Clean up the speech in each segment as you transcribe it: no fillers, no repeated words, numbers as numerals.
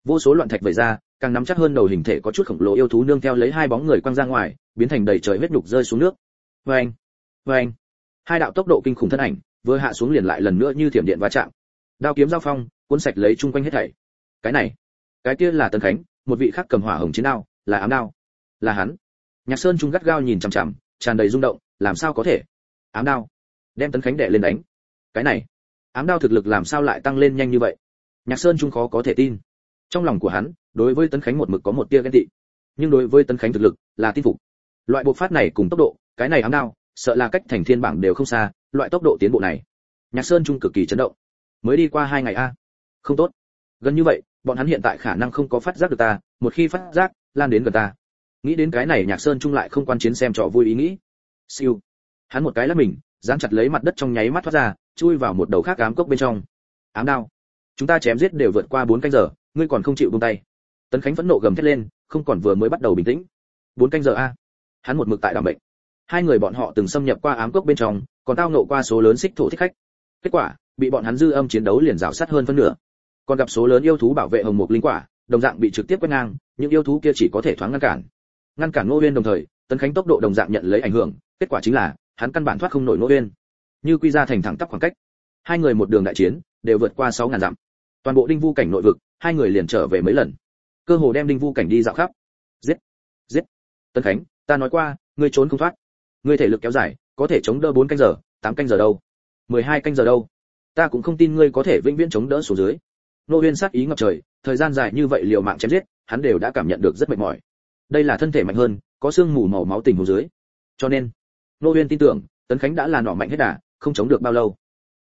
Vô số loạn thạch vẩy ra, càng nắm chắc hơn đầu hình thể có chút khổng lồ yêu thú nương theo lấy hai bóng người quăng ra ngoài, biến thành đầy trời huyết nhục rơi xuống nước. Oeng, oeng. Hai đạo tốc độ kinh khủng thân ảnh, vừa hạ xuống liền lại lần nữa như thiểm điện va chạm. Đao kiếm giao phong, cuốn sạch lấy chung quanh hết thảy. Cái này, cái kia là Tấn Khánh, một vị khác cầm hỏa hồng chiến đao, là ám đao. Là hắn. Nhạc Sơn Trung gắt gao nhìn chằm chằm, tràn đầy rung động, làm sao có thể? Ám đao, đem Tấn Khánh đè lên đánh. Cái này, ám đao thực lực làm sao lại tăng lên nhanh như vậy? Nhạc Sơn Trung khó có thể tin. Trong lòng của hắn, đối với Tấn Khánh một mực có một tia ghen tị, nhưng đối với Tấn Khánh thực lực là tin phục. Loại bộc phát này cùng tốc độ, cái này ám đao, sợ là cách thành thiên bảng đều không xa, loại tốc độ tiến bộ này. Nhạc Sơn Trung cực kỳ chấn động. Mới đi qua 2 ngày a. Không tốt. Gần như vậy, bọn hắn hiện tại khả năng không có phát giác được ta, một khi phát giác, lan đến gần ta. Nghĩ đến cái này Nhạc Sơn Trung lại không quan chiến xem trò vui ý nghĩ. Siêu. Hắn một cái lắc mình, giáng chặt lấy mặt đất trong nháy mắt thoát ra, chui vào một đầu khác ám cốc bên trong. Ám đao. Chúng ta chém giết đều vượt qua 4 canh giờ, ngươi còn không chịu buông tay. Tấn Khánh phẫn nộ gầm thét lên, không còn vừa mới bắt đầu bình tĩnh. 4 canh giờ a. Hắn một mực tại đảm bệnh. Hai người bọn họ từng xâm nhập qua ám cốc bên trong, còn tao nộ qua số lớn xích thổ thích khách. Kết quả, bị bọn hắn dư âm chiến đấu liền rào sát hơn phân nửa. Còn gặp số lớn yêu thú bảo vệ hồng mục linh quả, đồng dạng bị trực tiếp quét ngang, những yêu thú kia chỉ có thể thoáng ngăn cản. Ngăn cản Ngô Uyên đồng thời, Tấn Khánh tốc độ đồng dạng nhận lấy ảnh hưởng, kết quả chính là, hắn căn bản thoát không nổi Ngô Uyên. Như quy ra thành thẳng tắp khoảng cách. Hai người một đường đại chiến, đều vượt qua 6000 dặm. Toàn bộ Đinh Vu cảnh nội vực, hai người liền trở về mấy lần. Cơ hồ đem Đinh Vu cảnh đi dạo khắp. Giết, giết. Tấn Khánh, ta nói qua, ngươi trốn không thoát. Ngươi thể lực kéo dài, có thể chống đỡ 4 canh giờ, 8 canh giờ đâu? 12 canh giờ đâu? Ta cũng không tin ngươi có thể vĩnh viễn chống đỡ xuống dưới. Nô Uyên sát ý ngập trời, thời gian dài như vậy liều mạng chém giết, hắn đều đã cảm nhận được rất mệt mỏi. Đây là thân thể mạnh hơn, có xương mù màu máu tình huống dưới. Cho nên, Nô Uyên tin tưởng, Tấn Khánh đã là nỏ mạnh hết đà, không chống được bao lâu.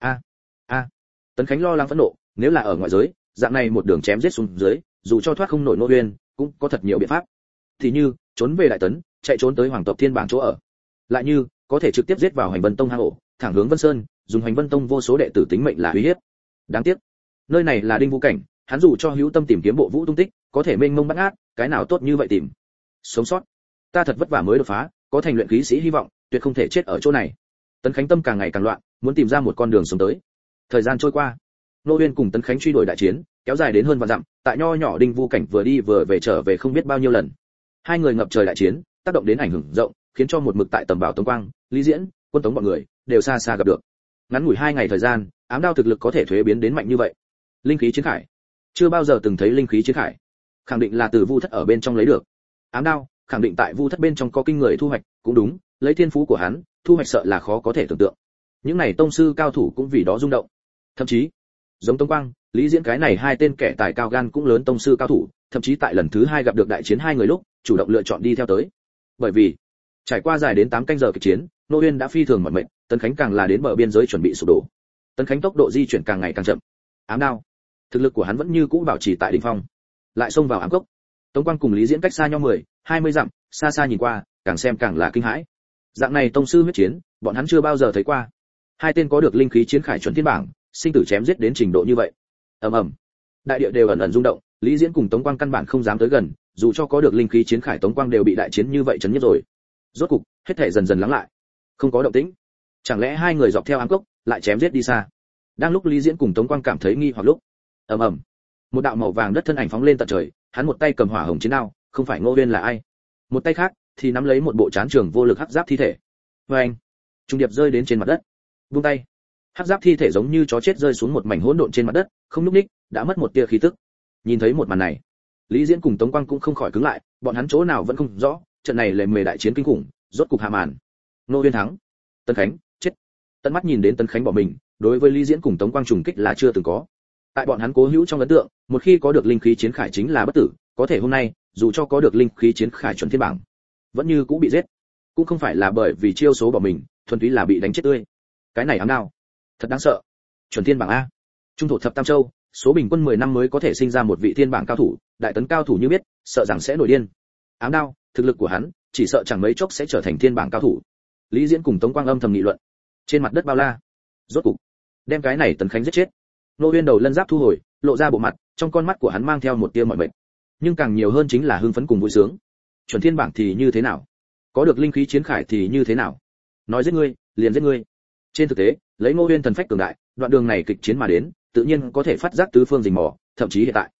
Tấn Khánh lo lắng phẫn nộ, nếu là ở ngoại giới, dạng này một đường chém giết xuống dưới, dù cho thoát không nổi Nô Uyên, cũng có thật nhiều biện pháp. Thì như, trốn về Đại Tấn, chạy trốn tới Hoàng tộc Thiên Bảng chỗ ở. Lại như, có thể trực tiếp giết vào Hành Vân Tông hang ổ, thẳng hướng Vân Sơn, dùng Hành Vân Tông vô số đệ tử tính mệnh là uy hiếp. Đáng tiếc, nơi này là Đinh Vu cảnh, hắn dù cho hữu tâm tìm kiếm Bộ Vũ tung tích, có thể mênh mông bát ngát, cái nào tốt như vậy tìm. Sống sót, ta thật vất vả mới đột phá, có thành luyện khí sĩ hy vọng, tuyệt không thể chết ở chỗ này. Tấn Khánh tâm càng ngày càng loạn, muốn tìm ra một con đường sống tới. Thời gian trôi qua, Nô Uyên cùng Tấn Khánh truy đuổi đại chiến, kéo dài đến hơn vạn dặm, tại nho nhỏ Đinh Vu cảnh vừa đi vừa về trở về không biết bao nhiêu lần. Hai người ngập trời đại chiến, tác động đến ảnh hưởng rộng, khiến cho một mực tại tầm bảo Tống Quang, Lý Diễn, Quân Tống bọn người đều xa xa gặp được. Ngắn ngủi 2 ngày thời gian, ám đao thực lực có thể thuế biến đến mạnh như vậy. Linh khí chiến khải, chưa bao giờ từng thấy linh khí chiến khải, khẳng định là từ Vu Thất ở bên trong lấy được. Ám đao, khẳng định tại Vu Thất bên trong có kinh người thu hoạch, cũng đúng, lấy thiên phú của hắn, thu hoạch sợ là khó có thể tưởng tượng. Những này tông sư cao thủ cũng vì đó rung động. Thậm chí, giống Tống Quang, Lý Diễn cái này hai tên kẻ tài cao gan cũng lớn tông sư cao thủ, thậm chí tại lần thứ 2 gặp được đại chiến hai người lúc, chủ động lựa chọn đi theo tới. Bởi vì, trải qua dài đến 8 canh giờ kịch chiến, Nô Uyên đã phi thường mỏi mệt, Tấn Khánh càng là đến bờ biên giới chuẩn bị sụp đổ. Tấn Khánh tốc độ di chuyển càng ngày càng chậm. Ám đao, thực lực của hắn vẫn như cũ bảo trì tại đỉnh phong. Lại xông vào ám cốc. Tống Quang cùng Lý Diễn cách xa nhau 10, 20 dặm, xa xa nhìn qua, càng xem càng là kinh hãi. Dạng này tông sư huyết chiến, bọn hắn chưa bao giờ thấy qua. Hai tên có được linh khí chiến khải chuẩn thiên bảng, sinh tử chém giết đến trình độ như vậy. Ầm ầm. Đại địa đều ẩn ẩn rung động, Lý Diễn cùng Tống Quang căn bản không dám tới gần, dù cho có được linh khí chiến khải Tống Quang đều bị đại chiến như vậy chấn nhất rồi. Rốt cục, hết thảy dần dần lắng lại. Không có động tĩnh. Chẳng lẽ hai người dọc theo ám cốc, lại chém giết đi xa? Đang lúc Lý Diễn cùng Tống Quang cảm thấy nghi hoặc lúc, ầm ầm, một đạo màu vàng đất thân ảnh phóng lên tận trời, hắn một tay cầm hỏa hồng chiến đao, không phải Ngô Uyên là ai? Một tay khác thì nắm lấy một bộ trán trường vô lực hắc giáp thi thể. Oeng, trung điệp rơi đến trên mặt đất. Buông tay. Hắc giáp thi thể giống như chó chết rơi xuống một mảnh hỗn độn trên mặt đất, không nhúc nhích, đã mất một tia khí tức. Nhìn thấy một màn này, Lý Diễn cùng Tống Quang cũng không khỏi cứng lại, bọn hắn chỗ nào vẫn không rõ, trận này lề mề đại chiến kinh khủng, rốt cục hạ màn. Ngô Uyên thắng, Tấn Khánh chết. Tận mắt nhìn đến Tấn Khánh bỏ mình, đối với Lý Diễn cùng Tống Quang trùng kích là chưa từng có. Tại bọn hắn cố hữu trong ấn tượng, một khi có được linh khí chiến khải chính là bất tử, có thể hôm nay, dù cho có được linh khí chiến khải chuẩn thiên bảng, vẫn như cũng bị giết. Cũng không phải là bởi vì chiêu số bỏ mình, thuần túy là bị đánh chết tươi. Cái này ám đao, thật đáng sợ. Chuẩn thiên bảng a. Trung thổ thập tam châu, số bình quân 10 năm mới có thể sinh ra một vị thiên bảng cao thủ, Đại Tấn cao thủ như biết, sợ rằng sẽ nổi điên. Ám đao, thực lực của hắn, chỉ sợ chẳng mấy chốc sẽ trở thành thiên bảng cao thủ. Lý Diễn cùng Tống Quang âm thầm nghị luận. Trên mặt đất bao la, rốt cục đem cái này Tấn Khánh giết chết. Nô Uyên đầu lân giáp thu hồi, lộ ra bộ mặt, trong con mắt của hắn mang theo một tia mỏi mệt, nhưng càng nhiều hơn chính là hưng phấn cùng vui sướng. Chuẩn thiên bảng thì như thế nào? Có được linh khí chiến khải thì như thế nào? Nói giết ngươi, liền giết ngươi. Trên thực tế, lấy Ngô Uyên thần phách cường đại, đoạn đường này kịch chiến mà đến, tự nhiên có thể phát giác tứ phương rình mò, thậm chí hiện tại,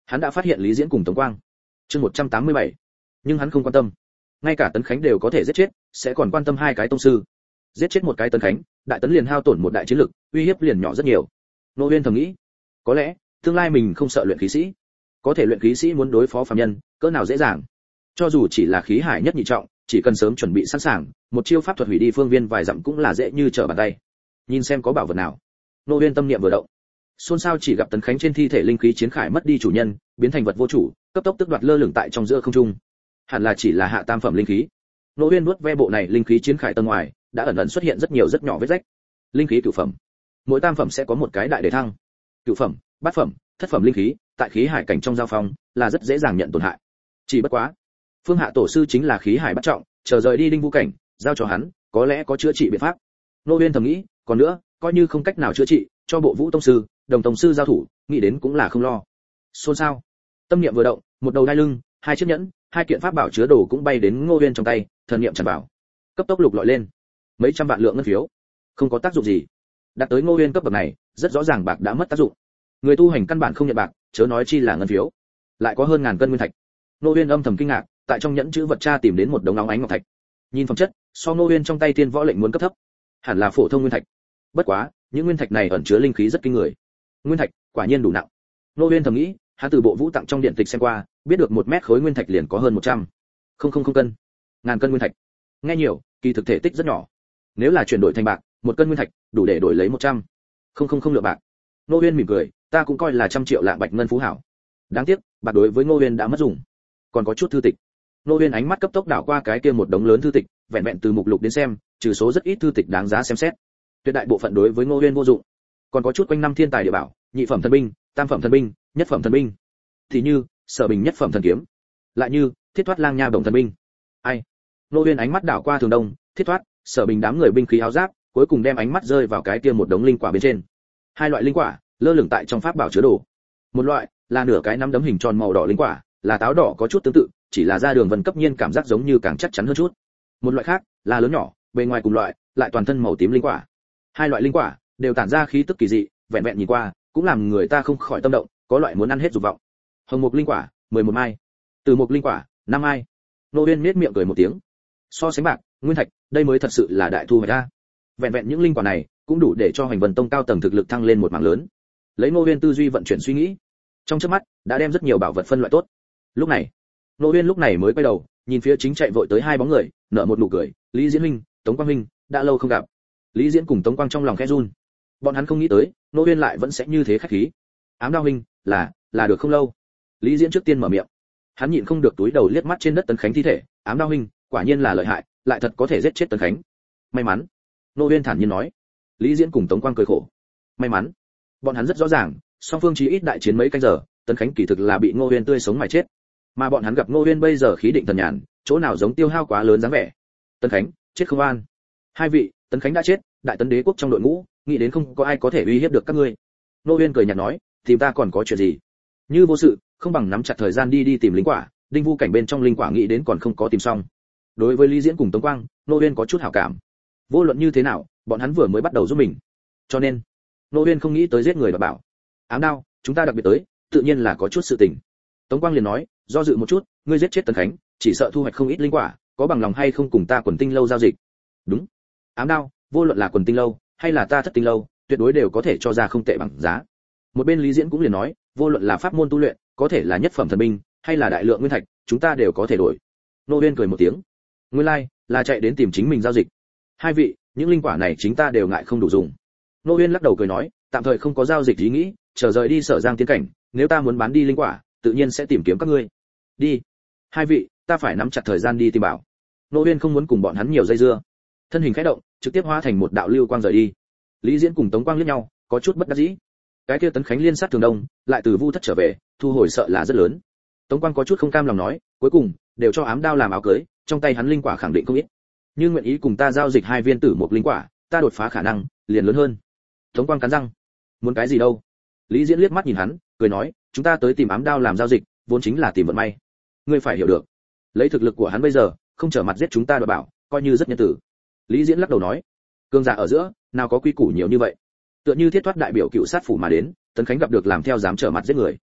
Hắn đã phát hiện Lý Diễn cùng Tống Quang. Chương 187. Nhưng hắn không quan tâm. Ngay cả Tấn Khánh đều có thể giết chết, sẽ còn quan tâm hai cái tông sư. Giết chết một cái Tấn Khánh, đại tấn liền hao tổn một đại chiến lực, uy hiếp liền nhỏ rất nhiều. Nô Uyên thầm nghĩ, có lẽ tương lai mình không sợ luyện khí sĩ, có thể luyện khí sĩ muốn đối phó phàm nhân, cỡ nào dễ dàng. Cho dù chỉ là khí hải nhất nhị trọng, chỉ cần sớm chuẩn bị sẵn sàng, một chiêu pháp thuật hủy đi phương viên vài dặm cũng là dễ như trở bàn tay. Nhìn xem có bảo vật nào. Nô Uyên tâm niệm vừa động, xôn xao chỉ gặp Tấn Khánh trên thi thể linh khí chiến khải mất đi chủ nhân, biến thành vật vô chủ, cấp tốc tức đoạt lơ lửng tại trong giữa không trung. Hẳn là chỉ là hạ tam phẩm linh khí. Nô Uyên nuốt ve bộ này linh khí chiến khải tầng ngoài, đã ẩn ẩn xuất hiện rất nhiều rất nhỏ vết rách. Linh khí cửu phẩm, mỗi tam phẩm sẽ có một cái đại đề thăng. Cửu phẩm, bát phẩm, thất phẩm linh khí, tại khí hải cảnh trong giao phong là rất dễ dàng nhận tổn hại. Chỉ bất quá, Phương Hạ tổ sư chính là khí hải bắt trọng, chờ rời đi linh vũ cảnh, giao cho hắn, có lẽ có chữa trị biện pháp. Nô Uyên thầm nghĩ, còn nữa, coi như không cách nào chữa trị, cho Bộ Vũ tông sư, Đồng tông sư giao thủ, nghĩ đến cũng là không lo. Xôn xao. Tâm niệm vừa động, một đầu đai lưng, hai chiếc nhẫn, hai kiện pháp bảo chứa đồ cũng bay đến Ngô Uyên trong tay, thần niệm tràn vào. Cấp tốc lục lọi lên. Mấy trăm vạn lượng ngân phiếu, không có tác dụng gì. Đạt tới Ngô Uyên cấp bậc này, rất rõ ràng bạc đã mất tác dụng. Người tu hành căn bản không nhận bạc, chớ nói chi là ngân phiếu. Lại có hơn ngàn cân nguyên thạch. Ngô Uyên âm thầm kinh ngạc, tại trong nhẫn chữ vật tra tìm đến một đống óng ánh ngọc thạch. Nhìn phẩm chất, so Ngô Uyên trong tay tiên võ lệnh muốn cấp thấp, hẳn là phổ thông nguyên thạch. Bất quá, những nguyên thạch này ẩn chứa linh khí rất kinh người. Nguyên thạch quả nhiên đủ nặng. Ngô Uyên thầm nghĩ, hắn từ Bộ Vũ tặng trong điện tịch xem qua, biết được 1 mét khối nguyên thạch liền có hơn 100. Không cân. Ngàn cân nguyên thạch. Nghe nhiều, kỳ thực thể tích rất nhỏ. Nếu là chuyển đổi thành bạc, 1 cân nguyên thạch đủ để đổi lấy 100. Không lượng bạc. Ngô Uyên mỉm cười, ta cũng coi là 100 triệu lạng bạch ngân phú hảo. Đáng tiếc, bạc đối với Ngô Uyên đã mất dùng. Còn có chút thư tịch. Ngô Uyên ánh mắt cấp tốc đảo qua cái kia một đống lớn thư tịch, vẹn vẹn từ mục lục đến xem, trừ số rất ít thư tịch đáng giá xem xét. Tuyệt đại bộ phận đối với Ngô Uyên vô dụng. Còn có chút quanh năm thiên tài địa bảo, nhị phẩm thần binh, tam phẩm thần binh, nhất phẩm thần binh. Thì như, Sở Bình nhất phẩm thần kiếm. Lại như, Thiết Thoát Lang Nha bổng thần binh. Ai? Ngô Uyên ánh mắt đảo qua Thường Đông, Thiết Thoát, Sở Bình đám người binh khí áo giáp, cuối cùng đem ánh mắt rơi vào cái kia một đống linh quả bên trên. Hai loại linh quả lơ lửng tại trong pháp bảo chứa đồ. Một loại là nửa cái nắm đấm hình tròn màu đỏ linh quả, là táo đỏ có chút tương tự, chỉ là ra đường vân cấp nhiên cảm giác giống như càng chắc chắn hơn chút. Một loại khác là lớn nhỏ, bề ngoài cùng loại, lại toàn thân màu tím linh quả. Hai loại linh quả đều tản ra khí tức kỳ dị, vẹn vẹn nhìn qua cũng làm người ta không khỏi tâm động, có loại muốn ăn hết dục vọng. Hồng mục linh quả 11 mai, từ mục linh quả 5 mai. Nô Uyên nhếch miệng cười một tiếng. So sánh bạc, nguyên thạch, đây mới thật sự là đại thu hoạch a. Vẹn vẹn những linh quả này cũng đủ để cho Hoành Vân Tông cao tầng thực lực thăng lên một mảng lớn. Lấy Nô Uyên tư duy vận chuyển suy nghĩ, trong chớp mắt đã đem rất nhiều bảo vật phân loại tốt. Lúc này, Nô Uyên lúc này mới quay đầu, nhìn phía chính chạy vội tới hai bóng người, nở một nụ cười, Lý Diễn huynh, Tống Quang huynh, đã lâu không gặp. Lý Diễn cùng Tống Quang trong lòng khẽ run. Bọn hắn không nghĩ tới, Nô Uyên lại vẫn sẽ như thế khách khí. Ám Đao huynh, là được không lâu. Lý Diễn trước tiên mở miệng. Hắn nhịn không được túi đầu liếc mắt trên đất Tấn Khánh thi thể, Ám Đao huynh, quả nhiên là lợi hại, lại thật có thể giết chết Tấn Khánh. May mắn. Nô Uyên thản nhiên nói. Lý Diễn cùng Tống Quang cười khổ. May mắn. Bọn hắn rất rõ ràng, song phương chí ít đại chiến mấy canh giờ, Tấn Khánh kỳ thực là bị Ngô Uyên tươi sống mà chết. Mà bọn hắn gặp Ngô Uyên bây giờ khí định thần nhàn, chỗ nào giống tiêu hao quá lớn dáng vẻ. Tấn Khánh, chết không an. Hai vị, Tấn Khánh đã chết, đại tấn đế quốc trong đội ngũ, nghĩ đến không có ai có thể uy hiếp được các ngươi. Ngô Uyên cười nhạt nói, tìm ta còn có chuyện gì? Như vô sự, không bằng nắm chặt thời gian đi tìm linh quả, đinh vu cảnh bên trong linh quả nghĩ đến còn không có tìm xong. Đối với Lý Diễn cùng Tống Quang, Ngô Uyên có chút hảo cảm. Vô luận như thế nào, bọn hắn vừa mới bắt đầu giúp mình. Cho nên, Ngô Uyên không nghĩ tới giết người và bảo. Ám Đao, chúng ta đặc biệt tới, tự nhiên là có chút sự tình. Tống Quang liền nói, do dự một chút, ngươi giết chết Tấn Khánh, chỉ sợ thu hoạch không ít linh quả, có bằng lòng hay không cùng ta Quần Tinh lâu giao dịch? Đúng. Ám Đao, vô luận là Quần Tinh lâu hay là ta Thất Tinh lâu, tuyệt đối đều có thể cho ra không tệ bằng giá. Một bên Lý Diễn cũng liền nói, vô luận là pháp môn tu luyện, có thể là nhất phẩm thần binh, hay là đại lượng nguyên thạch, chúng ta đều có thể đổi. Nô Uyên cười một tiếng. Nguyên lai, là chạy đến tìm chính mình giao dịch. Hai vị, những linh quả này chính ta đều ngại không đủ dùng. Nô Uyên lắc đầu cười nói, tạm thời không có giao dịch ý nghĩ, chờ rời đi Sở Giang tiến cảnh, nếu ta muốn bán đi linh quả, tự nhiên sẽ tìm kiếm các ngươi. Đi. Hai vị, ta phải nắm chặt thời gian đi tìm bảo. Nô Uyên không muốn cùng bọn hắn nhiều dây dưa, thân hình khẽ động, trực tiếp hóa thành một đạo lưu quang rời đi. Lý Diễn cùng Tống Quang liếc nhau, có chút bất đắc dĩ. Cái kia Tấn Khánh liên sát Thường Đông, lại từ Vu Thất trở về, thu hồi sợ là rất lớn. Tống Quang có chút không cam lòng nói, cuối cùng đều cho Ám Đao làm áo cưới, trong tay hắn linh quả khẳng định không ít. Nhưng nguyện ý cùng ta giao dịch 2 viên tử một linh quả, ta đột phá khả năng liền lớn hơn. Tống Quang cắn răng, muốn cái gì đâu? Lý Diễn liếc mắt nhìn hắn, cười nói, chúng ta tới tìm Ám Đao làm giao dịch, vốn chính là tìm vận may. Ngươi phải hiểu được, lấy thực lực của hắn bây giờ, không trở mặt giết chúng ta đoạt bảo, coi như rất nhân tử. Lý Diễn lắc đầu nói, cương giả ở giữa, nào có quy củ nhiều như vậy. Tựa như Thiết Thoát đại biểu cựu sát phủ mà đến, Tấn Khánh gặp được làm theo dám trở mặt giết người.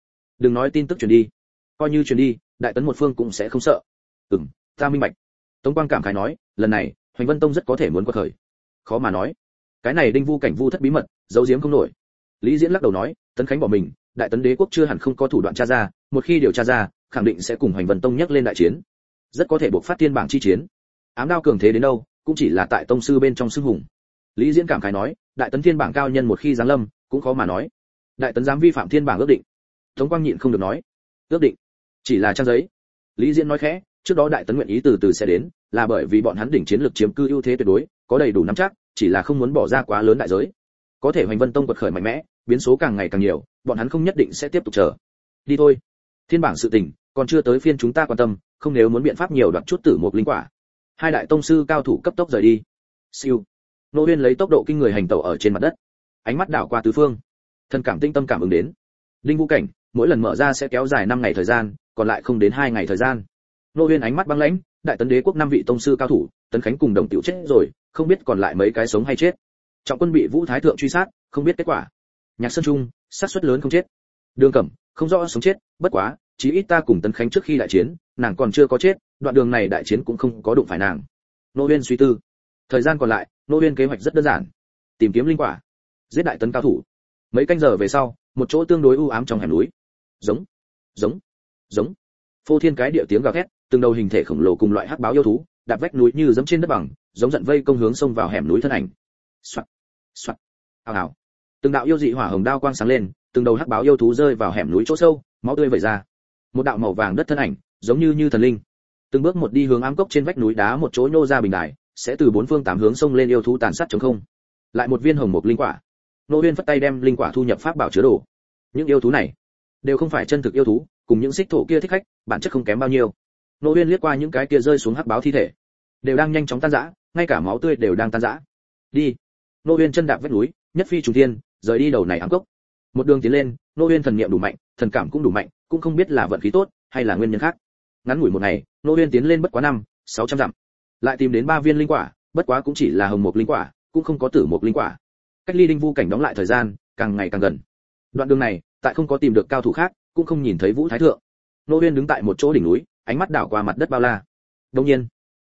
Đừng nói tin tức truyền đi, coi như truyền đi, đại tấn một phương cũng sẽ không sợ. Ta minh bạch. Tống Quang cảm khái nói, lần này Hoành Vân Tông rất có thể muốn quật khởi. Khó mà nói, cái này Đinh Vu Cảnh Vu thất bí mật, giấu giếm không nổi. Lý Diễn lắc đầu nói, Tấn Khánh bỏ mình, đại tấn đế quốc chưa hẳn không có thủ đoạn tra ra, một khi điều tra ra, khẳng định sẽ cùng Hoành Vân Tông nhắc lên đại chiến, rất có thể buộc phát thiên bảng chi chiến. Ám đao cường thế đến đâu, cũng chỉ là tại tông sư bên trong xưng hùng. Lý Diễn cảm khái nói, đại tấn thiên bảng cao nhân một khi giáng lâm, cũng khó mà nói. Đại tấn dám vi phạm thiên bảng ước định. Tống Quang nhịn không được nói, ước định chỉ là trang giấy. Lý Diễn nói khẽ, trước đó đại tấn nguyện ý từ từ sẽ đến, là bởi vì bọn hắn đỉnh chiến lược chiếm cư ưu thế tuyệt đối, có đầy đủ nắm chắc, chỉ là không muốn bỏ ra quá lớn đại giới. Có thể Hoành Vân Tông quật khởi mạnh mẽ, biến số càng ngày càng nhiều, bọn hắn không nhất định sẽ tiếp tục chờ. Đi thôi. Thiên bảng sự tình, còn chưa tới phiên chúng ta quan tâm, không nếu muốn biện pháp nhiều đoạt chút tử một linh quả. Hai đại tông sư cao thủ cấp tốc rời đi. Siêu. Nô Uyên lấy tốc độ kinh người hành tẩu ở trên mặt đất, ánh mắt đảo qua tứ phương, thân cảm tinh tâm cảm ứng đến. Đinh Vũ Cảnh, mỗi lần mở ra sẽ kéo dài 5 ngày thời gian, còn lại không đến 2 ngày thời gian. Nô Uyên ánh mắt băng lãnh, đại tấn đế quốc 5 vị tông sư cao thủ, Tấn Khánh cùng Đồng Tiểu chết rồi, không biết còn lại mấy cái sống hay chết. Trọng quân bị Vũ Thái thượng truy sát, không biết kết quả. Nhạc Sơn Trung, xác suất lớn không chết. Đường Cẩm, không rõ sống chết, bất quá, chí ít ta cùng Tấn Khánh trước khi đại chiến, nàng còn chưa có chết, đoạn đường này đại chiến cũng không có đụng phải nàng. Nô Uyên suy tư. Thời gian còn lại, Nô Uyên kế hoạch rất đơn giản, tìm kiếm linh quả, giết đại tấn cao thủ. Mấy canh giờ về sau, một chỗ tương đối u ám trong hẻm núi. Giống, giống, giống. Phô thiên cái địa tiếng gào thét, từng đầu hình thể khổng lồ cùng loại hắc báo yêu thú, đạp vách núi như giẫm trên đất bằng, giống giận vây công hướng xông vào hẻm núi thân ảnh. Soạt, soạt, ào ào. Từng đạo yêu dị hỏa hồng đao quang sáng lên, từng đầu hắc báo yêu thú rơi vào hẻm núi chỗ sâu, máu tươi vẩy ra. Một đạo màu vàng đất thân ảnh, giống như thần linh. Từng bước một đi hướng ám cốc trên vách núi đá một chỗ nhô ra bình đài, sẽ từ 4 phương 8 hướng xông lên yêu thú tàn sát trống không. Lại một viên hồng mục linh quả. Nô Uyên phất tay đem linh quả thu nhập pháp bảo chứa đồ. Những yêu thú này đều không phải chân thực yêu thú, cùng những xích thổ kia thích khách, bản chất không kém bao nhiêu. Nô Uyên liếc qua những cái kia rơi xuống hắc báo thi thể, đều đang nhanh chóng tan rã, ngay cả máu tươi đều đang tan rã. Đi. Nô Uyên chân đạp vách núi, nhất phi trùng thiên, rời đi đầu này ám cốc. Một đường tiến lên, Nô Uyên thần niệm đủ mạnh, thần cảm cũng đủ mạnh, cũng không biết là vận khí tốt hay là nguyên nhân khác. Ngắn ngủi một ngày, Nô Uyên tiến lên bất quá 500-600 dặm, lại tìm đến 3 viên linh quả, bất quá cũng chỉ là hồng mục linh quả, cũng không có tử mục linh quả. Cách ly Đinh Vu Cảnh đóng lại thời gian càng ngày càng gần. Đoạn đường này, tại không có tìm được cao thủ khác, cũng không nhìn thấy Vũ Thái thượng. Nô Uyên đứng tại một chỗ đỉnh núi, ánh mắt đảo qua mặt đất bao la. Đương nhiên,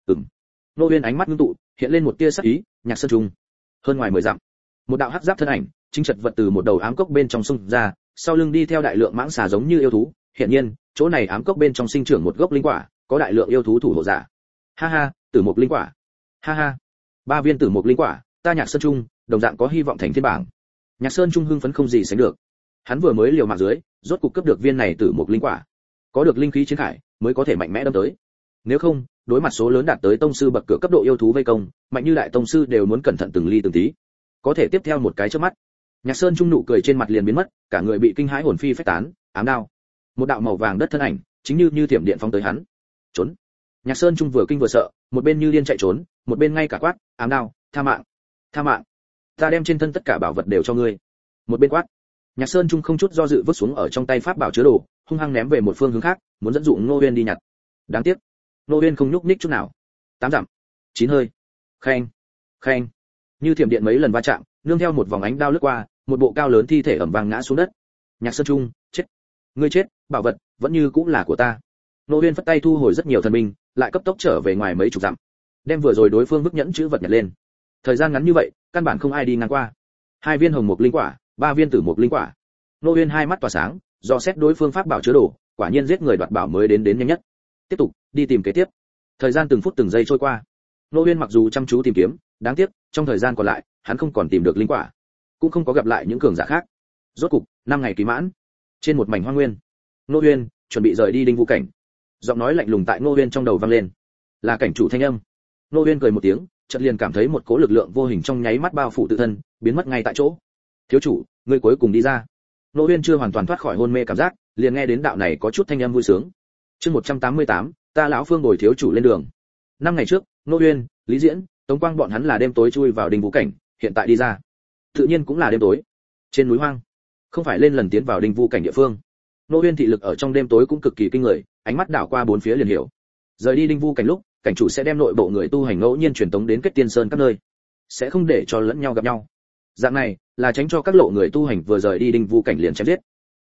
Nô Uyên ánh mắt ngưng tụ, hiện lên một tia sắc ý, Nhạc Sơn Trung. Hơn ngoài 10 dặm, một đạo hắc giáp thân ảnh, chính chật vật từ một đầu ám cốc bên trong sông ra, sau lưng đi theo đại lượng mãng xà giống như yêu thú. Hiện nhiên, chỗ này ám cốc bên trong sinh trưởng một gốc linh quả, có đại lượng yêu thú thủ hộ giả. Ha ha, tử mục linh quả. Ha ha, 3 viên tử mục linh quả, ta Nhạc Sơn Trung, đồng dạng có hy vọng thành thiên bảng. Nhạc Sơn Trung hưng phấn không gì sánh được. Hắn vừa mới liều mạng dưới, rốt cục cấp được viên này tử mục linh quả. Có được linh khí chiến khải, mới có thể mạnh mẽ đâm tới. Nếu không, đối mặt số lớn đạt tới tông sư bậc cửa cấp độ yêu thú vây công, mạnh như đại tông sư đều muốn cẩn thận từng ly từng tí. Có thể tiếp theo một cái chớp mắt, Nhạc Sơn Trung nụ cười trên mặt liền biến mất, cả người bị kinh hãi hồn phi phách tán, ám đao. Một đạo màu vàng đất thân ảnh, chính như thiểm điện phóng tới hắn. Trốn. Nhạc Sơn Trung vừa kinh vừa sợ, một bên như điên chạy trốn, một bên ngay cả quát, ám đao, tha mạng, tha mạng. Ta đem trên thân tất cả bảo vật đều cho ngươi. Một bên quát. Nhạc Sơn Trung không chút do dự vứt xuống ở trong tay pháp bảo chứa đồ, hung hăng ném về một phương hướng khác, muốn dẫn dụ Ngô Uyên đi nhặt. Đáng tiếc, Ngô Uyên không nhúc nhích chút nào. 8 dặm, 9 hơi. Khen, khen. Như thiểm điện mấy lần va chạm, nương theo một vòng ánh đao lướt qua, một bộ cao lớn thi thể ầm vang ngã xuống đất. Nhạc Sơn Trung, chết. Ngươi chết, bảo vật vẫn như cũng là của ta. Ngô Uyên phất tay thu hồi rất nhiều thần binh, lại cấp tốc trở về ngoài mấy chục dặm. Đem vừa rồi đối phương bức nhẫn chữ vật nhặt lên. Thời gian ngắn như vậy, căn bản không ai đi ngang qua. 2 viên hồng mục linh quả, 3 viên tử mục linh quả. Ngô Uyên hai mắt tỏa sáng, do xét đối phương pháp bảo chứa đồ, quả nhiên giết người đoạt bảo mới đến nhanh nhất. Tiếp tục đi tìm kế tiếp. Thời gian từng phút từng giây trôi qua. Ngô Uyên mặc dù chăm chú tìm kiếm, đáng tiếc, trong thời gian còn lại, hắn không còn tìm được linh quả, cũng không có gặp lại những cường giả khác. Rốt cục, 5 ngày kỳ mãn. Trên một mảnh hoang nguyên, Ngô Uyên chuẩn bị rời đi Đinh Vu Cảnh. Giọng nói lạnh lùng tại Ngô Uyên trong đầu vang lên. Là cảnh chủ thanh âm. Ngô Uyên cười một tiếng, chợt liền cảm thấy một cỗ lực lượng vô hình trong nháy mắt bao phủ tự thân, biến mất ngay tại chỗ. Thiếu chủ, ngươi cuối cùng đi ra. Ngô Uyên chưa hoàn toàn thoát khỏi hôn mê cảm giác, liền nghe đến đạo này có chút thanh âm vui sướng. Chương 188, ta lão Phương bồi thiếu chủ lên đường. 5 ngày trước, Ngô Uyên, Lý Diễn, Tống Quang bọn hắn là đêm tối chui vào Đinh Vũ Cảnh, hiện tại đi ra, tự nhiên cũng là đêm tối. Trên núi hoang, không phải lên lần tiến vào Đinh Vũ Cảnh địa phương. Ngô Uyên thị lực ở trong đêm tối cũng cực kỳ kinh người, ánh mắt đảo qua bốn phía liền hiểu. Rời đi Đinh Vũ Cảnh lúc, cảnh chủ sẽ đem nội bộ người tu hành ngẫu nhiên truyền tống đến Kết Tiên Sơn các nơi, sẽ không để cho lẫn nhau gặp nhau. Dạng này là tránh cho các lộ người tu hành vừa rời đi Đinh Vũ Cảnh liền chém giết.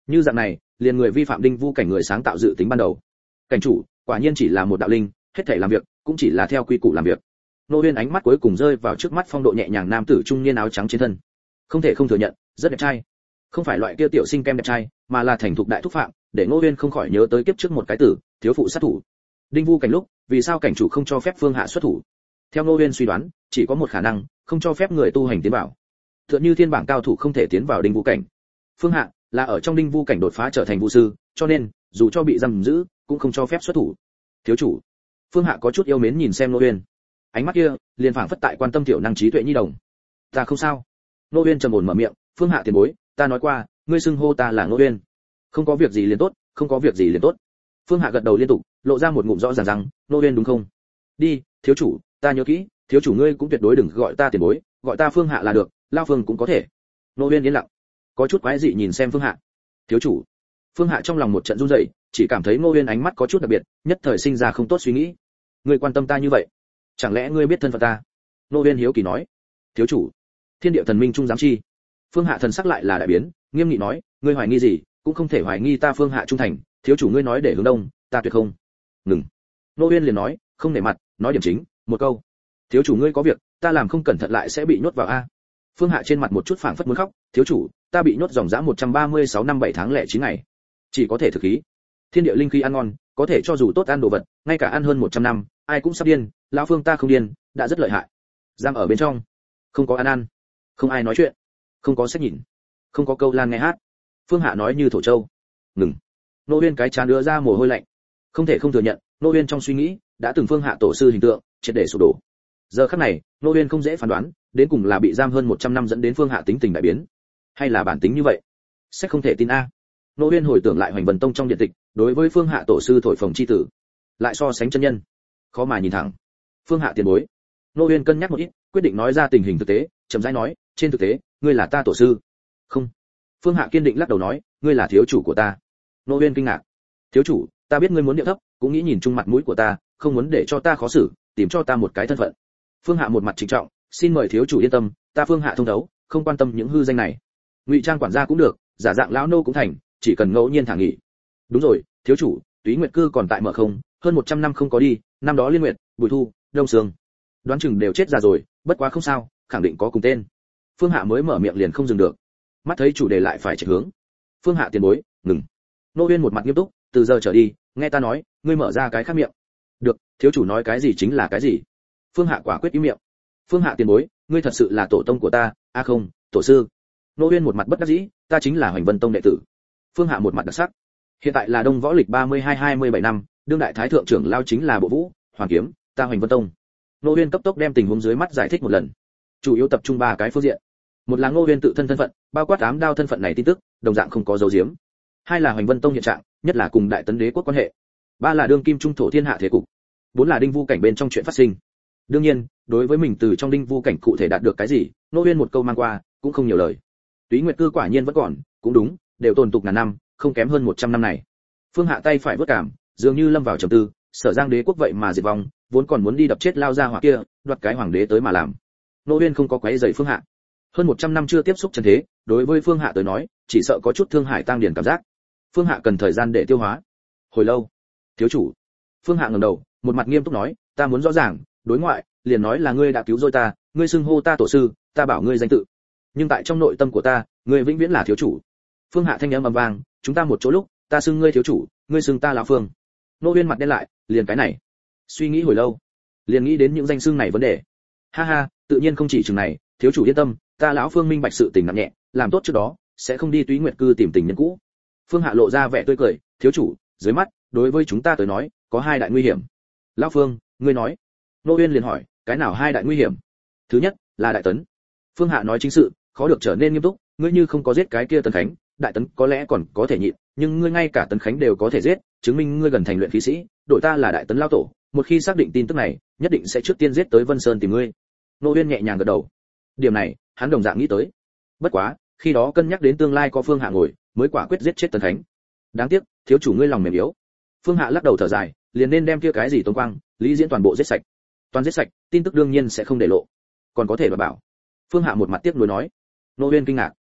Như dạng này, liền người vi phạm Đinh Vu cảnh người sáng tạo dự tính ban đầu. Cảnh chủ, quả nhiên chỉ là một đạo linh, hết thảy làm việc cũng chỉ là theo quy củ làm việc. Nô Uyên ánh mắt cuối cùng rơi vào trước mắt phong độ nhẹ nhàng nam tử trung niên áo trắng trên thân. Không thể không thừa nhận, rất đẹp trai. Không phải loại kia tiểu sinh kem đẹp trai, mà là thành thục đại thúc phạm, để Nô Uyên không khỏi nhớ tới kiếp trước một cái tử, thiếu phụ sát thủ. Đinh Vu cảnh lúc, vì sao cảnh chủ không cho phép Phương Hạ xuất thủ? Theo Nô Uyên suy đoán, chỉ có một khả năng, không cho phép người tu hành tiến vào. Tựa như thiên bảng cao thủ không thể tiến vào Đinh Vu cảnh. Phương Hạ là ở trong Đinh Vu cảnh đột phá trở thành vu sư, cho nên dù cho bị giam giữ, cũng không cho phép xuất thủ. Thiếu chủ. Phương Hạ có chút yêu mến nhìn xem Nô Uyên. Ánh mắt kia liền phảng phất tại quan tâm tiểu năng trí tuệ nhi đồng. Ta không sao. Nô Uyên trầm ổn mở miệng, Phương Hạ tiền bối, ta nói qua, ngươi xưng hô ta là Nô Uyên. Không có việc gì liền tốt, không có việc gì liền tốt. Phương Hạ gật đầu liên tục, lộ ra một ngụm rõ ràng rằng, Nô Uyên đúng không? Đi, thiếu chủ, ta nhớ kỹ, thiếu chủ ngươi cũng tuyệt đối đừng gọi ta tiền bối, gọi ta Phương Hạ là được, lao Phương cũng có thể. Nô Uyên yên lặng, có chút quái dị nhìn xem Phương Hạ. Thiếu chủ. Phương Hạ trong lòng một trận run rẩy, chỉ cảm thấy Nô Uyên ánh mắt có chút đặc biệt, nhất thời sinh ra không tốt suy nghĩ. Ngươi quan tâm ta như vậy, chẳng lẽ ngươi biết thân phận ta? Nô Uyên hiếu kỳ nói. Thiếu chủ. Thiên địa thần minh trung giám chi. Phương Hạ thần sắc lại là đại biến, nghiêm nghị nói, ngươi hoài nghi gì, cũng không thể hoài nghi ta Phương Hạ trung thành, thiếu chủ ngươi nói để hướng đông, ta tuyệt không. Ngừng. Nô Uyên liền nói, không nể mặt, nói điểm chính, một câu. Thiếu chủ ngươi có việc, ta làm không cẩn thận lại sẽ bị nhốt vào a. Phương Hạ trên mặt một chút phảng phất muốn khóc, thiếu chủ, ta bị nhốt dòng dã 136 năm 7 tháng lẻ 9 ngày. Chỉ có thể thực khí. Thiên địa linh khí ăn ngon, có thể cho dù tốt ăn đồ vật, ngay cả ăn hơn 100 năm, ai cũng sắp điên, lão Phương ta không điên, đã rất lợi hại. Giam ở bên trong, không có ăn, không ai nói chuyện, không có sách nhìn, không có câu lan nghe hát. Phương Hạ nói như thổ châu. Ngừng. Nô Uyên cái trán đưa ra mồ hôi lạnh. Không thể không thừa nhận, Nô Uyên trong suy nghĩ đã từng Phương Hạ tổ sư hình tượng triệt để sụp đổ. Giờ khắc này, Nô Uyên không dễ phán đoán, đến cùng là bị giam hơn 100 năm dẫn đến Phương Hạ tính tình đại biến, hay là bản tính như vậy. Sẽ không thể tin a. Nô Uyên hồi tưởng lại Hoành Vân Tông trong điện tịch, đối với Phương Hạ tổ sư thổi phồng chi tử, lại so sánh chân nhân, khó mà nhìn thẳng. Phương Hạ tiền bối. Nô Uyên cân nhắc một ít, quyết định nói ra tình hình thực tế, chậm rãi nói, trên thực tế, ngươi là ta tổ sư. Không. Phương Hạ kiên định lắc đầu nói, ngươi là thiếu chủ của ta. Nô Uyên kinh ngạc. Thiếu chủ, ta biết ngươi muốn điệu thấp, cũng nghĩ nhìn chung mặt mũi của ta, không muốn để cho ta khó xử, tìm cho ta một cái thân phận. Phương Hạ một mặt trịnh trọng, xin mời thiếu chủ yên tâm, ta Phương Hạ thông thấu, không quan tâm những hư danh này. Ngụy trang quản gia cũng được, giả dạng lão nô cũng thành, chỉ cần ngẫu nhiên thả nghỉ. Đúng rồi, thiếu chủ, Túy Nguyệt cư còn tại mở không, hơn 100 năm không có đi, năm đó Liên Nguyệt, Bùi Thu, Đông Sương, đoán chừng đều chết già rồi, bất quá không sao, khẳng định có cùng tên. Phương Hạ mới mở miệng liền không dừng được. Mắt thấy chủ đề lại phải chạy hướng. Phương Hạ tiền bối, ngừng. Nô Uyên một mặt nghiêm túc, từ giờ trở đi, nghe ta nói, ngươi mở ra cái khác miệng. Được, thiếu chủ nói cái gì chính là cái gì. Phương Hạ quả quyết im miệng. Phương Hạ tiền bối, ngươi thật sự là tổ tông của ta, a không, tổ sư. Nô Uyên một mặt bất đắc dĩ, ta chính là Hoành Vân Tông đệ tử. Phương Hạ một mặt đặc sắc. Hiện tại là Đông Võ lịch 32-27 năm, đương đại thái thượng trưởng lao chính là Bộ Vũ, Hoàn Kiếm, ta Hoành Vân Tông. Nô Uyên cấp tốc đem tình huống dưới mắt giải thích một lần. Chủ yếu tập trung ba cái phương diện. Một là Nô Uyên tự thân phận, bao quát ám đao thân phận này tin tức, đồng dạng không có dấu diếm. Hai là Hoành Vân Tông hiện trạng, nhất là cùng Đại Tấn Đế quốc quan hệ. Ba là đương kim trung thổ thiên hạ thế cục. Bốn là Đinh Vu cảnh bên trong chuyện phát sinh. Đương nhiên, đối với mình từ trong Đinh Vu cảnh cụ thể đạt được cái gì, Nô Uyên một câu mang qua, cũng không nhiều lời. Túy Nguyệt cư quả nhiên vẫn còn, cũng đúng, đều tồn tục ngàn năm, không kém hơn 100 năm này. Phương Hạ tay phải vớt cảm, dường như lâm vào trầm tư, Sở Giang Đế quốc vậy mà diệt vong, vốn còn muốn đi đập chết lao ra hỏa kia, đoạt cái hoàng đế tới mà làm. Nô Uyên không có quấy rầy Phương Hạ. Hơn 100 năm chưa tiếp xúc trần thế, đối với Phương Hạ tới nói, chỉ sợ có chút thương hải tang điền cảm giác. Phương Hạ cần thời gian để tiêu hóa. Hồi lâu, thiếu chủ. Phương Hạ ngẩng đầu, một mặt nghiêm túc nói, ta muốn rõ ràng, đối ngoại, liền nói là ngươi đã cứu rỗi ta, ngươi xưng hô ta tổ sư, ta bảo ngươi danh tự. Nhưng tại trong nội tâm của ta, ngươi vĩnh viễn là thiếu chủ. Phương Hạ thanh âm ầm vang, chúng ta một chỗ lúc, ta xưng ngươi thiếu chủ, ngươi xưng ta lão Phương. Nô Uyên mặt đen lại, liền cái này. Suy nghĩ hồi lâu, liền nghĩ đến những danh xưng này vấn đề. Ha ha, tự nhiên không chỉ chừng này, thiếu chủ yên tâm, ta lão Phương minh bạch sự tình nặng nhẹ, làm tốt trước đó, sẽ không đi Túy Nguyệt cư tìm tình nhân cũ. Phương Hạ lộ ra vẻ tươi cười, thiếu chủ, dưới mắt, đối với chúng ta tới nói, có hai đại nguy hiểm. Lão Phương, ngươi nói. Nô Uyên liền hỏi, cái nào hai đại nguy hiểm? Thứ nhất, là Đại Tấn. Phương Hạ nói chính sự, khó được trở nên nghiêm túc, ngươi như không có giết cái kia Tấn Khánh, Đại Tấn có lẽ còn có thể nhịn, nhưng ngươi ngay cả Tấn Khánh đều có thể giết, chứng minh ngươi gần thành luyện khí sĩ, đội ta là Đại Tấn lão tổ, một khi xác định tin tức này, nhất định sẽ trước tiên giết tới Vân Sơn tìm ngươi. Nô Uyên nhẹ nhàng gật đầu. Điểm này, hắn đồng dạng nghĩ tới. Bất quá, khi đó cân nhắc đến tương lai có Phương Hạ ngồi, mới quả quyết giết chết Tấn Khánh. Đáng tiếc, thiếu chủ ngươi lòng mềm yếu. Phương Hạ lắc đầu thở dài, liền nên đem kia cái gì Tôn Quang, Lý Diễn toàn bộ giết sạch. Toàn giết sạch, tin tức đương nhiên sẽ không để lộ. Còn có thể đảm bảo. Phương Hạ một mặt tiếc nuối nói. Nô Uyên kinh ngạc.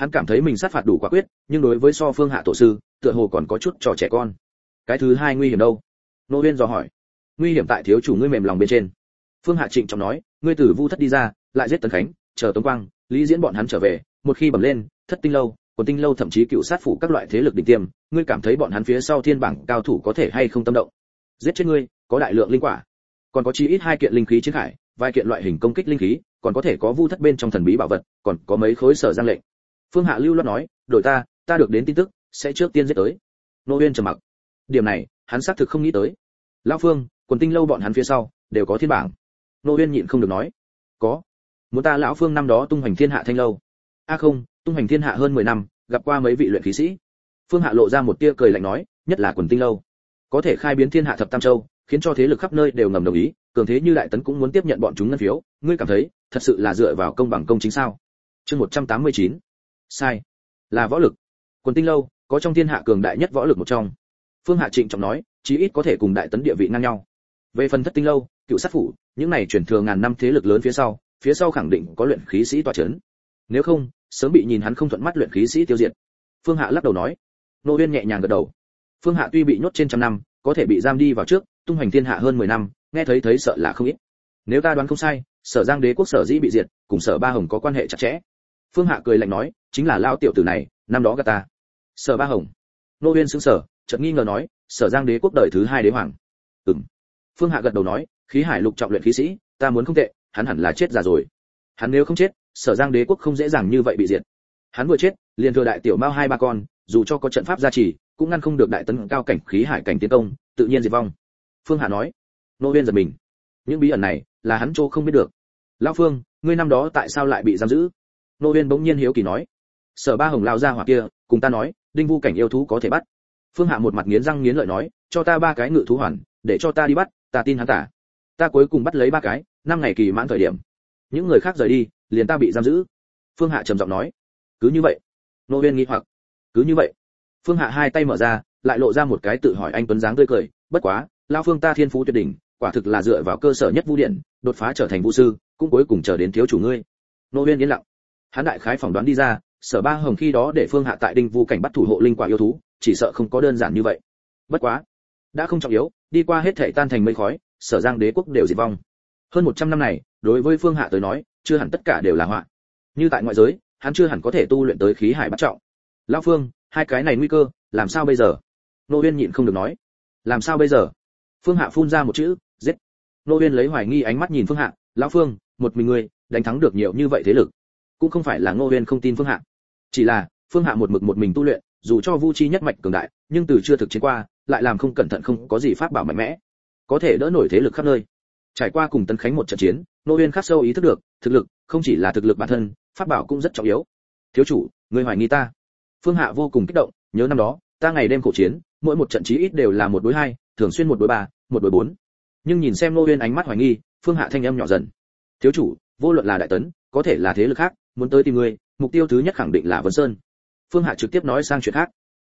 Hắn cảm thấy mình sát phạt đủ quả quyết, nhưng đối với so Phương Hạ tổ sư, tựa hồ còn có chút trò trẻ con. Cái thứ hai nguy hiểm đâu? Nô Uyên dò hỏi. Nguy hiểm tại thiếu chủ ngươi mềm lòng bên trên. Phương Hạ trịnh trọng nói, ngươi từ Vu Thất đi ra, lại giết Tấn Khánh, chờ Tống Quang, Lý Diễn bọn hắn trở về, một khi bẩm lên, Thất Tinh lâu, Quần Tinh lâu thậm chí cựu sát phủ các loại thế lực đỉnh tiêm, ngươi cảm thấy bọn hắn phía sau thiên bảng cao thủ có thể hay không tâm động? Giết chết ngươi, có đại lượng linh quả, còn có chí ít 2 kiện linh khí chiến khải, vài kiện loại hình công kích linh khí, còn có thể có Vu Thất bên trong thần bí bảo vật, còn có mấy khối sở giang lệnh. Phương Hạ lưu loát nói, đổi ta được đến tin tức, sẽ trước tiên giết tới. Nô Uyên trầm mặc. Điểm này, hắn xác thực không nghĩ tới. Lão Phương, Quần Tinh lâu bọn hắn phía sau đều có thiên bảng. Nô Uyên nhịn không được nói, có. Muốn ta lão Phương năm đó tung hoành thiên hạ thanh lâu. Không, tung hoành thiên hạ hơn 10 năm, gặp qua mấy vị luyện khí sĩ. Phương Hạ lộ ra một tia cười lạnh nói, nhất là Quần Tinh lâu, có thể khai biến thiên hạ thập tam châu, khiến cho thế lực khắp nơi đều ngầm đồng ý, cường thế như Đại Tấn cũng muốn tiếp nhận bọn chúng ngân phiếu, ngươi cảm thấy, thật sự là dựa vào công bằng công chính sao? Chương 189. Sai, là võ lực. Quần Tinh lâu có trong thiên hạ cường đại nhất võ lực một trong. Phương Hạ trịnh trọng nói, chí ít có thể cùng Đại Tấn địa vị ngang nhau. Về phần Thất Tinh lâu, cựu sát phủ, những này truyền thừa ngàn năm thế lực lớn phía sau khẳng định có luyện khí sĩ tọa chấn. Nếu không, sớm bị nhìn hắn không thuận mắt luyện khí sĩ tiêu diệt. Phương Hạ lắc đầu nói. Nô Uyên nhẹ nhàng gật đầu. Phương Hạ tuy bị nhốt trên trăm năm, có thể bị giam đi vào trước, tung hoành thiên hạ hơn 10 năm, nghe thấy sợ là không ít. Nếu ta đoán không sai, Sở Giang Đế quốc sở dĩ bị diệt, cùng Sở Ba Hồng có quan hệ chặt chẽ. Phương Hạ cười lạnh nói, chính là lao tiểu tử này, năm đó gạt ta. Sở Ba Hồng. Nô Uyên sững sờ, chợt nghi ngờ nói, Sở Giang Đế quốc đời thứ 2 đế hoàng. Phương Hạ gật đầu nói, khí hải lục trọng luyện khí sĩ, ta muốn không tệ, hắn hẳn là chết già rồi. Hắn nếu không chết, Sở Giang Đế quốc không dễ dàng như vậy bị diệt. Hắn vừa chết, liền thừa đại tiểu mao 2-3 con, dù cho có trận pháp gia trì, cũng ngăn không được Đại Tấn cao cảnh khí hải cảnh tiến công, tự nhiên diệt vong. Phương Hạ nói. Nô Uyên giật mình. Những bí ẩn này, là hắn chỗ không biết được. Lão Phương, ngươi năm đó tại sao lại bị giam giữ? Nô Uyên bỗng nhiên hiếu kỳ nói. Sở Ba Hồng lao ra hỏa kia, cùng ta nói, đinh vu cảnh yêu thú có thể bắt. Phương Hạ một mặt nghiến răng nghiến lợi nói, cho ta 3 cái ngự thú hoàn, để cho ta đi bắt, ta tin hắn tả. Ta cuối cùng bắt lấy 3 cái, 5 ngày kỳ mãn thời điểm. Những người khác rời đi, liền ta bị giam giữ. Phương Hạ trầm giọng nói. Cứ như vậy. Nô Uyên nghi hoặc. Cứ như vậy. Phương Hạ hai tay mở ra, lại lộ ra một cái tự hỏi anh tuấn dáng tươi cười, bất quá, lão Phương ta thiên phú tuyệt đỉnh, quả thực là dựa vào cơ sở nhất vu điện, đột phá trở thành vu sư, cũng cuối cùng chờ đến thiếu chủ ngươi. Nô Uyên yên lặng. Hắn đại khái phỏng đoán đi ra, Sở Ba Hồng khi đó để Phương Hạ tại đinh vu cảnh bắt thủ hộ linh quả yêu thú, chỉ sợ không có đơn giản như vậy. Bất quá, đã không trọng yếu, đi qua hết thảy tan thành mây khói, Sở Giang Đế quốc đều diệt vong. Hơn 100 năm này, đối với Phương Hạ tới nói, chưa hẳn tất cả đều là họa. Như tại ngoại giới, hắn chưa hẳn có thể tu luyện tới khí hải bát trọng. Lão Phương, hai cái này nguy cơ, làm sao bây giờ? Nô Uyên nhịn không được nói. Làm sao bây giờ? Phương Hạ phun ra một chữ, giết. Nô Uyên lấy hoài nghi ánh mắt nhìn Phương Hạ, lão Phương, một mình ngươi đánh thắng được nhiều như vậy thế lực. Cũng không phải là Nô Uyên không tin Phương Hạ, chỉ là Phương Hạ một mình tu luyện, dù cho Vu Chi nhất mạch cường đại, nhưng từ chưa thực chiến qua, lại làm không cẩn thận không có gì pháp bảo mạnh mẽ, có thể đỡ nổi thế lực khắp nơi. Trải qua cùng Tấn Khánh một trận chiến, Nô Uyên khắc sâu ý thức được, thực lực không chỉ là thực lực bản thân, pháp bảo cũng rất trọng yếu. Thiếu chủ, ngươi hoài nghi ta? Phương Hạ vô cùng kích động, nhớ năm đó, ta ngày đêm khổ chiến, mỗi một trận chí ít đều là 1 đối 2, thường xuyên 1 đối 3, 1 đối 4. Nhưng nhìn xem Nô Uyên ánh mắt hoài nghi, Phương Hạ thanh âm nhỏ dần. Thiếu chủ, vô luận là Đại Tấn, có thể là thế lực khác, muốn tới tìm ngươi, mục tiêu thứ nhất khẳng định là Vân Sơn. Phương Hạ trực tiếp nói sang chuyện khác.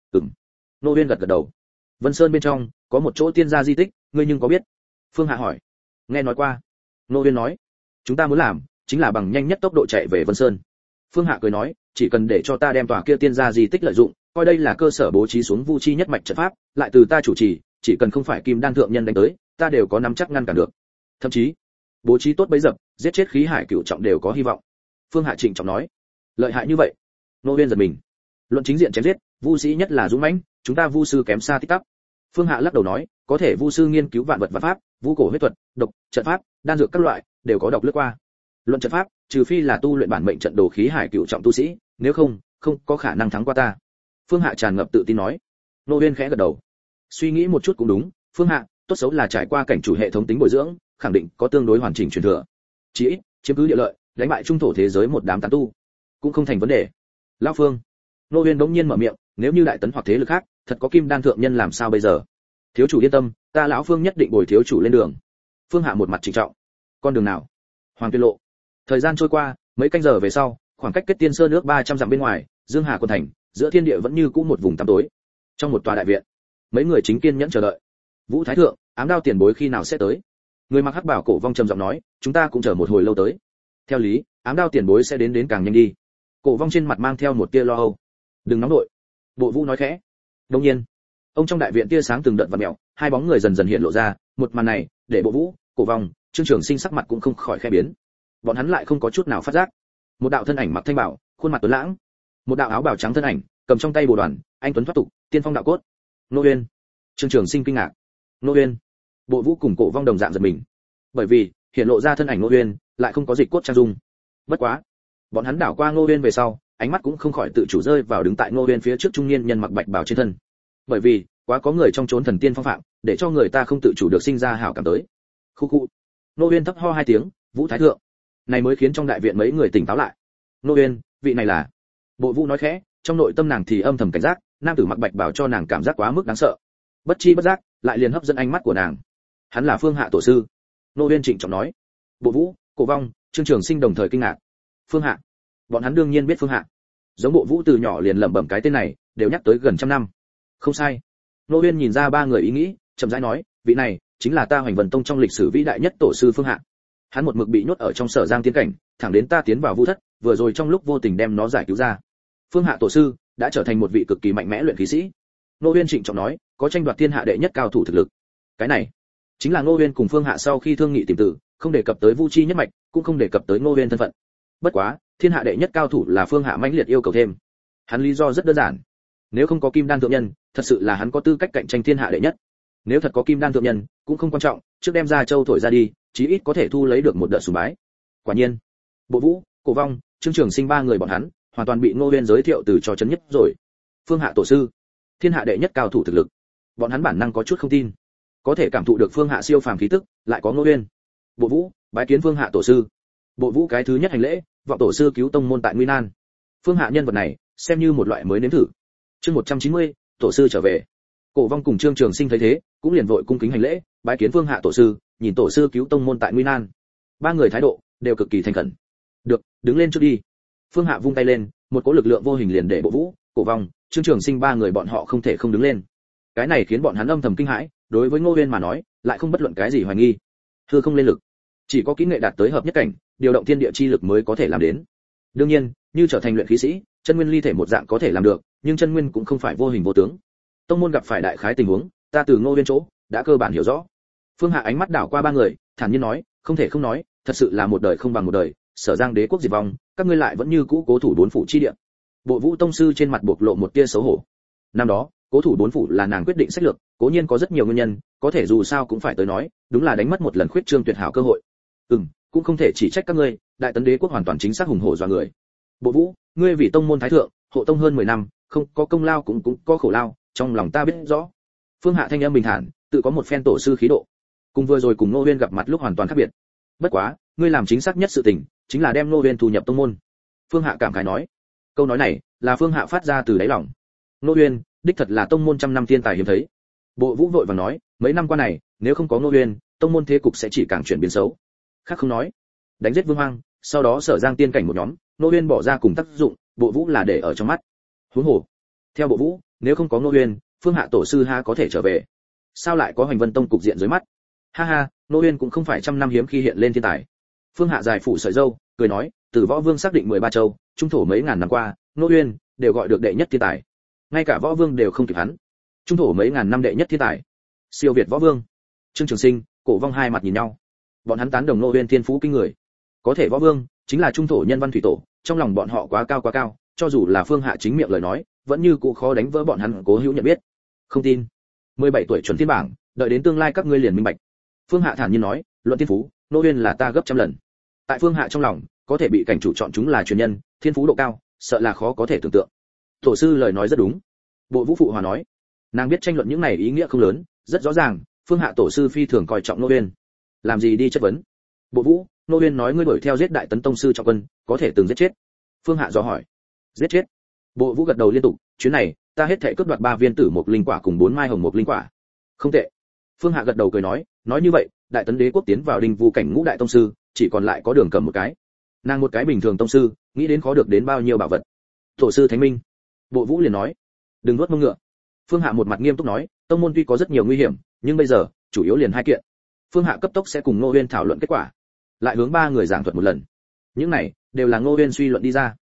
Nô Uyên gật đầu. Vân Sơn bên trong có một chỗ tiên gia di tích, ngươi nhưng có biết? Phương Hạ hỏi. Nghe nói qua. Nô Uyên nói. Chúng ta muốn làm, chính là bằng nhanh nhất tốc độ chạy về Vân Sơn. Phương Hạ cười nói, chỉ cần để cho ta đem tòa kia tiên gia di tích lợi dụng, coi đây là cơ sở bố trí xuống Vu Chi nhất mạch trận pháp, lại từ ta chủ trì, chỉ cần không phải Kim Đan thượng nhân đánh tới, ta đều có nắm chắc ngăn cản được. Thậm chí, bố trí tốt bấy dập, giết chết khí hải cửu trọng đều có hy vọng. Phương Hạ trịnh trọng nói. Lợi hại như vậy? Nô Uyên giật mình. Luận chính diện chém giết, Vu sĩ nhất là dũng mãnh, chúng ta Vu sư kém xa tích tắp. Phương Hạ lắc đầu nói, có thể Vu sư nghiên cứu vạn vật và pháp, Vu cổ huyết thuật, độc, trận pháp, đan dược các loại, đều có đọc lướt qua. Luận trận pháp, trừ phi là tu luyện bản mệnh trận đồ khí hải cửu trọng tu sĩ, nếu không, không có khả năng thắng qua ta. Phương Hạ tràn ngập tự tin nói. Nô Uyên khẽ gật đầu. Suy nghĩ một chút cũng đúng, Phương Hạ, tốt xấu là trải qua cảnh chủ hệ thống tính bồi dưỡng, khẳng định có tương đối hoàn chỉnh truyền thừa. Chỉ ít, chiếm cứ địa lợi, đánh bại trung thổ thế giới một đám tán tu, cũng không thành vấn đề. Lão Phương. Nô Uyên bỗng nhiên mở miệng, nếu như Đại Tấn hoặc thế lực khác, thật có Kim Đan thượng nhân làm sao bây giờ? Thiếu chủ yên tâm, ta lão Phương nhất định bồi thiếu chủ lên đường. Phương Hạ một mặt trịnh trọng. Con đường nào? Hoàng Tuyên lộ. Thời gian trôi qua, mấy canh giờ về sau, khoảng cách Kết Tiên Sơn nước 300 dặm bên ngoài, Dương Hà quận thành, giữa thiên địa vẫn như cũ một vùng tăm tối. Trong một tòa đại viện, mấy người chính kiên nhẫn chờ đợi. Vũ Thái thượng, Ám Đao tiền bối khi nào sẽ tới? Người mặc hắc bảo cổ vong trầm giọng nói, chúng ta cũng chờ một hồi lâu tới. Theo lý, Ám Đao tiền bối sẽ đến càng nhanh đi. Cổ Vong trên mặt mang theo một tia lo âu. Đừng nóng đội. Bộ Vũ nói khẽ. Đương nhiên, ông trong đại viện tia sáng từng đợt vặn mèo, hai bóng người dần dần hiện lộ ra, một màn này, để Bộ Vũ, Cổ Vong, Trương Trường Sinh sắc mặt cũng không khỏi khẽ biến. Bọn hắn lại không có chút nào phát giác. Một đạo thân ảnh mặc thanh bảo, khuôn mặt tuấn lãng, một đạo áo bào trắng thân ảnh, cầm trong tay bồ đoàn, anh tuấn thoát tục, tiên phong đạo cốt. Nô Uyên. Trương Trường Sinh kinh ngạc. Nô Uyên. Bộ Vũ cùng Cổ Vong đồng dạng giật mình. Bởi vì, hiện lộ ra thân ảnh Nô Uyên, lại không có dịch cốt trang dung. Bất quá, bọn hắn đảo qua Nô Uyên về sau, ánh mắt cũng không khỏi tự chủ rơi vào đứng tại Nô Uyên phía trước trung niên nhân mặc bạch bào trên thân. Bởi vì, quá có người trong chốn thần tiên phong phạm, để cho người ta không tự chủ được sinh ra hảo cảm tới. Khu khu. Nô Uyên thấp ho hai tiếng, Vũ Thái thượng. Này mới khiến trong đại viện mấy người tỉnh táo lại. Nô Uyên, vị này là. Bộ Vũ nói khẽ, trong nội tâm nàng thì âm thầm cảnh giác, nam tử mặc bạch bào cho nàng cảm giác quá mức đáng sợ. Bất chi bất giác, lại liền hấp dẫn ánh mắt của nàng. Hắn là Phương Hạ tổ sư. Nô Uyên trịnh trọng nói. Bộ Vũ, Cổ Vong, Trương Trường Sinh đồng thời kinh ngạc. Phương Hạ. Bọn hắn đương nhiên biết Phương Hạ. Giống Bộ Vũ từ nhỏ liền lẩm bẩm cái tên này, đều nhắc tới gần trăm năm. Không sai. Nô Uyên nhìn ra ba người ý nghĩ, chậm rãi nói, vị này chính là ta Hoành Vân Tông trong lịch sử vĩ đại nhất tổ sư Phương Hạ. Hắn một mực bị nhốt ở trong Sở Giang tiên cảnh, thẳng đến ta tiến vào Vũ Thất, vừa rồi trong lúc vô tình đem nó giải cứu ra. Phương Hạ tổ sư đã trở thành một vị cực kỳ mạnh mẽ luyện khí sĩ. Nô Uyên trịnh trọng nói, có tranh đoạt thiên hạ đệ nhất cao thủ thực lực. Cái này chính là Nô Uyên cùng Phương Hạ sau khi thương nghị tìm tử, không đề cập tới Vu Chi nhất mạch, cũng không đề cập tới Nô Uyên thân phận. Bất quá, thiên hạ đệ nhất cao thủ là Phương Hạ mãnh liệt yêu cầu thêm. Hắn lý do rất đơn giản. Nếu không có Kim Đan thượng nhân, thật sự là hắn có tư cách cạnh tranh thiên hạ đệ nhất. Nếu thật có Kim Đan thượng nhân, cũng không quan trọng, trước đem ra châu thổi ra đi, chí ít có thể thu lấy được một đợt sùng bái. Quả nhiên, Bộ Vũ, Cổ Vong, Trương Trường Sinh ba người bọn hắn, hoàn toàn bị Ngô Uyên giới thiệu từ cho chấn nhất rồi. Phương Hạ tổ sư, thiên hạ đệ nhất cao thủ thực lực. Bọn hắn bản năng có chút không tin. Có thể cảm thụ được Phương Hạ siêu phàm khí tức, lại có Ngô Uyên. Bộ Vũ, bái kiến Phương Hạ tổ sư. Bộ Vũ cái thứ nhất hành lễ, vọng tổ sư cứu tông môn tại nguy nan. Phương Hạ nhân vật này, xem như một loại mới nếm thử. Chương 190, tổ sư trở về. Cổ Vong cùng Trương Trường Sinh thấy thế, cũng liền vội cung kính hành lễ, bái kiến Phương Hạ tổ sư, nhìn tổ sư cứu tông môn tại nguy nan. Ba người thái độ đều cực kỳ thành khẩn. Được, đứng lên trước đi. Phương Hạ vung tay lên, một cỗ lực lượng vô hình liền để Bộ Vũ, Cổ Vong, Trương Trường Sinh ba người bọn họ không thể không đứng lên. Cái này khiến bọn hắn âm thầm kinh hãi, đối với Ngô Uyên mà nói, lại không bất luận cái gì hoài nghi. Thưa không lên lực, chỉ có kỹ nghệ đạt tới hợp nhất cảnh, điều động thiên địa chi lực mới có thể làm đến. Đương nhiên, như trở thành luyện khí sĩ, chân nguyên ly thể một dạng có thể làm được, nhưng chân nguyên cũng không phải vô hình vô tướng. Tông môn gặp phải đại khái tình huống, ta từ Ngô Uyên chỗ đã cơ bản hiểu rõ. Phương Hạ ánh mắt đảo qua ba người, thản nhiên nói, không thể không nói, thật sự là một đời không bằng một đời, Sở Giang đế quốc diệt vong, các ngươi lại vẫn như cũ cố thủ bốn phủ chi địa. Bộ Vũ tông sư trên mặt bộc lộ một tia xấu hổ. Năm đó, cố thủ bốn phủ là nàng quyết định sách lược, cố nhiên có rất nhiều nguyên nhân, có thể dù sao cũng phải tới nói, đúng là đánh mất một lần khuyết trương tuyệt hảo cơ hội. Cũng không thể chỉ trách các ngươi, đại tấn đế quốc hoàn toàn chính xác hùng hổ dọa người. Bộ Vũ, ngươi vì tông môn thái thượng, hộ tông hơn 10 năm, không có công lao cũng có khổ lao, trong lòng ta biết rõ. Phương Hạ thanh âm bình thản, tự có một phen tổ sư khí độ. Cùng vừa rồi cùng Ngô Uyên gặp mặt lúc hoàn toàn khác biệt. Bất quá, ngươi làm chính xác nhất sự tình, chính là đem Ngô Uyên thu nhập tông môn. Phương Hạ cảm khái nói. Câu nói này là Phương Hạ phát ra từ đáy lòng. Ngô Uyên, đích thật là tông môn trăm năm thiên tài hiếm thấy. Bộ Vũ vội vàng nói, mấy năm qua này, nếu không có Ngô Uyên, tông môn thế cục sẽ chỉ càng chuyển biến xấu. Khác không nói, đánh giết Vương Hoang, sau đó Sở Giang tiên cảnh một nhóm, Ngô Uyên bỏ ra cùng tác dụng, Bộ Vũ là để ở trong mắt. Huống hồ, theo Bộ Vũ, nếu không có Ngô Uyên, Phương Hạ tổ sư ha có thể trở về. Sao lại có Hoành Vân Tông cục diện dưới mắt? Ha ha, Ngô Uyên cũng không phải trăm năm hiếm khi hiện lên thiên tài. Phương Hạ dài phủ sợi râu, cười nói, từ Võ Vương xác định 13 châu, trung thổ mấy ngàn năm qua, Ngô Uyên đều gọi được đệ nhất thiên tài. Ngay cả Võ Vương đều không kịp hắn. Trung thổ mấy ngàn năm đệ nhất thiên tài, siêu việt Võ Vương. Trương Trường Sinh, Cổ Vong hai mặt nhìn nhau. Bọn hắn tán đồng Ngô Uyên thiên phú kinh người. Có thể Võ Vương chính là trung thổ nhân văn thủy tổ, trong lòng bọn họ quá cao, cho dù là Phương Hạ chính miệng lời nói, vẫn như cũ khó đánh vỡ bọn hắn cố hữu nhận biết. Không tin. 17 tuổi chuẩn thiên bảng, đợi đến tương lai các ngươi liền minh bạch. Phương Hạ thản nhiên nói, luận thiên phú, Ngô Uyên là ta gấp trăm lần. Tại Phương Hạ trong lòng, có thể bị cảnh chủ chọn chúng là truyền nhân, thiên phú độ cao, sợ là khó có thể tưởng tượng. Tổ sư lời nói rất đúng. Bộ Vũ phụ hòa nói, nàng biết tranh luận những này ý nghĩa không lớn, rất rõ ràng, Phương Hạ tổ sư phi thường coi trọng Ngô Uyên. Làm gì đi chất vấn? Bộ Vũ, Ngô Uyên nói ngươi đuổi theo giết đại tấn tông sư Trọng Quân, có thể từng giết chết. Phương Hạ dò hỏi. Giết chết? Bộ Vũ gật đầu liên tục, chuyến này, ta hết thảy cướp đoạt 3 viên tử mộc linh quả cùng 4 mai hồng mộc linh quả. Không tệ. Phương Hạ gật đầu cười nói như vậy, đại tấn đế quốc tiến vào đinh vu cảnh ngũ đại tông sư, chỉ còn lại có Đường Cầm một cái. Nàng một cái bình thường tông sư, nghĩ đến khó được đến bao nhiêu bảo vật. Tổ sư Thánh Minh. Bộ Vũ liền nói, đừng nuốt mông ngựa. Phương Hạ một mặt nghiêm túc nói, tông môn tuy có rất nhiều nguy hiểm, nhưng bây giờ, chủ yếu liền hai kiện. Phương Hạ cấp tốc sẽ cùng Ngô Uyên thảo luận kết quả, lại hướng ba người giảng thuật một lần. Những này đều là Ngô Uyên suy luận đi ra.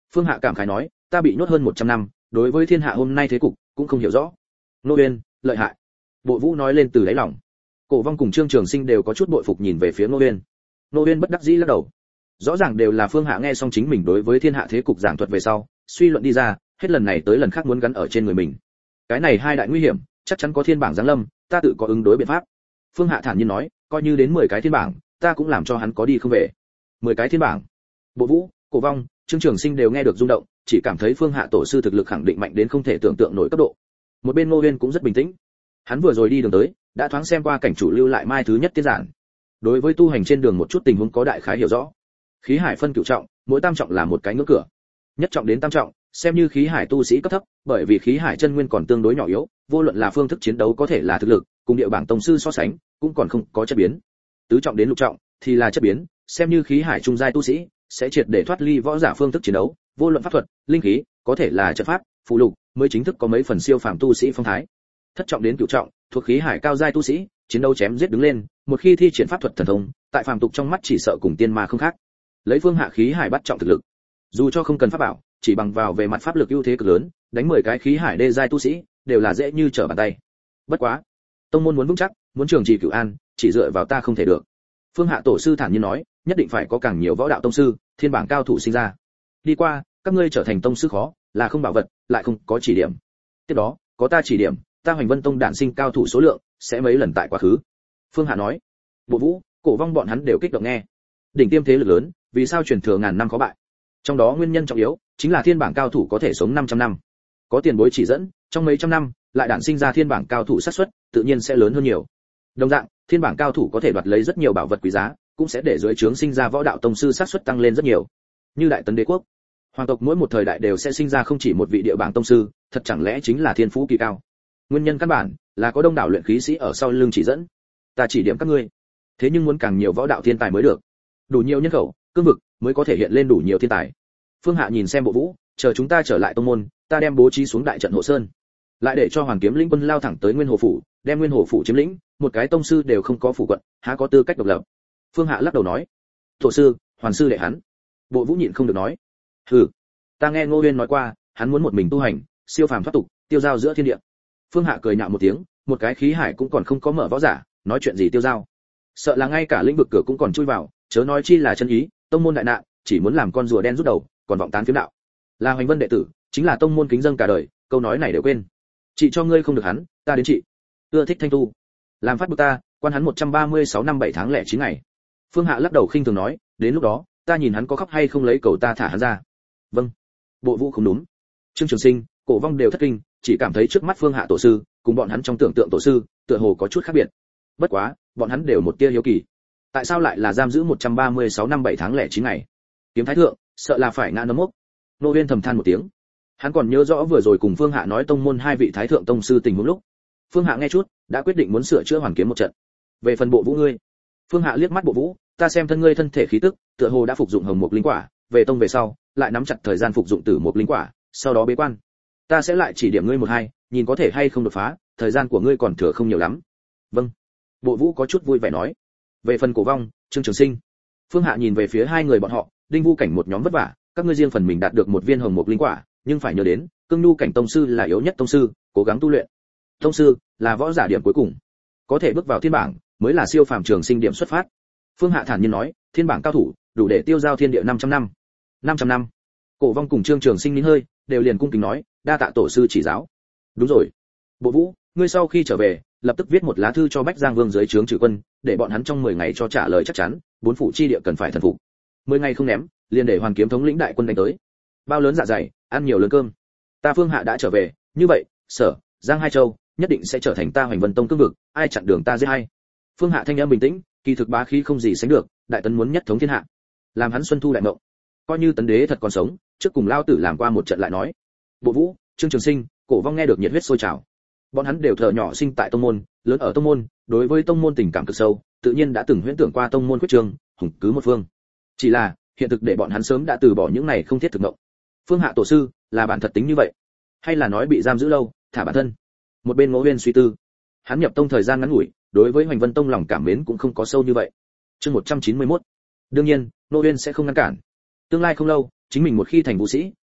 Phương Hạ cảm khái nói, ta bị nhốt hơn 100 năm, đối với thiên hạ hôm nay thế cục cũng không hiểu rõ. Nô Uyên, lợi hại. Bộ Vũ nói lên từ đáy lòng. Cổ Vong cùng Trương Trường Sinh đều có chút bội phục nhìn về phía Nô Uyên. Nô Uyên bất đắc dĩ lắc đầu. Rõ ràng đều là Phương Hạ nghe xong chính mình đối với thiên hạ thế cục giảng thuật về sau, suy luận đi ra, hết lần này tới lần khác muốn gắn ở trên người mình. Cái này hai đại nguy hiểm, chắc chắn có thiên bảng giáng lâm, ta tự có ứng đối biện pháp. Phương Hạ thản nhiên nói, coi như đến 10 cái thiên bảng, ta cũng làm cho hắn có đi không về. 10 cái thiên bảng. Bộ Vũ, Cổ Vong, Trương Trường Sinh đều nghe được rung động, chỉ cảm thấy Phương Hạ tổ sư thực lực khẳng định mạnh đến không thể tưởng tượng nổi cấp độ. Một bên Ngô Uyên cũng rất bình tĩnh. Hắn vừa rồi đi đường tới, đã thoáng xem qua cảnh chủ lưu lại mai thứ nhất tiên giản. Đối với tu hành trên đường một chút tình huống có đại khái hiểu rõ. Khí hải phân cửu trọng, mỗi tam trọng là một cái ngưỡng cửa. Nhất trọng đến tam trọng, xem như khí hải tu sĩ cấp thấp, bởi vì khí hải chân nguyên còn tương đối nhỏ yếu, vô luận là phương thức chiến đấu có thể là thực lực, cùng địa bảng tông sư so sánh, cũng còn không có chất biến. Tứ trọng đến lục trọng thì là chất biến, xem như khí hải trung giai tu sĩ, sẽ triệt để thoát ly võ giả phương thức chiến đấu, vô luận pháp thuật, linh khí, có thể là trận pháp, phù lục, mới chính thức có mấy phần siêu phàm tu sĩ phong thái. Thất trọng đến cửu trọng, thuộc khí hải cao giai tu sĩ, chiến đấu chém giết đứng lên, một khi thi triển pháp thuật thần thông, tại phàm tục trong mắt chỉ sợ cùng tiên ma không khác. Lấy Phương Hạ khí hải bắt trọng thực lực, dù cho không cần pháp bảo, chỉ bằng vào về mặt pháp lực ưu thế cực lớn, đánh 10 cái khí hải đê giai tu sĩ, đều là dễ như trở bàn tay. Bất quá, tông môn muốn vững chắc, muốn trường trì cửu an, chỉ dựa vào ta không thể được. Phương Hạ tổ sư thản nhiên nói, nhất định phải có càng nhiều võ đạo tông sư, thiên bảng cao thủ sinh ra. Đi qua, các ngươi trở thành tông sư khó, là không bảo vật, lại không có chỉ điểm. Tiếp đó, có ta chỉ điểm, ta Hoành Vân Tông đản sinh cao thủ số lượng sẽ mấy lần tại quá khứ. Phương Hạ nói. Bộ Vũ, Cổ Vong bọn hắn đều kích động nghe. Đỉnh tiêm thế lực lớn, vì sao truyền thừa ngàn năm khó bại? Trong đó nguyên nhân trọng yếu chính là thiên bảng cao thủ có thể sống 500 năm. Có tiền bối chỉ dẫn, trong mấy trăm năm lại đản sinh ra thiên bảng cao thủ xác suất tự nhiên sẽ lớn hơn nhiều. Đồng dạng, thiên bảng cao thủ có thể đoạt lấy rất nhiều bảo vật quý giá, cũng sẽ để dưới trướng sinh ra võ đạo tông sư xác suất tăng lên rất nhiều. Như Đại Tấn Đế quốc, hoàng tộc mỗi một thời đại đều sẽ sinh ra không chỉ một vị địa bảng tông sư, thật chẳng lẽ chính là thiên phú kỳ cao. Nguyên nhân căn bản là có đông đảo luyện khí sĩ ở sau lưng chỉ dẫn. Ta chỉ điểm các ngươi, thế nhưng muốn càng nhiều võ đạo thiên tài mới được. Đủ nhiều nhân khẩu, cương vực mới có thể hiện lên đủ nhiều thiên tài. Phương Hạ nhìn xem Bộ Vũ, chờ chúng ta trở lại tông môn, ta đem bố trí xuống đại trận hộ sơn, lại để cho Hoàng Kiếm Lĩnh quân lao thẳng tới Nguyên Hồ phủ, đem Nguyên Hồ phủ chiếm lĩnh, một cái tông sư đều không có phủ quận, há có tư cách độc lập. Phương Hạ lắc đầu nói, tổ sư, hoàn sư đệ hắn. Bộ Vũ nhịn không được nói, hừ, ta nghe Ngô Uyên nói qua, hắn muốn một mình tu hành, siêu phàm thoát tục, tiêu giao giữa thiên địa. Phương Hạ cười nhạo một tiếng, một cái khí hải cũng còn không có mở võ giả, nói chuyện gì tiêu giao? Sợ là ngay cả lĩnh vực cửa cũng còn chui vào, chớ nói chi là chân ý, tông môn đại nạn, chỉ muốn làm con rùa đen rút đầu, còn vọng tán phiếm đạo. Là Hoành Vân đệ tử, chính là tông môn kính dâng cả đời, câu nói này đều quên. Chị cho ngươi không được hắn, ta đến chị. Ưa thích thanh tu, làm phát bức ta, quan hắn 136 năm 7 tháng lẻ 9 ngày. Phương Hạ lắc đầu khinh thường nói, đến lúc đó, ta nhìn hắn có khóc hay không lấy cầu ta thả hắn ra. Vâng. Bộ Vũ không đúng. Trương Trường Sinh, Cổ Vong đều thất kinh, chỉ cảm thấy trước mắt Phương Hạ tổ sư, cùng bọn hắn trong tưởng tượng tổ sư, tựa hồ có chút khác biệt. Bất quá, bọn hắn đều một tia hiếu kỳ. Tại sao lại là giam giữ 136 năm 7 tháng lẻ 9 ngày? Kiếm Thái thượng, sợ là phải ngã nấm mốc. Nô Uyên thầm than một tiếng. Hắn còn nhớ rõ vừa rồi cùng Phương Hạ nói tông môn hai vị thái thượng tông sư tình huống lúc. Phương Hạ nghe chút, đã quyết định muốn sửa chữa Hoàn Kiếm một trận. Về phần Bộ Vũ ngươi, Phương Hạ liếc mắt Bộ Vũ, ta xem thân ngươi thân thể khí tức, tựa hồ đã phục dụng hồng mục linh quả, về tông về sau, lại nắm chặt thời gian phục dụng tử mục linh quả, sau đó bế quan. Ta sẽ lại chỉ điểm ngươi một hai, nhìn có thể hay không đột phá, thời gian của ngươi còn thừa không nhiều lắm. Vâng. Bộ Vũ có chút vui vẻ nói. Về phần Cổ Vong, Trương Trường Sinh, Phương Hạ nhìn về phía hai người bọn họ, Đinh Vu cảnh một nhóm vất vả, các ngươi riêng phần mình đạt được một viên hồng mục linh quả, nhưng phải nhớ đến, cương nhu cảnh tông sư là yếu nhất tông sư, cố gắng tu luyện. Tông sư là võ giả điểm cuối cùng, có thể bước vào thiên bảng, mới là siêu phàm trường sinh điểm xuất phát. Phương Hạ thản nhiên nói, thiên bảng cao thủ, đủ để tiêu giao thiên địa 500 năm. 500 năm. Cổ Vong cùng Trương Trường Sinh nín hơi, đều liền cung kính nói, đa tạ tổ sư chỉ giáo. Đúng rồi. Bộ Vũ, ngươi sau khi trở về, lập tức viết một lá thư cho Bách Giang Vương dưới trướng trừ quân, để bọn hắn trong 10 ngày cho trả lời chắc chắn, bốn phủ chi địa cần phải thần phục. 10 ngày không ném, liền để Hoàn Kiếm thống lĩnh đại quân đánh tới. Bao lớn dạ dày, ăn nhiều lớn cơm. Ta Phương Hạ đã trở về, như vậy, Sở, Giang hai châu nhất định sẽ trở thành ta Hoành Vân Tông cương vực, ai chặn đường ta giết hay. Phương Hạ thanh âm bình tĩnh, kỳ thực bá khí không gì sánh được, đại tấn muốn nhất thống thiên hạ, làm hắn xuân thu đại mộng. Coi như tấn đế thật còn sống, trước cùng lao tử làm qua một trận lại nói. Bộ Vũ, Trương Trường Sinh, Cổ Vong nghe được nhiệt huyết sôi trào. Bọn hắn đều thở nhỏ sinh tại tông môn, lớn ở tông môn, đối với tông môn tình cảm cực sâu, tự nhiên đã từng huyễn tưởng qua tông môn quyết trường, hùng cứ một phương. Chỉ là, hiện thực để bọn hắn sớm đã từ bỏ những này không thiết thực mộng. Phương Hạ tổ sư, là bản thật tính như vậy, hay là nói bị giam giữ lâu, thả bản thân? Một bên Ngô Uyên suy tư. Hắn nhập tông thời gian ngắn ngủi, đối với Hoành Vân Tông lòng cảm mến cũng không có sâu như vậy. Chương 191. Đương nhiên, Ngô Uyên sẽ không ngăn cản. Tương lai không lâu, chính mình một khi thành vũ sĩ,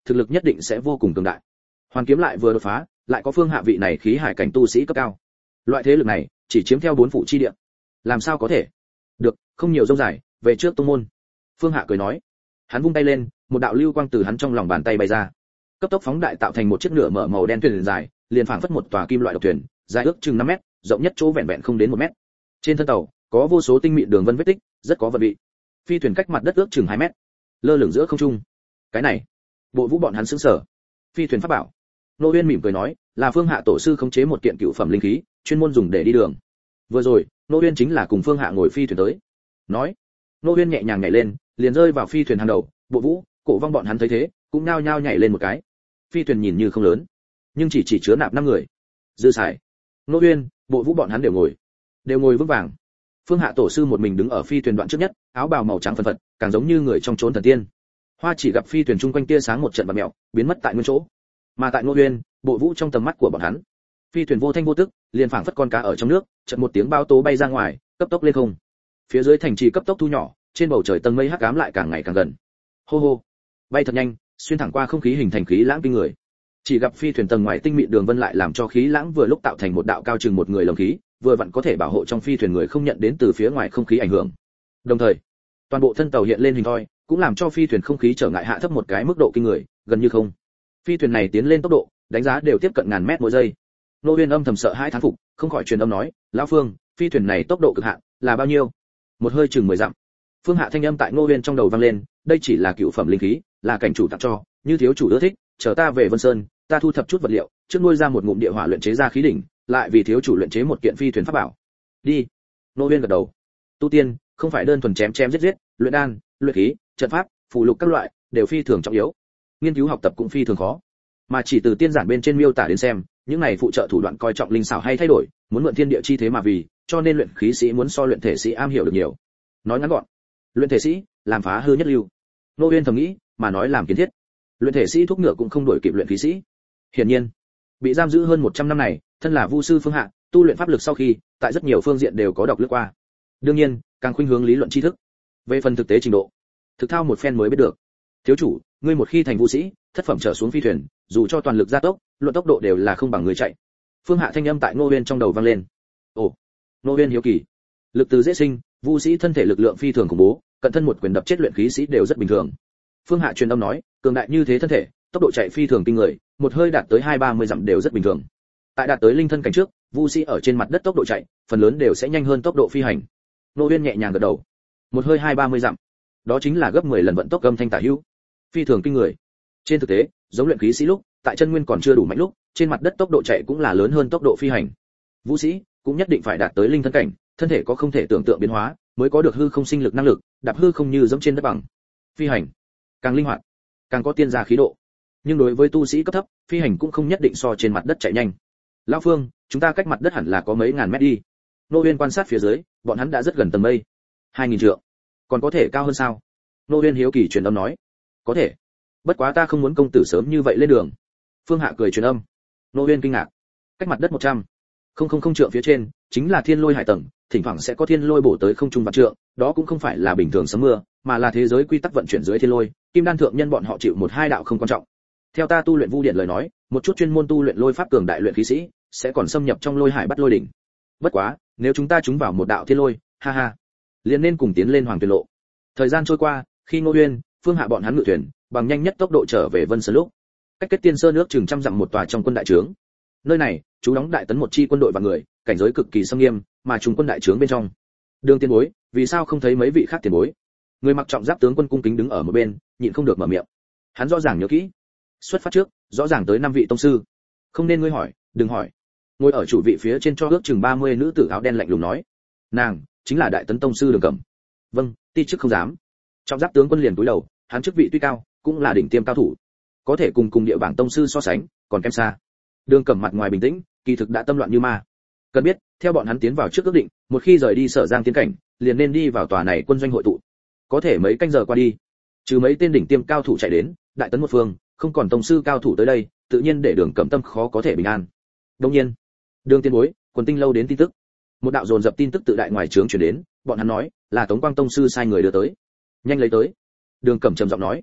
thực lực nhất định sẽ vô cùng cường đại. Hoàn kiếm lại vừa đột phá, lại có Phương Hạ vị này khí hải cảnh tu sĩ cấp cao. Loại thế lực này chỉ chiếm theo 4 phủ chi địa. Làm sao có thể? Được, không nhiều dông dài, về trước tông môn. Phương Hạ cười nói. Hắn vung tay lên, một đạo lưu quang từ hắn trong lòng bàn tay bay ra. Cấp tốc phóng đại tạo thành một chiếc nửa mở màu đen thuyền dài, liền phảng phất một tòa kim loại độc thuyền, dài ước chừng 5 mét, rộng nhất chỗ vẹn vẹn không đến 1 mét. Trên thân tàu có vô số tinh mịn đường vân vết tích, rất có vận vị. Phi thuyền cách mặt đất ước chừng 2 mét, lơ lửng giữa không trung. Cái này, Bộ Vũ bọn hắn sững sờ. Phi thuyền pháp bảo. Nô Uyên mỉm cười nói, là Phương Hạ tổ sư khống chế một kiện cựu phẩm linh khí, chuyên môn dùng để đi đường. Vừa rồi, Nô Uyên chính là cùng Phương Hạ ngồi phi thuyền tới. Nói, Nô Uyên nhẹ nhàng nhảy lên, liền rơi vào phi thuyền hàng đầu. Bộ Vũ, Cổ Vong bọn hắn thấy thế, cũng nhao nhao nhảy lên một cái. Phi thuyền nhìn như không lớn, nhưng chỉ chứa nạp 5 người. Dư xài. Nô Uyên, Bộ Vũ bọn hắn đều ngồi vững vàng. Phương Hạ tổ sư một mình đứng ở phi thuyền đoạn trước nhất, áo bào màu trắng phân phật, càng giống như người trong chốn thần tiên. Hoa chỉ gặp phi thuyền chung quanh tia sáng một trận bạt mèo, biến mất tại nguyên chỗ. Mà tại Nô Uyên, Bộ Vũ trong tầm mắt của bọn hắn, phi thuyền vô thanh vô tức, liền phảng phất con cá ở trong nước, chợt một tiếng bao tố bay ra ngoài, cấp tốc lên không. Phía dưới thành trì cấp tốc thu nhỏ, trên bầu trời tầng mây hắc ám lại càng ngày càng gần. Hô hô, bay thật nhanh, xuyên thẳng qua không khí hình thành khí lãng kinh người. Chỉ gặp phi thuyền tầng ngoài tinh mịn đường vân lại làm cho khí lãng vừa lúc tạo thành một đạo cao chừng một người lồng khí, vừa vặn có thể bảo hộ trong phi thuyền người không nhận đến từ phía ngoài không khí ảnh hưởng. Đồng thời, toàn bộ thân tàu hiện lên hình thoi, cũng làm cho phi thuyền không khí trở ngại hạ thấp một cái mức độ kinh người, gần như không. Phi thuyền này tiến lên tốc độ, đánh giá đều tiếp cận ngàn mét mỗi giây. Nô Uyên âm thầm sợ hãi thán phục, không khỏi truyền âm nói, lão Phương, phi thuyền này tốc độ cực hạn là bao nhiêu? Một hơi chừng 10 dặm. Phương Hạ thanh âm tại Nô Uyên trong đầu vang lên, đây chỉ là cựu phẩm linh khí, là cảnh chủ tặng cho, như thiếu chủ ưa thích, chờ ta về Vân Sơn, ta thu thập chút vật liệu, trước nuôi ra một ngụm địa hỏa luyện chế ra khí đỉnh, lại vì thiếu chủ luyện chế một kiện phi thuyền pháp bảo. Đi. Nô Uyên gật đầu. Tu tiên không phải đơn thuần chém giết, luyện đan, luyện khí, trận pháp, phù lục các loại đều phi thường trọng yếu. Nghiên cứu học tập cũng phi thường khó, mà chỉ từ tiên giản bên trên miêu tả đến xem, những này phụ trợ thủ đoạn coi trọng linh xảo hay thay đổi, muốn mượn thiên địa chi thế mà vì, cho nên luyện khí sĩ muốn so luyện thể sĩ am hiểu được nhiều. Nói ngắn gọn, luyện thể sĩ làm phá hư nhất lưu. Nô Uyên thầm nghĩ, mà nói làm kiến thiết. Luyện thể sĩ thuốc ngựa cũng không đổi kịp luyện khí sĩ. Hiển nhiên, bị giam giữ hơn 100 năm này, thân là vu sư Phương Hạ, tu luyện pháp lực sau khi, tại rất nhiều phương diện đều có đọc lướt qua. Đương nhiên, càng khuynh hướng lý luận tri thức. Về phần thực tế trình độ, thực thao một phen mới biết được. Thiếu chủ, ngươi một khi thành vũ sĩ, thất phẩm trở xuống phi thuyền, dù cho toàn lực gia tốc, luận tốc độ đều là không bằng người chạy. Phương Hạ thanh âm tại Nô Uyên trong đầu vang lên. Ồ, Nô Uyên hiếu kỳ. Lực từ dễ sinh, vũ sĩ thân thể lực lượng phi thường khủng bố, cận thân một quyền đập chết luyện khí sĩ đều rất bình thường. Phương Hạ truyền âm nói, cường đại như thế thân thể, tốc độ chạy phi thường kinh người, một hơi đạt tới 20-30 dặm đều rất bình thường. Tại đạt tới linh thân cảnh trước, vũ sĩ ở trên mặt đất tốc độ chạy, phần lớn đều sẽ nhanh hơn tốc độ phi hành. Nô Uyên nhẹ nhàng gật đầu. Một hơi 20-30 dặm, đó chính là gấp 10 lần vận tốc âm thanh tả hữu, phi thường kinh người. Trên thực tế, giống luyện khí sĩ lúc, tại chân nguyên còn chưa đủ mạnh lúc, trên mặt đất tốc độ chạy cũng là lớn hơn tốc độ phi hành. Vũ sĩ cũng nhất định phải đạt tới linh thân cảnh, thân thể có không thể tưởng tượng biến hóa, mới có được hư không sinh lực năng lực, đạp hư không như dẫm trên đất bằng. Phi hành càng linh hoạt, càng có tiên gia khí độ. Nhưng đối với tu sĩ cấp thấp, phi hành cũng không nhất định so trên mặt đất chạy nhanh. Lão Phương, chúng ta cách mặt đất hẳn là có mấy ngàn mét đi. Nô Uyên quan sát phía dưới, bọn hắn đã rất gần tầng mây. 2000 trượng. Còn có thể cao hơn sao? Nô Uyên hiếu kỳ truyền âm nói. Có thể. Bất quá ta không muốn công tử sớm như vậy lên đường. Phương Hạ cười truyền âm. Nô Uyên kinh ngạc. Cách mặt đất 100 không trượng phía trên, chính là thiên lôi hải tầng, thỉnh thoảng sẽ có thiên lôi bổ tới không trung vạn trượng, đó cũng không phải là bình thường sấm mưa, mà là thế giới quy tắc vận chuyển dưới thiên lôi, kim đan thượng nhân bọn họ chịu 1-2 đạo không quan trọng. Theo ta tu luyện vu điện lời nói, một chút chuyên môn tu luyện lôi pháp cường đại luyện khí sĩ, sẽ còn xâm nhập trong lôi hải bắt lôi đỉnh. Bất quá, nếu chúng ta trúng vào một đạo thiên lôi, ha ha, liền nên cùng tiến lên hoàng tuyển lộ. Thời gian trôi qua, khi Ngô Uyên, Phương Hạ bọn hắn ngự thuyền, bằng nhanh nhất tốc độ trở về Vân Sơn lúc, cách Kết Tiên Sơn nước chừng 100 dặm một tòa trong quân đại trướng. Nơi này, trú đóng đại tấn một chi quân đội và người, cảnh giới cực kỳ nghiêm nghiêm, mà trùng quân đại trướng bên trong. Đường Tiên Bối, vì sao không thấy mấy vị khác tiền bối? Người mặc trọng giáp tướng quân cung kính đứng ở một bên, nhịn không được mở miệng. Hắn rõ ràng nhớ kỹ, xuất phát trước, rõ ràng tới 5 vị tông sư. Không nên ngươi hỏi, đừng hỏi. Ngồi ở chủ vị phía trên cho ước chừng 30 nữ tử áo đen lạnh lùng nói. Nàng chính là đại tấn tông sư Đường Cẩm. Vâng, ti chức không dám. Trọng giáp tướng quân liền cúi đầu, hắn chức vị tuy cao, cũng là đỉnh tiêm cao thủ, có thể cùng địa bảng tông sư so sánh, còn kém xa. Đường Cẩm mặt ngoài bình tĩnh, kỳ thực đã tâm loạn như ma. Cần biết, theo bọn hắn tiến vào trước ước định, một khi rời đi Sở Giang tiến cảnh, liền nên đi vào tòa này quân doanh hội tụ. Có thể mấy canh giờ qua đi, trừ mấy tên đỉnh tiêm cao thủ chạy đến, đại tấn một phương, không còn tông sư cao thủ tới đây, tự nhiên để Đường Cẩm tâm khó có thể bình an. Đương nhiên, Đường Tiên Bối, quần tinh lâu đến tin tức. Một đạo dồn dập tin tức tự đại ngoài trướng truyền đến, bọn hắn nói, là Tống Quang tông sư sai người đưa tới. Nhanh lấy tới. Đường Cẩm trầm giọng nói.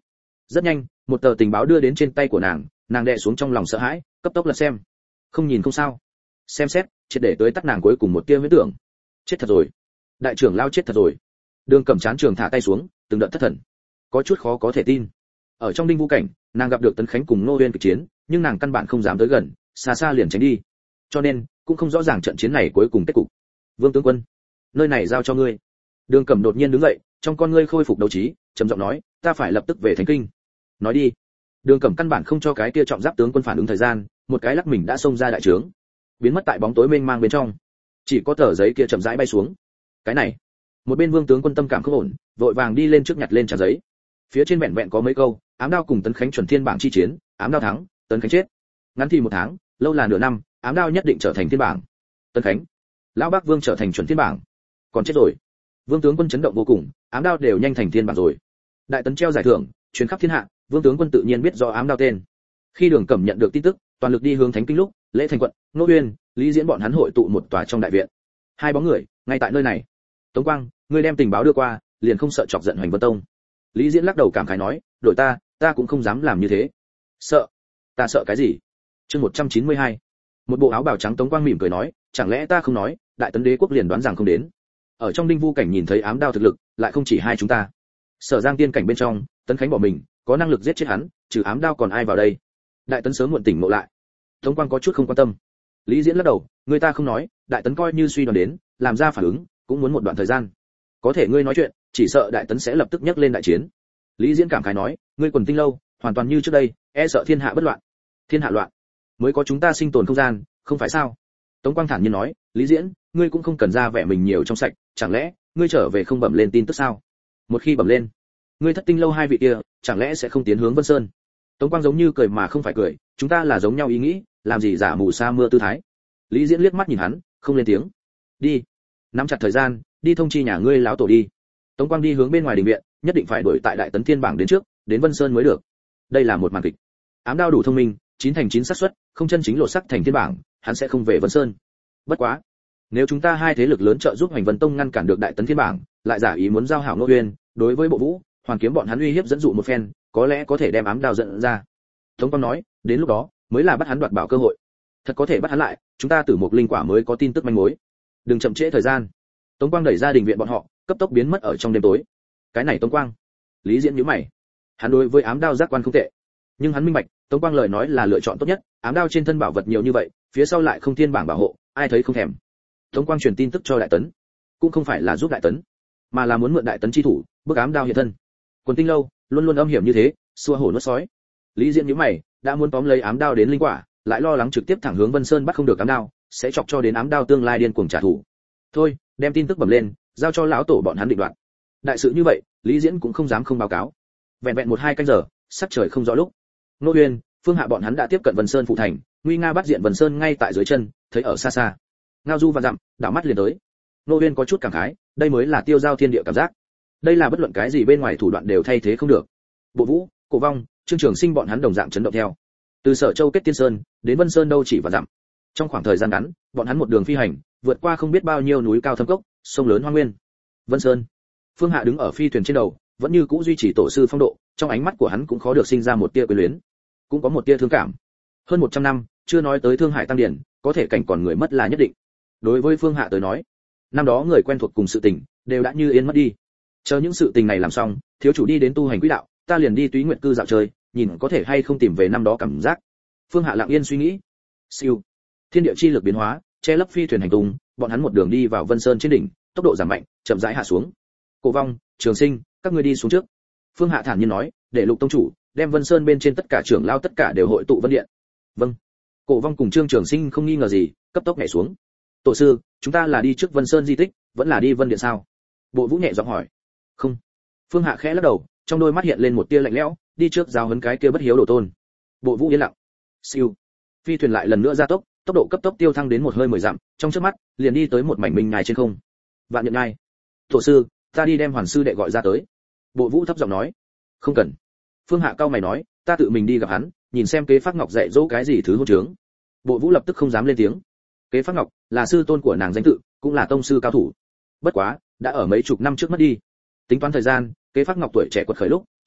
Rất nhanh, một tờ tình báo đưa đến trên tay của nàng đè xuống trong lòng sợ hãi, cấp tốc lật xem. Không nhìn không sao. Xem xét, triệt để tới tắt nàng cuối cùng một tia huyết tưởng. Chết thật rồi. Đại trưởng lao chết thật rồi. Đường Cẩm chán trường thả tay xuống, từng đợt thất thần. Có chút khó có thể tin. Ở trong Đinh Vũ cảnh, nàng gặp được Tấn Khánh cùng Ngô Uyên kịch chiến, nhưng nàng căn bản không dám tới gần, xa xa liền tránh đi. Cho nên, cũng không rõ ràng trận chiến này cuối cùng kết cục. Vương tướng quân, nơi này giao cho ngươi. Đường Cẩm đột nhiên đứng dậy, trong con ngươi khôi phục đấu trí, trầm giọng nói, ta phải lập tức về Thánh Kinh. Nói đi. Đường Cẩm căn bản không cho cái kia trọng giáp tướng quân phản ứng thời gian, một cái lắc mình đã xông ra đại trướng, biến mất tại bóng tối mênh mang bên trong. Chỉ có tờ giấy kia chậm rãi bay xuống. Cái này, một bên Vương tướng quân tâm cảm không ổn, vội vàng đi lên trước nhặt lên trang giấy. Phía trên vẹn vẹn có mấy câu, Ám Đao cùng Tấn Khánh chuẩn thiên bảng chi chiến, Ám Đao thắng, Tấn Khánh chết. Ngắn thì 1 tháng, lâu là nửa năm, Ám Đao nhất định trở thành thiên bảng. Tấn Khánh, lão Bắc Vương trở thành chuẩn thiên bảng. Còn chết rồi. Vương tướng quân chấn động vô cùng, Ám Đao đều nhanh thành thiên bảng rồi. Đại tấn treo giải thưởng, truyền khắp thiên hạ, Vương tướng quân tự nhiên biết rõ Ám Đao tên. Khi Đường Cẩm nhận được tin tức, toàn lực đi hướng Thánh Kinh lúc, Lễ Thành Quận, Ngô Uyên, Lý Diễn bọn hắn hội tụ một tòa trong đại viện. Hai bóng người, ngay tại nơi này. Tống Quang, ngươi đem tình báo đưa qua, liền không sợ chọc giận Hoành Vân Tông. Lý Diễn lắc đầu cảm khái nói, đội ta cũng không dám làm như thế. Sợ? Ta sợ cái gì? Chương 192. Một bộ áo bào trắng Tống Quang mỉm cười nói, chẳng lẽ ta không nói, Đại Tấn Đế quốc liền đoán rằng không đến. Ở trong Đinh Vu cảnh nhìn thấy Ám Đao thực lực, lại không chỉ hai chúng ta. Sở Giang tiên cảnh bên trong, Tấn Khánh bỏ mình, có năng lực giết chết hắn, trừ Ám Đao còn ai vào đây? Đại Tấn sớm muộn tỉnh ngộ lại. Tống Quang có chút không quan tâm. Lý Diễn lắc đầu, người ta không nói, Đại Tấn coi như suy đoán đến, làm ra phản ứng, cũng muốn một đoạn thời gian. Có thể ngươi nói chuyện, chỉ sợ Đại Tấn sẽ lập tức nhấc lên đại chiến. Lý Diễn cảm khái nói, ngươi quần tinh lâu, hoàn toàn như trước đây, e sợ thiên hạ bất loạn. Thiên hạ loạn, mới có chúng ta sinh tồn không gian, không phải sao? Tống Quang thản nhiên nói, Lý Diễn, ngươi cũng không cần ra vẻ mình nhiều trong sạch, chẳng lẽ ngươi trở về không bẩm lên tin tức sao? Một khi bẩm lên, ngươi Thất Tinh lâu hai vị kia, chẳng lẽ sẽ không tiến hướng Vân Sơn? Tống Quang giống như cười mà không phải cười, chúng ta là giống nhau ý nghĩ, làm gì giả mù sa mưa tư thái. Lý Diễn liếc mắt nhìn hắn, không lên tiếng. Đi, nắm chặt thời gian, đi thông chi nhà ngươi lão tổ đi. Tống Quang đi hướng bên ngoài đình viện, nhất định phải đuổi tại Đại Tấn Thiên bảng đến trước, đến Vân Sơn mới được. Đây là một màn kịch. Ám Đao đủ thông minh, 9 thành 9 xác suất, không chân chính lộ sắc thành thiên bảng, hắn sẽ không về Vân Sơn. Bất quá, nếu chúng ta hai thế lực lớn trợ giúp Hoành Vân Tông ngăn cản được Đại Tấn Thiên bảng, lại giả ý muốn giao hảo Ngô Uyên, đối với Bộ Vũ, Hoàn Kiếm bọn hắn uy hiếp dẫn dụ một phen, có lẽ có thể đem Ám Đao dẫn ra. Tống Quang nói, đến lúc đó, mới là bắt hắn đoạt bảo cơ hội. Thật có thể bắt hắn lại, chúng ta Tử Mục Linh Quả mới có tin tức manh mối. Đừng chậm trễ thời gian. Tống Quang đẩy ra đình viện bọn họ, cấp tốc biến mất ở trong đêm tối. Cái này Tống Quang. Lý Diễn nhíu mày. Hắn đối với Ám Đao giác quan không tệ, nhưng hắn minh bạch, Tống Quang lời nói là lựa chọn tốt nhất, Ám Đao trên thân bảo vật nhiều như vậy, phía sau lại không thiên bảng bảo hộ, ai thấy không thèm. Tống Quang truyền tin tức cho Đại Tấn, cũng không phải là giúp Đại Tấn, mà là muốn mượn Đại Tấn chi thủ, bức Ám Đao hiện thân. Quần Tinh lâu luôn luôn âm hiểm như thế, xua hổ nuốt sói. Lý Diễn nhíu mày, đã muốn tóm lấy Ám Đao đến linh quả, lại lo lắng trực tiếp thẳng hướng Vân Sơn bắt không được Ám Đao, sẽ chọc cho đến Ám Đao tương lai điên cuồng trả thù. Thôi, đem tin tức bẩm lên, giao cho lão tổ bọn hắn định đoạt. Đại sự như vậy, Lý Diễn cũng không dám không báo cáo. Vẹn vẹn 1-2 canh giờ, sắc trời không rõ lúc. Ngô Uyên, Phương Hạ bọn hắn đã tiếp cận Vân Sơn phụ thành, nguy nga bắt diện Vân Sơn ngay tại dưới chân, thấy ở xa xa. Ngao du và dặm, đảo mắt liền tới. Ngô Uyên có chút cảm khái, đây mới là tiêu giao thiên địa cảm giác. Đây là bất luận cái gì bên ngoài thủ đoạn đều thay thế không được. Bộ Vũ, Cổ Vong, Trương Trường Sinh bọn hắn đồng dạng chấn động theo. Từ Sở Châu kết Tiên Sơn, đến Vân Sơn đâu chỉ và dặm. Trong khoảng thời gian ngắn, bọn hắn một đường phi hành, vượt qua không biết bao nhiêu núi cao thâm cốc, sông lớn hoang nguyên. Vân Sơn. Phương Hạ đứng ở phi thuyền trên đầu, vẫn như cũ duy trì tổ sư phong độ, trong ánh mắt của hắn cũng khó được sinh ra một tia quyến luyến, cũng có một tia thương cảm. Hơn 100 năm, chưa nói tới thương hại tăng điển, có thể cảnh còn người mất là nhất định. Đối với Phương Hạ tới nói, năm đó người quen thuộc cùng sự tình đều đã như yên mất đi. Chờ những sự tình này làm xong, thiếu chủ đi đến tu hành quỹ đạo, ta liền đi Túy Nguyệt cư dạo chơi, nhìn có thể hay không tìm về năm đó cảm giác. Phương Hạ lặng yên suy nghĩ. Siêu. Thiên địa chi lực biến hóa, che lấp phi thuyền hành tung, bọn hắn một đường đi vào Vân Sơn trên đỉnh, tốc độ giảm mạnh, chậm rãi hạ xuống. Cổ Vong, Trường Sinh, các ngươi đi xuống trước. Phương Hạ thản nhiên nói, để Lục tông chủ đem Vân Sơn bên trên tất cả trưởng lao tất cả đều hội tụ Vân Điện. Vâng. Cổ Vong cùng Trương Trường Sinh không nghi ngờ gì, cấp tốc nhảy xuống. Tổ sư, chúng ta là đi trước Vân Sơn di tích, vẫn là đi Vân Điện sao? Bộ Vũ nhẹ giọng hỏi. Không. Phương Hạ khẽ lắc đầu, trong đôi mắt hiện lên một tia lạnh lẽo, đi trước giao huấn cái kia bất hiếu đồ tôn. Bộ Vũ yên lặng. Siêu. Phi thuyền lại lần nữa gia tốc, tốc độ cấp tốc tiêu thăng đến một hơi 10 dặm, trong chớp mắt liền đi tới một mảnh minh nhài trên không. Vạn Nhận Nhai. Tổ sư, ta đi đem Hoàn sư đệ gọi ra tới. Bộ Vũ thấp giọng nói. Không cần. Phương Hạ cao mày nói, ta tự mình đi gặp hắn, nhìn xem Kế Phác Ngọc dạy dỗ cái gì thứ hỗn trướng. Bộ Vũ lập tức không dám lên tiếng. Kế Phác Ngọc là sư tôn của nàng danh tự, cũng là tông sư cao thủ. Bất quá, đã ở mấy chục năm trước mất đi. Tính toán thời gian, Kế Phác Ngọc tuổi trẻ quật khởi lúc,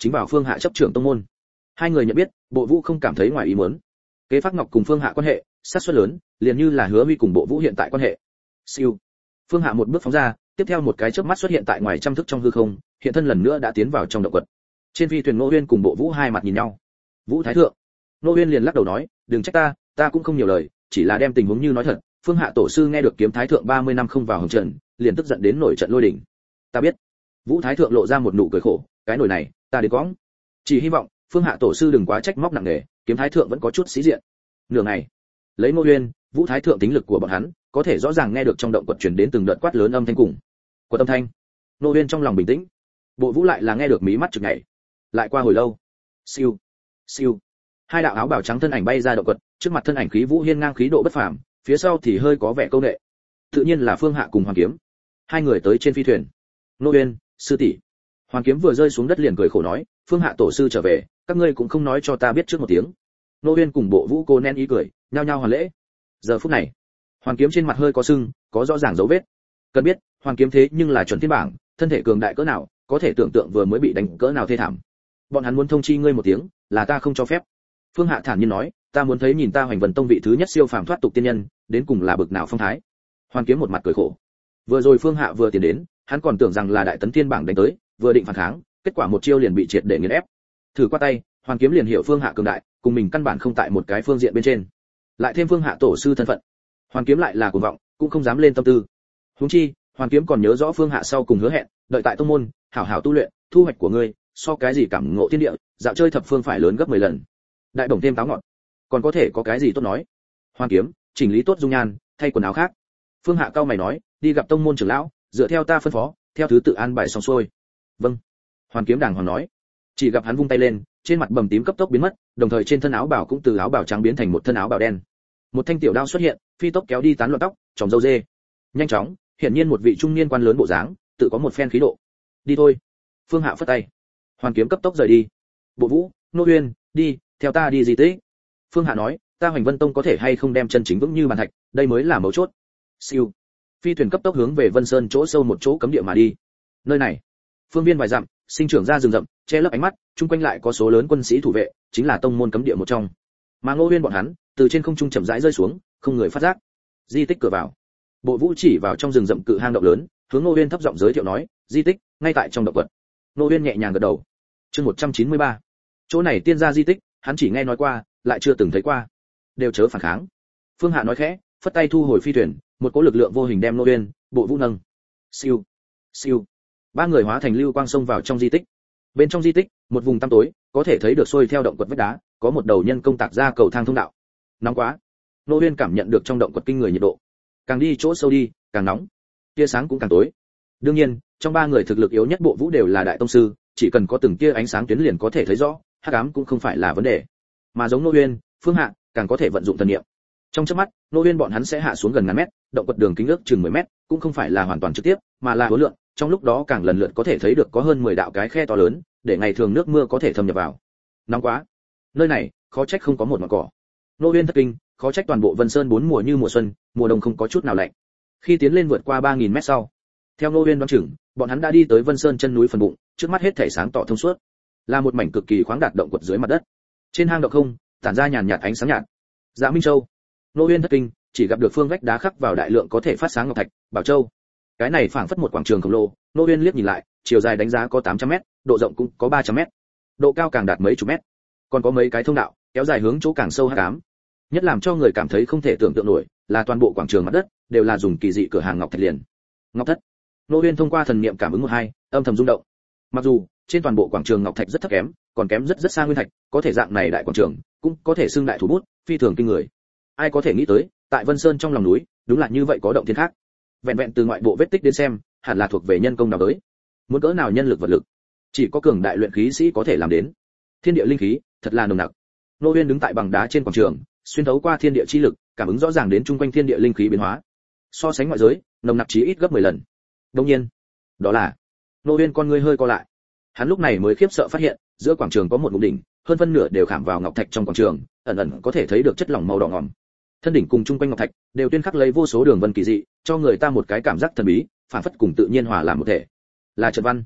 chính vào Phương Hạ chấp trưởng tông môn. Hai người nhận biết, Bộ Vũ không cảm thấy ngoài ý muốn. Kế Phác Ngọc cùng Phương Hạ quan hệ, xác suất lớn, liền như là Hứa Huy cùng Bộ Vũ hiện tại quan hệ. Siêu. Phương Hạ một bước phóng ra, tiếp theo một cái chớp mắt xuất hiện tại ngoài trăm thước trong hư không, hiện thân lần nữa đã tiến vào trong động quật. Trên phi thuyền Ngô Uyên cùng Bộ Vũ hai mặt nhìn nhau. Vũ Thái thượng. Ngô Uyên liền lắc đầu nói, đừng trách ta cũng không nhiều lời, chỉ là đem tình huống như nói thật. Phương Hạ tổ sư nghe được Kiếm Thái thượng 30 năm không vào hồng trần, liền tức giận đến nổi trận lôi đình. Ta biết. Vũ Thái thượng lộ ra một nụ cười khổ, cái nổi này, ta đến quõng. Chỉ hy vọng Phương Hạ tổ sư đừng quá trách móc nặng nề, Kiếm Thái thượng vẫn có chút sĩ diện. Nửa ngày, lấy Ngô Uyên, Vũ Thái thượng tính lực của bọn hắn, có thể rõ ràng nghe được trong động quật truyền đến từng đợt quát lớn âm thanh cùng. Quật âm thanh. Ngô Uyên trong lòng bình tĩnh. Bộ Vũ lại là nghe được mí mắt chực nhảy. Lại qua hồi lâu. Siêu, siêu. Hai đạo áo bào trắng thân ảnh bay ra động quật, trước mặt thân ảnh khí vũ hiên ngang khí độ bất phàm, phía sau thì hơi có vẻ câu nệ. Tự nhiên là Phương Hạ cùng Hoàng Kiếm. Hai người tới trên phi thuyền. Ngô Uyên, sư tỷ. Hoàng Kiếm vừa rơi xuống đất liền cười khổ nói, Phương Hạ tổ sư trở về, các ngươi cũng không nói cho ta biết trước một tiếng. Ngô Uyên cùng Bộ Vũ cô nén ý cười, nhao nhao hoàn lễ. Giờ phút này, Hoàng Kiếm trên mặt hơi có sưng, có rõ ràng dấu vết. Cần biết, Hoàng Kiếm thế nhưng là chuẩn thiên bảng, thân thể cường đại cỡ nào, có thể tưởng tượng vừa mới bị đánh cỡ nào thê thảm. Bọn hắn muốn thông chi ngươi một tiếng, là ta không cho phép. Phương Hạ thản nhiên nói, ta muốn thấy nhìn ta Hoành Vân Tông vị thứ nhất siêu phàm thoát tục tiên nhân, đến cùng là bực nào phong thái. Hoàng Kiếm một mặt cười khổ. Vừa rồi Phương Hạ vừa tiến đến, hắn còn tưởng rằng là đại tấn thiên bảng đánh tới, vừa định phản kháng, kết quả một chiêu liền bị triệt để nghiền ép. Thử qua tay, Hoàng Kiếm liền hiểu Phương Hạ cường đại, cùng mình căn bản không tại một cái phương diện bên trên. Lại thêm Phương Hạ tổ sư thân phận, Hoàng Kiếm lại là cuồng vọng, cũng không dám lên tâm tư. Huống chi, Hoàng Kiếm còn nhớ rõ Phương Hạ sau cùng hứa hẹn, đợi tại tông môn, hảo hảo tu luyện, thu hoạch của ngươi, so cái gì cảm ngộ thiên địa, dạo chơi thập phương phải lớn gấp 10 lần. Đại bổng thêm táo ngọt, còn có thể có cái gì tốt nói. Hoàng Kiếm, chỉnh lý tốt dung nhan, thay quần áo khác. Phương Hạ cao mày nói, đi gặp tông môn trưởng lão, dựa theo ta phân phó, theo thứ tự an bài xong xuôi. Vâng. Hoàng Kiếm đàng hoàng nói. Chỉ gặp hắn vung tay lên, trên mặt bầm tím cấp tốc biến mất, đồng thời trên thân áo bào cũng từ áo bào trắng biến thành một thân áo bào đen. Một thanh tiểu đao xuất hiện, phi tốc kéo đi tán loạn tóc, tròng râu dê. Nhanh chóng, hiển nhiên một vị trung niên quan lớn bộ dáng, tự có một phen khí độ. Đi thôi. Phương Hạ phất tay. Hoàng Kiếm cấp tốc rời đi. Bộ Vũ, Ngô Uyên, đi, theo ta đi di tích. Phương Hạ nói, ta Hoành Vân Tông có thể hay không đem chân chính vững như bàn thạch, đây mới là mấu chốt. Siêu. Phi thuyền cấp tốc hướng về Vân Sơn chỗ sâu một chỗ cấm địa mà đi. Nơi này, phương viên vài dặm, sinh trưởng ra rừng rậm, che lấp ánh mắt, chung quanh lại có số lớn quân sĩ thủ vệ, chính là tông môn cấm địa một trong. Mà Ngô Uyên bọn hắn, từ trên không trung chậm rãi rơi xuống, không người phát giác. Di tích cửa vào. Bộ Vũ chỉ vào trong rừng rậm cự hang động lớn, hướng Ngô Uyên thấp giọng giới thiệu nói, di tích, ngay tại trong động quật. Ngô Uyên nhẹ nhàng gật đầu. Chương 193. Chỗ này tiên gia di tích, hắn chỉ nghe nói qua, lại chưa từng thấy qua. Đều chớ phản kháng. Phương Hạ nói khẽ, phất tay thu hồi phi thuyền, một cỗ lực lượng vô hình đem Ngô Uyên, Bộ Vũ nâng. Siêu, siêu. Ba người hóa thành lưu quang xông vào trong di tích. Bên trong di tích, một vùng tăm tối, có thể thấy được xuôi theo động quật vách đá, có một đầu nhân công tạc ra cầu thang thông đạo. Nóng quá. Ngô Uyên cảm nhận được trong động quật kinh người nhiệt độ. Càng đi chỗ sâu đi, càng nóng. Tia sáng cũng càng tối. Đương nhiên, trong ba người thực lực yếu nhất Bộ Vũ đều là đại tông sư, chỉ cần có từng tia ánh sáng tuyến liền có thể thấy rõ, hắc ám cũng không phải là vấn đề. Mà giống Ngô Uyên, Phương Hạ, càng có thể vận dụng thần niệm. Trong chớp mắt, Ngô Uyên bọn hắn sẽ hạ xuống gần ngàn mét, động quật đường kính ước chừng 10 mét, cũng không phải là hoàn toàn trực tiếp, mà là hối lượng, trong lúc đó càng lần lượt có thể thấy được có hơn 10 đạo cái khe to lớn, để ngày thường nước mưa có thể thâm nhập vào. Nóng quá. Nơi này, khó trách không có một ngọn cỏ. Ngô Uyên thất kinh, khó trách toàn bộ Vân Sơn 4 mùa như mùa xuân, mùa đông không có chút nào lạnh. Khi tiến lên vượt qua 3000 mét sau, theo Ngô Uyên đoán chừng, bọn hắn đã đi tới Vân Sơn chân núi phần bụng, trước mắt hết thảy sáng tỏ thông suốt, là một mảnh cực kỳ khoáng đạt động quật dưới mặt đất. Trên hang động không, tản ra nhàn nhạt ánh sáng nhạt. Dạ Minh Châu. Ngô Uyên thất kinh, chỉ gặp được phương vách đá khắc vào đại lượng có thể phát sáng ngọc thạch, bảo châu. Cái này phảng phất một quảng trường khổng lồ, Ngô Uyên liếc nhìn lại, chiều dài đánh giá có 800m, độ rộng cũng có 300m. Độ cao càng đạt mấy chục mét. Còn có mấy cái thông đạo, kéo dài hướng chỗ càng sâu hắc ám. Nhất làm cho người cảm thấy không thể tưởng tượng nổi, là toàn bộ quảng trường mặt đất đều là dùng kỳ dị cửa hàng ngọc thạch liền. Ngọc thất. Ngô Uyên thông qua thần niệm cảm ứng một hai, âm thầm rung động. Mặc dù trên toàn bộ quảng trường ngọc thạch rất thấp kém, còn kém rất xa nguyên thạch, có thể dạng này đại quảng trường cũng có thể xưng đại thủ bút, phi thường kinh người. Ai có thể nghĩ tới, tại Vân Sơn trong lòng núi, đúng là như vậy có động thiên khác. Vẹn vẹn từ ngoại bộ vết tích đến xem, hẳn là thuộc về nhân công nào tới. Muốn cỡ nào nhân lực vật lực, chỉ có cường đại luyện khí sĩ có thể làm đến. Thiên địa linh khí, thật là nồng nặc. Ngô Uyên đứng tại bằng đá trên quảng trường, xuyên thấu qua thiên địa chi lực, cảm ứng rõ ràng đến chung quanh thiên địa linh khí biến hóa. So sánh ngoại giới, nồng nặc chí ít gấp 10 lần. Đương nhiên, đó là Ngô Uyên con ngươi hơi co lại. Hắn lúc này mới khiếp sợ phát hiện, giữa quảng trường có một ngụm đỉnh, hơn phân nửa đều khảm vào ngọc thạch trong quảng trường, ẩn ẩn có thể thấy được chất lỏng màu đỏ ngòm. Thân đỉnh cùng chung quanh ngọc thạch đều tuyên khắc lấy vô số đường vân kỳ dị, cho người ta một cái cảm giác thần bí, phản phất cùng tự nhiên hòa làm một thể. Là trận văn.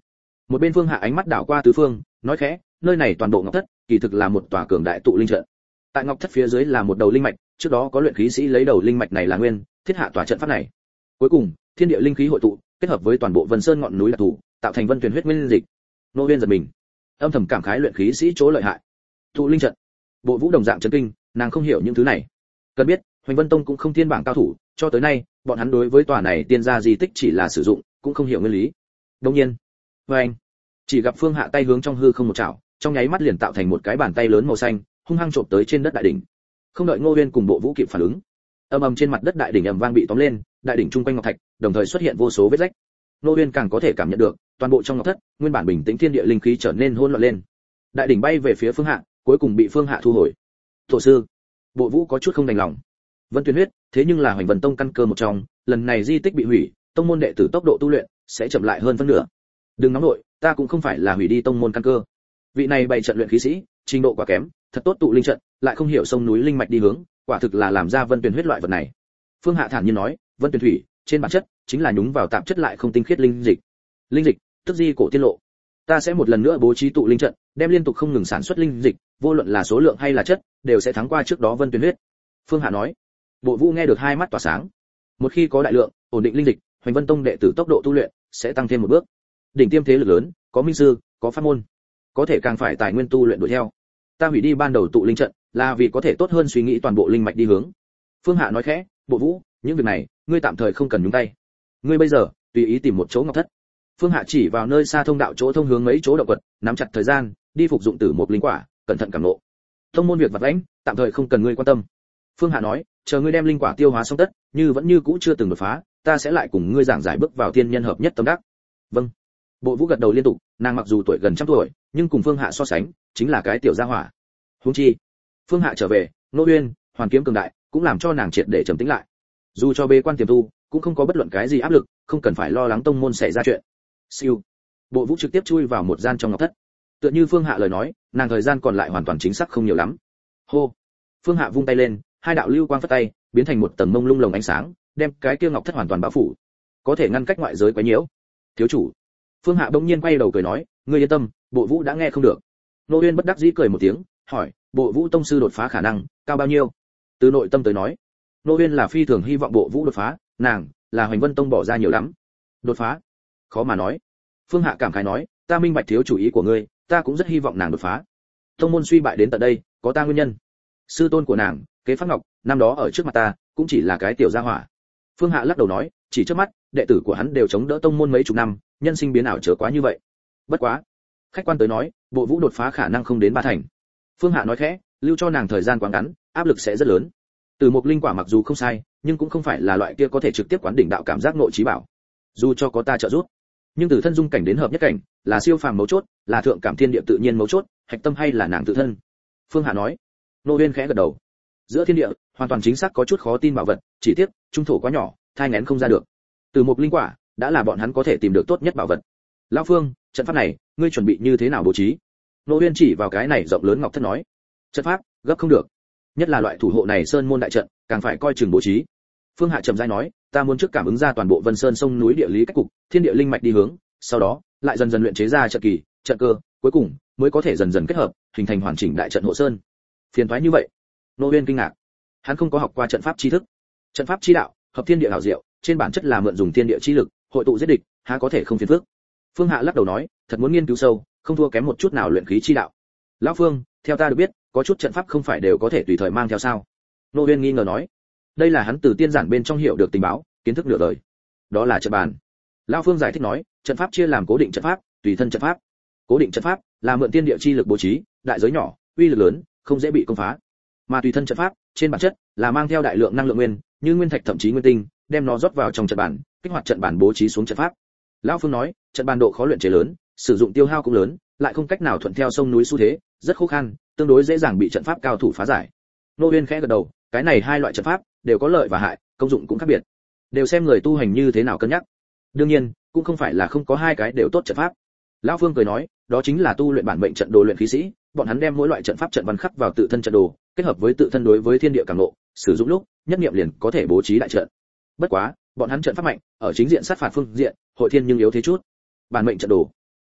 Một bên Phương Hạ ánh mắt đảo qua tứ phương, nói khẽ, nơi này toàn bộ ngọc thất, kỳ thực là một tòa cường đại tụ linh trận. Tại ngọc thất phía dưới là một đầu linh mạch, trước đó có luyện khí sĩ lấy đầu linh mạch này là nguyên, thiết hạ tòa trận pháp này. Cuối cùng, thiên địa linh khí hội tụ, kết hợp với toàn bộ Vân Sơn ngọn núi đặc thù, tạo thành Vân Tuyền huyết nguyên dịch. Nô Uyên giật mình, âm thầm cảm khái luyện khí sĩ chỗ lợi hại. Tụ linh trận, Bộ Vũ đồng dạng chấn kinh, nàng không hiểu những thứ này. Cần biết, Hoành Vân Tông cũng không thiên bảng cao thủ, cho tới nay, bọn hắn đối với tòa này tiên gia di tích chỉ là sử dụng, cũng không hiểu nguyên lý. Đương nhiên, anh chỉ gặp Phương Hạ tay hướng trong hư không một chảo, trong nháy mắt liền tạo thành một cái bàn tay lớn màu xanh, hung hăng chộp tới trên đất đại đỉnh. Không đợi Ngô Uyên cùng Bộ Vũ kịp phản ứng, ầm ầm trên mặt đất đại đỉnh ầm vang bị tóm lên, đại đỉnh trung quanh ngọc thạch, đồng thời xuất hiện vô số vết rách. Ngô Uyên càng có thể cảm nhận được, toàn bộ trong ngọc thất, nguyên bản bình tĩnh thiên địa linh khí trở nên hỗn loạn lên. Đại đỉnh bay về phía Phương Hạ, cuối cùng bị Phương Hạ thu hồi. Tổ sư, Bộ Vũ có chút không đành lòng. Vân Tuyền huyết, thế nhưng là Hoành Vân Tông căn cơ một trong, lần này di tích bị hủy, tông môn đệ tử tốc độ tu luyện sẽ chậm lại hơn phân nửa. Đừng nóng nội, ta cũng không phải là hủy đi tông môn căn cơ. Vị này bày trận luyện khí sĩ, trình độ quá kém, thật tốt tụ linh trận, lại không hiểu sông núi linh mạch đi hướng, quả thực là làm ra Vân Tuyền huyết loại vật này. Phương Hạ thản nhiên nói, Vân Tuyền thủy, trên bản chất chính là nhúng vào tạp chất lại không tinh khiết linh dịch. Linh dịch, tức di cổ tiên lộ. Ta sẽ một lần nữa bố trí tụ linh trận, đem liên tục không ngừng sản xuất linh dịch, vô luận là số lượng hay là chất, đều sẽ thắng qua trước đó Vân Tuyền huyết. Phương Hạ nói. Bộ Vũ nghe được hai mắt tỏa sáng. Một khi có đại lượng, ổn định linh dịch, Hoành Vân Tông đệ tử tốc độ tu luyện sẽ tăng thêm một bước. Đỉnh tiêm thế lực lớn, có minh sư, có pháp môn, có thể càng phải tài nguyên tu luyện đuổi theo. Ta hủy đi ban đầu tụ linh trận, là vì có thể tốt hơn suy nghĩ toàn bộ linh mạch đi hướng. Phương Hạ nói khẽ, Bộ Vũ, những việc này, ngươi tạm thời không cần nhúng tay. Ngươi bây giờ, tùy ý tìm một chỗ ngọc thất. Phương Hạ chỉ vào nơi xa thông đạo chỗ thông hướng mấy chỗ động vật, nắm chặt thời gian, đi phục dụng tử một linh quả, cẩn thận cảm ngộ. Tông môn việc vặt vãnh, tạm thời không cần ngươi quan tâm. Phương Hạ nói, chờ ngươi đem linh quả tiêu hóa xong tất, như vẫn như cũ chưa từng đột phá, ta sẽ lại cùng ngươi giảng giải bước vào tiên nhân hợp nhất tâm đắc. Vâng. Bộ Vũ gật đầu liên tục, nàng mặc dù tuổi gần trăm tuổi, nhưng cùng Phương Hạ so sánh, chính là cái tiểu gia hỏa. Huống chi, Phương Hạ trở về, Nô Uyên, Hoàn Kiếm cường đại, cũng làm cho nàng triệt để trầm tĩnh lại. Dù cho bế quan tiềm tu, cũng không có bất luận cái gì áp lực, không cần phải lo lắng tông môn xảy ra chuyện. Siêu. Bộ Vũ trực tiếp chui vào một gian trong ngọc thất. Tựa như Phương Hạ lời nói, nàng thời gian còn lại hoàn toàn chính xác không nhiều lắm. Hô. Phương Hạ vung tay lên, hai đạo lưu quang phất tay, biến thành một tầng mông lung lồng ánh sáng, đem cái kia ngọc thất hoàn toàn bao phủ, có thể ngăn cách ngoại giới quấy nhiễu. Thiếu chủ. Phương Hạ bỗng nhiên quay đầu cười nói, ngươi yên tâm, Bộ Vũ đã nghe không được. Nô Uyên bất đắc dĩ cười một tiếng, hỏi, Bộ Vũ tông sư đột phá khả năng cao bao nhiêu? Từ nội tâm tới nói, Nô Uyên là phi thường hy vọng Bộ Vũ đột phá, nàng là Hoành Vân Tông bỏ ra nhiều lắm. Đột phá? Khó mà nói. Phương Hạ cảm khái nói, ta minh bạch thiếu chủ ý của ngươi, ta cũng rất hy vọng nàng đột phá. Tông môn suy bại đến tận đây, có ta nguyên nhân. Sư tôn của nàng, Kế Pháp Ngọc, năm đó ở trước mặt ta, cũng chỉ là cái tiểu gia hỏa. Phương Hạ lắc đầu nói, chỉ trước mắt, đệ tử của hắn đều chống đỡ tông môn mấy chục năm, nhân sinh biến ảo chớ quá như vậy. Bất quá, khách quan tới nói, Bộ Vũ đột phá khả năng không đến ba thành. Phương Hạ nói khẽ, lưu cho nàng thời gian quá ngắn, áp lực sẽ rất lớn. Từ một linh quả mặc dù không sai, nhưng cũng không phải là loại kia có thể trực tiếp quán đỉnh đạo cảm giác nội trí bảo. Dù cho có ta trợ giúp, nhưng từ thân dung cảnh đến hợp nhất cảnh, là siêu phàm mấu chốt, là thượng cảm thiên địa tự nhiên mấu chốt, hạch tâm hay là nàng tự thân. Phương Hạ nói. Nô Uyên khẽ gật đầu. Giữa thiên địa, hoàn toàn chính xác có chút khó tin bảo vật, chỉ tiếc, trung thổ quá nhỏ, thai nghén không ra được. Từ một linh quả, đã là bọn hắn có thể tìm được tốt nhất bảo vật. Lão Phương, trận pháp này, ngươi chuẩn bị như thế nào bố trí? Nô Uyên chỉ vào cái này rộng lớn ngọc thất nói. Trận pháp, gấp không được. Nhất là loại thủ hộ này sơn môn đại trận, càng phải coi chừng bố trí. Phương Hạ trầm rãi nói, ta muốn trước cảm ứng ra toàn bộ Vân Sơn sông núi địa lý cách cục, thiên địa linh mạch đi hướng, sau đó, lại dần dần luyện chế ra trận kỳ, trận cơ, cuối cùng mới có thể dần dần kết hợp, hình thành hoàn chỉnh đại trận hộ sơn. Phiền toái như vậy? Nô Uyên kinh ngạc. Hắn không có học qua trận pháp tri thức. Trận pháp chi đạo, hợp thiên địa hảo diệu, trên bản chất là mượn dùng thiên địa chi lực, hội tụ giết địch, há có thể không phiền phức. Phương Hạ lắc đầu nói, thật muốn nghiên cứu sâu, không thua kém một chút nào luyện khí chi đạo. Lão Phương, theo ta được biết, có chút trận pháp không phải đều có thể tùy thời mang theo sao? Nô Uyên nghi ngờ nói. Đây là hắn từ tiên giản bên trong hiểu được tình báo, kiến thức nửa đời. Đó là trận bàn. Lão Phương giải thích nói, trận pháp chia làm cố định trận pháp, tùy thân trận pháp. Cố định trận pháp là mượn tiên địa chi lực bố trí, đại giới nhỏ, uy lực lớn, không dễ bị công phá. Mà tùy thân trận pháp, trên bản chất là mang theo đại lượng năng lượng nguyên, như nguyên thạch thậm chí nguyên tinh, đem nó rót vào trong trận bàn, kích hoạt trận bàn bố trí xuống trận pháp. Lão Phương nói, trận bàn độ khó luyện chế lớn, sử dụng tiêu hao cũng lớn, lại không cách nào thuận theo sông núi xu thế, rất khó khăn, tương đối dễ dàng bị trận pháp cao thủ phá giải. Nô Uyên khẽ gật đầu, cái này hai loại trận pháp đều có lợi và hại, công dụng cũng khác biệt, đều xem người tu hành như thế nào cân nhắc. Đương nhiên, cũng không phải là không có hai cái đều tốt trận pháp. Lão Phương cười nói, đó chính là tu luyện bản mệnh trận đồ luyện khí sĩ, bọn hắn đem mỗi loại trận pháp trận văn khắc vào tự thân trận đồ, kết hợp với tự thân đối với thiên địa cảm ngộ, sử dụng lúc, nhất niệm liền có thể bố trí đại trận. Bất quá, bọn hắn trận pháp mạnh, ở chính diện sát phạt phương diện, hội thiên nhưng yếu thế chút. Bản mệnh trận đồ,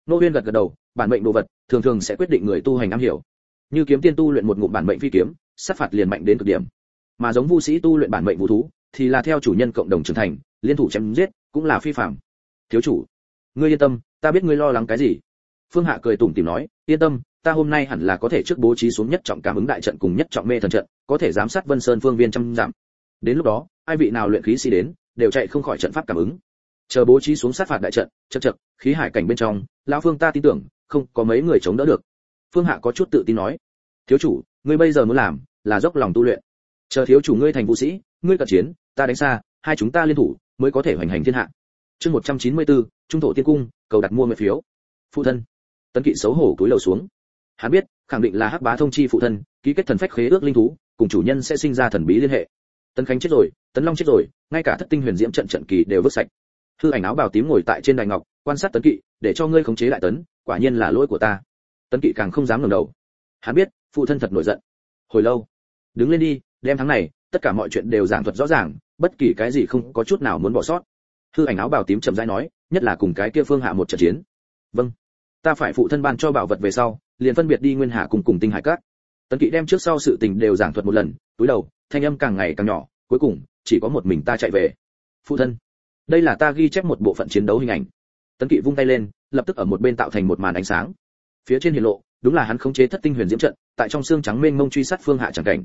Nô Uyên gật gật đầu, bản mệnh đồ vật thường thường sẽ quyết định người tu hành am hiểu. Như kiếm tiên tu luyện một ngụm bản mệnh phi kiếm, sát phạt liền mạnh đến cực điểm. Mà giống vu sĩ tu luyện bản mệnh vũ thú, thì là theo chủ nhân cộng đồng trưởng thành, liên thủ chém giết, cũng là phi phàm. Thiếu chủ, ngươi yên tâm, ta biết ngươi lo lắng cái gì. Phương Hạ cười tủm tỉm nói, yên tâm, ta hôm nay hẳn là có thể trước bố trí xuống nhất trọng cảm ứng đại trận cùng nhất trọng mê thần trận, có thể giám sát Vân Sơn phương viên trăm dặm. Đến lúc đó, ai vị nào luyện khí sĩ đến, đều chạy không khỏi trận pháp cảm ứng. Chờ bố trí xuống sát phạt đại trận, chậc chậc, khí hải cảnh bên trong, lão Phương ta tin tưởng, không có mấy người chống đỡ được. Phương Hạ có chút tự tin nói, thiếu chủ, ngươi bây giờ muốn làm là dốc lòng tu luyện. Chờ thiếu chủ ngươi thành vũ sĩ, ngươi cận chiến, ta đánh xa, hai chúng ta liên thủ mới có thể hoành hành thiên hạ. Chương 194, Trung thổ tiên cung, cầu đặt mua nguyện phiếu. Phụ thân. Tấn Kỵ xấu hổ cúi đầu xuống. Hắn biết, khẳng định là Hắc Bá thông chi phụ thân, ký kết thần phách khế ước linh thú, cùng chủ nhân sẽ sinh ra thần bí liên hệ. Tấn Khánh chết rồi, Tấn Long chết rồi, ngay cả Thất Tinh Huyền Diễm trận trận kỳ đều vứt sạch. Hư ảnh áo bào tím ngồi tại trên đài ngọc, quan sát Tấn Kỵ, để cho ngươi khống chế lại Tấn, quả nhiên là lỗi của ta. Tấn Kỵ càng không dám ngẩng đầu. Hắn biết, phụ thân thật nổi giận. Hồi lâu, đứng lên đi, đem tháng này, tất cả mọi chuyện đều giảng thuật rõ ràng, bất kỳ cái gì không có chút nào muốn bỏ sót. Hư ảnh áo bào tím chậm rãi nói, nhất là cùng cái kia Phương Hạ một trận chiến. Vâng, ta phải phụ thân ban cho bảo vật về sau, liền phân biệt đi Nguyên Hà cùng Tinh Hải Các. Tấn Kỵ đem trước sau sự tình đều giảng thuật một lần, túi đầu, thanh âm càng ngày càng nhỏ, cuối cùng chỉ có một mình ta chạy về. Phụ thân, đây là ta ghi chép một bộ phận chiến đấu hình ảnh. Tấn Kỵ vung tay lên, lập tức ở một bên tạo thành một màn ánh sáng. Phía trên hiển lộ, đúng là hắn khống chế Thất Tinh Huyền Diễm trận, tại trong xương trắng mênh mông truy sát Phương Hạ chẳng cảnh.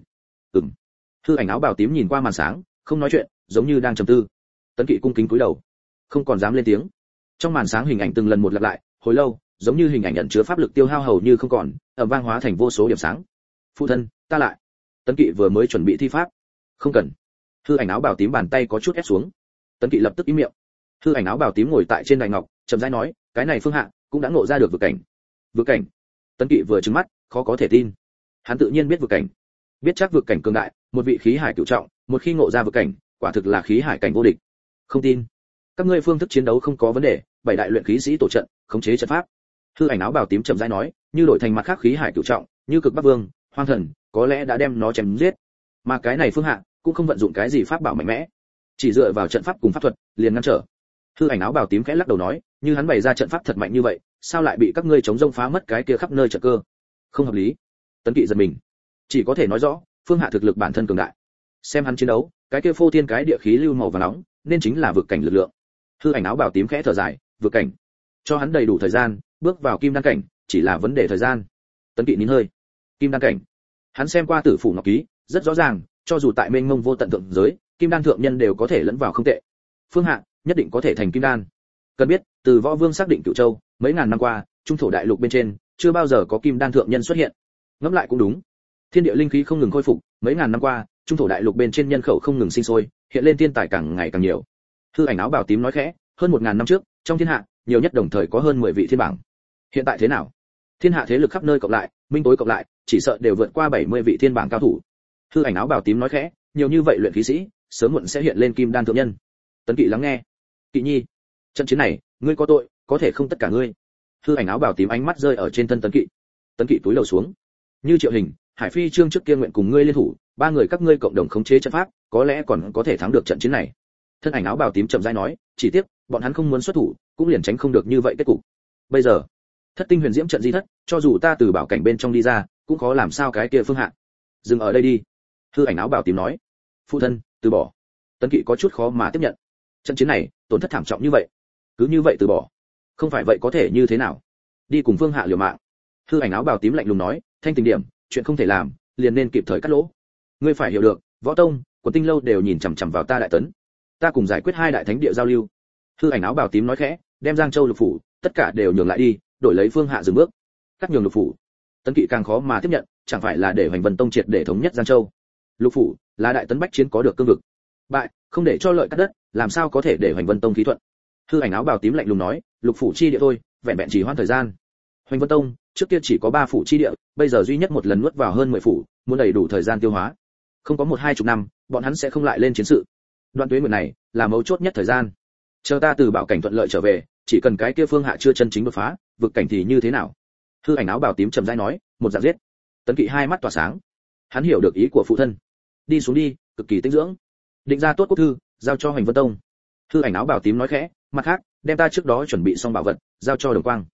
Hư ảnh áo bào tím nhìn qua màn sáng, không nói chuyện, giống như đang trầm tư. Tấn Kỵ cung kính cúi đầu, không còn dám lên tiếng. Trong màn sáng hình ảnh từng lần một lặp lại, hồi lâu, giống như hình ảnh ẩn chứa pháp lực tiêu hao hầu như không còn, ầm vang hóa thành vô số điểm sáng. Phụ thân, ta lại. Tấn Kỵ vừa mới chuẩn bị thi pháp. Không cần. Hư ảnh áo bào tím bàn tay có chút ép xuống. Tấn Kỵ lập tức im miệng. Hư ảnh áo bào tím ngồi tại trên đài ngọc, chậm rãi nói, cái này Phương Hạ cũng đã ngộ ra được vực cảnh. Vực cảnh? Tấn Kỵ vừa trừng mắt, khó có thể tin. Hắn tự nhiên biết vực cảnh, biết chắc vực cảnh cường đại, một vị khí hải cửu trọng, một khi ngộ ra vực cảnh, quả thực là khí hải cảnh vô địch. Không tin? Các ngươi phương thức chiến đấu không có vấn đề, bảy đại luyện khí sĩ tổ trận, khống chế trận pháp. Hư ảnh áo bào tím chậm rãi nói, như đổi thành mặt khác khí hải cửu trọng, như Cực Bắc Vương, Hoang Thần, có lẽ đã đem nó chém giết. Mà cái này Phương Hạ cũng không vận dụng cái gì pháp bảo mạnh mẽ, chỉ dựa vào trận pháp cùng pháp thuật, liền ngăn trở. Hư ảnh áo bào tím khẽ lắc đầu nói, như hắn bày ra trận pháp thật mạnh như vậy, sao lại bị các ngươi chống rông phá mất cái kia khắp nơi trận cơ? Không hợp lý. Tấn Kỵ giật mình, chỉ có thể nói rõ, Phương Hạ thực lực bản thân cường đại. Xem hắn chiến đấu, cái kia phô thiên cái địa khí lưu màu vàng nóng, nên chính là vực cảnh lực lượng. Hư ảnh áo bào tím khẽ thở dài, vực cảnh, cho hắn đầy đủ thời gian, bước vào kim đan cảnh, chỉ là vấn đề thời gian. Tấn Kỵ nín hơi. Kim đan cảnh, hắn xem qua Tử Phủ Ngọc Ký, rất rõ ràng, cho dù tại mênh mông vô tận thượng giới, kim đan thượng nhân đều có thể lẫn vào không tệ. Phương Hạ nhất định có thể thành kim đan. Cần biết, từ Võ Vương xác định Cửu Châu, mấy ngàn năm qua, trung thổ đại lục bên trên, chưa bao giờ có kim đan thượng nhân xuất hiện. Ngẫm lại cũng đúng. Thiên địa linh khí không ngừng khôi phục, mấy ngàn năm qua, trung thổ đại lục bên trên nhân khẩu không ngừng sinh sôi, hiện lên thiên tài càng ngày càng nhiều. Hư ảnh áo bào tím nói khẽ, hơn 1000 năm trước, trong thiên hạ, nhiều nhất đồng thời có hơn 10 vị thiên bảng. Hiện tại thế nào? Thiên hạ thế lực khắp nơi cộng lại, minh tối cộng lại, chỉ sợ đều vượt qua 70 vị thiên bảng cao thủ. Hư ảnh áo bào tím nói khẽ, nhiều như vậy luyện khí sĩ, sớm muộn sẽ hiện lên kim đan thượng nhân. Tấn Kỵ lắng nghe. Kỵ nhi, trận chiến này, ngươi có tội, có thể không tất cả ngươi. Hư ảnh áo bào tím ánh mắt rơi ở trên thân Tấn Kỵ. Tấn Kỵ túi lầu xuống. Như Triệu Hình, Hải Phi Trương trước kia nguyện cùng ngươi liên thủ, ba người các ngươi cộng đồng khống chế trận pháp, có lẽ còn có thể thắng được trận chiến này. Thân ảnh áo bào tím chậm rãi nói, chỉ tiếc, bọn hắn không muốn xuất thủ, cũng liền tránh không được như vậy kết cục. Bây giờ, Thất Tinh Huyền Diễm trận di thất, cho dù ta từ bảo cảnh bên trong đi ra, cũng khó làm sao cái kia Phương Hạ. Dừng ở đây đi. Hư ảnh áo bào tím nói. Phụ thân, từ bỏ. Tấn Kỵ có chút khó mà tiếp nhận. Trận chiến này, tổn thất thảm trọng như vậy, cứ như vậy từ bỏ, không phải vậy có thể như thế nào? Đi cùng Phương Hạ liều mạng. Hư ảnh áo bào tím lạnh lùng nói, thanh tình điểm, chuyện không thể làm, liền nên kịp thời cắt lỗ. Ngươi phải hiểu được, Võ Tông, Quần Tinh lâu đều nhìn chằm chằm vào ta Đại Tấn. Ta cùng giải quyết hai đại thánh địa giao lưu. Hư ảnh áo bào tím nói khẽ, đem Giang Châu Lục phủ, tất cả đều nhường lại đi, đổi lấy Phương Hạ dừng bước. Cắt nhường Lục phủ. Tấn Kỵ càng khó mà tiếp nhận, chẳng phải là để Hoành Vân Tông triệt để thống nhất Giang Châu. Lục phủ là Đại Tấn bách chiến có được cương vực. Bại, không để cho lợi cắt đất, làm sao có thể để Hoành Vân Tông khí thuận? Hư ảnh áo bào tím lạnh lùng nói, Lục phủ chi địa thôi, vẹn vẹn chỉ hoãn thời gian. Hoành Vân Tông trước kia chỉ có 3 phủ chi địa, bây giờ duy nhất một lần nuốt vào hơn 10 phủ, muốn đầy đủ thời gian tiêu hóa. Không có 1-2 chục năm, bọn hắn sẽ không lại lên chiến sự. Đoạn tuyến nguyện này là mấu chốt nhất thời gian. Chờ ta từ bảo cảnh thuận lợi trở về, chỉ cần cái kia Phương Hạ chưa chân chính đột phá, vực cảnh thì như thế nào? Hư ảnh áo bào tím trầm rãi nói, một dạng giết. Tấn Kỵ hai mắt tỏa sáng. Hắn hiểu được ý của phụ thân. Đi xuống đi, cực kỳ tinh dưỡng. Định ra tốt quốc thư, giao cho Hoành Vân Tông. Hư ảnh áo bào tím nói khẽ, mặt khác, đem ta trước đó chuẩn bị xong bảo vật, giao cho Đồng Quang.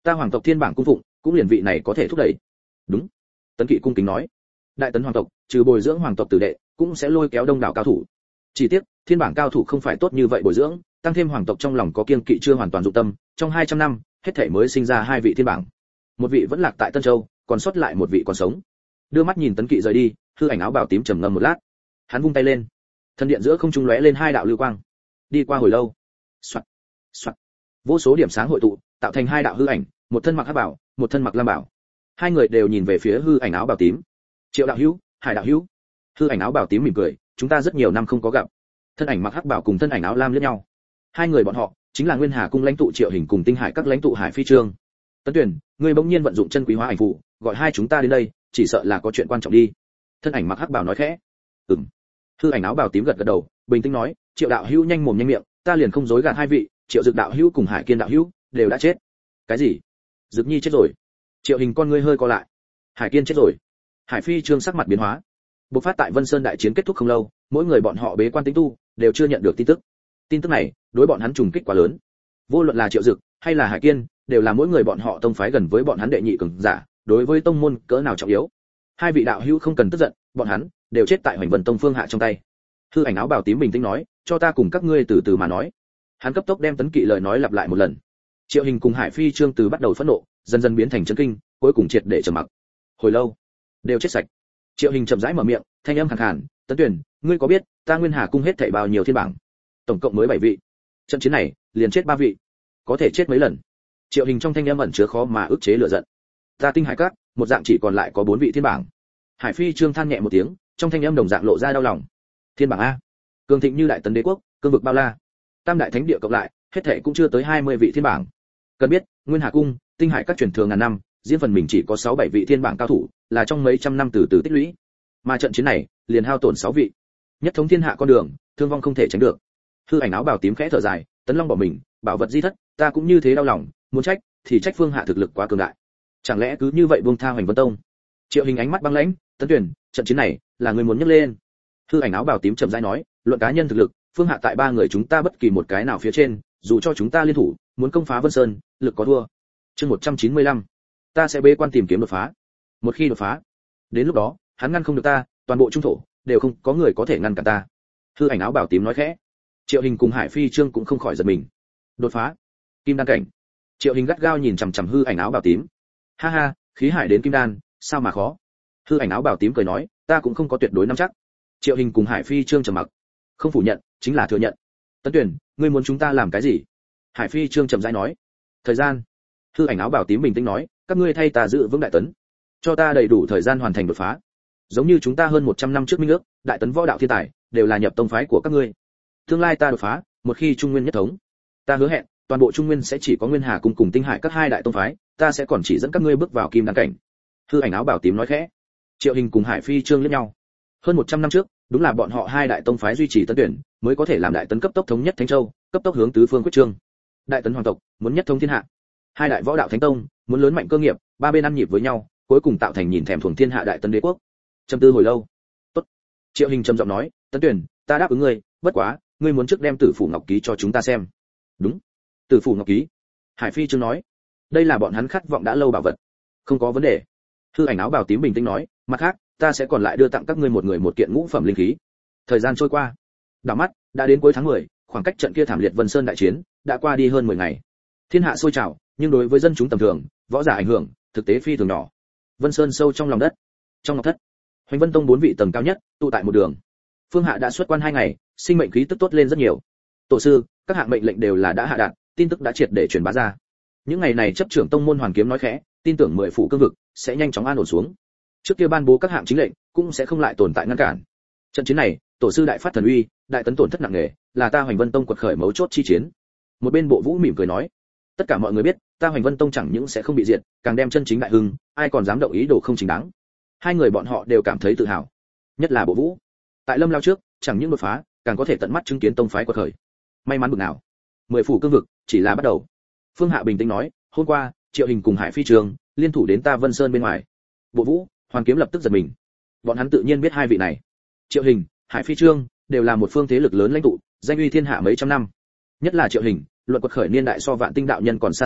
Ta hoàng tộc thiên bảng cung phụng cũng liền vị này có thể thúc đẩy. Đúng. Tấn Kỵ cung kính nói. Đại tấn hoàng tộc trừ bồi dưỡng hoàng tộc tử đệ cũng sẽ lôi kéo đông đảo cao thủ. Chỉ tiếc thiên bảng cao thủ không phải tốt như vậy bồi dưỡng, tăng thêm hoàng tộc trong lòng có kiêng kỵ chưa hoàn toàn dụng tâm, trong 200 năm hết thảy mới sinh ra 2 vị thiên bảng. Một vị vẫn lạc tại Tân Châu, còn sót lại một vị còn sống. Đưa mắt nhìn Tấn Kỵ rời đi, hư ảnh áo bào tím trầm ngâm một lát, hắn vung tay lên, thần điện giữa không trung lóe lên 2 đạo lưu quang. Đi qua hồi lâu, xoạt xoạt, vô số điểm sáng hội tụ, tạo thành 2 đạo hư ảnh, một thân mặc hắc bảo, một thân mặc lam bảo. Hai người đều nhìn về phía hư ảnh áo bào tím. Triệu đạo hữu, Hải đạo hữu. Hư ảnh áo bào tím mỉm cười, chúng ta rất nhiều năm không có gặp. Thân ảnh mặc hắc bảo cùng thân ảnh áo lam liếc nhau. Hai người bọn họ chính là Nguyên Hà cung lãnh tụ Triệu Hình cùng Tinh Hải các lãnh tụ Hải Phi Trương. Tấn Tuyển, ngươi bỗng nhiên vận dụng chân quý hóa ảnh phụ, gọi hai chúng ta đến đây, chỉ sợ là có chuyện quan trọng đi. Thân ảnh mặc hắc bảo nói khẽ. Hư ảnh áo bào tím gật gật đầu, bình tĩnh nói, Triệu đạo hữu nhanh mồm nhanh miệng, ta liền không dối gạt hai vị, Triệu Dực đạo hữu cùng Hải Kiên đạo hữu đều đã chết. Cái gì? Dực Nhi chết rồi? Triệu Hình con ngươi hơi co lại. Hải Kiên chết rồi? Hải Phi Trương sắc mặt biến hóa. Bộc phát tại Vân Sơn đại chiến kết thúc không lâu, mỗi người bọn họ bế quan tĩnh tu, đều chưa nhận được tin tức. Tin tức này, đối bọn hắn trùng kích quá lớn. Vô luận là Triệu Dực hay là Hải Kiên, đều là mỗi người bọn họ tông phái gần với bọn hắn đệ nhị cường giả, đối với tông môn cỡ nào trọng yếu. Hai vị đạo hữu không cần tức giận, bọn hắn đều chết tại Hoành Vân Tông Phương Hạ trong tay. Hư ảnh áo bào tím bình tĩnh nói, cho ta cùng các ngươi từ từ mà nói. Hắn cấp tốc đem Tấn Kỵ lời nói lặp lại một lần. Triệu Hình cùng Hải Phi Trương từ bắt đầu phẫn nộ, dần dần biến thành chấn kinh, cuối cùng triệt để trầm mặc. Hồi lâu, đều chết sạch. Triệu Hình chậm rãi mở miệng, thanh âm khàn khàn, Tấn Tuyển, ngươi có biết ta Nguyên Hà cung hết thảy bao nhiêu thiên bảng? Tổng cộng mới 7 vị. Trận chiến này, liền chết 3 vị. Có thể chết mấy lần? Triệu Hình trong thanh âm ẩn chứa khó mà ức chế lửa giận. Ta Tinh Hải các, một dạng chỉ còn lại có 4 vị thiên bảng. Hải Phi Trương than nhẹ một tiếng, trong thanh âm đồng dạng lộ ra đau lòng. Thiên bảng a, cường thịnh như đại tấn đế quốc, cương vực bao la, tam đại thánh địa cộng lại, hết thảy cũng chưa tới 20 vị thiên bảng. Cần biết, Nguyên Hà cung, Tinh Hải các truyền thừa ngàn năm, riêng phần mình chỉ có 6-7 vị thiên bảng cao thủ, là trong mấy trăm năm từ từ tích lũy. Mà trận chiến này, liền hao tổn 6 vị. Nhất thống thiên hạ con đường, thương vong không thể tránh được. Hư ảnh áo bào tím khẽ thở dài, Tấn Long bỏ mình, bảo vật di thất, ta cũng như thế đau lòng, muốn trách thì trách Phương Hạ thực lực quá cường đại. Chẳng lẽ cứ như vậy buông tha Hoành Vân Tông? Triệu Hình ánh mắt băng lãnh, Tấn Tuyển, trận chiến này là người muốn nhấc lên. Hư ảnh áo bào tím chậm rãi nói, luận cá nhân thực lực, Phương Hạ tại 3 người chúng ta bất kỳ một cái nào phía trên, dù cho chúng ta liên thủ, muốn công phá Vân Sơn, lực có thua. Chương 195. Ta sẽ bế quan tìm kiếm đột phá. Một khi đột phá, đến lúc đó, hắn ngăn không được ta, toàn bộ trung thổ đều không có người có thể ngăn cản ta. Hư ảnh áo bào tím nói khẽ. Triệu Hình cùng Hải Phi Trương cũng không khỏi giật mình. Đột phá? Kim đan cảnh. Triệu Hình gắt gao nhìn chằm chằm hư ảnh áo bào tím. Ha ha, khí hải đến kim đan, sao mà khó? Hư ảnh áo bào tím cười nói, ta cũng không có tuyệt đối nắm chắc. Triệu Hình cùng Hải Phi Trương trầm mặc. Không phủ nhận, chính là thừa nhận. Tấn Tuyển, ngươi muốn chúng ta làm cái gì? Hải Phi Trương chậm rãi nói. Thời gian. Hư ảnh áo bào tím bình tĩnh nói, các ngươi thay ta giữ vững đại tấn, cho ta đầy đủ thời gian hoàn thành đột phá. Giống như chúng ta hơn 100 năm trước minh ước, đại tấn võ đạo thiên tài đều là nhập tông phái của các ngươi. Tương lai ta đột phá, một khi Trung Nguyên nhất thống, ta hứa hẹn, toàn bộ Trung Nguyên sẽ chỉ có Nguyên Hà cung cùng Tinh Hải các hai đại tông phái, ta sẽ còn chỉ dẫn các ngươi bước vào kim đan cảnh. Hư ảnh áo bào tím nói khẽ. Triệu Hình cùng Hải Phi Trương liếc nhau. Hơn 100 năm trước, đúng là bọn họ hai đại tông phái duy trì Tấn Tuyển, mới có thể làm đại tấn cấp tốc thống nhất Thánh Châu, cấp tốc hướng tứ phương quyết trương. Đại tấn hoàng tộc muốn nhất thống thiên hạ, hai đại võ đạo thánh tông muốn lớn mạnh cơ nghiệp, ba bên ăn nhịp với nhau, cuối cùng tạo thành nhìn thèm thuồng thiên hạ đại tấn đế quốc. Trầm tư hồi lâu. Tốt. Triệu Hình trầm giọng nói, Tấn Tuyển, ta đáp ứng ngươi, bất quá, ngươi muốn trước đem Tử Phủ Ngọc Ký cho chúng ta xem. Đúng. Tử Phủ Ngọc Ký. Hải Phi Trương nói, đây là bọn hắn khát vọng đã lâu bảo vật. Không có vấn đề. Hư ảnh áo bào tím bình tĩnh nói, mặt khác, ta sẽ còn lại đưa tặng các ngươi một người một kiện ngũ phẩm linh khí. Thời gian trôi qua, đảo mắt đã đến cuối tháng 10, khoảng cách trận kia thảm liệt Vân Sơn đại chiến đã qua đi hơn 10 ngày. Thiên hạ sôi trào, nhưng đối với dân chúng tầm thường, võ giả ảnh hưởng thực tế phi thường nhỏ. Vân Sơn sâu trong lòng đất, trong ngọc thất, Hoành Vân Tông 4 vị tầng cao nhất tụ tại một đường. Phương Hạ đã xuất quan 2 ngày, sinh mệnh khí tức tốt lên rất nhiều. Tổ sư, các hạng mệnh lệnh đều là đã hạ đạt, tin tức đã triệt để truyền bá ra. Những ngày này chấp trưởng tông môn Hoàn Kiếm nói khẽ, tin tưởng 10 phủ cương vực sẽ nhanh chóng an ổn xuống. Trước kia ban bố các hạng chính lệnh cũng sẽ không lại tồn tại ngăn cản. Trận chiến này, tổ sư đại phát thần uy, đại tấn tổn thất nặng nề, là ta Hoành Vân Tông quật khởi mấu chốt chi chiến. Một bên Bộ Vũ mỉm cười nói, tất cả mọi người biết, ta Hoành Vân Tông chẳng những sẽ không bị diệt, càng đem chân chính đại hưng, ai còn dám động ý đồ không chính đáng. Hai người bọn họ đều cảm thấy tự hào, nhất là Bộ Vũ. Tại Lâm Lao trước, chẳng những đột phá, càng có thể tận mắt chứng kiến tông phái quật khởi. May mắn bực nào. 10 phủ cương vực chỉ là bắt đầu. Phương Hạ bình tĩnh nói, hôm qua, Triệu Hình cùng Hải Phi Trường liên thủ đến ta Vân Sơn bên ngoài. Bộ Vũ, Hoàn Kiếm lập tức giật mình. Bọn hắn tự nhiên biết hai vị này. Triệu Hình, Hải Phi Trương đều là một phương thế lực lớn lãnh tụ, danh uy thiên hạ mấy trăm năm. Nhất là Triệu Hình, luận quật khởi niên đại so Vạn Tinh đạo nhân còn xa xưa,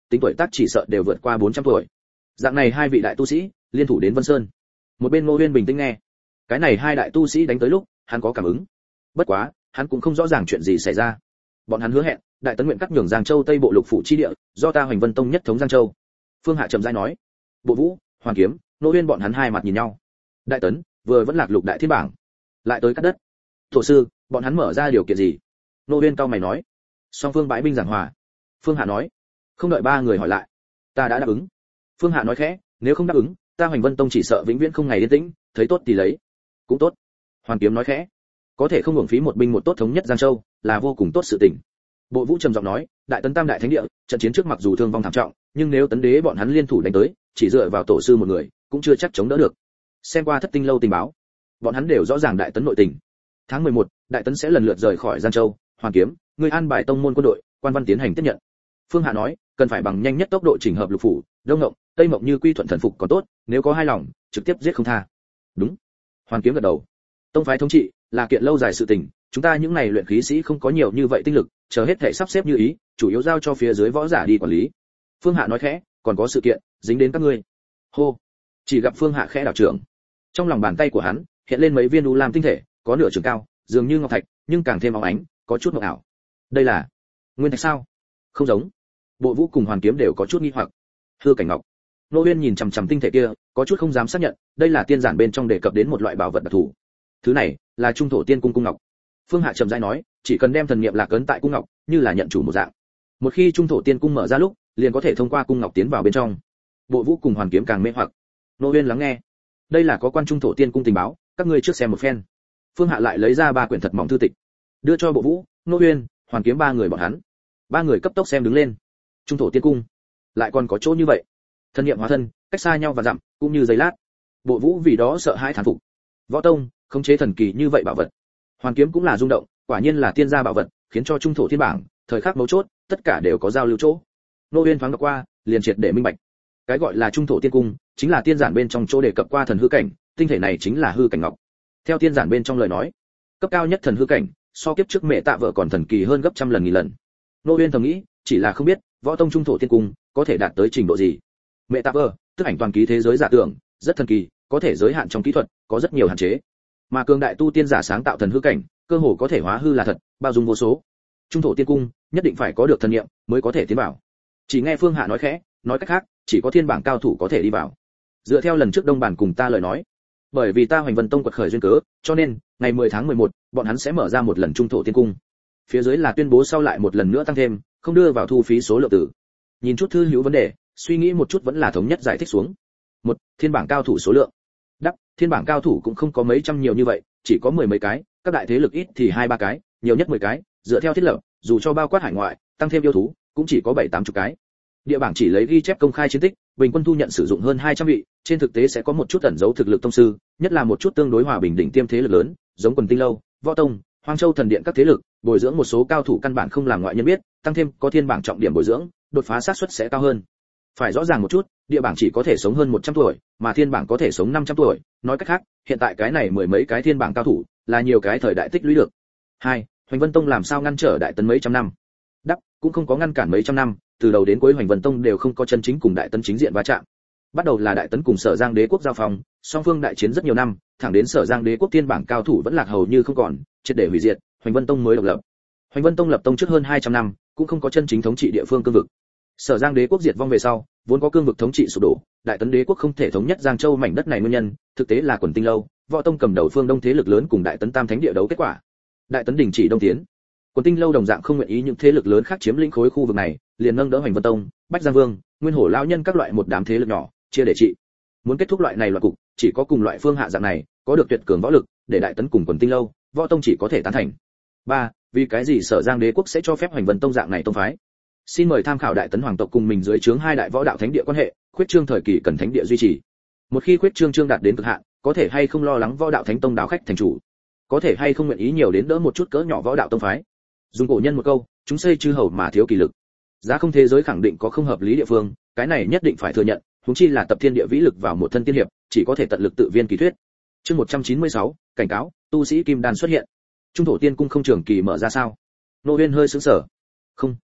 tính tuổi tác chỉ sợ đều vượt qua 400 tuổi. Dạng này hai vị đại tu sĩ liên thủ đến Vân Sơn. Một bên Ngô Uyên bình tĩnh nghe. Cái này hai đại tu sĩ đánh tới lúc, hắn có cảm ứng. Bất quá, hắn cũng không rõ ràng chuyện gì xảy ra. Bọn hắn hứa hẹn, đại tấn nguyện cắt nhường Giang Châu Tây Bộ lục phủ chi địa, do ta Hoành Vân Tông nhất thống Giang Châu. Phương Hạ trầm rãi nói. Bộ Vũ, Hoàng Kiếm, Ngô Uyên bọn hắn hai mặt nhìn nhau. Đại tấn vừa vẫn lạc lục đại thiên bảng, lại tới cắt đất. Thổ sư, bọn hắn mở ra điều kiện gì? Ngô Uyên cao mày nói. Song phương bãi binh giảng hòa. Phương Hạ nói. Không đợi ba người hỏi lại, ta đã đáp ứng. Phương Hạ nói khẽ, nếu không đáp ứng, ta Hoành Vân Tông chỉ sợ vĩnh viễn không ngày yên tĩnh, thấy tốt thì lấy. Cũng tốt. Hoàng Kiếm nói khẽ, có thể không hưởng phí một binh một tốt thống nhất Giang Châu, là vô cùng tốt sự tình. Bộ Vũ trầm giọng nói, đại tấn tam đại thánh địa, trận chiến trước mặc dù thương vong thảm trọng, nhưng nếu tấn đế bọn hắn liên thủ đánh tới, chỉ dựa vào tổ sư một người, cũng chưa chắc chống đỡ được. Xem qua Thất Tinh lâu tình báo, bọn hắn đều rõ ràng đại tấn nội tình. Tháng 11, đại tấn sẽ lần lượt rời khỏi Giang Châu. Hoàng Kiếm, người an bài tông môn quân đội, quan văn tiến hành tiếp nhận. Phương Hạ nói, cần phải bằng nhanh nhất tốc độ chỉnh hợp lục phủ, Đông Ngộng, Tây Mộng như quy thuận thần phục còn tốt, nếu có hai lòng, trực tiếp giết không tha. Đúng. Hoàng Kiếm gật đầu. Tông phái thống trị là kiện lâu dài sự tình, chúng ta những này luyện khí sĩ không có nhiều như vậy tinh lực, chờ hết thể sắp xếp như ý, chủ yếu giao cho phía dưới võ giả đi quản lý. Phương Hạ nói khẽ, còn có sự kiện dính đến các ngươi. Hô. Chỉ gặp Phương Hạ khẽ đảo trưởng. Trong lòng bàn tay của hắn hiện lên mấy viên u lam tinh thể, có nửa trường cao, dường như ngọc thạch, nhưng càng thêm óng ánh, có chút mộng ảo. Đây là nguyên thạch sao? Không giống. Bộ Vũ cùng Hoàn Kiếm đều có chút nghi hoặc. Hư cảnh ngọc. Nô Uyên nhìn chằm chằm tinh thể kia, có chút không dám xác nhận, đây là tiên giản bên trong đề cập đến một loại bảo vật đặc thù. Thứ này là trung thổ tiên cung cung ngọc. Phương Hạ trầm rãi nói, chỉ cần đem thần niệm lạc ấn tại cung ngọc, như là nhận chủ một dạng. Một khi trung thổ tiên cung mở ra lúc, liền có thể thông qua cung ngọc tiến vào bên trong. Bộ Vũ cùng Hoàn Kiếm càng mê hoặc. Nô Uyên lắng nghe. Đây là có quan trung thổ tiên cung tình báo, các ngươi trước xem một phen. Phương Hạ lại lấy ra 3 quyển thật mỏng thư tịch, đưa cho Bộ Vũ, Nô Uyên, Hoàn Kiếm ba người bọn hắn. Ba người cấp tốc xem đứng lên. Trung thổ tiên cung, lại còn có chỗ như vậy. Thân niệm hóa thân, cách xa nhau và dặm, cũng như giây lát. Bộ Vũ vì đó sợ hãi thán phục. Võ tông, khống chế thần kỳ như vậy bảo vật. Hoàn Kiếm cũng là rung động, quả nhiên là tiên gia bảo vật, khiến cho trung thổ thiên bảng, thời khắc mấu chốt, tất cả đều có giao lưu chỗ. Nô Uyên thoáng đọc qua, liền triệt để minh bạch. Cái gọi là trung thổ tiên cung, chính là tiên giản bên trong chỗ đề cập qua thần hư cảnh, tinh thể này chính là hư cảnh ngọc. Theo tiên giản bên trong lời nói, cấp cao nhất thần hư cảnh, so kiếp trước mẹ tạ vợ còn thần kỳ hơn gấp trăm lần nghìn lần. Nô Uyên thầm nghĩ, chỉ là không biết, võ tông trung thổ tiên cung có thể đạt tới trình độ gì. Mẹ tạ vợ, tức ảnh toàn ký thế giới giả tưởng, rất thần kỳ, có thể giới hạn trong kỹ thuật, có rất nhiều hạn chế. Mà cường đại tu tiên giả sáng tạo thần hư cảnh, cơ hồ có thể hóa hư là thật, bao dung vô số. Trung thổ tiên cung, nhất định phải có được thần niệm mới có thể tiến vào. Chỉ nghe Phương Hạ nói khẽ, nói cách khác, chỉ có thiên bảng cao thủ có thể đi vào. Dựa theo lần trước Đông bản cùng ta lời nói, bởi vì ta Hoành Vân Tông quật khởi duyên cớ, cho nên ngày 10 tháng 11, bọn hắn sẽ mở ra một lần trung thổ tiên cung. Phía dưới là tuyên bố sau lại một lần nữa tăng thêm, không đưa vào thu phí số lượng tử. Nhìn chút thư hữu vấn đề, suy nghĩ một chút vẫn là thống nhất giải thích xuống. Một, thiên bảng cao thủ số lượng. Đắc, thiên bảng cao thủ cũng không có mấy trăm nhiều như vậy, chỉ có 10 mấy cái, các đại thế lực ít thì 2-3 cái, nhiều nhất 10 cái, dựa theo thiết lập, dù cho bao quát hải ngoại, tăng thêm yêu thú, cũng chỉ có 7-80 cái. Địa bảng chỉ lấy ghi chép công khai chiến tích, bình quân thu nhận sử dụng hơn 200 vị, trên thực tế sẽ có một chút ẩn giấu thực lực tông sư, nhất là một chút tương đối hòa bình đỉnh tiêm thế lực lớn, giống Quần Tinh lâu, Võ Tông, Hoang Châu Thần Điện các thế lực, bồi dưỡng một số cao thủ căn bản không làm ngoại nhân biết, tăng thêm có thiên bảng trọng điểm bồi dưỡng, đột phá xác suất sẽ cao hơn. Phải rõ ràng một chút, địa bảng chỉ có thể sống hơn 100 tuổi, mà thiên bảng có thể sống 500 tuổi, nói cách khác, hiện tại cái này 10 mấy cái thiên bảng cao thủ, là nhiều cái thời đại tích lũy được. 2. Hoành Vân Tông làm sao ngăn trở đại tấn mấy trăm năm? Đắc, cũng không có ngăn cản mấy trăm năm, từ đầu đến cuối Hoành Vân Tông đều không có chân chính cùng đại tấn chính diện va chạm. Bắt đầu là đại tấn cùng Sở Giang Đế quốc giao phòng, song phương đại chiến rất nhiều năm, thẳng đến Sở Giang Đế quốc thiên bảng cao thủ vẫn lạc hầu như không còn, triệt để hủy diệt, Hoành Vân Tông mới độc lập. Hoành Vân Tông lập tông trước hơn 200 năm, cũng không có chân chính thống trị địa phương cương vực. Sở Giang Đế quốc diệt vong về sau, vốn có cương vực thống trị sụp đổ, đại tấn đế quốc không thể thống nhất Giang Châu mảnh đất này nguyên nhân, thực tế là Quần Tinh lâu, Võ Tông cầm đầu phương Đông thế lực lớn cùng đại tấn tam thánh địa đấu kết quả. Đại tấn đình chỉ đông tiến. Quần Tinh lâu đồng dạng không nguyện ý những thế lực lớn khác chiếm lĩnh khối khu vực này, liền nâng đỡ Hoành Vân Tông, Bách Giang Vương, Nguyên Hổ lão nhân các loại một đám thế lực nhỏ, chia để trị. Muốn kết thúc loại này loạn cục, chỉ có cùng loại phương hạ dạng này, có được tuyệt cường võ lực, để đại tấn cùng Quần Tinh lâu, Võ Tông chỉ có thể tán thành. 3. Vì cái gì Sở Giang Đế quốc sẽ cho phép Hoành Vân Tông dạng này tông phái? Xin mời tham khảo đại tấn hoàng tộc cùng mình dưới trướng hai đại võ đạo thánh địa quan hệ, khuyết trương thời kỳ cần thánh địa duy trì. Một khi khuyết trương đạt đến cực hạn, có thể hay không lo lắng võ đạo thánh tông đào khách thành chủ, có thể hay không nguyện ý nhiều đến đỡ một chút cỡ nhỏ võ đạo tông phái. Dùng cổ nhân một câu, chúng xây chư hầu mà thiếu kỳ lực. Giá không thế giới khẳng định có không hợp lý địa phương, cái này nhất định phải thừa nhận, huống chi là tập thiên địa vĩ lực vào một thân tiên hiệp, chỉ có thể tận lực tự viên kỳ thuyết. Chương 196, cảnh cáo, tu sĩ kim đan xuất hiện. Trung thổ tiên cung không trường kỳ mở ra sao? Nô Uyên hơi sững sờ. Không,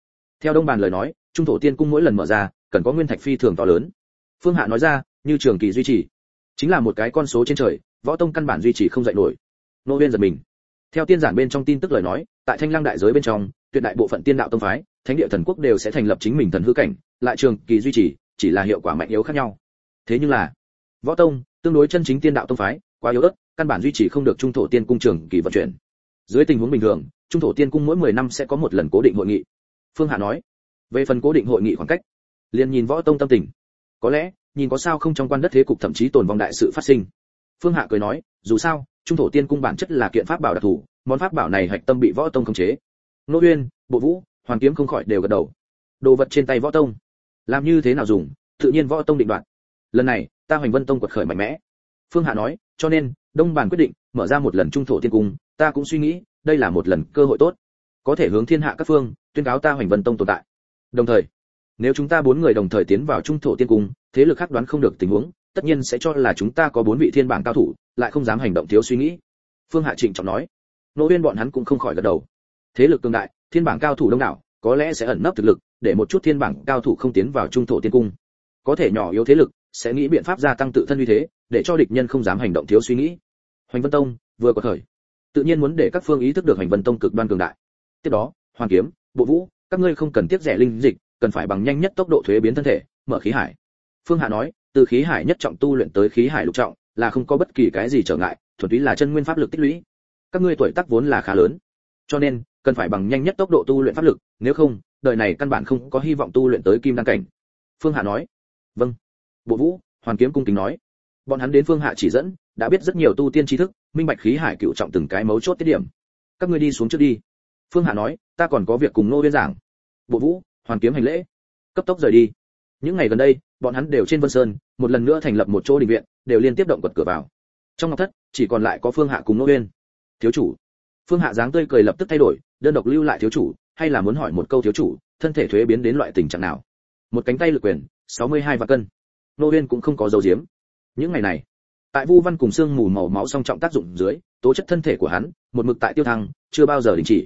Theo Đông Bàn lời nói, trung thổ tiên cung mỗi lần mở ra, cần có nguyên thạch phi thường to lớn. Phương Hạ nói ra, như trường kỳ duy trì, chính là một cái con số trên trời, võ tông căn bản duy trì không dậy nổi. Nô Uyên giật mình. Theo tiên giản bên trong tin tức lời nói, tại Thanh Lăng đại giới bên trong, tuyệt đại bộ phận tiên đạo tông phái, thánh địa thần quốc đều sẽ thành lập chính mình thần hư cảnh, lại trường kỳ duy trì, chỉ là hiệu quả mạnh yếu khác nhau. Thế nhưng là, võ tông tương đối chân chính tiên đạo tông phái, quá yếu ớt, căn bản duy trì không được trung thổ tiên cung trường kỳ vận chuyển. Dưới tình huống bình thường, trung thổ tiên cung mỗi 10 năm sẽ có một lần cố định hội nghị. Phương Hạ nói, về phần cố định hội nghị khoảng cách, liền nhìn võ tông tâm tình. Có lẽ, nhìn có sao không trong quan đất thế cục thậm chí tồn vong đại sự phát sinh. Phương Hạ cười nói, dù sao, trung thổ tiên cung bản chất là kiện pháp bảo đặc thù, món pháp bảo này hạch tâm bị võ tông khống chế. Nô Uyên, Bộ Vũ, Hoàn Kiếm không khỏi đều gật đầu. Đồ vật trên tay võ tông, làm như thế nào dùng, tự nhiên võ tông định đoạt. Lần này, ta Hoành Vân tông quật khởi mạnh mẽ. Phương Hạ nói, cho nên, Đông Bàn quyết định mở ra một lần trung thổ tiên cung, ta cũng suy nghĩ, đây là một lần cơ hội tốt, có thể hướng thiên hạ các phương tuyên cáo ta Hoành Vân tông tồn tại. Đồng thời, nếu chúng ta 4 người đồng thời tiến vào trung thổ tiên cung, thế lực khác đoán không được tình huống, tất nhiên sẽ cho là chúng ta có 4 vị thiên bảng cao thủ, lại không dám hành động thiếu suy nghĩ. Phương Hạ trịnh trọng nói. Nô Uyên bọn hắn cũng không khỏi gật đầu. Thế lực cường đại, thiên bảng cao thủ đông đảo, có lẽ sẽ ẩn nấp thực lực, để một chút thiên bảng cao thủ không tiến vào trung thổ tiên cung. Có thể nhỏ yếu thế lực, sẽ nghĩ biện pháp gia tăng tự thân uy thế, để cho địch nhân không dám hành động thiếu suy nghĩ. Hoành Vân tông vừa có khởi, tự nhiên muốn để các phương ý thức được Hoành Vân tông cực đoan cường đại. Tiếp đó, Hoàn Kiếm, Bộ Vũ, các ngươi không cần tiếc rẻ linh dịch, cần phải bằng nhanh nhất tốc độ thuế biến thân thể, mở khí hải. Phương Hạ nói, từ khí hải nhất trọng tu luyện tới khí hải lục trọng, là không có bất kỳ cái gì trở ngại, thuần túy là chân nguyên pháp lực tích lũy. Các ngươi tuổi tác vốn là khá lớn, cho nên cần phải bằng nhanh nhất tốc độ tu luyện pháp lực, nếu không, đời này căn bản không có hy vọng tu luyện tới kim đan cảnh. Phương Hạ nói, vâng. Bộ Vũ, Hoàn Kiếm cung kính nói. Bọn hắn đến Phương Hạ chỉ dẫn, đã biết rất nhiều tu tiên tri thức, minh bạch khí hải cựu trọng từng cái mấu chốt tiết điểm. Các ngươi đi xuống trước đi. Phương Hạ nói, ta còn có việc cùng Nô Uyên giảng. Bộ Vũ, Hoàn Kiếm hành lễ, cấp tốc rời đi. Những ngày gần đây, bọn hắn đều trên Vân Sơn, một lần nữa thành lập một chỗ đình viện, đều liên tiếp động quật cửa vào. Trong ngọc thất, chỉ còn lại có Phương Hạ cùng Nô Uyên. Thiếu chủ. Phương Hạ dáng tươi cười lập tức thay đổi, đơn độc lưu lại thiếu chủ, hay là muốn hỏi một câu thiếu chủ, thân thể thuế biến đến loại tình trạng nào? Một cánh tay lực quyền, 62 vạn cân. Nô Uyên cũng không có dấu diếm. Những ngày này, tại Vu Văn cùng xương mù màu máu song trọng tác dụng dưới, tố chất thân thể của hắn một mực tại tiêu thăng, chưa bao giờ đình chỉ.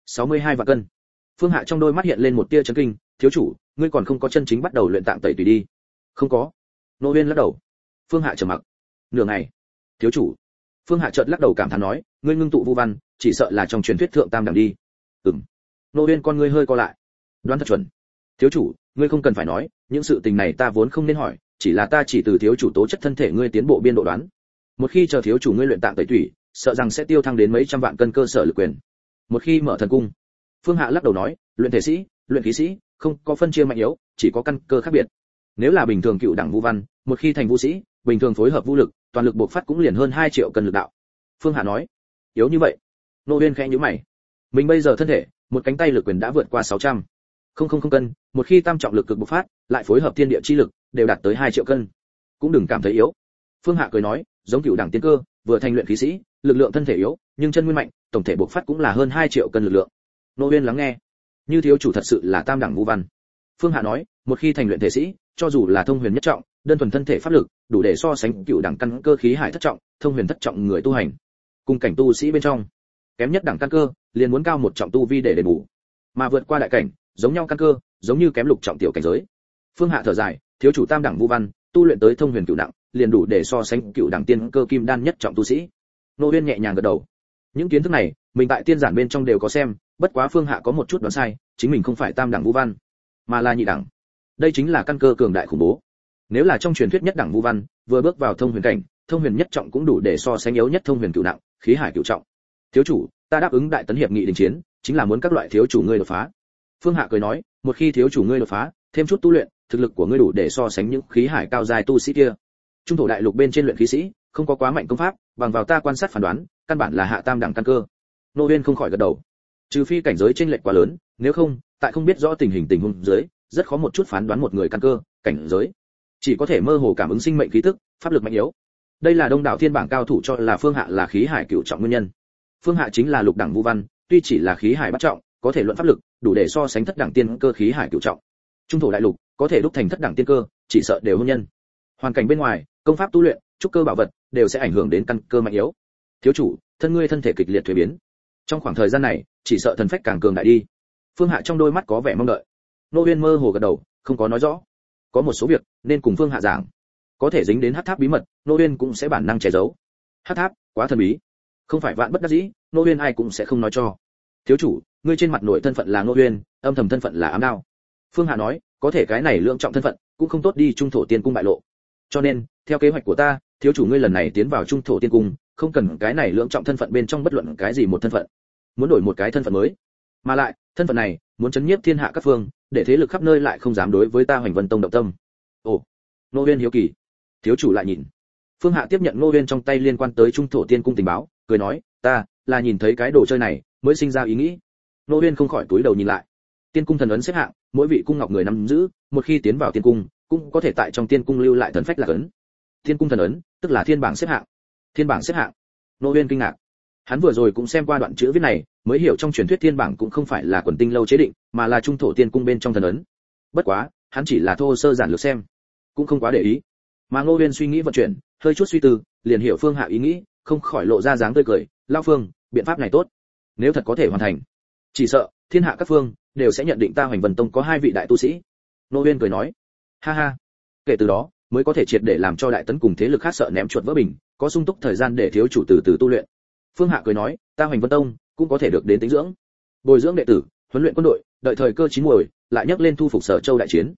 62 vạn cân. Phương Hạ trong đôi mắt hiện lên một tia chấn kinh, thiếu chủ, ngươi còn không có chân chính bắt đầu luyện tạng tẩy tùy đi? Không có. Nô Uyên lắc đầu. Phương Hạ trầm mặc. Nửa ngày. Thiếu chủ. Phương Hạ chợt lắc đầu cảm thán nói, ngươi ngưng tụ Vu Văn, chỉ sợ là trong truyền thuyết thượng tam đẳng đi. Nô Uyên con ngươi hơi co lại. Đoán thật chuẩn. Thiếu chủ, ngươi không cần phải nói, những sự tình này ta vốn không nên hỏi, chỉ là ta chỉ từ thiếu chủ tố chất thân thể ngươi tiến bộ biên độ đoán. Một khi chờ thiếu chủ ngươi luyện tạng tẩy tủy, sợ rằng sẽ tiêu thăng đến mấy trăm vạn cân cơ sở lực quyền. Một khi mở thần cung. Phương Hạ lắc đầu nói, luyện thể sĩ, luyện khí sĩ, không có phân chia mạnh yếu, chỉ có căn cơ khác biệt. Nếu là bình thường cựu đẳng Vu Văn, một khi thành Vu sĩ, bình thường phối hợp vũ lực, toàn lực bộc phát cũng liền hơn 2 triệu cân lực đạo. Phương Hạ nói, yếu như vậy. Nô Uyên khẽ nhíu mày. Mình bây giờ thân thể, một cánh tay lực quyền đã vượt qua 600 không cân, một khi tam trọng lực cực bộc phát, lại phối hợp thiên địa chi lực, đều đạt tới 2 triệu cân. Cũng đừng cảm thấy yếu. Phương Hạ cười nói, giống cựu đẳng tiên cơ, vừa thành luyện khí sĩ, lực lượng thân thể yếu, nhưng chân nguyên mạnh, tổng thể bộc phát cũng là hơn 2 triệu cân lực lượng. Nô Uyên lắng nghe. Như thiếu chủ thật sự là tam đẳng Vu Văn. Phương Hạ nói, một khi thành luyện thể sĩ, cho dù là thông huyền nhất trọng, đơn thuần thân thể pháp lực, đủ để so sánh cựu đẳng căn cơ khí hải thất trọng, thông huyền thất trọng người tu hành. Cùng cảnh tu sĩ bên trong, kém nhất đẳng căn cơ, liền muốn cao một trọng tu vi để đền bù. Mà vượt qua đại cảnh, giống nhau căn cơ, giống như kém lục trọng tiểu cảnh giới. Phương Hạ thở dài, thiếu chủ tam đẳng Vu Văn, tu luyện tới thông huyền cửu đẳng, liền đủ để so sánh cửu đẳng tiên cơ kim đan nhất trọng tu sĩ. Nô Uyên nhẹ nhàng gật đầu. Những kiến thức này, mình tại tiên giản bên trong đều có xem, bất quá Phương Hạ có một chút đoán sai, chính mình không phải tam đẳng Vu Văn, mà là nhị đẳng. Đây chính là căn cơ cường đại khủng bố. Nếu là trong truyền thuyết nhất đẳng Vu Văn, vừa bước vào thông huyền cảnh, thông huyền nhất trọng cũng đủ để so sánh yếu nhất thông huyền cửu đẳng, khí hải cửu trọng. Thiếu chủ, ta đáp ứng đại tấn hiệp nghị đình chiến, chính là muốn các loại thiếu chủ ngươi đột phá. Phương Hạ cười nói, một khi thiếu chủ ngươi đột phá, thêm chút tu luyện, thực lực của ngươi đủ để so sánh những khí hải cao dài tu sĩ kia. Trung thổ đại lục bên trên luyện khí sĩ, không có quá mạnh công pháp, bằng vào ta quan sát phán đoán, căn bản là hạ tam đẳng căn cơ. Nô Uyên không khỏi gật đầu. Trừ phi cảnh giới chênh lệch quá lớn, nếu không, tại không biết rõ tình huống dưới, rất khó một chút phán đoán một người căn cơ, cảnh giới. Chỉ có thể mơ hồ cảm ứng sinh mệnh khí tức, pháp lực mạnh yếu. Đây là đông đảo thiên bảng cao thủ cho là Phương Hạ là khí hải cửu trọng nguyên nhân. Phương Hạ chính là lục đẳng Vu Văn, tuy chỉ là khí hải bát trọng, có thể luận pháp lực, đủ để so sánh thất đẳng tiên cơ khí hải cửu trọng. Trung thổ đại lục, có thể đúc thành thất đẳng tiên cơ, chỉ sợ đều hôn nhân. Hoàn cảnh bên ngoài, công pháp tu luyện, trúc cơ bảo vật, đều sẽ ảnh hưởng đến căn cơ mạnh yếu. Thiếu chủ, thân ngươi thân thể kịch liệt thay biến. Trong khoảng thời gian này, chỉ sợ thần phách càng cường đại đi. Phương Hạ trong đôi mắt có vẻ mong đợi. Nô Uyên mơ hồ gật đầu, không có nói rõ. Có một số việc nên cùng Phương Hạ giảng, có thể dính đến hắc tháp bí mật, Nô Uyên cũng sẽ bản năng che giấu. Hắc tháp quá thần bí, không phải vạn bất đắc dĩ, Nô Uyên ai cũng sẽ không nói cho. Thiếu chủ, ngươi trên mặt nội thân phận là Nô Uyên, âm thầm thân phận là Ám Đao. Phương Hạ nói, có thể cái này lượng trọng thân phận, cũng không tốt đi trung thổ tiên cung bại lộ. Cho nên, theo kế hoạch của ta, thiếu chủ ngươi lần này tiến vào trung thổ tiên cung, không cần cái này lượng trọng thân phận bên trong bất luận cái gì một thân phận, muốn đổi một cái thân phận mới. Mà lại, thân phận này muốn chấn nhiếp thiên hạ các phương, để thế lực khắp nơi lại không dám đối với ta Hoành Vân Tông động tâm. Ồ, Nô Uyên hiếu kỳ. Thiếu chủ lại nhìn. Phương Hạ tiếp nhận Nô Uyên trong tay liên quan tới trung thổ tiên cung tình báo, cười nói, ta là nhìn thấy cái đồ chơi này mới sinh ra ý nghĩ. Nô Uyên không khỏi cúi đầu nhìn lại. Tiên cung thần ấn xếp hạng, mỗi vị cung ngọc người nắm giữ, một khi tiến vào tiên cung, cũng có thể tại trong tiên cung lưu lại thần phách là ấn. Tiên cung thần ấn, tức là thiên bảng xếp hạng. Thiên bảng xếp hạng. Nô Uyên kinh ngạc. Hắn vừa rồi cũng xem qua đoạn chữ viết này, mới hiểu trong truyền thuyết thiên bảng cũng không phải là quần tinh lâu chế định, mà là trung thổ tiên cung bên trong thần ấn. Bất quá, hắn chỉ là thô sơ giản lược xem, cũng không quá để ý. Mà Ngô Uyên suy nghĩ vận chuyển, hơi chút suy tư, liền hiểu Phương Hạ ý nghĩ, không khỏi lộ ra dáng tươi cười, "Lão Phương, biện pháp này tốt. Nếu thật có thể hoàn thành, chỉ sợ thiên hạ các phương đều sẽ nhận định ta Hoành Vân Tông có hai vị đại tu sĩ." Ngô Uyên cười nói, "Ha ha, kể từ đó, mới có thể triệt để làm cho đại tấn cùng thế lực khác sợ ném chuột vỡ bình, có sung túc thời gian để thiếu chủ từ từ tu luyện." Phương Hạ cười nói, "Ta Hoành Vân Tông cũng có thể được đến tính dưỡng, bồi dưỡng đệ tử, huấn luyện quân đội, đợi thời cơ chín muồi, lại nhắc lên thu phục Sở Châu đại chiến."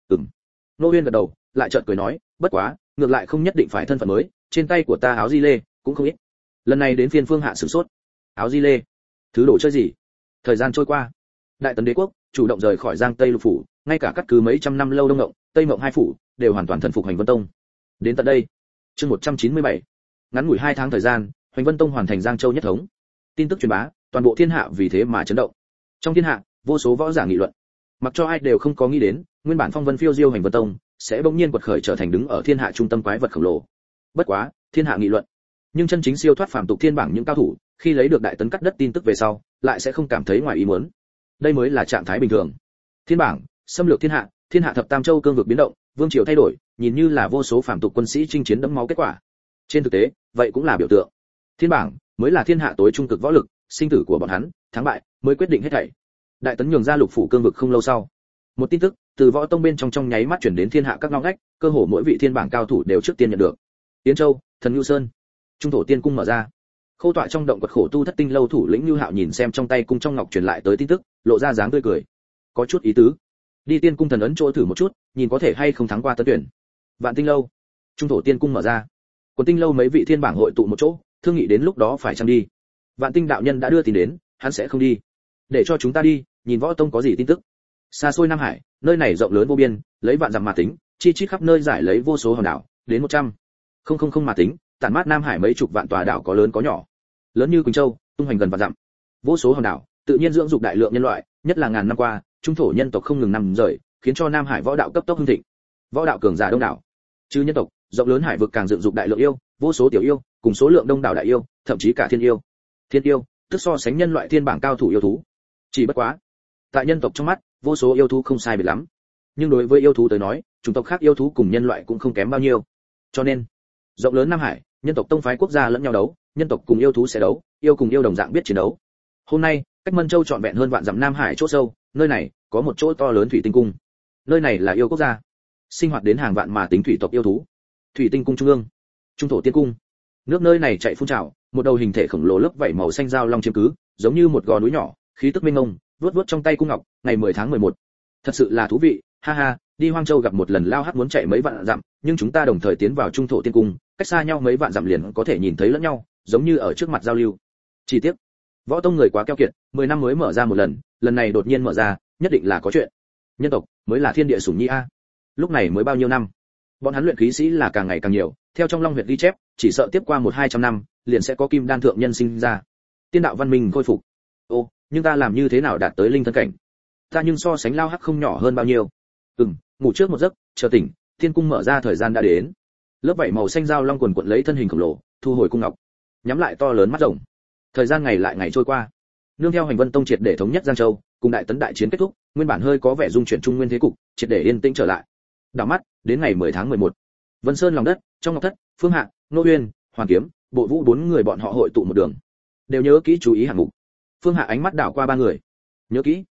Ngô Uyên gật đầu, lại chợt cười nói, "Bất quá, ngược lại không nhất định phải thân phận mới, trên tay của ta áo di lê cũng không ít." Lần này đến phiên Phương Hạ sửng sốt. Áo di lê? Thứ đồ chơi gì? Thời gian trôi qua, Đại Tấn Đế quốc chủ động rời khỏi Giang Tây lục phủ, ngay cả cắt cứ mấy trăm năm lâu Đông Ngộng, Tây Mộng hai phủ đều hoàn toàn thần phục Hoành Vân Tông. Đến tận đây, chương 197, ngắn ngủi 2 tháng thời gian, Hoành Vân Tông hoàn thành Giang Châu nhất thống. Tin tức truyền bá, toàn bộ thiên hạ vì thế mà chấn động. Trong thiên hạ, vô số võ giả nghị luận. Mặc cho ai đều không có nghĩ đến, nguyên bản phong vân phiêu diêu Hoành Vân Tông sẽ bỗng nhiên quật khởi trở thành đứng ở thiên hạ trung tâm quái vật khổng lồ. Bất quá, thiên hạ nghị luận, nhưng chân chính siêu thoát phàm tục thiên bảng những cao thủ, khi lấy được Đại Tấn cắt đất tin tức về sau, lại sẽ không cảm thấy ngoài ý muốn. Đây mới là trạng thái bình thường. Thiên bảng xâm lược thiên hạ thập tam châu cương vực biến động, vương triều thay đổi, nhìn như là vô số phàm tục quân sĩ chinh chiến đẫm máu kết quả. Trên thực tế, vậy cũng là biểu tượng. Thiên bảng mới là thiên hạ tối trung cực võ lực, sinh tử của bọn hắn, thắng bại mới quyết định hết thảy. Đại Tấn nhường ra lục phủ cương vực không lâu sau, một tin tức từ võ tông bên trong nháy mắt chuyển đến thiên hạ các ngóc ngách, cơ hồ mỗi vị thiên bảng cao thủ đều trước tiên nhận được. Yến Châu, Thần Nhu Sơn, trung thổ tiên cung mở ra. Khâu tọa trong động quật khổ tu thất tinh lâu thủ lĩnh Nưu Hạo nhìn xem trong tay cung trong ngọc truyền lại tới tin tức, lộ ra dáng tươi cười, có chút ý tứ. Đi tiên cung thần ấn chỗ thử một chút, nhìn có thể hay không thắng qua tấn tuyển. Vạn tinh lâu, trung thổ tiên cung mở ra. Quần tinh lâu mấy vị thiên bảng hội tụ một chỗ, thương nghị đến lúc đó phải chăng đi. Vạn tinh đạo nhân đã đưa tin đến, hắn sẽ không đi. Để cho chúng ta đi, nhìn võ tông có gì tin tức. Xa xôi Nam Hải, nơi này rộng lớn vô biên, lấy vạn dặm mà tính, chi chít khắp nơi giải lấy vô số hòn đảo, đến 100. Không mà tính, tản mát Nam Hải mấy chục vạn tòa đảo có lớn có nhỏ. Lớn như Quỳnh Châu, tung hoành gần vạn dặm. Vô số hòn đảo, tự nhiên dưỡng dục đại lượng nhân loại, nhất là ngàn năm qua, trung thổ nhân tộc không ngừng nằm rời, khiến cho Nam Hải võ đạo cấp tốc hưng thịnh. Võ đạo cường giả đông đảo. Chứ nhân tộc, rộng lớn hải vực càng dựng dục đại lượng yêu, vô số tiểu yêu, cùng số lượng đông đảo đại yêu, thậm chí cả thiên yêu. Thiên yêu, tức so sánh nhân loại thiên bảng cao thủ yêu thú. Chỉ bất quá, tại nhân tộc trong mắt, vô số yêu thú không sai biệt lắm. Nhưng đối với yêu thú tới nói, chủng tộc khác yêu thú cùng nhân loại cũng không kém bao nhiêu. Cho nên, rộng lớn Nam Hải, nhân tộc tông phái quốc gia lẫn nhau đấu, nhân tộc cùng yêu thú sẽ đấu, yêu cùng yêu đồng dạng biết chiến đấu. Hôm nay, cách Mân Châu trọn vẹn hơn vạn dặm Nam Hải chỗ sâu, nơi này có một chỗ to lớn thủy tinh cung. Nơi này là yêu quốc gia, sinh hoạt đến hàng vạn mà tính thủy tộc yêu thú. Thủy tinh cung trung ương, trung thổ tiên cung. Nước nơi này chạy phun trào, một đầu hình thể khổng lồ lớp vảy màu xanh giao long chiếm cứ, giống như một gò núi nhỏ, khí tức mênh mông, vuốt trong tay cung ngọc, ngày 10 tháng 11. Thật sự là thú vị, ha ha, đi Hoang Châu gặp một lần lao hắc muốn chạy mấy vạn dặm, nhưng chúng ta đồng thời tiến vào trung thổ tiên cung, cách xa nhau mấy vạn dặm liền có thể nhìn thấy lẫn nhau, giống như ở trước mặt giao lưu. Chi tiết, võ tông người quá keo kiệt, 10 năm mới mở ra một lần, lần này đột nhiên mở ra, nhất định là có chuyện. Nhân tộc mới là thiên địa sủng nhi a. Lúc này mới bao nhiêu năm, bọn hắn luyện khí sĩ là càng ngày càng nhiều, theo trong Long huyệt ghi chép, chỉ sợ tiếp qua 1-200 năm, liền sẽ có kim đan thượng nhân sinh ra. Tiên đạo văn minh khôi phục. Ô, nhưng ta làm như thế nào đạt tới linh thân cảnh? Ta nhưng so sánh lao hắc không nhỏ hơn bao nhiêu. Ngủ trước một giấc, chờ tỉnh, thiên cung mở ra thời gian đã đến. Lớp vảy màu xanh giao long quần quật lấy thân hình khổng lồ, thu hồi cung ngọc, nhắm lại to lớn mắt rồng. Thời gian ngày lại ngày trôi qua. Nương theo Hoành Vân Tông triệt để thống nhất Giang Châu, cùng Đại Tấn đại chiến kết thúc, nguyên bản hơi có vẻ dung chuyển trung nguyên thế cục, triệt để yên tĩnh trở lại. Đảo mắt, đến ngày 10 tháng 11. Vân Sơn lòng đất, trong ngọc thất, Phương Hạ, Nô Uyên, Hoàn Kiếm, Bộ Vũ 4 người bọn họ hội tụ một đường. Đều nhớ kỹ chú ý hạng mục. Phương Hạ ánh mắt đảo qua 3 người. Nhớ kỹ.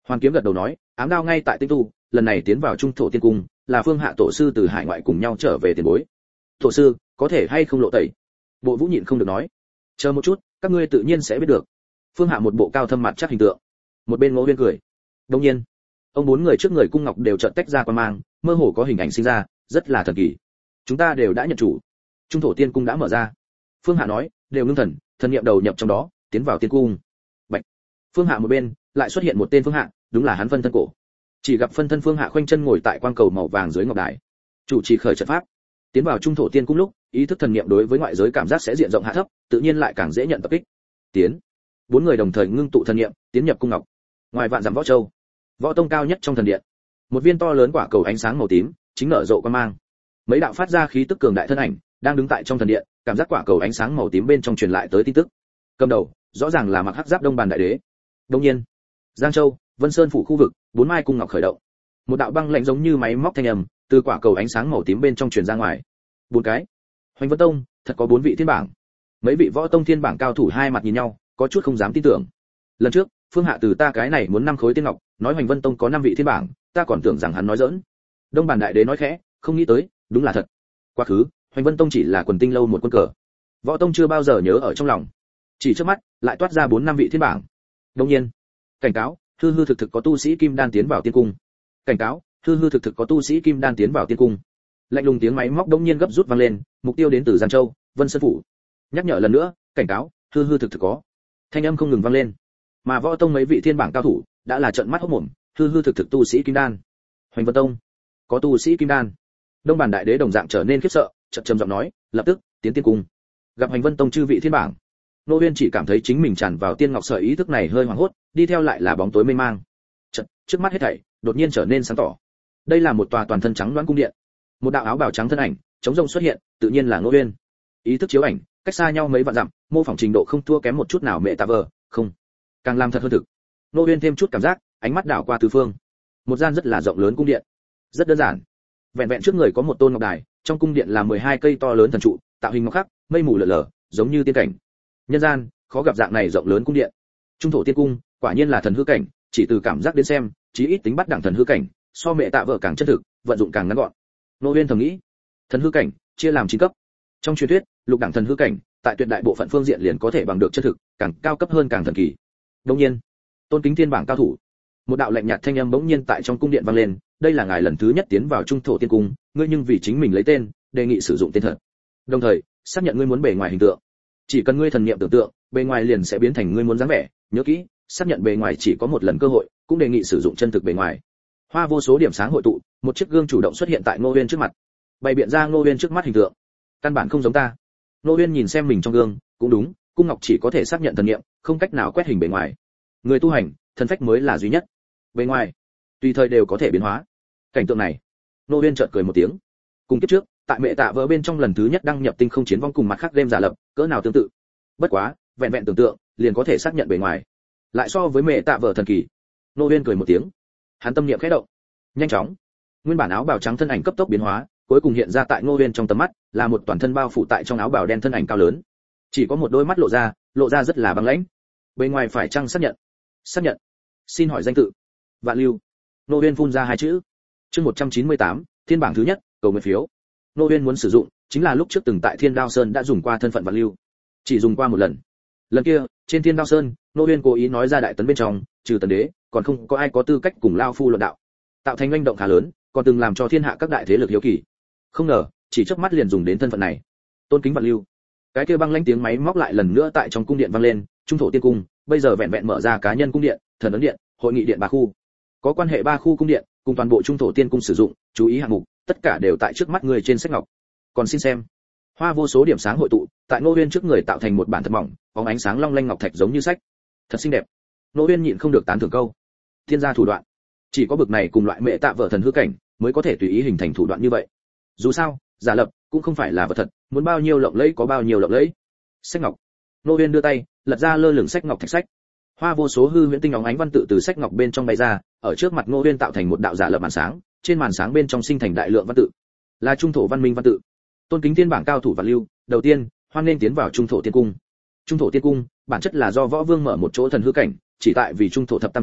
Hoàn Kiếm gật đầu nói, ám đao ngay tại tinh tu, lần này tiến vào trung thổ tiên cung, là Phương Hạ tổ sư từ hải ngoại cùng nhau trở về tiền bối. Tổ sư, có thể hay không lộ tẩy? Bộ Vũ nhịn không được nói. Chờ một chút, các ngươi tự nhiên sẽ biết được. Phương Hạ một bộ cao thâm mặt chắc hình tượng. Một bên Ngô Huyên cười. Đương nhiên, ông bốn người trước người cung ngọc đều chợt tách ra quang mang, mơ hồ có hình ảnh sinh ra, rất là thần kỳ. Chúng ta đều đã nhận chủ. Trung thổ tiên cung đã mở ra. Phương Hạ nói, đều ngưng thần, thần niệm đầu nhập trong đó, tiến vào tiên cung. Bạch. Phương Hạ một bên, lại xuất hiện một tên Phương Hạ, đúng là hắn phân thân cổ. Chỉ gặp phân thân Phương Hạ khoanh chân ngồi tại quang cầu màu vàng dưới ngọc đài, chủ trì khởi trận pháp. Tiến vào trung thổ tiên cung lúc, ý thức thần niệm đối với ngoại giới cảm giác sẽ diện rộng hạ thấp, tự nhiên lại càng dễ nhận tập kích. Tiến. Bốn người đồng thời ngưng tụ thần niệm, tiến nhập cung ngọc. Ngoài vạn dặm võ châu, võ tông cao nhất trong thần điện, một viên to lớn quả cầu ánh sáng màu tím, chính nở rộ quang mang. Mấy đạo phát ra khí tức cường đại thân ảnh, đang đứng tại trong thần điện, cảm giác quả cầu ánh sáng màu tím bên trong truyền lại tới tin tức. Cầm đầu, rõ ràng là mặc hắc giáp Đông Bàn đại đế. Đương nhiên, Giang Châu, Vân Sơn phủ khu vực, bốn mai cung ngọc khởi động. Một đạo băng lạnh giống như máy móc thanh âm, từ quả cầu ánh sáng màu tím bên trong truyền ra ngoài. Bốn cái. Hoành Vân Tông, thật có bốn vị thiên bảng. Mấy vị võ tông thiên bảng cao thủ hai mặt nhìn nhau, có chút không dám tin tưởng. Lần trước, Phương Hạ từ ta cái này muốn 5 khối tiên ngọc, nói Hoành Vân Tông có 5 vị thiên bảng, ta còn tưởng rằng hắn nói giỡn. Đông Bàn đại đế nói khẽ, không nghĩ tới, đúng là thật. Quá khứ, Hoành Vân Tông chỉ là quần tinh lâu một quân cờ. Võ tông chưa bao giờ nhớ ở trong lòng. Chỉ trước mắt, lại toát ra 4 5 vị thiên bảng. Đương nhiên, cảnh cáo, hư hư thực thực có tu sĩ kim đan tiến vào tiên cung. Cảnh cáo, hư hư thực thực có tu sĩ kim đan tiến vào tiên cung. Lạnh lùng tiếng máy móc đống nhiên gấp rút vang lên, mục tiêu đến từ Giang Châu, Vân Sơn phủ. Nhắc nhở lần nữa, cảnh cáo, hư hư thực thực có. Thanh âm không ngừng vang lên. Mà võ tông mấy vị thiên bảng cao thủ đã là trợn mắt hốt mồm, hư hư thực thực tu sĩ kim đan. Hoành Vân Tông có tu sĩ kim đan. Đông Bàn đại đế đồng dạng trở nên khiếp sợ, chậm trầm giọng nói, lập tức tiến tiên cung. Gặp Hoành Vân Tông chư vị thiên bảng, Nô Uyên chỉ cảm thấy chính mình tràn vào tiên ngọc sợi ý thức này hơi hoảng hốt, đi theo lại là bóng tối mê mang. Trước mắt hết thảy đột nhiên trở nên sáng tỏ. Đây là một tòa toàn thân trắng loáng cung điện. Một đạo áo bào trắng thân ảnh, chống rông xuất hiện, tự nhiên là Nô Uyên. Ý thức chiếu ảnh, cách xa nhau mấy vạn dặm, mô phỏng trình độ không thua kém một chút nào mẹ tạ vờ, không, càng làm thật hơn thực. Nô Uyên thêm chút cảm giác, ánh mắt đảo qua tứ phương. Một gian rất là rộng lớn cung điện, rất đơn giản. Vẹn vẹn trước người có một tôn ngọc đài, trong cung điện là 12 cây to lớn thần trụ, tạo hình ngọc khắc, mây mù lờ lờ, giống như tiên cảnh. Nhân gian, khó gặp dạng này rộng lớn cung điện. Trung thổ tiên cung, quả nhiên là thần hư cảnh, chỉ từ cảm giác đến xem, chí ít tính bắt đẳng thần hư cảnh, so mẹ tạ vợ càng chân thực, vận dụng càng ngắn gọn. Nô Uyên thầm nghĩ, thần hư cảnh chia làm 9 cấp. Trong truyền thuyết, lục đẳng thần hư cảnh, tại tuyệt đại bộ phận phương diện liền có thể bằng được chân thực, càng cao cấp hơn càng thần kỳ. Đương nhiên, tôn kính thiên bảng cao thủ, một đạo lạnh nhạt thanh âm bỗng nhiên tại trong cung điện vang lên, đây là ngài lần thứ nhất tiến vào trung thổ tiên cung, ngươi nhưng vì chính mình lấy tên, đề nghị sử dụng tên thật. Đồng thời, xác nhận ngươi muốn bề ngoài hình tượng. Chỉ cần ngươi thần niệm tưởng tượng, bề ngoài liền sẽ biến thành ngươi muốn dáng vẻ, nhớ kỹ, xác nhận bề ngoài chỉ có một lần cơ hội, cũng đề nghị sử dụng chân thực bề ngoài. Hoa vô số điểm sáng hội tụ, một chiếc gương chủ động xuất hiện tại Ngô Uyên trước mặt. Bày biện ra Ngô Uyên trước mắt hình tượng. Căn bản không giống ta. Ngô Uyên nhìn xem mình trong gương, cũng đúng, cung ngọc chỉ có thể xác nhận thần niệm, không cách nào quét hình bề ngoài. Người tu hành, thần phách mới là duy nhất. Bề ngoài, tùy thời đều có thể biến hóa. Cảnh tượng này, Ngô Uyên chợt cười một tiếng. Cùng kiếp trước, tại mẹ tạ vỡ bên trong lần thứ nhất đăng nhập tinh không chiến vong cùng mặt khác game giả lập, cỡ nào tương tự. Bất quá, vẹn vẹn tưởng tượng, liền có thể xác nhận bề ngoài. Lại so với mẹ tạ vỡ thần kỳ. Ngô Uyên cười một tiếng. Hắn tâm niệm khẽ động. Nhanh chóng, nguyên bản áo bào trắng thân ảnh cấp tốc biến hóa, cuối cùng hiện ra tại Ngô Uyên trong tầm mắt, là một toàn thân bao phủ tại trong áo bào đen thân ảnh cao lớn. Chỉ có một đôi mắt lộ ra rất là băng lãnh. Bên ngoài phải chăng xác nhận? Xác nhận. Xin hỏi danh tự. Vạn Lưu. Ngô Uyên phun ra hai chữ. Chương 198, thiên bảng thứ nhất, cầu nguyện phiếu. Ngô Uyên muốn sử dụng, chính là lúc trước từng tại Thiên Đao Sơn đã dùng qua thân phận Vạn Lưu. Chỉ dùng qua một lần. Lần kia, trên Thiên Đao Sơn, Ngô Uyên cố ý nói ra đại tấn bên trong, trừ tấn đế, còn không có ai có tư cách cùng lao phu luận đạo. Tạo thành oanh động khá lớn, còn từng làm cho thiên hạ các đại thế lực hiếu kỳ. Không ngờ, chỉ chớp mắt liền dùng đến thân phận này. Tôn kính Vạn Lưu. Cái kia băng lãnh tiếng máy móc lại lần nữa tại trong cung điện vang lên, trung thổ tiên cung, bây giờ vẹn vẹn mở ra cá nhân cung điện, thần ấn điện, hội nghị điện 3 khu. Có quan hệ 3 khu cung điện, cùng toàn bộ trung thổ tiên cung sử dụng, chú ý hạng mục, tất cả đều tại trước mắt người trên sách ngọc. Còn xin xem. Hoa vô số điểm sáng hội tụ, tại Ngô Uyên trước người tạo thành một bản thật mỏng, bóng ánh sáng long lanh ngọc thạch giống như sách. Thật xinh đẹp. Ngô Uyên nhịn không được tán thưởng câu. Thiên gia thủ đoạn. Chỉ có bực này cùng loại mẹ tạ vợ thần hư cảnh, mới có thể tùy ý hình thành thủ đoạn như vậy. Dù sao, giả lập cũng không phải là vật thật, muốn bao nhiêu lộng lẫy có bao nhiêu lộng lẫy. Sách ngọc. Ngô Uyên đưa tay, lật ra lơ lửng sách ngọc thạch sách. Hoa vô số hư huyễn tinh óng ánh văn tự từ sách ngọc bên trong bay ra, ở trước mặt Ngô Uyên tạo thành một đạo giả lập màn sáng, trên màn sáng bên trong sinh thành đại lượng văn tự. Là trung thổ văn minh văn tự. Tôn kính thiên bảng cao thủ Vạn Lưu, đầu tiên, hoan nên tiến vào trung thổ tiên cung. Trung thổ tiên cung, bản chất là do võ vương mở một chỗ thần hư cảnh, chỉ tại vì trung thổ thập tam châu,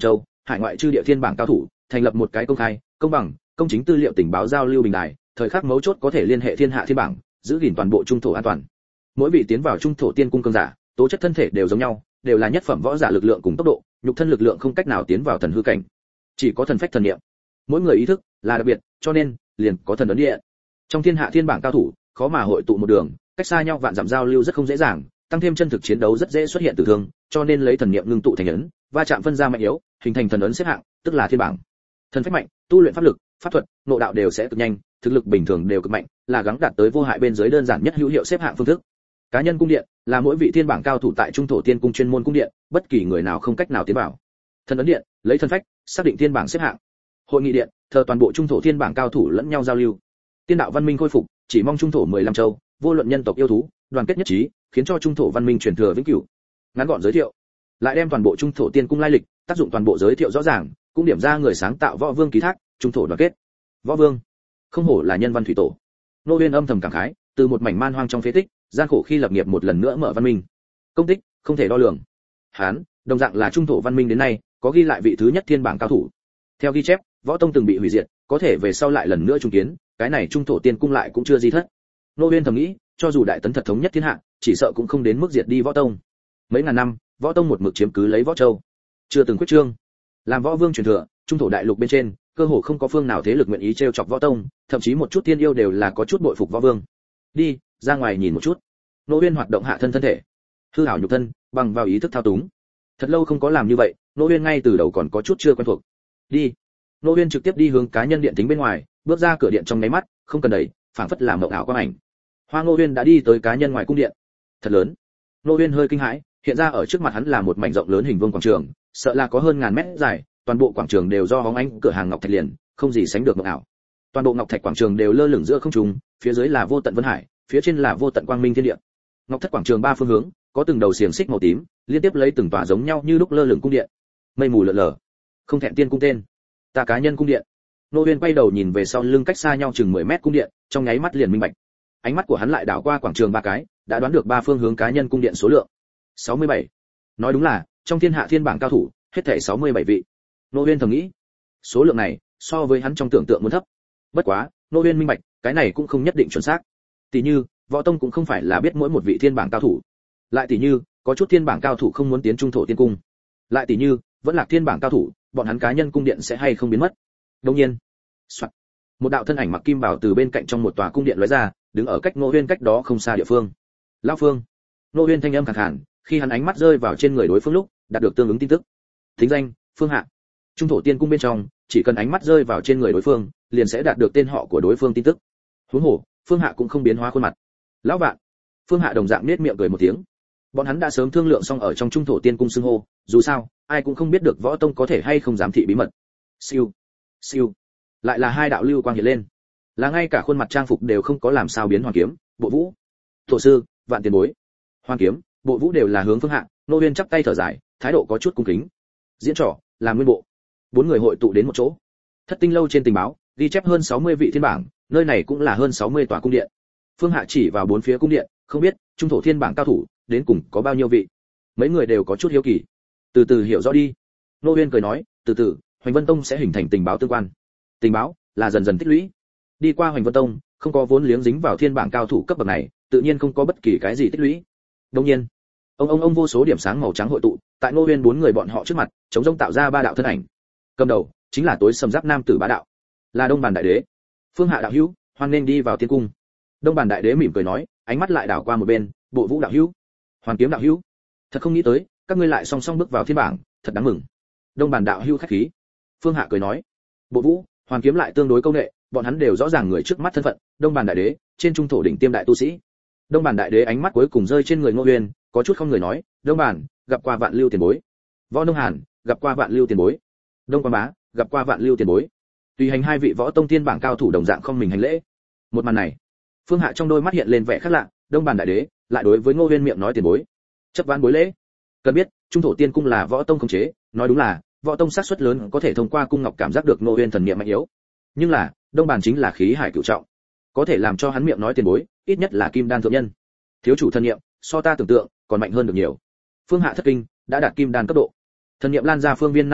hải ngoại chư địa thiên bảng cao thủ, thành lập một cái công khai, công bằng, công chính tư liệu tình báo giao lưu bình đài, thời khắc mấu chốt có thể liên hệ thiên hạ thiên bảng, giữ gìn toàn bộ trung thổ an toàn. Mỗi vị tiến vào trung thổ tiên cung cường giả, tố chất thân thể đều giống nhau, đều là nhất phẩm võ giả lực lượng cùng tốc độ, nhục thân lực lượng không cách nào tiến vào thần hư cảnh, chỉ có thần phách thần niệm. Mỗi người ý thức là đặc biệt, cho nên liền có thần ấn địa. Trong thiên hạ thiên bảng cao thủ, khó mà hội tụ một đường, cách xa nhau vạn dặm giao lưu rất không dễ dàng, tăng thêm chân thực chiến đấu rất dễ xuất hiện tử thương, cho nên lấy thần niệm ngưng tụ thành ấn, va chạm phân ra mạnh yếu, hình thành thần ấn xếp hạng, tức là thiên bảng. Thần phách mạnh, tu luyện pháp lực, pháp thuật, nội đạo đều sẽ cực nhanh, thực lực bình thường đều cực mạnh, là gắng đạt tới vô hại bên dưới đơn giản nhất hữu hiệu xếp hạng phương thức. Cá nhân cung điện là mỗi vị thiên bảng cao thủ tại trung thổ tiên cung chuyên môn cung điện, bất kỳ người nào không cách nào tiến vào. Thần ấn điện lấy thần phách xác định thiên bảng xếp hạng. Hội nghị điện thờ toàn bộ trung thổ thiên bảng cao thủ lẫn nhau giao lưu. Tiên đạo văn minh khôi phục, chỉ mong trung thổ 15 châu, vô luận nhân tộc yêu thú, đoàn kết nhất trí, khiến cho trung thổ văn minh truyền thừa vĩnh cửu. Ngắn gọn giới thiệu, lại đem toàn bộ trung thổ tiên cung lai lịch, tác dụng toàn bộ giới thiệu rõ ràng, cũng điểm ra người sáng tạo võ vương ký thác, trung thổ đoàn kết. Võ vương, không hổ là nhân văn thủy tổ. Nô Uyên âm thầm cảm khái, từ một mảnh man hoang trong phế tích, gian khổ khi lập nghiệp một lần nữa mở văn minh. Công tích không thể đo lường. Hán, đồng dạng là trung thổ văn minh đến nay, có ghi lại vị thứ nhất thiên bảng cao thủ. Theo ghi chép, võ tông từng bị hủy diệt, có thể về sau lại lần nữa trùng kiến, cái này trung thổ tiên cung lại cũng chưa di thất. Nô Uyên thầm nghĩ, cho dù đại tấn thật thống nhất thiên hạ, chỉ sợ cũng không đến mức diệt đi võ tông. Mấy ngàn năm, võ tông một mực chiếm cứ lấy võ châu, chưa từng quyết trương. Làm võ vương truyền thừa, trung thổ đại lục bên trên, cơ hồ không có phương nào thế lực nguyện ý trêu chọc võ tông, thậm chí một chút tiên yêu đều là có chút bội phục võ vương. Đi, ra ngoài nhìn một chút. Nô Uyên hoạt động hạ thân thân thể, hư hảo nhục thân, bằng vào ý thức thao túng. Thật lâu không có làm như vậy, Nô Uyên ngay từ đầu còn có chút chưa quen thuộc. Đi. Nô Uyên trực tiếp đi hướng cá nhân điện tính bên ngoài, bước ra cửa điện trong nháy mắt, không cần đẩy, phảng phất làm mộng ảo quang ảnh. Hoa Nô Uyên đã đi tới cá nhân ngoài cung điện. Thật lớn. Nô Uyên hơi kinh hãi, hiện ra ở trước mặt hắn là một mảnh rộng lớn hình vuông quảng trường, sợ là có hơn ngàn mét dài, toàn bộ quảng trường đều do hóng ánh cửa hàng ngọc thạch liền, không gì sánh được mộng ảo. Toàn bộ ngọc thạch quảng trường đều lơ lửng giữa không trung, phía dưới là vô tận vân hải, phía trên là vô tận quang minh thiên địa. Ngọc thất quảng trường ba phương hướng, có từng đầu xiềng xích màu tím, liên tiếp lấy từng tòa giống nhau như lúc lơ lửng cung điện. Mây mù lờ lờ, không thẹn tiên cung tên. Ta cá nhân cung điện. Nô Uyên quay đầu nhìn về sau lưng cách xa nhau chừng 10 mét cung điện, trong nháy mắt liền minh bạch. Ánh mắt của hắn lại đảo qua quảng trường ba cái, đã đoán được ba phương hướng cá nhân cung điện số lượng. 67. Nói đúng là, trong thiên hạ thiên bảng cao thủ, hết thảy 67 vị. Nô Uyên thầm nghĩ, số lượng này, so với hắn trong tưởng tượng muốn thấp. Bất quá, Nô Uyên minh bạch, cái này cũng không nhất định chuẩn xác. Tỷ như, võ tông cũng không phải là biết mỗi một vị thiên bảng cao thủ. Lại tỷ như, có chút thiên bảng cao thủ không muốn tiến trung thổ tiên cung. Lại tỷ như, vẫn là thiên bảng cao thủ, bọn hắn cá nhân cung điện sẽ hay không biến mất. Đương nhiên, soạt, một đạo thân ảnh mặc kim bào từ bên cạnh trong một tòa cung điện lóe ra, đứng ở cách Nô Uyên cách đó không xa địa phương. Lão Phương. Nô Uyên thanh âm khàn khàn, khi hắn ánh mắt rơi vào trên người đối phương lúc, đạt được tương ứng tin tức. Thính danh: Phương Hạ. Trung thổ tiên cung bên trong, chỉ cần ánh mắt rơi vào trên người đối phương, liền sẽ đạt được tên họ của đối phương tin tức. Huống hồ, Phương Hạ cũng không biến hóa khuôn mặt. Lão Vạn. Phương Hạ đồng dạng nhếch miệng cười một tiếng. Bọn hắn đã sớm thương lượng xong ở trong trung thổ tiên cung xưng hô, dù sao, ai cũng không biết được võ tông có thể hay không giám thị bí mật. Siêu, siêu. Lại là hai đạo lưu quang hiện lên. Là ngay cả khuôn mặt trang phục đều không có làm sao biến Hoàng Kiếm, Bộ Vũ, Tổ sư, Vạn Tiền Bối. Hoàng Kiếm, Bộ Vũ đều là hướng Phương Hạ. Nô Uyên chắp tay thở dài, thái độ có chút cung kính. Diễn trò, làm nguyên bộ. Bốn người hội tụ đến một chỗ. Thất tinh lâu trên tình báo, ghi chép hơn 60 vị thiên bảng, nơi này cũng là hơn 60 tòa cung điện. Phương Hạ chỉ vào bốn phía cung điện, không biết trung thổ thiên bảng cao thủ đến cùng có bao nhiêu vị. Mấy người đều có chút hiếu kỳ. Từ từ hiểu rõ đi. Nô Uyên cười nói, từ từ, Hoành Vân Tông sẽ hình thành tình báo tương quan. Tình báo là dần dần tích lũy. Đi qua Hoành Vân Tông, không có vốn liếng dính vào thiên bảng cao thủ cấp bậc này, tự nhiên không có bất kỳ cái gì tích lũy. Đương nhiên, ông vô số điểm sáng màu trắng hội tụ, tại Nô Uyên bốn người bọn họ trước mặt, chống rông tạo ra ba đạo thân ảnh. Cầm đầu chính là tối sầm giáp nam tử bá đạo, là Đông Bàn Đại Đế. Phương Hạ đạo hữu, hoan nên đi vào tiên cung. Đông Bàn Đại Đế mỉm cười nói, ánh mắt lại đảo qua một bên, Bộ Vũ đạo hữu, Hoàn Kiếm đạo hữu. Thật không nghĩ tới, các ngươi lại song song bước vào thiên bảng, thật đáng mừng. Đông Bàn đạo hữu khách khí. Phương Hạ cười nói, Bộ Vũ, Hoàn Kiếm lại tương đối câu nệ, bọn hắn đều rõ ràng người trước mắt thân phận, Đông Bàn Đại Đế, trên trung thổ đỉnh tiêm đại tu sĩ. Đông Bàn Đại Đế ánh mắt cuối cùng rơi trên người Ngô Uyên, có chút không người nói, Đông Bàn, gặp qua Vạn Lưu tiền bối. Võ Nông Hàn, gặp qua Vạn Lưu tiền bối. Đông Quan Bá, gặp qua Vạn Lưu tiền bối. Tùy hành hai vị võ tông thiên bảng cao thủ đồng dạng không mình hành lễ. Một màn này, Phương Hạ trong đôi mắt hiện lên vẻ khác lạ, Đông Bàn Đại Đế lại đối với Ngô Uyên miệng nói tiền bối, chấp vãn bối lễ. Cần biết, trung thổ tiên cung là võ tông khống chế, nói đúng là võ tông xác suất lớn có thể thông qua cung ngọc cảm giác được Ngô Uyên thần niệm mạnh yếu. Nhưng là, Đông Bàn chính là khí hải cửu trọng, có thể làm cho hắn miệng nói tiền bối, ít nhất là kim đan thượng nhân. Thiếu chủ thần niệm, so ta tưởng tượng còn mạnh hơn được nhiều. Phương Hạ thất kinh, đã đạt kim đan cấp độ. Thần niệm lan ra phương viên 500m,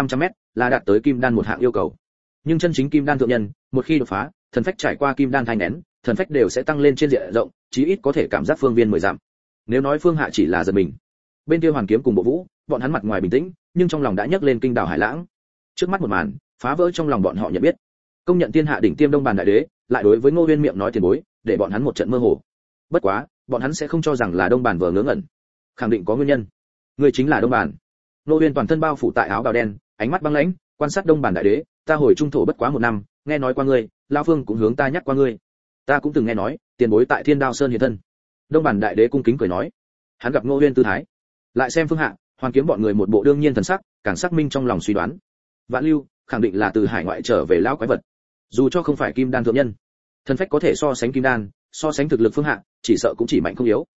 là đạt tới kim đan một hạng yêu cầu. Nhưng chân chính kim đan thượng nhân, một khi đột phá, thần phách trải qua kim đan thai nén, thần phách đều sẽ tăng lên trên diện rộng, chí ít có thể cảm giác phương viên 10 dặm. Nếu nói Phương Hạ chỉ là giật mình, bên kia Hoàn Kiếm cùng Bộ Vũ, bọn hắn mặt ngoài bình tĩnh, nhưng trong lòng đã nhấc lên kinh đảo hải lãng. Trước mắt một màn, phá vỡ trong lòng bọn họ nhận biết. Công nhận thiên hạ đỉnh tiêm Đông Bàn đại đế, lại đối với Ngô Uyên miệng nói tiền bối, để bọn hắn một trận mơ hồ. Bất quá, bọn hắn sẽ không cho rằng là Đông Bàn vờ ngớ ngẩn, khẳng định có nguyên nhân. Người chính là Đông Bàn. Ngô Uyên toàn thân bao phủ tại áo bào đen, ánh mắt băng lãnh, quan sát Đông Bàn đại đế, ta hồi trung thổ bất quá 1 năm, nghe nói qua ngươi, lão Phương cũng hướng ta nhắc qua ngươi. Ta cũng từng nghe nói, tiền bối tại Thiên Đao Sơn hiện thân. Đông Bàn đại đế cung kính cười nói. Hắn gặp Ngô Uyên tư thái, lại xem Phương Hạ, Hoàn Kiếm bọn người một bộ đương nhiên thần sắc, càng xác minh trong lòng suy đoán. Vạn Lưu, khẳng định là từ hải ngoại trở về lão quái vật. Dù cho không phải kim đan thượng nhân, thần phách có thể so sánh kim đan, so sánh thực lực Phương Hạ, chỉ sợ cũng chỉ mạnh không yếu.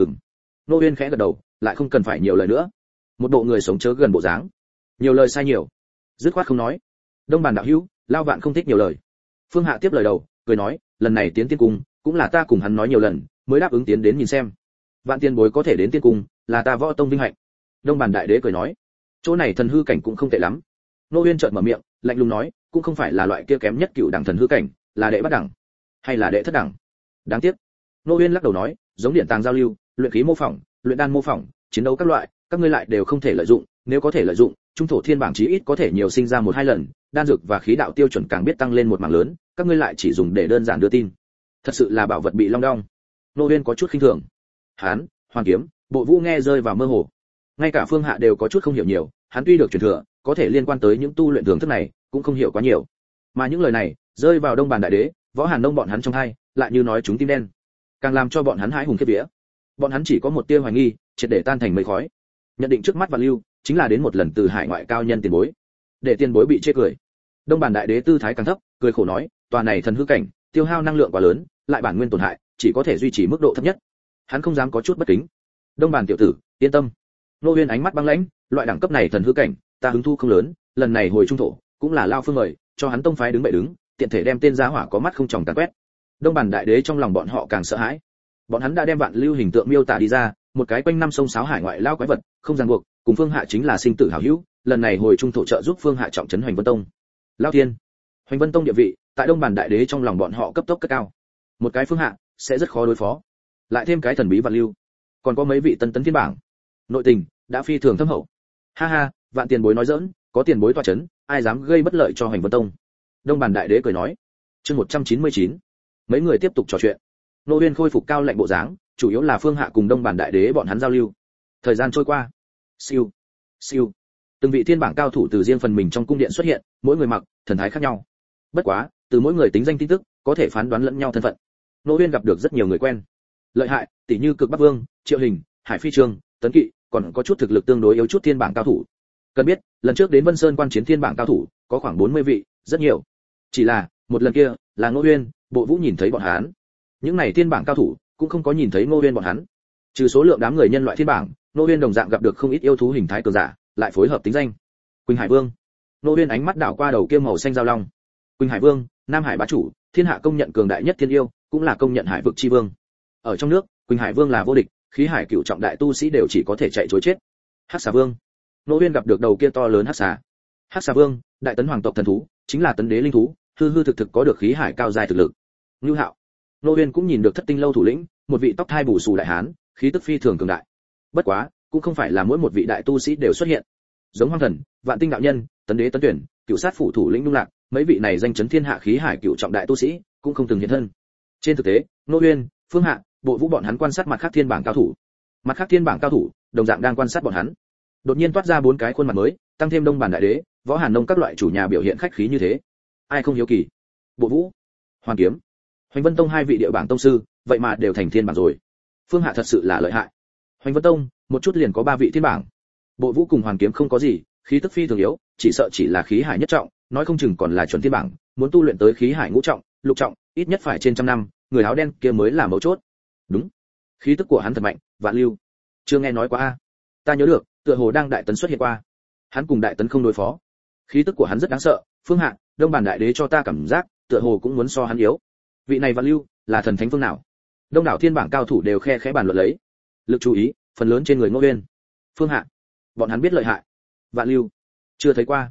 Ngô Uyên khẽ gật đầu, lại không cần phải nhiều lời nữa. Một bộ người sống chớ gần bộ dáng. Nhiều lời sai nhiều, dứt khoát không nói. Đông Bàn đạo hữu, Lao Vạn không thích nhiều lời. Phương Hạ tiếp lời đầu, cười nói, lần này tiến tiên cung, cũng là ta cùng hắn nói nhiều lần, mới đáp ứng tiến đến nhìn xem. Vạn tiên bối có thể đến tiên cung, là ta Võ Tông vinh hạnh. Đông Bàn đại đế cười nói, chỗ này thần hư cảnh cũng không tệ lắm. Ngô Uyên chợt mở miệng, lạnh lùng nói, cũng không phải là loại kia kém nhất cựu đẳng thần hư cảnh, là đệ bắt đẳng, hay là đệ thất đẳng. Đáng tiếc. Ngô Uyên lắc đầu nói, giống điện tàng giao lưu, luyện khí mô phỏng, luyện đan mô phỏng, chiến đấu các loại, các ngươi lại đều không thể lợi dụng, nếu có thể lợi dụng, trung thổ thiên bảng chí ít có thể nhiều sinh ra 1-2 lần, đan dược và khí đạo tiêu chuẩn càng biết tăng lên một mảng lớn, các ngươi lại chỉ dùng để đơn giản đưa tin. Thật sự là bảo vật bị long đong. Ngô Uyên có chút khinh thường. Hán, Hoàn Kiếm, Bộ Vũ nghe rơi vào mơ hồ. Ngay cả Phương Hạ đều có chút không hiểu nhiều, hắn tuy được truyền thừa, có thể liên quan tới những tu luyện thường thức này, cũng không hiểu quá nhiều. Mà những lời này, rơi vào Đông Bàn đại đế, Võ Hàn Nông bọn hắn trong hai, lại như nói chúng tim đen, càng làm cho bọn hắn hãi hùng khiếp vía. Bọn hắn chỉ có một tia hoài nghi, triệt để tan thành mây khói. Nhận định trước mắt Vạn Lưu, chính là đến một lần từ hải ngoại cao nhân tiền bối. Để tiền bối bị chê cười. Đông Bàn đại đế tư thái càng thấp, cười khổ nói, tòa này thần hư cảnh, tiêu hao năng lượng quá lớn, lại bản nguyên tổn hại, chỉ có thể duy trì mức độ thấp nhất. Hắn không dám có chút bất kính. Đông Bàn tiểu tử, yên tâm. Ngô Uyên ánh mắt băng lãnh, loại đẳng cấp này thần hư cảnh, ta hứng thu không lớn, lần này hồi trung thổ, cũng là Lao Phương mời, cho hắn tông phái đứng bệ đứng, tiện thể đem tên giá hỏa có mắt không tròng tàn quét. Đông Bàn đại đế trong lòng bọn họ càng sợ hãi. Bọn hắn đã đem Vạn Lưu hình tượng miêu tả đi ra, một cái quanh năm sông sáo hải ngoại lao quái vật, không ràng buộc, cùng Phương Hạ chính là sinh tử hảo hữu, lần này hồi trung thổ trợ giúp Phương Hạ trọng trấn Hoành Vân Tông. Lao Thiên, Hoành Vân Tông địa vị, tại Đông Bàn đại đế trong lòng bọn họ cấp tốc cất cao. Một cái Phương Hạ sẽ rất khó đối phó. Lại thêm cái thần bí Vạn Lưu, còn có mấy vị tân tấn thiên bảng. Nội tình đã phi thường thâm hậu. Ha ha, Vạn tiền bối nói giỡn, có tiền bối tọa chấn, ai dám gây bất lợi cho Hoành Vân Tông. Đông Bàn đại đế cười nói. Chương 199. Mấy người tiếp tục trò chuyện. Ngô Uyên khôi phục cao lạnh bộ dáng, chủ yếu là Phương Hạ cùng Đông Bàn đại đế bọn hắn giao lưu. Thời gian trôi qua. Siêu, siêu. Từng vị thiên bảng cao thủ từ riêng phần mình trong cung điện xuất hiện, mỗi người mặc thần thái khác nhau. Bất quá, từ mỗi người tính danh tin tức, có thể phán đoán lẫn nhau thân phận. Ngô Uyên gặp được rất nhiều người quen. Lợi hại, tỷ như Cực Bắc Vương, Triệu Hình, Hải Phi Trương, Tấn Kỵ, còn có chút thực lực tương đối yếu chút thiên bảng cao thủ. Cần biết, lần trước đến Vân Sơn quan chiến thiên bảng cao thủ, có khoảng 40 vị, rất nhiều. Chỉ là, một lần kia, là Ngô Uyên, Bộ Vũ nhìn thấy bọn hắn. Những này thiên bảng cao thủ, cũng không có nhìn thấy Ngô Uyên bọn hắn. Trừ số lượng đám người nhân loại thiên bảng, Ngô Uyên đồng dạng gặp được không ít yêu thú hình thái cường giả, lại phối hợp tính danh. Quỳnh Hải Vương. Ngô Uyên ánh mắt đảo qua đầu kia màu xanh giao long. Quỳnh Hải Vương, Nam Hải bá chủ, thiên hạ công nhận cường đại nhất thiên yêu, cũng là công nhận hải vực chi vương. Ở trong nước, Quỳnh Hải Vương là vô địch, khí hải cửu trọng đại tu sĩ đều chỉ có thể chạy trối chết. Hắc Xà Vương. Ngô Uyên gặp được đầu kia to lớn hắc xà. Hắc Xà Vương, đại tấn hoàng tộc thần thú, chính là tấn đế linh thú, hư hư thực thực có được khí hải cao dài thực lực. Nưu Hạo. Ngô Uyên cũng nhìn được Thất Tinh lâu thủ lĩnh, một vị tóc thai bù xù đại hán, khí tức phi thường cường đại. Bất quá, cũng không phải là mỗi một vị đại tu sĩ đều xuất hiện. Giống Hoang Thần, Vạn Tinh đạo nhân, Tấn Đế Tấn Tuyển, Cửu Sát phủ thủ lĩnh Nung Lạc, mấy vị này danh chấn thiên hạ khí hải cửu trọng đại tu sĩ, cũng không từng hiện thân. Trên thực tế, Ngô Uyên, Phương Hạ, Bộ Vũ bọn hắn quan sát mặt khác thiên bảng cao thủ. Mặt khác thiên bảng cao thủ, đồng dạng đang quan sát bọn hắn. Đột nhiên toát ra 4 cái khuôn mặt mới, tăng thêm Đông Bàn đại đế, Võ Hàn Nông các loại chủ nhà biểu hiện khách khí như thế. Ai không hiếu kỳ? Bộ Vũ, Hoàn Kiếm, Hoành Vân Tông 2 vị địa bảng tông sư, vậy mà đều thành thiên bảng rồi. Phương Hạ thật sự là lợi hại. Hoành Vân Tông, một chút liền có 3 vị thiên bảng. Bộ Vũ cùng Hoàn Kiếm không có gì, khí tức phi thường yếu, chỉ sợ chỉ là khí hải nhất trọng, nói không chừng còn là chuẩn thiên bảng, muốn tu luyện tới khí hải ngũ trọng, lục trọng, ít nhất phải trên trăm năm, người áo đen kia mới là mấu chốt. Đúng, khí tức của hắn thật mạnh, Vạn Lưu. Chưa nghe nói qua a. Ta nhớ được, tựa hồ đang đại tấn xuất hiện qua. Hắn cùng đại tấn không đối phó. Khí tức của hắn rất đáng sợ, Phương Hạ, Đông Bàn đại đế cho ta cảm giác, tựa hồ cũng muốn so hắn yếu. Vị này Vạn Lưu, là thần thánh phương nào? Đông đảo thiên bảng cao thủ đều khe khẽ bàn luận lấy. Lực chú ý, phần lớn trên người Ngô Uyên, Phương Hạ. Bọn hắn biết lợi hại. Vạn Lưu, chưa thấy qua.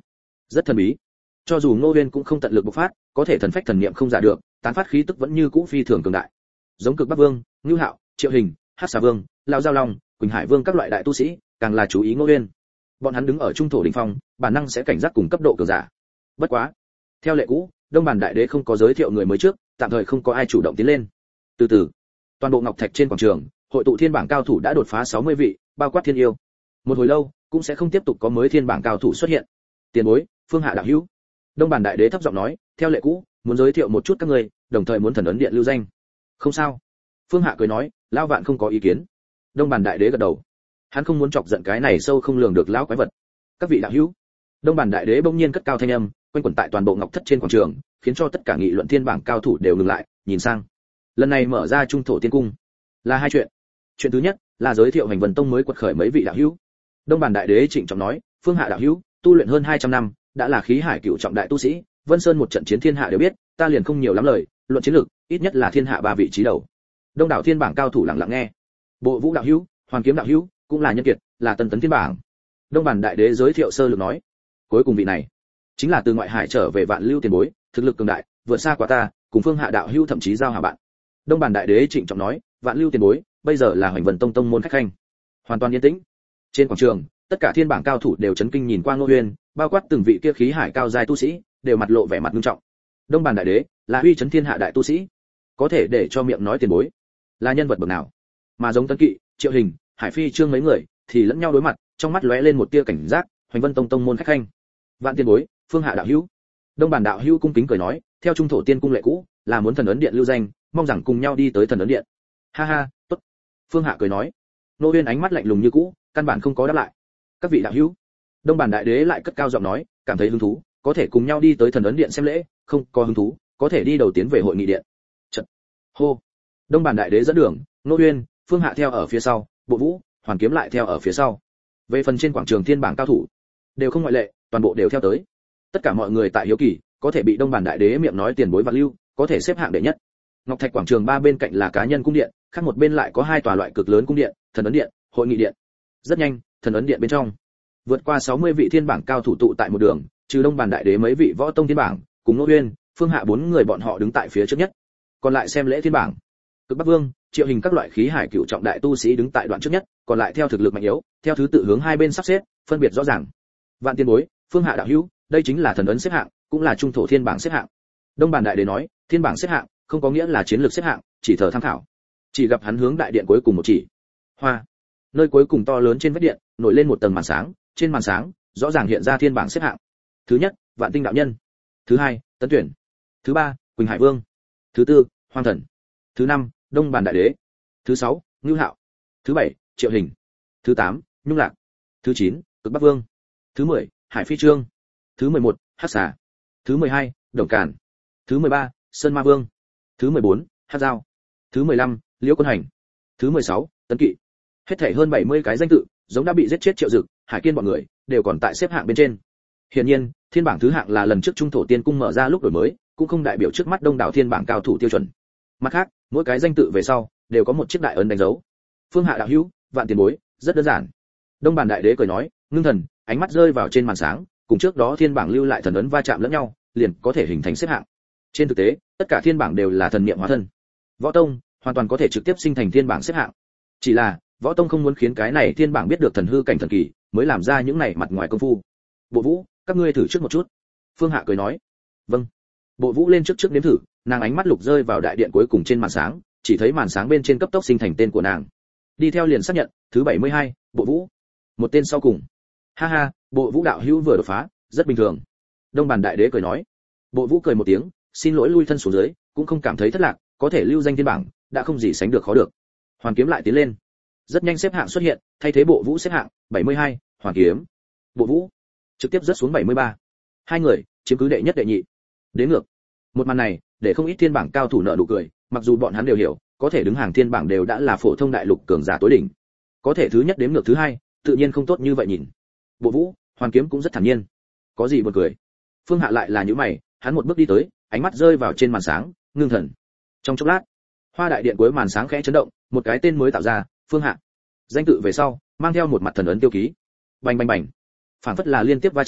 rất thần bí. Cho dù Ngô Uyên cũng không tận lực bộc phát, có thể thần phách thần niệm không giả được, tán phát khí tức vẫn như cũ phi thường cường đại. Giống Cực Bắc Vương, Ngưu Hạo, Triệu Hình, Hắc Xà Vương, Lão Giao Long, Quỳnh Hải Vương các loại đại tu sĩ, càng là chú ý Ngô Uyên. Bọn hắn đứng ở trung thổ đỉnh phong, bản năng sẽ cảnh giác cùng cấp độ cường giả. Bất quá, theo lệ cũ, Đông Bản Đại Đế không có giới thiệu người mới trước, tạm thời không có ai chủ động tiến lên. Từ từ, toàn bộ ngọc thạch trên quảng trường, hội tụ thiên bảng cao thủ đã đột phá 60 vị, bao quát thiên yêu. Một hồi lâu, cũng sẽ không tiếp tục có mới thiên bảng cao thủ xuất hiện. Tiền bối, Phương Hạ đạo hữu. Đông Bản Đại Đế thấp giọng nói, theo lệ cũ, muốn giới thiệu một chút các ngươi, đồng thời muốn thần ấn điện lưu danh. Không sao. Phương Hạ cười nói, lão vạn không có ý kiến. Đông Bản Đại Đế gật đầu. Hắn không muốn chọc giận cái này sâu không lường được lão quái vật. Các vị đạo hữu. Đông Bản Đại Đế bỗng nhiên cất cao thanh âm, quanh quẩn tại toàn bộ ngọc thất trên quảng trường, khiến cho tất cả nghị luận thiên bảng cao thủ đều ngừng lại, nhìn sang. Lần này mở ra trung thổ tiên cung, là hai chuyện. Chuyện thứ nhất là giới thiệu Hành Vân Tông mới quật khởi mấy vị đạo hữu. Đông Bản Đại Đế trịnh trọng nói, Phương Hạ đạo hữu, tu luyện hơn 200 năm, đã là khí hải cửu trọng đại tu sĩ, Vân Sơn một trận chiến thiên hạ đều biết, ta liền không nhiều lắm lời, luận chiến lược, ít nhất là thiên hạ 3 vị trí đầu. Đông đảo thiên bảng cao thủ lặng lặng nghe. Bộ Vũ đạo hữu, Hoàn Kiếm đạo hữu, cũng là nhân kiệt, là tân tấn thiên bảng. Đông Bản Đại Đế giới thiệu sơ lược nói, cuối cùng vị này chính là từ ngoại hải trở về Vạn Lưu tiền bối, thực lực cường đại, vượt xa quá ta, cùng Phương Hạ đạo hữu thậm chí giao hảo bạn. Đông Bản Đại Đế trịnh trọng nói, Vạn Lưu tiền bối, bây giờ là Hoành Vân Tông tông môn khách khanh. Hoàn toàn yên tĩnh. Trên quảng trường, tất cả thiên bảng cao thủ đều chấn kinh nhìn qua Ngô Uyên, bao quát từng vị kia khí hải cao giai tu sĩ, đều mặt lộ vẻ mặt nghiêm trọng. Đông Bản Đại Đế là uy chấn thiên hạ đại tu sĩ, có thể để cho miệng nói tiền bối, là nhân vật bậc nào? Mà giống Tấn Kỵ, Triệu Hình, Hải Phi Trương mấy người thì lẫn nhau đối mặt, trong mắt lóe lên một tia cảnh giác. Hoành Vân Tông tông môn khách khanh, Vạn tiền bối, Phương Hạ đạo hữu. Đông Bản đạo hữu cung kính cười nói, theo trung thổ tiên cung lệ cũ, là muốn thần ấn điện lưu danh, mong rằng cùng nhau đi tới thần ấn điện. Ha ha, tốt. Phương Hạ cười nói. Ngô Uyên ánh mắt lạnh lùng như cũ, căn bản không có đáp lại. Các vị đạo hữu. Đông Bản Đại Đế lại cất cao giọng nói, cảm thấy hứng thú, có thể cùng nhau đi tới thần ấn điện xem lễ, không có hứng thú, có thể đi đầu tiến về hội nghị điện. Chợt. Hô. Đông Bản Đại Đế dẫn đường, Ngô Uyên, Phương Hạ theo ở phía sau, Bộ Vũ, Hoàn Kiếm lại theo ở phía sau. Về phần trên quảng trường thiên bảng cao thủ, đều không ngoại lệ, toàn bộ đều theo tới. Tất cả mọi người tại hiếu kỳ, có thể bị Đông Bản Đại Đế miệng nói tiền bối Vạn Lưu, có thể xếp hạng đệ nhất. Ngọc Thạch quảng trường 3 bên cạnh là cá nhân cung điện, khác một bên lại có 2 tòa loại cực lớn cung điện, thần ấn điện, hội nghị điện. Rất nhanh, thần ấn điện bên trong, vượt qua 60 vị thiên bảng cao thủ tụ tại một đường, trừ Đông Bản Đại Đế mấy vị võ tông thiên bảng, cùng Ngô Uyên, Phương Hạ 4 người bọn họ đứng tại phía trước nhất. Còn lại xem lễ thiên bảng, Cực Bắc Vương, Triệu Hình các loại khí hải cửu trọng đại tu sĩ đứng tại đoạn trước nhất, còn lại theo thực lực mạnh yếu, theo thứ tự hướng hai bên sắp xếp, phân biệt rõ ràng. Vạn tiền bối, Phương Hạ đạo hữu, đây chính là thần ấn xếp hạng, cũng là trung thổ thiên bảng xếp hạng. Đông Bản Đại Đế nói, thiên bảng xếp hạng không có nghĩa là chiến lược xếp hạng, chỉ thờ tham khảo. Chỉ gặp hắn hướng đại điện cuối cùng một chỉ. Hoa. Nơi cuối cùng to lớn trên vách điện, nổi lên một tầng màn sáng, trên màn sáng rõ ràng hiện ra thiên bảng xếp hạng. Thứ nhất, Vạn Tinh đạo nhân. Thứ hai, Tấn Tuyển. Thứ ba, Quỳnh Hải Vương. Thứ tư, Hoang Thần. Thứ năm, Đông Bản Đại Đế. Thứ sáu, Ngưu Hạo. Thứ bảy, Triệu Hình. Thứ tám, Nhung Lạc. Thứ chín, Cực Bắc Vương. Thứ 10, Hải Phi Trương. Thứ 11, Hắc Xà. Thứ 12, Đồng Càn. Thứ 13, Sơn Ma Vương. Thứ 14, Hắc Giao. Thứ 15, Liễu Quân Hành. Thứ 16, Tấn Kỵ. Hết thảy hơn 70 cái danh tự, giống đã bị giết chết Triệu Dực, Hải Kiên bọn người, đều còn tại xếp hạng bên trên. Hiển nhiên, thiên bảng thứ hạng là lần trước trung thổ tiên cung mở ra lúc đổi mới, cũng không đại biểu trước mắt đông đảo thiên bảng cao thủ tiêu chuẩn. Mặt khác, mỗi cái danh tự về sau đều có một chiếc đại ấn đánh dấu. Phương Hạ đạo hữu, Vạn tiền bối, rất đơn giản. Đông Bản Đại Đế cười nói, ngưng thần, ánh mắt rơi vào trên màn sáng, cùng trước đó thiên bảng lưu lại thần ấn va chạm lẫn nhau, liền có thể hình thành xếp hạng. Trên thực tế, tất cả thiên bảng đều là thần niệm hóa thân. Võ tông hoàn toàn có thể trực tiếp sinh thành thiên bảng xếp hạng. Chỉ là, Võ tông không muốn khiến cái này thiên bảng biết được thần hư cảnh thần kỳ, mới làm ra những này mặt ngoài công phu. Bộ Vũ, các ngươi thử trước một chút. Phương Hạ cười nói. Vâng. Bộ Vũ lên trước nếm thử, nàng ánh mắt lục rơi vào đại điện cuối cùng trên màn sáng, chỉ thấy màn sáng bên trên cấp tốc sinh thành tên của nàng. Đi theo liền xác nhận, thứ 72, Bộ Vũ. Một tên sau cùng. Ha ha, Bộ Vũ đạo hữu vừa đột phá, rất bình thường. Đông Bản Đại Đế cười nói. Bộ Vũ cười một tiếng, xin lỗi lui thân xuống dưới, cũng không cảm thấy thất lạc, có thể lưu danh thiên bảng, đã không gì sánh được khó được. Hoàn Kiếm lại tiến lên. Rất nhanh xếp hạng xuất hiện, thay thế Bộ Vũ xếp hạng 72, Hoàn Kiếm. Bộ Vũ trực tiếp rớt xuống 73. Hai người chiếm cứ đệ nhất đệ nhị. Đến ngược. Một màn này, để không ít thiên bảng cao thủ nợ nụ cười, mặc dù bọn hắn đều hiểu, có thể đứng hàng thiên bảng đều đã là phổ thông đại lục cường giả tối đỉnh. Có thể thứ nhất đếm ngược thứ hai, tự nhiên không tốt như vậy nhìn. Bộ Vũ, Hoàn Kiếm cũng rất thản nhiên. Có gì buồn cười? Phương Hạ lại là những mày, hắn một bước đi tới, ánh mắt rơi vào trên màn sáng, ngưng thần. Trong chốc lát, hoa đại điện cuối màn sáng khẽ chấn động, một cái tên mới tạo ra, Phương Hạ. Danh tự về sau, mang theo một mặt thần ấn tiêu ký. Bành bành bành. Phản phất là liên tiếp va chạm,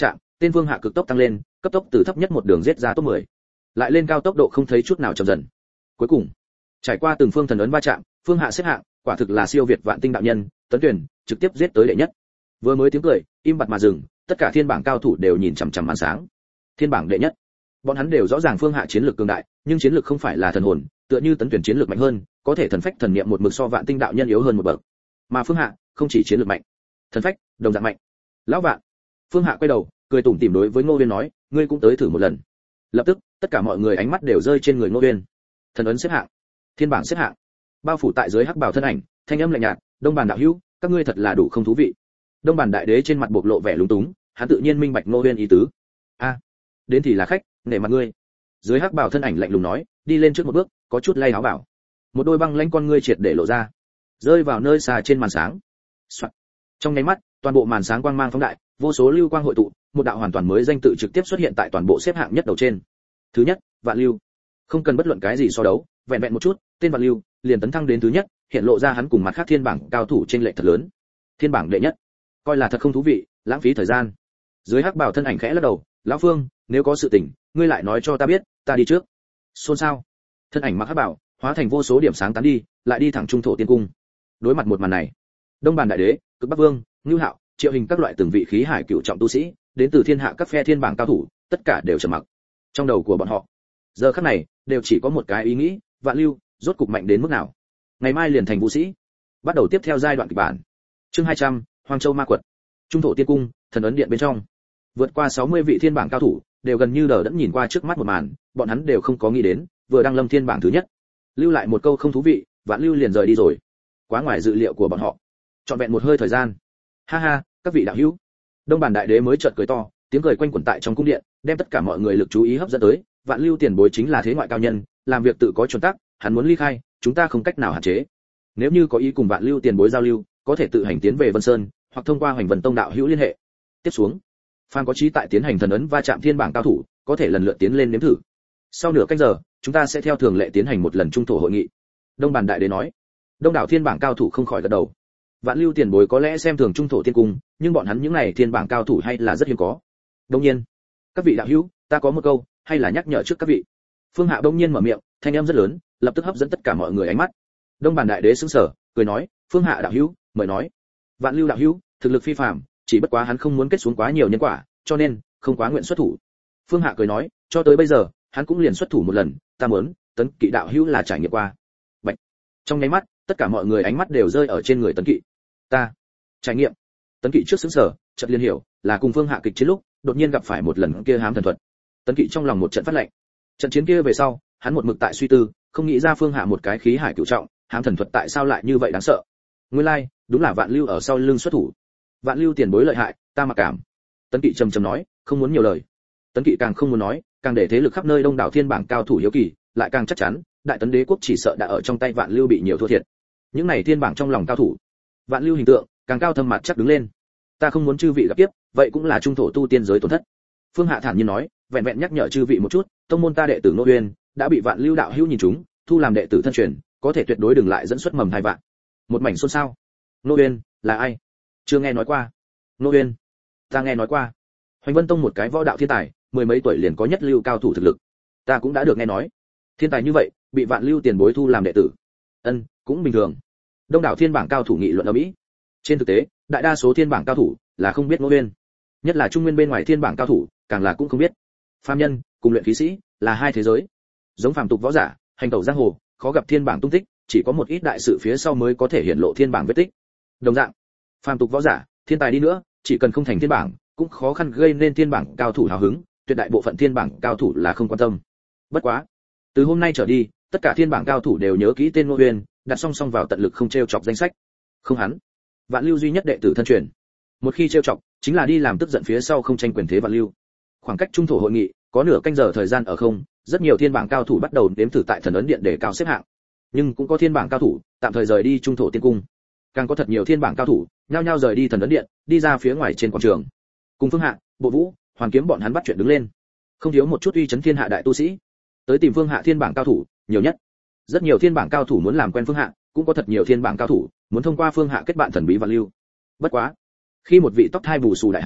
tên Vương Hạ cực tốc tăng lên, cấp tốc từ thấp nhất một đường giết ra top 10. Lại lên cao tốc độ không thấy chút nào chậm dần. Cuối cùng, trải qua từng phương thần ấn va chạm, Vương Hạ xếp hạng, quả thực là siêu việt Vạn Tinh đạo nhân, Tấn Tuyển, trực tiếp giết tới đệ nhất. Vừa mới tiếng cười, im bặt mà dừng, tất cả thiên bảng cao thủ đều nhìn chằm chằm màn sáng. Thiên bảng đệ nhất. Bọn hắn đều rõ ràng Vương Hạ chiến lược cường đại, nhưng chiến lược không phải là thần hồn, tựa như Tấn Tuyển chiến lược mạnh hơn, có thể thần phách thần niệm một mực so Vạn Tinh đạo nhân yếu hơn một bậc. Mà Vương Hạ, không chỉ chiến lược mạnh, thần phách đồng dạng mạnh. Lão Vạn. Vương Hạ quay đầu, cười tủm tỉm đối với Ngô Uyên nói, ngươi cũng tới thử một lần. Lập tức, tất cả mọi người ánh mắt đều rơi trên người Ngô Uyên. Thần ấn xếp hạng, thiên bảng xếp hạng, bao phủ tại dưới hắc bào thân ảnh, thanh âm lạnh nhạt, Đông Bàn đạo hữu, các ngươi thật là đủ không thú vị. Đông Bàn đại đế trên mặt bộc lộ vẻ lúng túng, hắn tự nhiên minh bạch Ngô Uyên ý tứ. A, đến thì là khách, nể mặt ngươi. Dưới hắc bào thân ảnh lạnh lùng nói, đi lên trước một bước, có chút lay áo bảo. Một đôi băng lãnh con ngươi triệt để lộ ra, rơi vào nơi xa trên màn sáng. Soạn. Trong nháy mắt, toàn bộ màn sáng quang mang phóng đại, vô số lưu quang hội tụ, một đạo hoàn toàn mới danh tự trực tiếp xuất hiện tại toàn bộ xếp hạng nhất đầu trên. Thứ nhất, Vạn Lưu. Không cần bất luận cái gì so đấu, vẹn vẹn một chút, tên Vạn Lưu liền tấn thăng đến thứ nhất, hiện lộ ra hắn cùng mặt khác thiên bảng cao thủ trên lệch thật lớn. Thiên bảng đệ nhất, coi là thật không thú vị, lãng phí thời gian. Dưới hắc bào thân ảnh khẽ lắc đầu, lão Phương, nếu có sự tình, ngươi lại nói cho ta biết, ta đi trước. Xôn xao. Thân ảnh mặc hắc bào, hóa thành vô số điểm sáng tán đi, lại đi thẳng trung thổ tiên cung. Đối mặt một màn này, Đông Bàn đại đế, Cực Bắc Vương, Ngưu Hạo, Triệu Hình các loại từng vị khí hải cựu trọng tu sĩ, đến từ thiên hạ các phe thiên bảng cao thủ, tất cả đều trầm mặc. Trong đầu của bọn họ, giờ khắc này, đều chỉ có một cái ý nghĩ, Vạn Lưu, rốt cục mạnh đến mức nào? Ngày mai liền thành vũ sĩ. Bắt đầu tiếp theo giai đoạn kịch bản. Chương 200, Hoang Châu Ma Quật. Trung thổ tiên cung, thần ấn điện bên trong. Vượt qua 60 vị thiên bảng cao thủ, đều gần như đờ đẫn nhìn qua trước mắt một màn, bọn hắn đều không có nghĩ đến, vừa đăng lâm thiên bảng thứ nhất, lưu lại một câu không thú vị, Vạn Lưu liền rời đi rồi. Quá ngoài dự liệu của bọn họ. Trọn vẹn một hơi thời gian. Ha ha, các vị đạo hữu. Đông Bàn đại đế mới chợt cười to, tiếng cười quanh quẩn tại trong cung điện, đem tất cả mọi người lực chú ý hấp dẫn tới. Vạn Lưu tiền bối chính là thế ngoại cao nhân, làm việc tự có chuẩn tắc, hắn muốn ly khai, chúng ta không cách nào hạn chế. Nếu như có ý cùng Vạn Lưu tiền bối giao lưu, có thể tự hành tiến về Vân Sơn, hoặc thông qua Hoành Vân Tông đạo hữu liên hệ. Tiếp xuống, Phan có trí tại tiến hành thần ấn va chạm thiên bảng cao thủ, có thể lần lượt tiến lên nếm thử. Sau nửa canh giờ, chúng ta sẽ theo thường lệ tiến hành một lần trung thổ hội nghị. Đông Bàn đại đế nói. Đông đảo thiên bảng cao thủ không khỏi gật đầu. Vạn Lưu tiền bối có lẽ xem thường trung thổ tiên cung, nhưng bọn hắn những này thiên bảng cao thủ hay là rất hiếm có. Đương nhiên, các vị đạo hữu, ta có một câu, hay là nhắc nhở trước các vị. Phương Hạ đông nhiên mở miệng, thanh âm rất lớn, lập tức hấp dẫn tất cả mọi người ánh mắt. Đông Bàn đại đế sững sờ, cười nói, Phương Hạ đạo hữu, mời nói. Vạn Lưu đạo hữu, thực lực phi phàm, chỉ bất quá hắn không muốn kết xuống quá nhiều nhân quả, cho nên không quá nguyện xuất thủ. Phương Hạ cười nói, cho tới bây giờ, hắn cũng liền xuất thủ một lần, ta muốn, Tấn Kỵ đạo hữu là trải nghiệm qua. Bạch. Trong nháy mắt, tất cả mọi người ánh mắt đều rơi ở trên người Tấn Kỵ. Ta trải nghiệm. Tấn Kỵ trước sững sờ, chợt liền hiểu, là cùng Phương Hạ kịch chiến lúc, đột nhiên gặp phải một lần kia hám thần thuật. Tấn Kỵ trong lòng một trận phát lạnh. Trận chiến kia về sau, hắn một mực tại suy tư, không nghĩ ra Phương Hạ một cái khí hải cửu trọng, hám thần thuật tại sao lại như vậy đáng sợ. Nguyên lai, đúng là Vạn Lưu ở sau lưng xuất thủ. Vạn Lưu tiền bối lợi hại, ta mặc cảm. Tấn Kỵ trầm trầm nói, không muốn nhiều lời. Tấn Kỵ càng không muốn nói, càng để thế lực khắp nơi đông đảo thiên bảng cao thủ hiếu kỳ, lại càng chắc chắn, Đại Tấn đế quốc chỉ sợ đã ở trong tay Vạn Lưu bị nhiều thua thiệt. Những này thiên bảng trong lòng cao thủ, Vạn Lưu hình tượng càng cao thâm mặt chắc đứng lên. Ta không muốn chư vị gặp tiếp, vậy cũng là trung thổ tu tiên giới tổn thất. Phương Hạ thản nhiên nói, vẹn vẹn nhắc nhở chư vị một chút, tông môn ta đệ tử Ngô Uyên đã bị Vạn Lưu đạo hữu nhìn trúng, thu làm đệ tử thân truyền, có thể tuyệt đối đừng lại dẫn xuất mầm hai vạn. Một mảnh xôn xao. Ngô Uyên là ai? Chưa nghe nói qua. Ngô Uyên, ta nghe nói qua. Hoành Vân Tông một cái võ đạo thiên tài, mười mấy tuổi liền có nhất lưu cao thủ thực lực. Ta cũng đã được nghe nói. Thiên tài như vậy, bị Vạn Lưu tiền bối thu làm đệ tử. Ân, cũng bình thường. Đông đảo thiên bảng cao thủ nghị luận ở mỹ. Trên thực tế, đại đa số thiên bảng cao thủ là không biết Ngô Uyên, nhất là trung nguyên bên ngoài thiên bảng cao thủ, càng là cũng không biết. Phàm nhân cùng luyện khí sĩ là hai thế giới. Giống phàm tục võ giả, hành tẩu giang hồ, khó gặp thiên bảng tung tích, chỉ có một ít đại sự phía sau mới có thể hiển lộ thiên bảng vết tích. Đồng dạng, phàm tục võ giả, thiên tài đi nữa, chỉ cần không thành thiên bảng, cũng khó khăn gây nên thiên bảng cao thủ hào hứng, tuyệt đại bộ phận thiên bảng cao thủ là không quan tâm. Bất quá, từ hôm nay trở đi, tất cả thiên bảng cao thủ đều nhớ kỹ tên Ngô Uyên, đặt song song vào tận lực không treo chọc danh sách. Không hắn, Vạn Lưu duy nhất đệ tử thân truyền. Một khi treo chọc, chính là đi làm tức giận phía sau không tranh quyền thế Vạn Lưu. Khoảng cách trung thổ hội nghị, có nửa canh giờ thời gian ở không, rất nhiều thiên bảng cao thủ bắt đầu đếm thử tại thần ấn điện để cao xếp hạng. Nhưng cũng có thiên bảng cao thủ tạm thời rời đi trung thổ tiên cung. Càng có thật nhiều thiên bảng cao thủ nhao nhao rời đi thần ấn điện, đi ra phía ngoài trên quảng trường. Cùng Phương Hạ, Bộ Vũ, Hoàn Kiếm bọn hắn bắt chuyện đứng lên. Không thiếu một chút uy chấn thiên hạ đại tu sĩ tới tìm Phương Hạ thiên bảng cao thủ, nhiều nhất. Rất nhiều thiên bảng cao thủ muốn làm quen Phương Hạ, cũng có thật nhiều thiên bảng cao thủ muốn thông qua Phương Hạ kết bạn thần bí Vạn Lưu. Bất quá, khi một vị tóc thai bù xù đại hán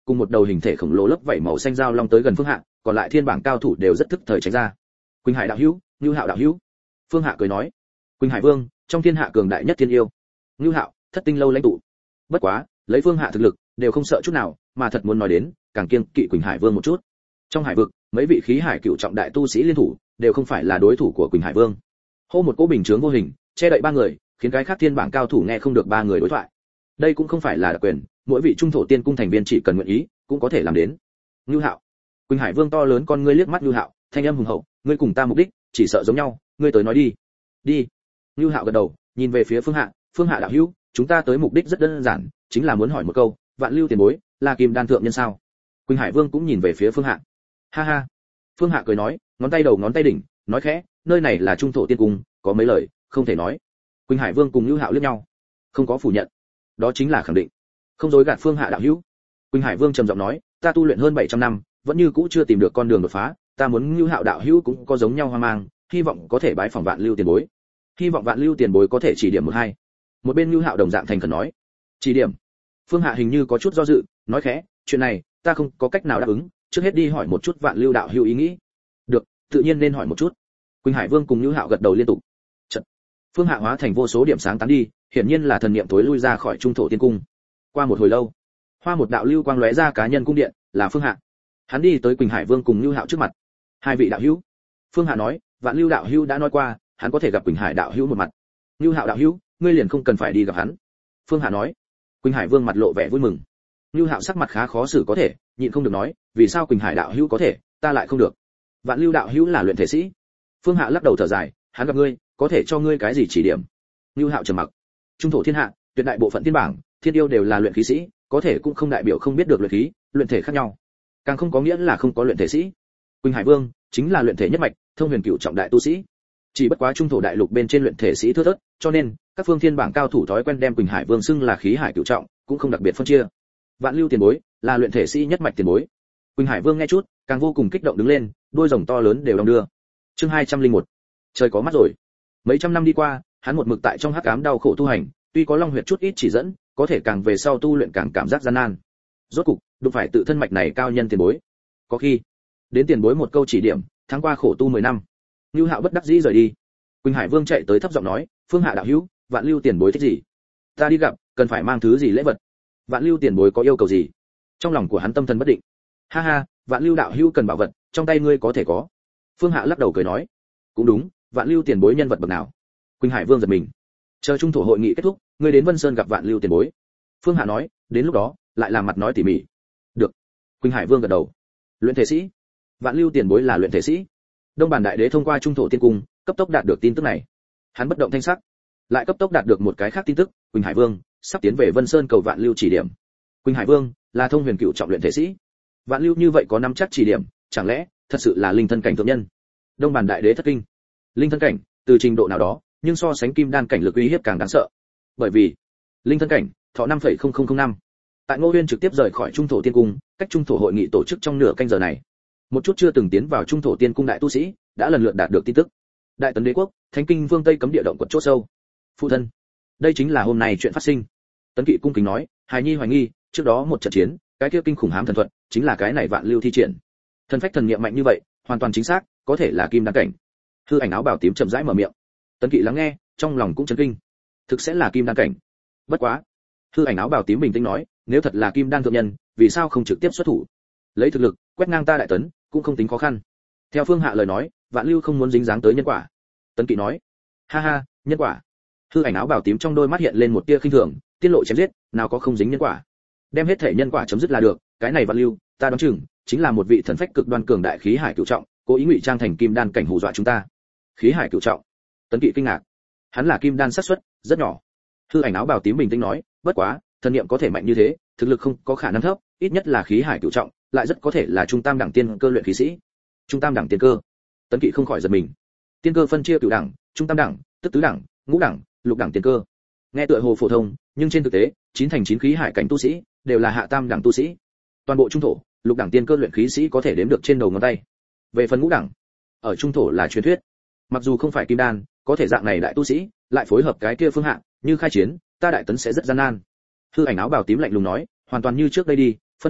cùng một đầu hình thể khổng lồ lớp vảy màu xanh dao long tới gần Phương Hạ, còn lại thiên bảng cao thủ đều rất thức thời tránh ra. Quỳnh Hải đạo hữu, Nưu Hạo đạo hữu. Phương Hạ cười nói, Quỳnh Hải Vương, trong thiên hạ cường đại nhất thiên yêu. Nưu Hạo, thất tinh lâu lãnh tụ. Bất quá, lấy Phương Hạ thực lực, đều không sợ chút nào, mà thật muốn nói đến, càng kiêng kỵ Quỳnh Hải Vương một chút. Trong hải vực, mấy vị khí hải cựu trọng đại tu sĩ liên thủ, đều không phải là đối thủ của Quỳnh Hải Vương. Hô một cỗ bình chướng vô hình, che đậy ba người, khiến cái khác thiên bảng cao thủ nghe không được ba người đối thoại. Đây cũng không phải là đặc quyền, mỗi vị trung thổ tiên cung thành viên chỉ cần nguyện ý, cũng có thể làm đến. Nưu Hạo. Quỳnh Hải Vương to lớn con ngươi liếc mắt Nưu Hạo, thanh âm hùng hậu, ngươi cùng ta mục đích, chỉ sợ giống nhau, ngươi tới nói đi. Đi. Nưu Hạo gật đầu, nhìn về phía Phương Hạ, Phương Hạ đạo hữu, chúng ta tới mục đích rất đơn giản, chính là muốn hỏi một câu, Vạn Lưu tiền bối, là Kim Đan thượng nhân sao? Quỳnh Hải Vương cũng nhìn về phía Phương Hạ. Ha ha. Phương Hạ cười nói, ngón tay đầu ngón tay đỉnh, nói khẽ, nơi này là trung thổ tiên cung, có mấy lời không thể nói. Quỳnh Hải Vương cùng Nưu Hạo liếc nhau, không có phủ nhận, đó chính là khẳng định, không dối gạt Phương Hạ đạo hữu. Quỳnh Hải Vương trầm giọng nói, ta tu luyện hơn 700 năm, vẫn như cũ chưa tìm được con đường đột phá, ta muốn Nưu Hạo đạo hữu cũng có giống nhau hoang mang, hy vọng có thể bái phỏng Vạn Lưu tiền bối. Hy vọng Vạn Lưu tiền bối có thể chỉ điểm một hai. Một bên Nưu Hạo đồng dạng thành khẩn nói, chỉ điểm. Phương Hạ hình như có chút do dự, nói khẽ, chuyện này ta không có cách nào đáp ứng, trước hết đi hỏi một chút Vạn Lưu đạo hữu ý nghĩ. Được, tự nhiên nên hỏi một chút. Quỳnh Hải Vương cùng Nưu Hạo gật đầu liên tục. Chợt, Phương Hạ hóa thành vô số điểm sáng tán đi, hiển nhiên là thần niệm tối lui ra khỏi trung thổ tiên cung. Qua một hồi lâu, hoa một đạo lưu quang lóe ra cá nhân cung điện, là Phương Hạ. Hắn đi tới Quỳnh Hải Vương cùng Nưu Hạo trước mặt. Hai vị đạo hữu. Phương Hạ nói, Vạn Lưu đạo hữu đã nói qua, hắn có thể gặp Quỳnh Hải đạo hữu một mặt. Nưu Hạo đạo hữu, ngươi liền không cần phải đi gặp hắn. Phương Hạ nói. Quỳnh Hải Vương mặt lộ vẻ vui mừng. Nưu Hạo sắc mặt khá khó xử có thể, nhịn không được nói, vì sao Quỳnh Hải đạo hữu có thể, ta lại không được? Vạn Lưu đạo hữu là luyện thể sĩ. Phương Hạ lắc đầu thở dài, hắn gặp ngươi, có thể cho ngươi cái gì chỉ điểm? Nưu Hạo trầm mặc. Trung thổ thiên hạ, tuyệt đại bộ phận thiên bảng, thiên yêu đều là luyện khí sĩ, có thể cũng không đại biểu không biết được luyện khí, luyện thể khác nhau. Càng không có nghĩa là không có luyện thể sĩ. Quỳnh Hải Vương chính là luyện thể nhất mạch, thông huyền cửu trọng đại tu sĩ. Chỉ bất quá trung thổ đại lục bên trên luyện thể sĩ thưa thớt, cho nên các phương thiên bảng cao thủ thói quen đem Quỳnh Hải Vương xưng là khí hải cửu trọng, cũng không đặc biệt phân chia. Vạn Lưu tiền bối là luyện thể sĩ nhất mạch tiền bối. Quỳnh Hải Vương nghe chút, càng vô cùng kích động đứng lên, đôi rồng to lớn đều đong đưa. Chương 201. Trời có mắt rồi. Mấy trăm năm đi qua, hắn một mực tại trong hắc ám đau khổ tu hành, tuy có long huyệt chút ít chỉ dẫn, có thể càng về sau tu luyện càng cảm giác gian nan. Rốt cục, đụng phải tự thân mạch này cao nhân tiền bối. Có khi, đến tiền bối một câu chỉ điểm, tháng qua khổ tu 10 năm. Nưu Hạo bất đắc dĩ rời đi. Quỳnh Hải Vương chạy tới thấp giọng nói, Phương Hạ đạo hữu, Vạn Lưu tiền bối thích gì? Ta đi gặp, cần phải mang thứ gì lễ vật? Vạn Lưu tiền bối có yêu cầu gì? Trong lòng của hắn tâm thần bất định. Ha ha, Vạn Lưu đạo hữu cần bảo vật, trong tay ngươi có thể có. Phương Hạ lắc đầu cười nói, cũng đúng, Vạn Lưu tiền bối nhân vật bậc nào? Quỳnh Hải Vương giật mình. Chờ trung thổ hội nghị kết thúc, ngươi đến Vân Sơn gặp Vạn Lưu tiền bối. Phương Hạ nói, đến lúc đó, lại làm mặt nói tỉ mỉ. Được. Quỳnh Hải Vương gật đầu. Luyện thể sĩ. Vạn Lưu tiền bối là luyện thể sĩ. Đông Bản đại đế thông qua trung thổ tiên cung, cấp tốc đạt được tin tức này. Hắn bất động thanh sắc, lại cấp tốc đạt được một cái khác tin tức, Quỳnh Hải Vương sắp tiến về Vân Sơn cầu Vạn Lưu chỉ điểm. Quỳnh Hải Vương là thông huyền cựu trọng luyện thể sĩ. Vạn Lưu như vậy có nắm chắc chỉ điểm, chẳng lẽ thật sự là linh thân cảnh thượng nhân? Đông Bản đại đế thất kinh. Linh thân cảnh, từ trình độ nào đó, nhưng so sánh kim đan cảnh lực uy hiếp càng đáng sợ. Bởi vì, linh thân cảnh, thọ 5,0005. Tại Ngô Uyên trực tiếp rời khỏi trung thổ tiên cung, cách trung thổ hội nghị tổ chức trong nửa canh giờ này. Một chút chưa từng tiến vào trung thổ tiên cung đại tu sĩ, đã lần lượt đạt được tin tức. Đại Tấn Đế quốc, Thánh Kinh Vương Tây cấm địa động quật chỗ sâu. Phụ thân, đây chính là hôm nay chuyện phát sinh. Tấn Kỵ cung kính nói, hài nhi hoài nghi, trước đó một trận chiến, cái kia kinh khủng hám thần thuật, chính là cái này Vạn Lưu thi triển. Thần phách thần niệm mạnh như vậy, hoàn toàn chính xác, có thể là kim đan cảnh. Hư ảnh áo bào tím chậm rãi mở miệng. Tấn Kỵ lắng nghe, trong lòng cũng chấn kinh. Thực sẽ là kim đan cảnh. Bất quá, hư ảnh áo bào tím bình tĩnh nói, nếu thật là kim đan thượng nhân, vì sao không trực tiếp xuất thủ? Lấy thực lực, quét ngang ta Đại Tấn, cũng không tính khó khăn. Theo Phương Hạ lời nói, Vạn Lưu không muốn dính dáng tới nhân quả. Tấn Kỵ nói, ha ha, nhân quả. Hư ảnh áo bào tím trong đôi mắt hiện lên một tia khinh thường, tiết lộ chém giết, nào có không dính nhân quả. Đem hết thể nhân quả chấm dứt là được, cái này Vạn Lưu, ta đoán chừng chính là một vị thần phách cực đoan cường đại khí hải cửu trọng, cố ý ngụy trang thành kim đan cảnh hù dọa chúng ta. Khí hải cửu trọng? Tấn Kỵ kinh ngạc. Hắn là kim đan xác suất rất nhỏ. Hư ảnh áo bào tím bình tĩnh nói, bất quá, thần niệm có thể mạnh như thế, thực lực không có khả năng thấp, ít nhất là khí hải cửu trọng, lại rất có thể là trung tam đẳng tiên cơ luyện khí sĩ. Trung tam đẳng tiên cơ? Tấn Kỵ không khỏi giật mình. Tiên cơ phân chia cửu đẳng, trung tam đẳng, tức tứ đẳng, ngũ đẳng, lục đẳng tiên cơ. Nghe tựa hồ phổ thông, nhưng trên thực tế, 9 khí hải cảnh tu sĩ đều là hạ tam đẳng tu sĩ. Toàn bộ trung thổ, lục đẳng tiên cơ luyện khí sĩ có thể đếm được trên đầu ngón tay. Về phần ngũ đẳng, ở trung thổ là truyền thuyết. Mặc dù không phải kim đan, có thể dạng này đại tu sĩ, lại phối hợp cái kia Phương Hạ, như khai chiến, ta Đại Tấn sẽ rất gian nan. Hư ảnh áo bào tím lạnh lùng nói, hoàn toàn như trước đây đi, phân phó,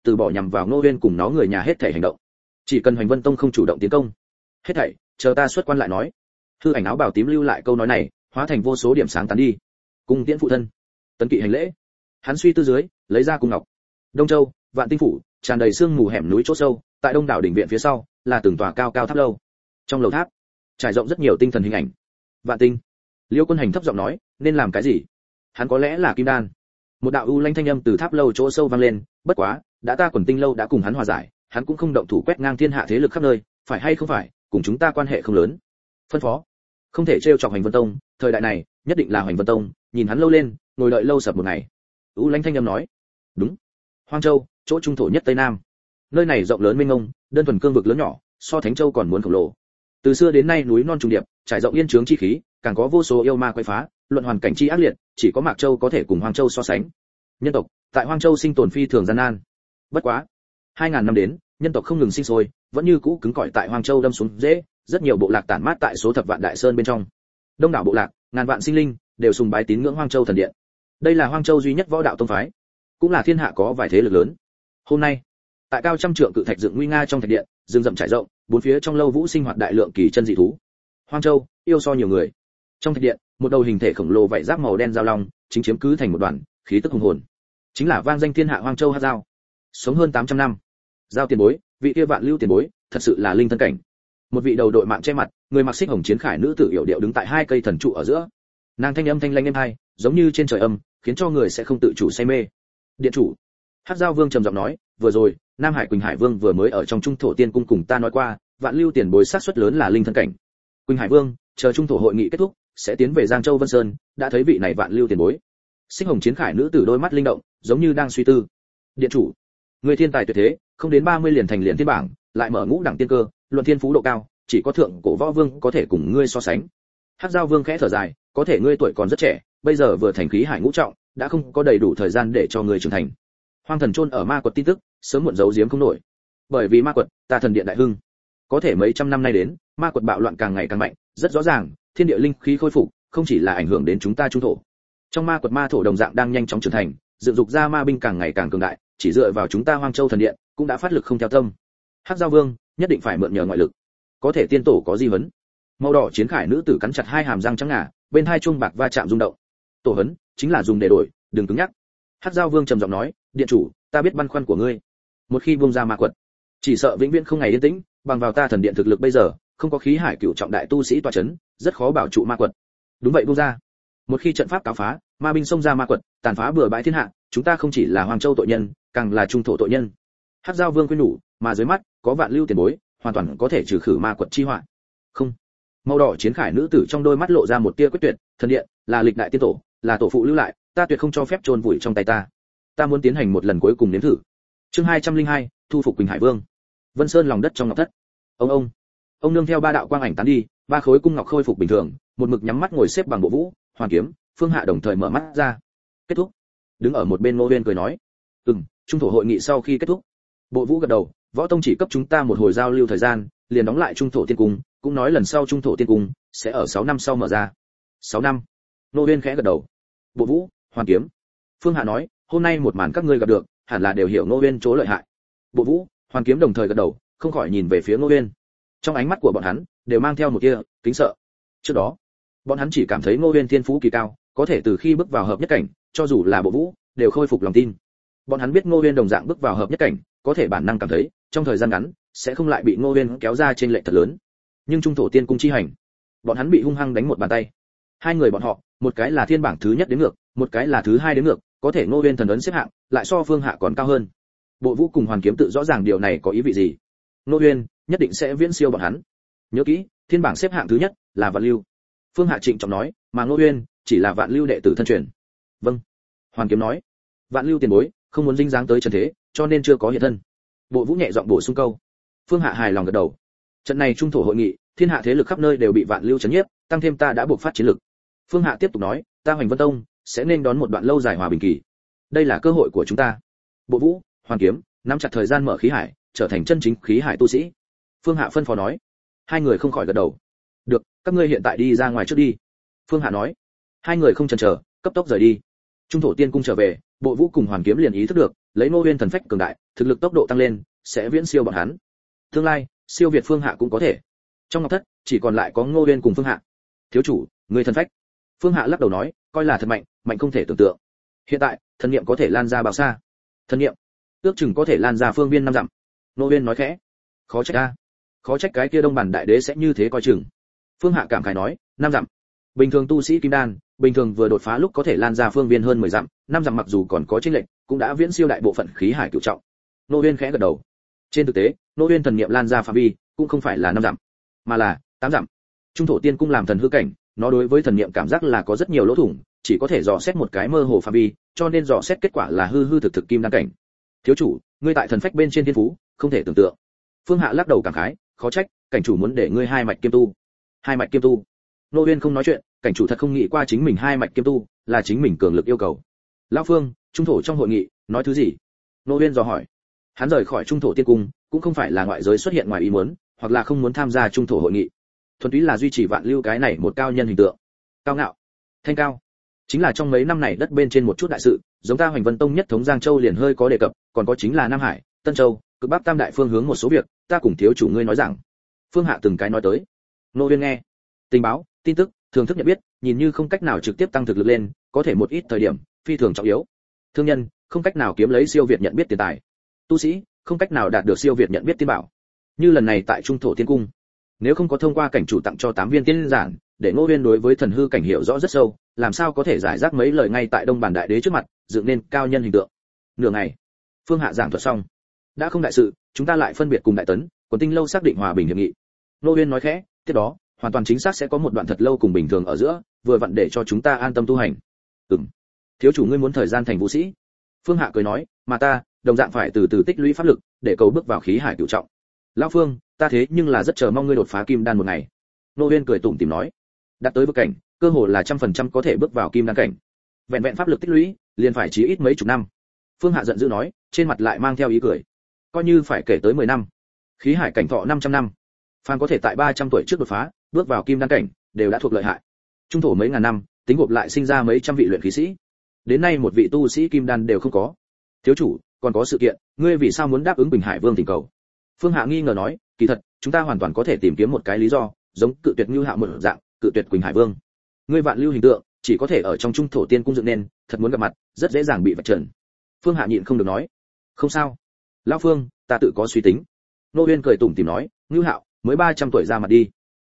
từ bỏ nhằm vào Ngô Uyên cùng nó người nhà hết thảy hành động. Chỉ cần Hoành Vân Tông không chủ động tiến công, hết thảy chờ ta xuất quan lại nói. Hư ảnh áo bào tím lưu lại câu nói này, hóa thành vô số điểm sáng tán đi. Cung tiễn phụ thân. Tấn Kỵ hành lễ. Hắn suy tư dưới, lấy ra cung ngọc. Đông Châu, Vạn Tinh phủ, tràn đầy sương mù hẻm núi chỗ sâu, tại Đông đảo đỉnh viện phía sau, là từng tòa cao cao tháp lâu. Trong lầu tháp, trải rộng rất nhiều tinh thần hình ảnh. Vạn Tinh. Liêu Quân Hành thấp giọng nói, nên làm cái gì? Hắn có lẽ là kim đan. Một đạo u lanh thanh âm từ tháp lâu chỗ sâu vang lên, bất quá, đã ta Quần Tinh lâu đã cùng hắn hòa giải, hắn cũng không động thủ quét ngang thiên hạ thế lực khắp nơi, phải hay không phải, cùng chúng ta quan hệ không lớn. Phân phó, không thể trêu chọc Hoành Vân Tông, thời đại này, nhất định là Hoành Vân Tông, nhìn hắn lâu lên, ngồi đợi lâu sập một ngày. U lanh thanh âm nói, đúng. Hoang Châu, chỗ trung thổ nhất Tây Nam. Nơi này rộng lớn mênh mông, đơn thuần cương vực lớn nhỏ, so Thánh Châu còn muốn khổng lồ. Từ xưa đến nay núi non trùng điệp, trải rộng yên chướng chi khí, càng có vô số yêu ma quấy phá, luận hoàn cảnh chi ác liệt, chỉ có Mạc Châu có thể cùng Hoang Châu so sánh. Nhân tộc tại Hoang Châu sinh tồn phi thường gian nan. Bất quá, 2000 năm đến, nhân tộc không ngừng sinh sôi, vẫn như cũ cứng cỏi tại Hoang Châu đâm xuống dễ, rất nhiều bộ lạc tản mát tại số thập vạn đại sơn bên trong. Đông đảo bộ lạc, ngàn vạn sinh linh đều sùng bái tín ngưỡng Hoang Châu thần điện. Đây là Hoang Châu duy nhất võ đạo tông phái, cũng là thiên hạ có vài thế lực lớn. Hôm nay, tại cao trăm trượng cự thạch dựng nguy nga trong thạch điện, rừng rậm trải rộng, bốn phía trong lâu vũ sinh hoạt đại lượng kỳ chân dị thú. Hoang Châu, yêu so nhiều người. Trong thạch điện, một đầu hình thể khổng lồ vảy giáp màu đen giao long, chính chiếm cứ thành một đoàn, khí tức hùng hồn. Chính là vang danh thiên hạ Hoang Châu Hắc Giao. Sống hơn 800 năm. Giao tiền bối, vị kia Vạn Lưu tiền bối, thật sự là linh thân cảnh. Một vị đầu đội mạng che mặt, người mặc xích hồng chiến khải nữ tử yểu điệu đứng tại hai cây thần trụ ở giữa. Nàng thanh âm thanh lanh êm hai, giống như trên trời âm, khiến cho người sẽ không tự chủ say mê. Điện chủ. Hắc Giao Vương trầm giọng nói, vừa rồi, Nam Hải Quỳnh Hải Vương vừa mới ở trong Trung Thổ Tiên cung cùng ta nói qua, Vạn Lưu tiền bối sát suất lớn là linh thân cảnh. Quỳnh Hải Vương, chờ Trung Thổ hội nghị kết thúc, sẽ tiến về Giang Châu Vân Sơn, đã thấy vị này Vạn Lưu tiền bối. Xích hồng chiến khải nữ tử đôi mắt linh động, giống như đang suy tư. Điện chủ, người thiên tài tuyệt thế, không đến 30 liền thành liền thiên bảng, lại mở ngũ đẳng tiên cơ, luận thiên phú độ cao, chỉ có thượng cổ võ vương có thể cùng ngươi so sánh. Hắc Giao Vương khẽ thở dài, có thể ngươi tuổi còn rất trẻ, bây giờ vừa thành khí hải ngũ trọng, đã không có đầy đủ thời gian để cho ngươi trưởng thành. Hoang thần chôn ở ma quật tin tức, sớm muộn giấu giếm không nổi. Bởi vì ma quật, ta thần điện đại hưng. Có thể mấy trăm năm nay đến, ma quật bạo loạn càng ngày càng mạnh, rất rõ ràng, thiên địa linh khí khôi phục, không chỉ là ảnh hưởng đến chúng ta trung thổ. Trong ma quật ma thổ đồng dạng đang nhanh chóng trưởng thành, dựng dục ra ma binh càng ngày càng cường đại, chỉ dựa vào chúng ta Hoang Châu thần điện, cũng đã phát lực không theo tâm. Hắc Giao Vương, nhất định phải mượn nhờ ngoại lực. Có thể tiên tổ có di vấn. Màu đỏ chiến khải nữ tử cắn chặt hai hàm răng trắng ngà, bên hai chuông bạc va chạm rung động. Tổ hấn, chính là dùng để đổi, đừng cứng nhắc. Hắc Giao Vương trầm giọng nói, điện chủ, ta biết băn khoăn của ngươi. Một khi buông ra ma quật, chỉ sợ vĩnh viễn không ngày yên tĩnh, bằng vào ta thần điện thực lực bây giờ, không có khí hải cửu trọng đại tu sĩ tọa chấn, rất khó bảo trụ ma quật. Đúng vậy buông ra. Một khi trận pháp cáo phá, ma binh xông ra ma quật, tàn phá bừa bãi thiên hạ, chúng ta không chỉ là Hoàng Châu tội nhân, càng là trung thổ tội nhân. Hắc Giao Vương khuyên nhủ, mà dưới mắt có Vạn Lưu tiền bối, hoàn toàn có thể trừ khử ma quật chi họa. Không. Màu đỏ chiến khải nữ tử trong đôi mắt lộ ra một tia quyết tuyệt, thần điện là lịch đại tiên tổ, là tổ phụ lưu lại, ta tuyệt không cho phép chôn vùi trong tay ta. Ta muốn tiến hành một lần cuối cùng nếm thử. Chương 202, thu phục Quỳnh Hải Vương. Vân Sơn lòng đất trong ngọc thất. Ông nương theo ba đạo quang ảnh tán đi, ba khối cung ngọc khôi phục bình thường, một mực nhắm mắt ngồi xếp bằng bộ vũ, Hoàn Kiếm, Phương Hạ đồng thời mở mắt ra. Kết thúc. Đứng ở một bên Ngô Uyên cười nói, trung thổ hội nghị sau khi kết thúc. Bộ vũ gật đầu, võ tông chỉ cấp chúng ta một hồi giao lưu thời gian, liền đóng lại trung thổ tiên cung, cũng nói lần sau trung thổ tiên cung sẽ ở 6 năm sau mở ra. 6 năm. Ngô Uyên khẽ gật đầu. Bộ vũ, Hoàn Kiếm, Phương Hạ nói, hôm nay một màn các ngươi gặp được, hẳn là đều hiểu Ngô Uyên chỗ lợi hại. Bộ vũ, Hoàn Kiếm đồng thời gật đầu, không khỏi nhìn về phía Ngô Uyên. Trong ánh mắt của bọn hắn đều mang theo một tia kính sợ. Trước đó, bọn hắn chỉ cảm thấy Ngô Uyên thiên phú kỳ cao, có thể từ khi bước vào hợp nhất cảnh, cho dù là bộ vũ, đều khôi phục lòng tin. Bọn hắn biết Ngô Uyên đồng dạng bước vào hợp nhất cảnh, có thể bản năng cảm thấy, trong thời gian ngắn sẽ không lại bị Ngô Uyên kéo ra trên lệch thật lớn. Nhưng trung thổ tiên cung chi hành, bọn hắn bị hung hăng đánh một bàn tay. Hai người bọn họ, một cái là thiên bảng thứ nhất đến ngược, một cái là thứ hai đến ngược, có thể Ngô Uyên thần ấn xếp hạng, lại so Phương Hạ còn cao hơn. Bộ vũ cùng Hoàn Kiếm tự rõ ràng điều này có ý vị gì. Ngô Uyên nhất định sẽ viễn siêu bọn hắn. Nhớ kỹ, thiên bảng xếp hạng thứ nhất là Vạn Lưu. Phương Hạ trịnh trọng nói, mà Ngô Uyên chỉ là Vạn Lưu đệ tử thân truyền. Vâng. Hoàn Kiếm nói, Vạn Lưu tiền bối không muốn dính dáng tới trần thế, cho nên chưa có hiện thân. Bộ vũ nhẹ giọng bổ sung câu. Phương Hạ hài lòng gật đầu. Trận này trung thổ hội nghị, thiên hạ thế lực khắp nơi đều bị Vạn Lưu chấn nhiếp, tăng thêm ta đã buộc phát chiến lực. Phương Hạ tiếp tục nói, ta Hoành Vân Tông sẽ nên đón một đoạn lâu dài hòa bình kỳ. Đây là cơ hội của chúng ta. Bộ vũ, Hoàn Kiếm nắm chặt thời gian mở khí hải, trở thành chân chính khí hải tu sĩ. Phương Hạ phân phó nói. Hai người không khỏi gật đầu. Được, các ngươi hiện tại đi ra ngoài trước đi. Phương Hạ nói. Hai người không chần chờ, cấp tốc rời đi. Trung thổ tiên cung trở về, bộ vũ cùng Hoàn Kiếm liền ý thức được, lấy Ngô Uyên thần phách cường đại, thực lực tốc độ tăng lên, sẽ viễn siêu bọn hắn. Tương lai, siêu việt Phương Hạ cũng có thể. Trong ngọc thất, chỉ còn lại có Ngô Uyên cùng Phương Hạ. Thiếu chủ, người thần phách. Phương Hạ lắc đầu nói, coi là thật mạnh, mạnh không thể tưởng tượng. Hiện tại, thần niệm có thể lan ra bao xa? Thần niệm, ước chừng có thể lan ra phương viên 5 dặm. Ngô Uyên nói khẽ, khó trách a, khó trách cái kia Đông Bản đại đế sẽ như thế coi chừng. Phương Hạ cảm khái nói, 5 dặm. Bình thường tu sĩ kim đan, bình thường vừa đột phá lúc có thể lan ra phương viên hơn 10 dặm, 5 dặm mặc dù còn có chênh lệch, cũng đã viễn siêu đại bộ phận khí hải cửu trọng. Ngô Uyên khẽ gật đầu. Trên thực tế, Ngô Uyên thần niệm lan ra phạm vi, cũng không phải là 5 dặm, mà là 8 dặm. Trung thổ tiên cung làm thần hư cảnh, nó đối với thần niệm cảm giác là có rất nhiều lỗ thủng, chỉ có thể dò xét một cái mơ hồ phạm vi, cho nên dò xét kết quả là hư hư thực thực kim đan cảnh. Thiếu chủ, ngươi tại thần phách bên trên thiên phú, không thể tưởng tượng. Phương Hạ lắc đầu cảm khái, khó trách, cảnh chủ muốn để ngươi hai mạch kiêm tu. Hai mạch kiêm tu? Ngô Uyên không nói chuyện, cảnh chủ thật không nghĩ qua chính mình hai mạch kiêm tu, là chính mình cường lực yêu cầu. Lão Phương, trung thổ trong hội nghị, nói thứ gì? Ngô Uyên dò hỏi. Hắn rời khỏi trung thổ tiên cung, cũng không phải là ngoại giới xuất hiện ngoài ý muốn, hoặc là không muốn tham gia trung thổ hội nghị. Thuần túy là duy trì vạn lưu cái này một cao nhân hình tượng. Cao ngạo, thanh cao. Chính là trong mấy năm này đất bên trên một chút đại sự, giống ta Hoành Vân Tông nhất thống Giang Châu liền hơi có đề cập, còn có chính là Nam Hải, Tân Châu, cực Bắc tam đại phương hướng một số việc, ta cùng thiếu chủ ngươi nói rằng. Phương Hạ từng cái nói tới. Ngô Uyên nghe. Tình báo, tin tức, thường thức nhận biết, nhìn như không cách nào trực tiếp tăng thực lực lên, có thể một ít thời điểm phi thường trọng yếu. Thương nhân không cách nào kiếm lấy siêu việt nhận biết tiền tài. Tu sĩ không cách nào đạt được siêu việt nhận biết tiên bảo. Như lần này tại Trung thổ tiên cung, nếu không có thông qua cảnh chủ tặng cho 8 viên tiên giản, để Ngô Uyên đối với thần hư cảnh hiểu rõ rất sâu, làm sao có thể giải rác mấy lời ngay tại Đông Bản đại đế trước mặt, dựng nên cao nhân hình tượng. Nửa ngày, Phương Hạ giảng thuật xong. Đã không đại sự, chúng ta lại phân biệt cùng Đại Tấn, Quần Tinh lâu xác định hòa bình hiệp nghị. Ngô Uyên nói khẽ, tiếp đó, hoàn toàn chính xác sẽ có một đoạn thật lâu cùng bình thường ở giữa, vừa vặn để cho chúng ta an tâm tu hành. Thiếu chủ ngươi muốn thời gian thành vũ sĩ. Phương Hạ cười nói, mà ta, đồng dạng phải từ từ tích lũy pháp lực, để cầu bước vào khí hải cửu trọng. Lão Phương, ta thế nhưng là rất chờ mong ngươi đột phá kim đan một ngày. Ngô Uyên cười tủm tỉm nói, đạt tới bước cảnh, cơ hồ là 100% có thể bước vào kim đan cảnh. Vẹn vẹn pháp lực tích lũy, liền phải chí ít mấy chục năm. Phương Hạ giận dữ nói, trên mặt lại mang theo ý cười. Coi như phải kể tới 10 năm. Khí hải cảnh thọ 500 năm. Phan có thể tại 300 tuổi trước đột phá, bước vào kim đan cảnh, đều đã thuộc lợi hại. Trung thổ mấy ngàn năm, tính gộp lại sinh ra mấy trăm vị luyện khí sĩ. Đến nay một vị tu sĩ kim đan đều không có. Thiếu chủ, còn có sự kiện, ngươi vì sao muốn đáp ứng Bình Hải Vương thỉnh cầu? Phương Hạ nghi ngờ nói, kỳ thật, chúng ta hoàn toàn có thể tìm kiếm một cái lý do, giống cự tuyệt Như Hạo một dạng, cự tuyệt Quỳnh Hải Vương. Ngươi vạn lưu hình tượng, chỉ có thể ở trong Trung thổ tiên cung dựng nên, thật muốn gặp mặt, rất dễ dàng bị vạch trần. Phương Hạ nhịn không được nói, không sao, lão Phương, ta tự có suy tính. Ngô Uyên cười tủm tỉm nói, Như Hạo mới 300 tuổi ra mặt đi.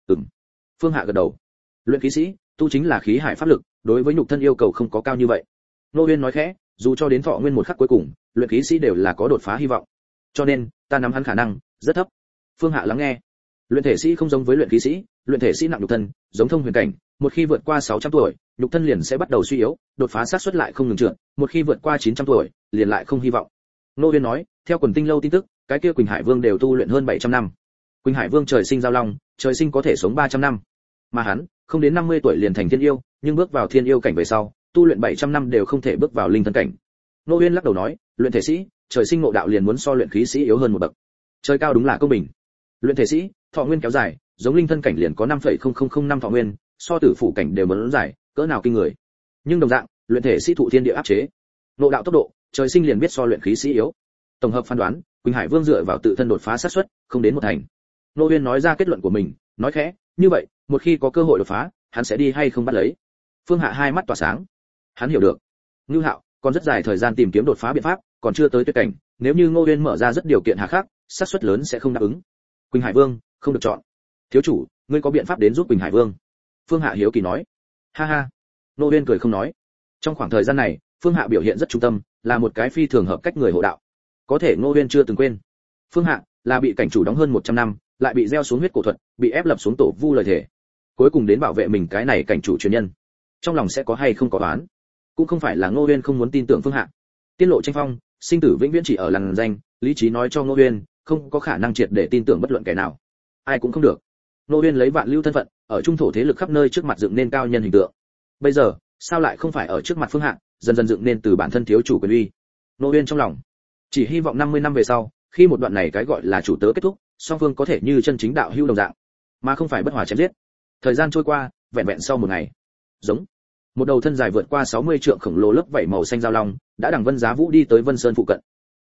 Phương Hạ gật đầu. Luyện khí sĩ, tu chính là khí hải pháp lực, đối với nhục thân yêu cầu không có cao như vậy. Ngô Uyên nói khẽ, dù cho đến thọ nguyên một khắc cuối cùng, luyện khí sĩ đều là có đột phá hy vọng. Cho nên, ta nắm hắn khả năng rất thấp. Phương Hạ lắng nghe. Luyện thể sĩ không giống với luyện khí sĩ, luyện thể sĩ nặng nhục thân, giống thông huyền cảnh, một khi vượt qua 600 tuổi, nhục thân liền sẽ bắt đầu suy yếu, đột phá xác suất lại không ngừng trượt, một khi vượt qua 900 tuổi, liền lại không hy vọng. Ngô Uyên nói, theo Quần Tinh lâu tin tức, cái kia Quỳnh Hải Vương đều tu luyện hơn 700 năm. Quỳnh Hải Vương trời sinh giao long, trời sinh có thể sống 300 năm. Mà hắn, không đến 50 tuổi liền thành thiên yêu, nhưng bước vào thiên yêu cảnh về sau, tu luyện 700 năm đều không thể bước vào linh thân cảnh. Ngô Uyên lắc đầu nói, luyện thể sĩ, trời sinh ngộ đạo liền muốn so luyện khí sĩ yếu hơn một bậc. Trời cao đúng là công bình. Luyện thể sĩ, thọ nguyên kéo dài, giống linh thân cảnh liền có 5,0005 thọ nguyên, so tử phủ cảnh đều muốn dài, cỡ nào kinh người. Nhưng đồng dạng, luyện thể sĩ thụ thiên địa áp chế. Ngộ đạo tốc độ, trời sinh liền biết so luyện khí sĩ yếu. Tổng hợp phán đoán, Quỳnh Hải Vương dựa vào tự thân đột phá xác suất, không đến một thành. Ngô Uyên nói ra kết luận của mình, nói khẽ, như vậy, một khi có cơ hội đột phá, hắn sẽ đi hay không bắt lấy? Phương Hạ hai mắt tỏa sáng. Hắn hiểu được. Ngưu Hạo còn rất dài thời gian tìm kiếm đột phá biện pháp, còn chưa tới tuyệt cảnh, nếu như Ngô Uyên mở ra rất điều kiện hà khắc, xác suất lớn sẽ không đáp ứng. Quỳnh Hải Vương không được chọn. Thiếu chủ, ngươi có biện pháp đến giúp Quỳnh Hải Vương? Phương Hạ hiếu kỳ nói. Ha ha. Ngô Uyên cười không nói. Trong khoảng thời gian này, Phương Hạ biểu hiện rất trung tâm, là một cái phi thường hợp cách người hộ đạo. Có thể Ngô Uyên chưa từng quên. Phương Hạ là bị cảnh chủ đóng hơn 100 năm, lại bị gieo xuống huyết cổ thuật, bị ép lập xuống tổ vu lời thể. Cuối cùng đến bảo vệ mình cái này cảnh chủ truyền nhân. Trong lòng sẽ có hay không có đoán. Cũng không phải là Ngô Uyên không muốn tin tưởng Phương Hạ. Tiên lộ tranh phong, sinh tử vĩnh viễn chỉ ở lằn danh, lý trí nói cho Ngô Uyên, không có khả năng triệt để tin tưởng bất luận kẻ nào. Ai cũng không được. Ngô Uyên lấy vạn lưu thân phận, ở trung thổ thế lực khắp nơi trước mặt dựng nên cao nhân hình tượng. Bây giờ, sao lại không phải ở trước mặt Phương Hạ, dần dần dựng nên từ bản thân thiếu chủ quyền uy. Ngô Uyên trong lòng chỉ hy vọng 50 năm về sau, khi một đoạn này cái gọi là chủ tớ kết thúc, song phương có thể như chân chính đạo hữu đồng dạng, mà không phải bất hòa chém giết. Thời gian trôi qua, vẹn vẹn sau một ngày, giống một đầu thân dài vượt qua 60 trượng khổng lồ lớp vảy màu xanh giao long, đã đằng Vân Giá Vũ đi tới Vân Sơn phụ cận.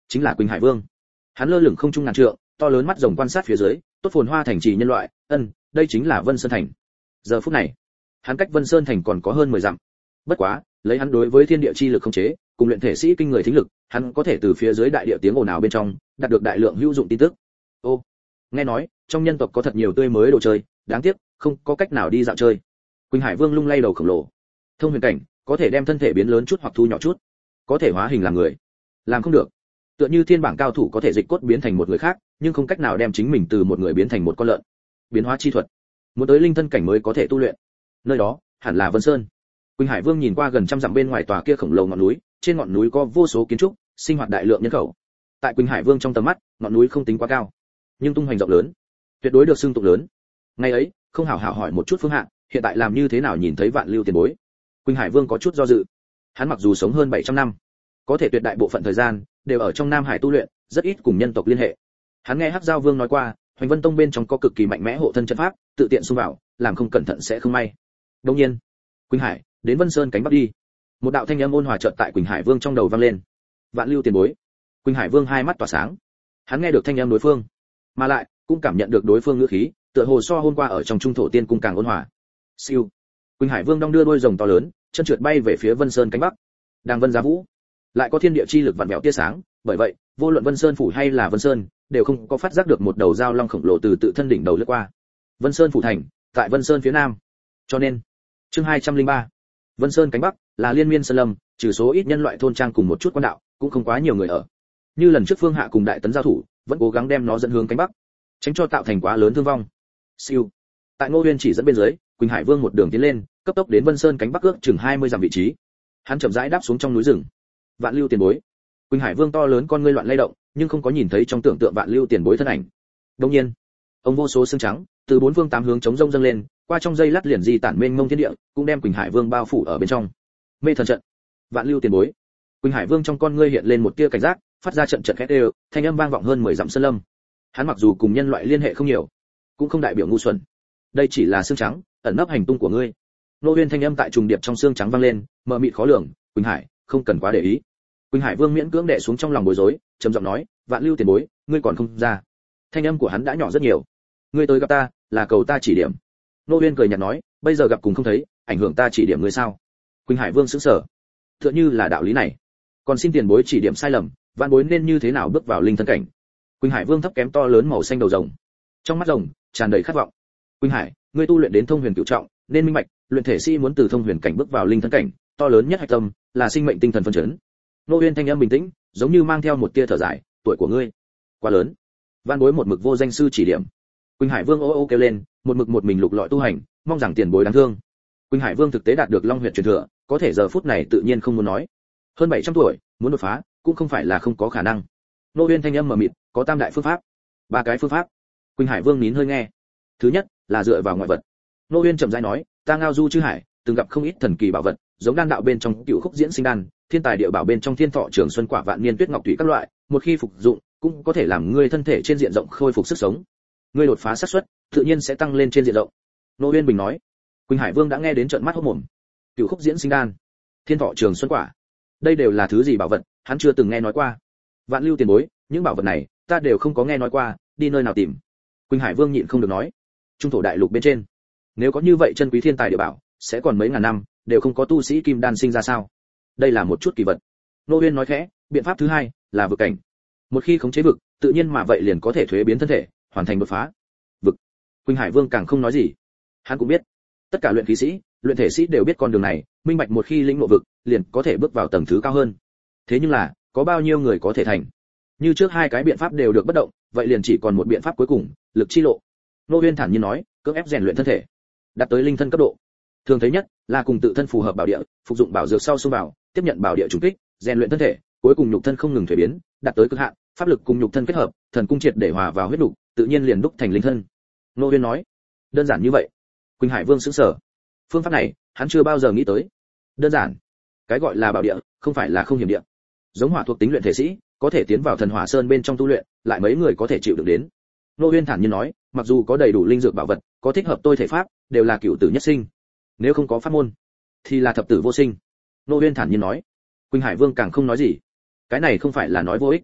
chính là Quỳnh Hải Vương. Hắn lơ lửng không trung ngàn trượng, to lớn mắt rồng quan sát phía dưới, tốt phồn hoa thành trì nhân loại, đây chính là Vân Sơn thành. Giờ phút này, hắn cách Vân Sơn thành còn có hơn 10 dặm. Bất quá, lấy hắn đối với thiên địa chi lực khống chế, cùng luyện thể sĩ kinh người thính lực, hắn có thể từ phía dưới đại địa tiếng ồn ào bên trong, đạt được đại lượng hữu dụng tin tức. Ô, nghe nói, trong nhân tộc có thật nhiều tươi mới đồ chơi, đáng tiếc, không có cách nào đi dạo chơi. Quỳnh Hải Vương lung lay đầu khổng lồ. Thông huyền cảnh, có thể đem thân thể biến lớn chút hoặc thu nhỏ chút, có thể hóa hình làm người. Làm không được. Tựa như thiên bảng cao thủ có thể dịch cốt biến thành một người khác, nhưng không cách nào đem chính mình từ một người biến thành một con lợn. Biến hóa chi thuật, muốn tới linh thân cảnh mới có thể tu luyện. Nơi đó, hẳn là Vân Sơn. Quỳnh Hải Vương nhìn qua gần trăm dặm bên ngoài tòa kia khổng lồ ngọn núi, trên ngọn núi có vô số kiến trúc, sinh hoạt đại lượng nhân khẩu. Tại Quỳnh Hải Vương trong tầm mắt, ngọn núi không tính quá cao, nhưng tung hoành rộng lớn, tuyệt đối được xưng tụng lớn. Ngày ấy, không hảo hảo hỏi một chút Phương Hạ, hiện tại làm như thế nào nhìn thấy Vạn Lưu tiền bối. Quỳnh Hải Vương có chút do dự. Hắn mặc dù sống hơn 700 năm, có thể tuyệt đại bộ phận thời gian đều ở trong Nam Hải tu luyện, rất ít cùng nhân tộc liên hệ. Hắn nghe Hắc Giao Vương nói qua, Hoành Vân Tông bên trong có cực kỳ mạnh mẽ hộ thân trận pháp, tự tiện xung vào, làm không cẩn thận sẽ không may. Đương nhiên, Quỳnh Hải, đến Vân Sơn cánh bắc đi. Một đạo thanh âm ôn hòa chợt tại Quỳnh Hải Vương trong đầu vang lên. Vạn Lưu tiền bối. Quỳnh Hải Vương hai mắt tỏa sáng. Hắn nghe được thanh âm đối phương, mà lại cũng cảm nhận được đối phương ngữ khí, tựa hồ so hôm qua ở trong trung thổ tiên cung càng ôn hòa. Siêu. Quỳnh Hải Vương đong đưa đôi rồng to lớn, chân trượt bay về phía Vân Sơn cánh bắc. Đang vân giá vũ, lại có thiên địa chi lực vặn vẹo tia sáng, bởi vậy, vô luận Vân Sơn phủ hay là Vân Sơn, đều không có phát giác được một đầu dao long khổng lồ từ tự thân đỉnh đầu lướt qua. Vân Sơn phủ thành, tại Vân Sơn phía nam. Cho nên, chương 203, Vân Sơn cánh bắc là liên miên sơn lâm, trừ số ít nhân loại thôn trang cùng một chút quan đạo, cũng không quá nhiều người ở. Như lần trước Phương Hạ cùng Đại Tấn giao thủ, vẫn cố gắng đem nó dẫn hướng cánh bắc, tránh cho tạo thành quá lớn thương vong. Siêu. Tại Ngô Uyên chỉ dẫn bên dưới, Quỳnh Hải Vương một đường tiến lên, cấp tốc đến Vân Sơn cánh bắc ước chừng 20 dặm vị trí. Hắn chậm rãi đáp xuống trong núi rừng. Vạn Lưu tiền bối. Quỳnh Hải Vương to lớn con ngươi loạn lay động, nhưng không có nhìn thấy trong tưởng tượng Vạn Lưu tiền bối thân ảnh. Đương nhiên, ông vô số xương trắng từ bốn phương tám hướng chống rông dâng lên, qua trong dây lát liền di tản mênh mông thiên địa, cũng đem Quỳnh Hải Vương bao phủ ở bên trong. Mê thần trận. Vạn Lưu tiền bối. Quỳnh Hải Vương trong con ngươi hiện lên một tia cảnh giác, phát ra trận trận khét đều, thanh âm vang vọng hơn 10 dặm sơn lâm. Hắn mặc dù cùng nhân loại liên hệ không nhiều, cũng không đại biểu ngu xuẩn. Đây chỉ là xương trắng, ẩn nấp hành tung của ngươi. Nô Uyên thanh âm tại trùng điệp trong xương trắng vang lên, mờ mịt khó lường. Quỳnh Hải, không cần quá để ý. Quỳnh Hải Vương miễn cưỡng đè xuống trong lòng bối rối, trầm giọng nói, Vạn Lưu tiền bối, ngươi còn không ra. Thanh âm của hắn đã nhỏ rất nhiều. Ngươi tới gặp ta, là cầu ta chỉ điểm. Nô Uyên cười nhạt nói, bây giờ gặp cùng không thấy, ảnh hưởng ta chỉ điểm ngươi sao? Quỳnh Hải Vương sững sờ. Tựa như là đạo lý này. Còn xin tiền bối chỉ điểm sai lầm, vạn bối nên như thế nào bước vào linh thân cảnh? Quỳnh Hải Vương thấp kém to lớn màu xanh đầu rồng. Trong mắt rồng tràn đầy khát vọng. Quỳnh Hải, ngươi tu luyện đến thông huyền cửu trọng, nên minh bạch, luyện thể sĩ muốn từ thông huyền cảnh bước vào linh thân cảnh, to lớn nhất hạch tâm là sinh mệnh tinh thần phân chấn. Nô Uyên thanh âm bình tĩnh, giống như mang theo một tia thở dài, tuổi của ngươi quá lớn. Vạn bối một mực vô danh sư chỉ điểm. Quỳnh Hải Vương ô ô kêu lên, một mực một mình lục lọi tu hành, mong rằng tiền bối đáng thương. Quỳnh Hải Vương thực tế đạt được Long Huyệt truyền thừa, có thể giờ phút này tự nhiên không muốn nói. Hơn 700 tuổi, muốn đột phá, cũng không phải là không có khả năng. Nô Uyên thanh âm mờ mịt, có tam đại phương pháp. Ba cái phương pháp. Quỳnh Hải Vương nín hơi nghe. Thứ nhất, là dựa vào ngoại vật. Nô Uyên chậm rãi nói, ta ngao du chư hải, từng gặp không ít thần kỳ bảo vật, giống đan đạo bên trong cựu khúc diễn sinh đan, thiên tài địa bảo bên trong thiên thọ trường xuân quả vạn niên tuyết ngọc thủy các loại, một khi phục dụng, cũng có thể làm ngươi thân thể trên diện rộng khôi phục sức sống. Ngươi đột phá xác suất, tự nhiên sẽ tăng lên trên diện rộng. Nô Uyên bình nói. Quỳnh Hải Vương đã nghe đến trợn mắt hốt mồm. Cựu khúc diễn sinh đan, thiên thọ trường xuân quả, đây đều là thứ gì bảo vật, hắn chưa từng nghe nói qua. Vạn Lưu tiền bối, những bảo vật này, ta đều không có nghe nói qua, đi nơi nào tìm? Quỳnh Hải Vương nhịn không được nói. Trung thổ đại lục bên trên, nếu có như vậy chân quý thiên tài địa bảo, sẽ còn mấy ngàn năm đều không có tu sĩ kim đan sinh ra sao? Đây là một chút kỳ vật. Nô Uyên nói khẽ, biện pháp thứ hai là vực cảnh. Một khi khống chế vực, tự nhiên mà vậy liền có thể thuế biến thân thể, hoàn thành đột phá. Vực. Quỳnh Hải Vương càng không nói gì. Hắn cũng biết, tất cả luyện khí sĩ, luyện thể sĩ đều biết con đường này, minh bạch một khi lĩnh ngộ vực, liền có thể bước vào tầng thứ cao hơn. Thế nhưng là, có bao nhiêu người có thể thành? Như trước hai cái biện pháp đều được bất động, vậy liền chỉ còn một biện pháp cuối cùng, lực chi lộ. Nô Uyên thản nhiên nói, cưỡng ép rèn luyện thân thể, đạt tới linh thân cấp độ. Thường thấy nhất là cùng tự thân phù hợp bảo địa, phục dụng bảo dược sau xông vào, tiếp nhận bảo địa trùng kích, rèn luyện thân thể, cuối cùng nhục thân không ngừng thuế biến, đạt tới cực hạn, pháp lực cùng nhục thân kết hợp, thần cung triệt để hòa vào huyết nục, tự nhiên liền đúc thành linh thân. Nô Uyên nói, đơn giản như vậy. Quỳnh Hải Vương sững sờ. Phương pháp này, hắn chưa bao giờ nghĩ tới. Đơn giản. Cái gọi là bảo địa, không phải là không hiểm địa. Giống hỏa thuộc tính luyện thể sĩ, có thể tiến vào thần hỏa sơn bên trong tu luyện, lại mấy người có thể chịu được đến. Nô Uyên thản nhiên nói, mặc dù có đầy đủ linh dược bảo vật, có thích hợp tôi thể pháp, đều là cửu tử nhất sinh. Nếu không có pháp môn, thì là thập tử vô sinh. Nô Uyên thản nhiên nói. Quỳnh Hải Vương càng không nói gì. Cái này không phải là nói vô ích.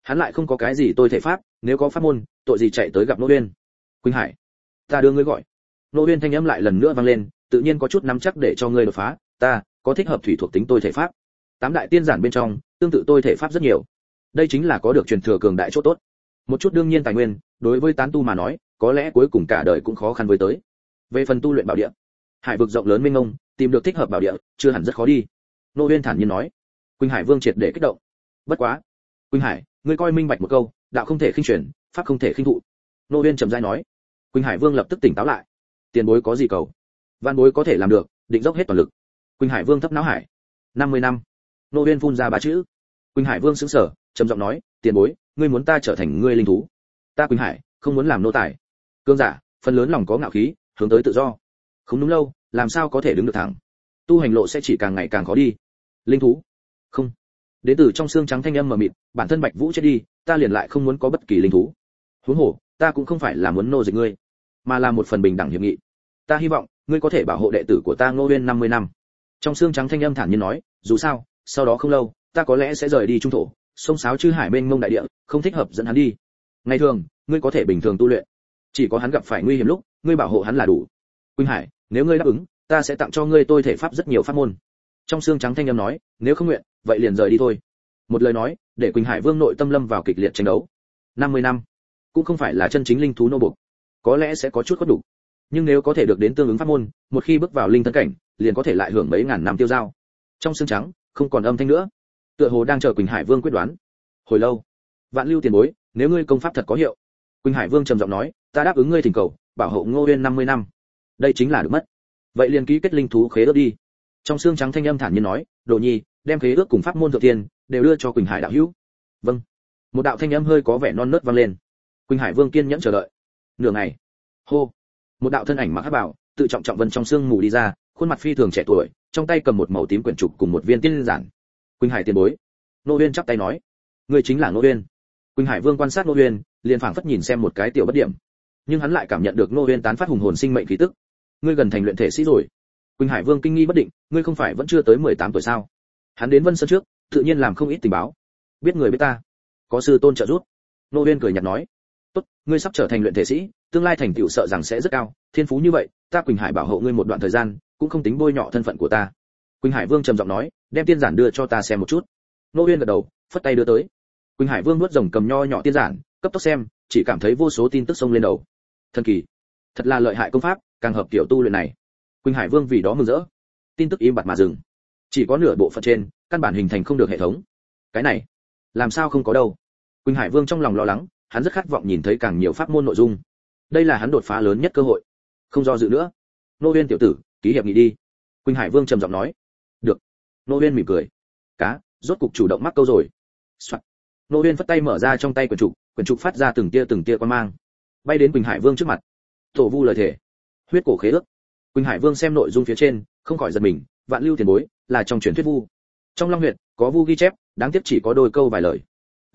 Hắn lại không có cái gì tôi thể pháp, nếu có pháp môn, tội gì chạy tới gặp Nô Uyên. Quỳnh Hải, ta đưa ngươi gọi. Nô Uyên thanh âm lại lần nữa vang lên, tự nhiên có chút nắm chắc để cho ngươi đột phá, ta có thích hợp thủy thuộc tính tôi thể pháp. Tám đại tiên giản bên trong, tương tự tôi thể pháp rất nhiều. Đây chính là có được truyền thừa cường đại chỗ tốt. Một chút đương nhiên tài nguyên, đối với tán tu mà nói, có lẽ cuối cùng cả đời cũng khó khăn với tới. Về phần tu luyện bảo địa, hải vực rộng lớn mênh mông, tìm được thích hợp bảo địa, chưa hẳn rất khó đi. Nô Uyên thản nhiên nói. Quỳnh Hải Vương triệt để kích động. Bất quá, Quỳnh Hải, ngươi coi minh bạch một câu, đạo không thể khinh truyền, pháp không thể khinh thụ. Nô Uyên trầm rãi nói. Quỳnh Hải Vương lập tức tỉnh táo lại. Tiền bối có gì cầu, văn bối có thể làm được, định dốc hết toàn lực. Quỳnh Hải Vương thấp não hải. 50 năm. Nô Uyên phun ra ba chữ. Quỳnh Hải Vương sững sờ, trầm giọng nói, tiền bối, ngươi muốn ta trở thành ngươi linh thú? Ta Quỳnh Hải, không muốn làm nô tài. Cương giả, phần lớn lòng có ngạo khí, hướng tới tự do. Không đúng lâu, làm sao có thể đứng được thẳng? Tu hành lộ sẽ chỉ càng ngày càng khó đi. Linh thú? Không. Đến từ trong xương trắng thanh âm mờ mịt, bản thân Bạch Vũ chết đi, ta liền lại không muốn có bất kỳ linh thú. Huống hồ, ta cũng không phải là muốn nô dịch ngươi, mà là một phần bình đẳng hiệp nghị. Ta hy vọng ngươi có thể bảo hộ đệ tử của ta Ngô Uyên 50 năm. Trong xương trắng thanh âm thản nhiên nói, dù sao, sau đó không lâu, ta có lẽ sẽ rời đi trung thổ, sông sáo chư hải mênh mông đại địa, không thích hợp dẫn hắn đi. Ngày thường, ngươi có thể bình thường tu luyện, chỉ có hắn gặp phải nguy hiểm lúc, ngươi bảo hộ hắn là đủ. Quỳnh Hải, nếu ngươi đáp ứng, ta sẽ tặng cho ngươi tôi thể pháp rất nhiều pháp môn. Trong xương trắng thanh âm nói, nếu không nguyện, vậy liền rời đi thôi. Một lời nói, để Quỳnh Hải Vương nội tâm lâm vào kịch liệt tranh đấu. 50 năm, cũng không phải là chân chính linh thú nô buộc, có lẽ sẽ có chút có đủ. Nhưng nếu có thể được đến tương ứng pháp môn, một khi bước vào linh thân cảnh, liền có thể lại hưởng mấy ngàn năm tiêu dao. Trong xương trắng, không còn âm thanh nữa. Tựa hồ đang chờ Quỳnh Hải Vương quyết đoán. Hồi lâu, Vạn Lưu tiền bối, nếu ngươi công pháp thật có hiệu. Quỳnh Hải Vương trầm giọng nói, ta đáp ứng ngươi thỉnh cầu, bảo hộ Ngô Uyên 50 năm. Đây chính là được mất. Vậy liền ký kết linh thú khế ước đi. Trong xương trắng thanh âm thản nhiên nói, Đồ Nhi, đem khế ước cùng pháp môn thượng tiên đều đưa cho Quỳnh Hải đạo hữu. Vâng. Một đạo thanh âm hơi có vẻ non nớt vang lên. Quỳnh Hải Vương kiên nhẫn chờ đợi. Nửa ngày. Hô. Một đạo thân ảnh mặc hắc bào, tự trọng trọng vân trong xương mù đi ra, khuôn mặt phi thường trẻ tuổi, trong tay cầm một màu tím quyển trục cùng một viên tiên giản. Quỳnh Hải tiền bối. Nô Uyên chắp tay nói, ngươi chính là Nô Uyên. Quỳnh Hải Vương quan sát Nô Uyên, liền phảng phất nhìn xem một cái tiểu bất điểm, nhưng hắn lại cảm nhận được Nô Uyên tán phát hùng hồn sinh mệnh khí tức. Ngươi gần thành luyện thể sĩ rồi. Quỳnh Hải Vương kinh nghi bất định, ngươi không phải vẫn chưa tới 18 tuổi sao? Hắn đến Vân Sơn trước, tự nhiên làm không ít tình báo. Biết người biết ta, có sư tôn trợ giúp. Nô Uyên cười nhạt nói, tốt, ngươi sắp trở thành luyện thể sĩ, tương lai thành tựu sợ rằng sẽ rất cao, thiên phú như vậy, ta Quỳnh Hải bảo hộ ngươi một đoạn thời gian, cũng không tính bôi nhọ thân phận của ta. Quỳnh Hải Vương trầm giọng nói, đem tiên giản đưa cho ta xem một chút. Nô Uyên gật đầu, phất tay đưa tới. Quỳnh Hải Vương nuốt rồng cầm nho nhỏ tiên giản, cấp tốc xem, chỉ cảm thấy vô số tin tức xông lên đầu. Thần kỳ, thật là lợi hại công pháp, càng hợp tiểu tu luyện này. Quỳnh Hải Vương vì đó mừng rỡ. Tin tức im bặt mà dừng, chỉ có nửa bộ phận trên, căn bản hình thành không được hệ thống. Cái này, làm sao không có đâu? Quỳnh Hải Vương trong lòng lo lắng, hắn rất khát vọng nhìn thấy càng nhiều pháp môn nội dung. Đây là hắn đột phá lớn nhất cơ hội. Không do dự nữa, Nô Uyên tiểu tử, ký hiệp nghị đi. Quỳnh Hải Vương trầm giọng nói. Được. Nô Uyên mỉm cười. Cá, rốt cục chủ động mắc câu rồi. Soạn. Nô Uyên phất tay mở ra trong tay quyển trục phát ra từng tia quang mang, bay đến Quỳnh Hải Vương trước mặt. Tổ vu lời thể, huyết cổ khế ước. Quỳnh Hải Vương xem nội dung phía trên, không khỏi giật mình, Vạn Lưu tiền bối, là trong truyền thuyết vu. Trong Long Huyệt có vu ghi chép, đáng tiếc chỉ có đôi câu vài lời.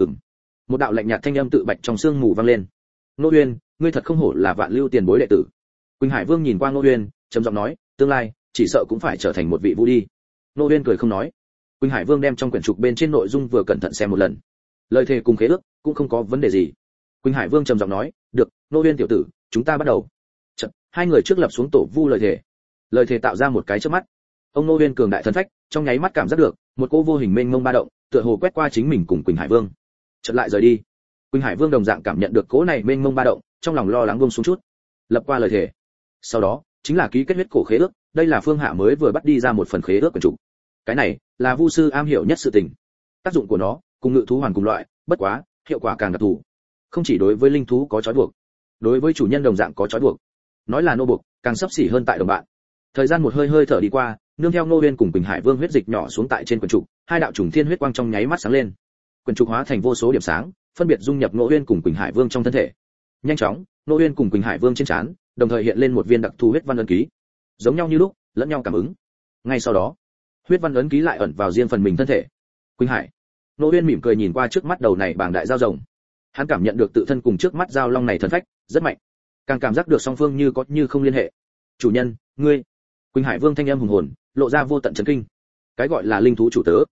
Một đạo lạnh nhạt thanh âm tự bạch trong sương mù vang lên. Nô Uyên, ngươi thật không hổ là Vạn Lưu tiền bối đệ tử. Quỳnh Hải Vương nhìn qua Nô Uyên, trầm giọng nói, tương lai chỉ sợ cũng phải trở thành một vị vu đi. Nô Uyên cười không nói. Quỳnh Hải Vương đem trong quyển trục bên trên nội dung vừa cẩn thận xem một lần. Lời thề cùng khế ước cũng không có vấn đề gì. Quỳnh Hải Vương trầm giọng nói, được, Nô Uyên tiểu tử, chúng ta bắt đầu. Chợt, hai người trước lập xuống tổ vu lời thề. Lời thề tạo ra một cái chớp mắt. Ông Nô Uyên cường đại thần phách, trong nháy mắt cảm giác được một cỗ vô hình mênh mông ba động, tựa hồ quét qua chính mình cùng Quỳnh Hải Vương. Chợt lại rời đi. Quỳnh Hải Vương đồng dạng cảm nhận được cỗ này mênh mông ba động, trong lòng lo lắng buông xuống chút. Lập qua lời thề. Sau đó, chính là ký kết huyết cổ khế ước, đây là Phương Hạ mới vừa bắt đi ra một phần khế ước quyển trục. Cái này là vu sư am hiểu nhất sự tình. Tác dụng của nó cùng ngự thú hoàn cùng loại, bất quá, hiệu quả càng đặc thù. Không chỉ đối với linh thú có trói buộc, đối với chủ nhân đồng dạng có trói buộc. Nói là nô buộc, càng sắp xỉ hơn tại đồng bạn. Thời gian một hơi thở đi qua, nương theo Nô Uyên cùng Quỳnh Hải Vương huyết dịch nhỏ xuống tại trên quyển trục, hai đạo trùng thiên huyết quang trong nháy mắt sáng lên. Quyển trục hóa thành vô số điểm sáng, phân biệt dung nhập Nô Uyên cùng Quỳnh Hải Vương trong thân thể. Nhanh chóng, Nô Uyên cùng Quỳnh Hải Vương trên trán, đồng thời hiện lên một viên đặc thù huyết văn ấn ký. Giống nhau như lúc, lẫn nhau cảm ứng. Ngay sau đó, huyết văn ấn ký lại ẩn vào riêng phần mình thân thể. Quỳnh Hải, Nô Uyên mỉm cười nhìn qua trước mắt đầu này bảng đại giao rồng. Hắn cảm nhận được tự thân cùng trước mắt giao long này thần phách rất mạnh, càng cảm giác được song phương như có như không liên hệ. Chủ nhân, ngươi. Quỳnh Hải Vương thanh âm hùng hồn, lộ ra vô tận chấn kinh. Cái gọi là linh thú chủ tớ,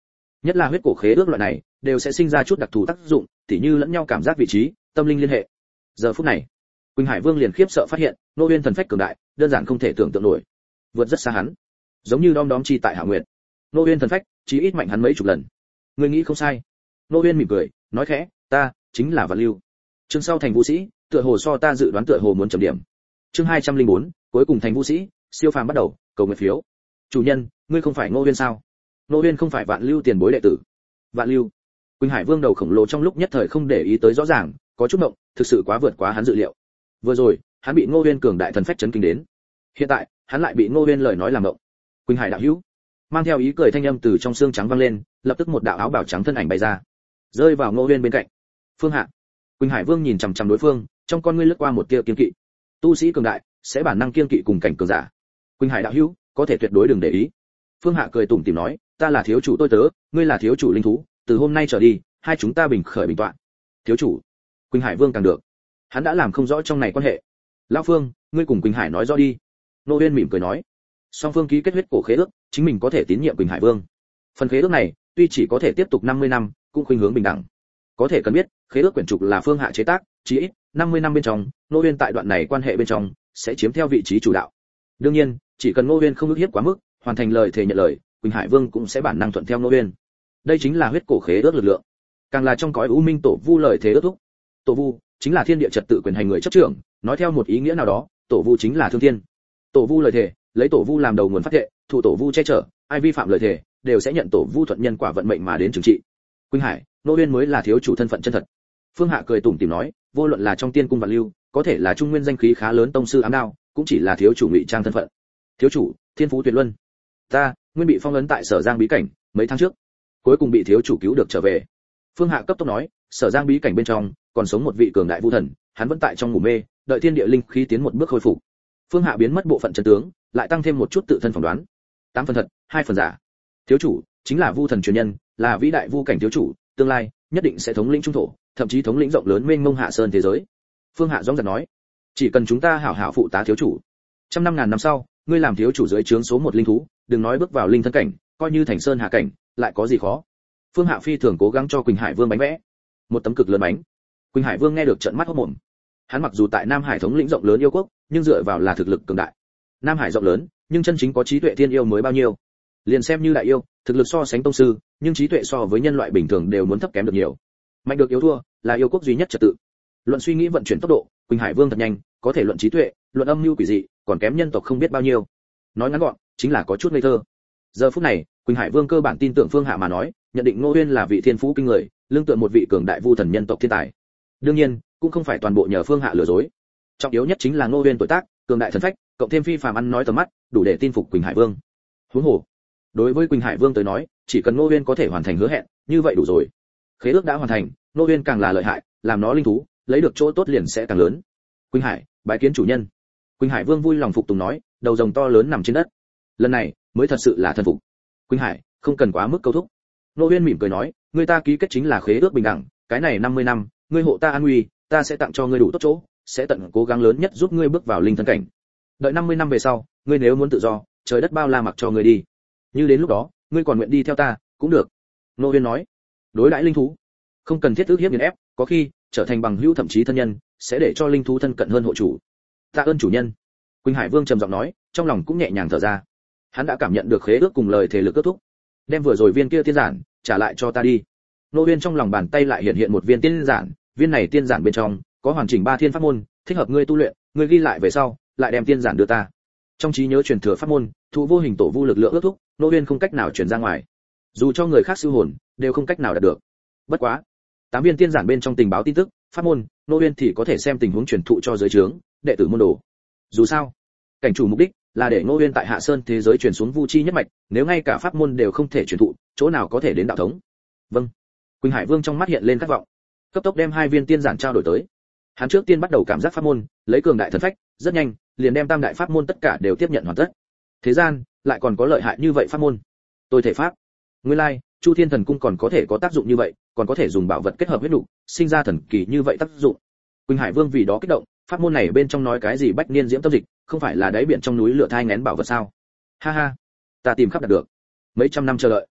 nhất là huyết cổ khế ước loại này đều sẽ sinh ra chút đặc thù tác dụng, tỉ như lẫn nhau cảm giác vị trí, tâm linh liên hệ. Giờ phút này, Quỳnh Hải Vương liền khiếp sợ phát hiện, Ngô Uyên thần phách cường đại, đơn giản không thể tưởng tượng nổi, vượt rất xa hắn, giống như đom đóm chi tại Hạ Nguyệt. Ngô Uyên thần phách, chí ít mạnh hắn mấy chục lần. Ngươi nghĩ không sai. Ngô Uyên mỉm cười, nói khẽ, ta chính là Vạn Lưu. Chương sau thành vũ sĩ, tựa hồ so ta dự đoán tựa hồ muốn chấm điểm. Chương 204, cuối cùng thành vũ sĩ, siêu phàm bắt đầu, cầu nguyện phiếu. Chủ nhân, ngươi không phải Ngô Uyên sao? Ngô Uyên không phải Vạn Lưu tiền bối đệ tử. Vạn Lưu. Quỳnh Hải Vương đầu khổng lồ trong lúc nhất thời không để ý tới rõ ràng, có chút động, thực sự quá vượt quá hắn dự liệu. Vừa rồi, hắn bị Ngô Uyên cường đại thần phách chấn kinh đến. Hiện tại, hắn lại bị Ngô Uyên lời nói làm động. Quỳnh Hải đạo hữu, mang theo ý cười thanh âm từ trong xương trắng vang lên, lập tức một đạo áo bào trắng thân ảnh bay ra, rơi vào Ngô Uyên bên cạnh. Phương Hạ. Quỳnh Hải Vương nhìn chằm chằm đối phương, trong con ngươi lướt qua một tia kiên kỵ. Tu sĩ cường đại sẽ bản năng kiên kỵ cùng cảnh cường giả. Quỳnh Hải đạo hữu, có thể tuyệt đối đừng để ý. Phương Hạ cười tủm tỉm nói, ta là thiếu chủ tôi tớ, ngươi là thiếu chủ linh thú, từ hôm nay trở đi, hai chúng ta bình khởi bình tọa. Thiếu chủ. Quỳnh Hải Vương càng được. Hắn đã làm không rõ trong này quan hệ. Lão Phương, ngươi cùng Quỳnh Hải nói rõ đi. Ngô Uyên mỉm cười nói, song phương ký kết huyết cổ khế ước, chính mình có thể tín nhiệm Quỳnh Hải Vương. Phần khế ước này, tuy chỉ có thể tiếp tục 50 năm, cũng khuynh hướng bình đẳng. Có thể cần biết, khế ước quyển trục là Phương Hạ chế tác, chí ít 50 năm bên trong, Ngô Uyên tại đoạn này quan hệ bên trong sẽ chiếm theo vị trí chủ đạo. Đương nhiên, chỉ cần Ngô Uyên không ức hiếp quá mức, hoàn thành lời thề nhận lời, Quỳnh Hải Vương cũng sẽ bản năng thuận theo Ngô Uyên. Đây chính là huyết cổ khế ước lực lượng. Càng là trong cõi u minh tổ vu lời thề ước thúc. Tổ vu chính là thiên địa trật tự quyền hành người chấp trưởng, nói theo một ý nghĩa nào đó, tổ vu chính là thương thiên. Tổ vu lời thề, lấy tổ vu làm đầu nguồn phát thệ, thụ tổ vu che chở, ai vi phạm lời thề, đều sẽ nhận tổ vu thuận nhân quả vận mệnh mà đến trừng trị. Quỳnh Hải, Ngô Uyên mới là thiếu chủ thân phận chân thật. Phương Hạ cười tủm tỉm nói, vô luận là trong tiên cung Vạn Lưu, có thể là trung nguyên danh khí khá lớn tông sư ám đao, cũng chỉ là thiếu chủ ngụy trang thân phận. Thiếu chủ, thiên phú tuyệt luân. Ta, nguyên bị phong ấn tại Sở Giang bí cảnh, mấy tháng trước, cuối cùng bị thiếu chủ cứu được trở về. Phương Hạ cấp tốc nói, Sở Giang bí cảnh bên trong còn sống một vị cường đại vu thần, hắn vẫn tại trong ngủ mê, đợi thiên địa linh khí tiến một bước khôi phục. Phương Hạ biến mất bộ phận chân tướng, lại tăng thêm một chút tự thân phỏng đoán. 8 phần thật, 2 phần giả. Thiếu chủ chính là vu thần truyền nhân, là vĩ đại vu cảnh thiếu chủ, tương lai nhất định sẽ thống lĩnh trung thổ, thậm chí thống lĩnh rộng lớn mênh mông hạ sơn thế giới. Phương Hạ dõng dạc nói, chỉ cần chúng ta hảo hảo phụ tá thiếu chủ, 100 năm sau, ngươi làm thiếu chủ dưới trướng số 1 linh thú, đừng nói bước vào linh thân cảnh, coi như thành sơn hạ cảnh, lại có gì khó. Phương Hạ phi thường cố gắng cho Quỳnh Hải Vương bánh vẽ, một tấm cực lớn bánh. Quỳnh Hải Vương nghe được trợn mắt hốt mồm. Hắn mặc dù tại Nam Hải thống lĩnh rộng lớn yêu quốc, nhưng dựa vào là thực lực cường đại. Nam Hải rộng lớn, nhưng chân chính có trí tuệ thiên yêu mới bao nhiêu? Liền xem như đại yêu, thực lực so sánh tông sư, nhưng trí tuệ so với nhân loại bình thường đều muốn thấp kém được nhiều. Mạnh được yếu thua, là yêu quốc duy nhất trật tự. Luận suy nghĩ vận chuyển tốc độ, Quỳnh Hải Vương thật nhanh, có thể luận trí tuệ, luận âm mưu quỷ dị, còn kém nhân tộc không biết bao nhiêu. Nói ngắn gọn, chính là có chút ngây thơ. Giờ phút này, Quỳnh Hải Vương cơ bản tin tưởng Phương Hạ mà nói, nhận định Ngô Uyên là vị thiên phú kinh người, lương tựa một vị cường đại vu thần nhân tộc thiên tài. Đương nhiên, cũng không phải toàn bộ nhờ Phương Hạ lừa dối. Trọng yếu nhất chính là Ngô Uyên tuổi tác, cường đại thần phách, cộng thêm phi phàm ăn nói tầm mắt, đủ để tin phục Quỳnh Hải Vương. Huống hồ, đối với Quỳnh Hải Vương tới nói, chỉ cần Ngô Uyên có thể hoàn thành hứa hẹn, như vậy đủ rồi. Khế ước đã hoàn thành, Ngô Uyên càng là lợi hại, làm nó linh thú, lấy được chỗ tốt liền sẽ càng lớn. Quỳnh Hải, bái kiến chủ nhân. Quỳnh Hải Vương vui lòng phục tùng nói, đầu rồng to lớn nằm trên đất. Lần này, mới thật sự là thân phục. Quỳnh Hải, không cần quá mức câu thúc. Ngô Uyên mỉm cười nói, người ta ký kết chính là khế ước bình đẳng, cái này 50 năm, ngươi hộ ta an nguy, ta sẽ tặng cho ngươi đủ tốt chỗ, sẽ tận cố gắng lớn nhất giúp ngươi bước vào linh thân cảnh. Đợi 50 năm về sau, ngươi nếu muốn tự do, trời đất bao la mặc cho ngươi đi. Như đến lúc đó, ngươi còn nguyện đi theo ta, cũng được. Ngô Uyên nói, đối đãi linh thú, không cần thiết ức hiếp nghiền ép, có khi trở thành bằng hữu thậm chí thân nhân, sẽ để cho linh thú thân cận hơn hộ chủ. Tạ ơn chủ nhân. Quỳnh Hải Vương trầm giọng nói, trong lòng cũng nhẹ nhàng thở ra. Hắn đã cảm nhận được khế ước cùng lời thề lực kết thúc. Đem vừa rồi viên kia tiên giản trả lại cho ta đi. Ngô Uyên trong lòng bàn tay lại hiện hiện một viên tiên giản, viên này tiên giản bên trong có hoàn chỉnh 3 thiên pháp môn, thích hợp ngươi tu luyện, ngươi ghi lại về sau, lại đem tiên giản đưa ta. Trong trí nhớ truyền thừa pháp môn, thụ vô hình tổ vu lực lượng ước thúc, Ngô Uyên không cách nào truyền ra ngoài. Dù cho người khác siêu hồn, đều không cách nào đạt được. Bất quá, 8 viên tiên giản bên trong tình báo tin tức, pháp môn, Ngô Uyên thì có thể xem tình huống truyền thụ cho giới trướng, đệ tử môn đồ. Dù sao, cảnh chủ mục đích là để Ngô Uyên tại Hạ Sơn thế giới truyền xuống vu chi nhất mạch, nếu ngay cả pháp môn đều không thể truyền thụ, chỗ nào có thể đến đạo thống. Vâng. Quỳnh Hải Vương trong mắt hiện lên khát vọng, cấp tốc đem 2 viên tiên giản trao đổi tới. Hắn trước tiên bắt đầu cảm giác pháp môn, lấy cường đại thần phách, rất nhanh, liền đem tam đại pháp môn tất cả đều tiếp nhận hoàn tất. Thế gian, lại còn có lợi hại như vậy pháp môn. Tôi thể pháp. Nguyên lai, Chu Thiên Thần Cung còn có thể có tác dụng như vậy, còn có thể dùng bảo vật kết hợp huyết nục, sinh ra thần kỳ như vậy tác dụng. Quỳnh Hải Vương vì đó kích động, pháp môn này bên trong nói cái gì bách niên diễm tâm dịch, không phải là đáy biển trong núi lửa thai nghén bảo vật sao? Ha ha, ta tìm khắp đạt được. Mấy trăm năm chờ đợi,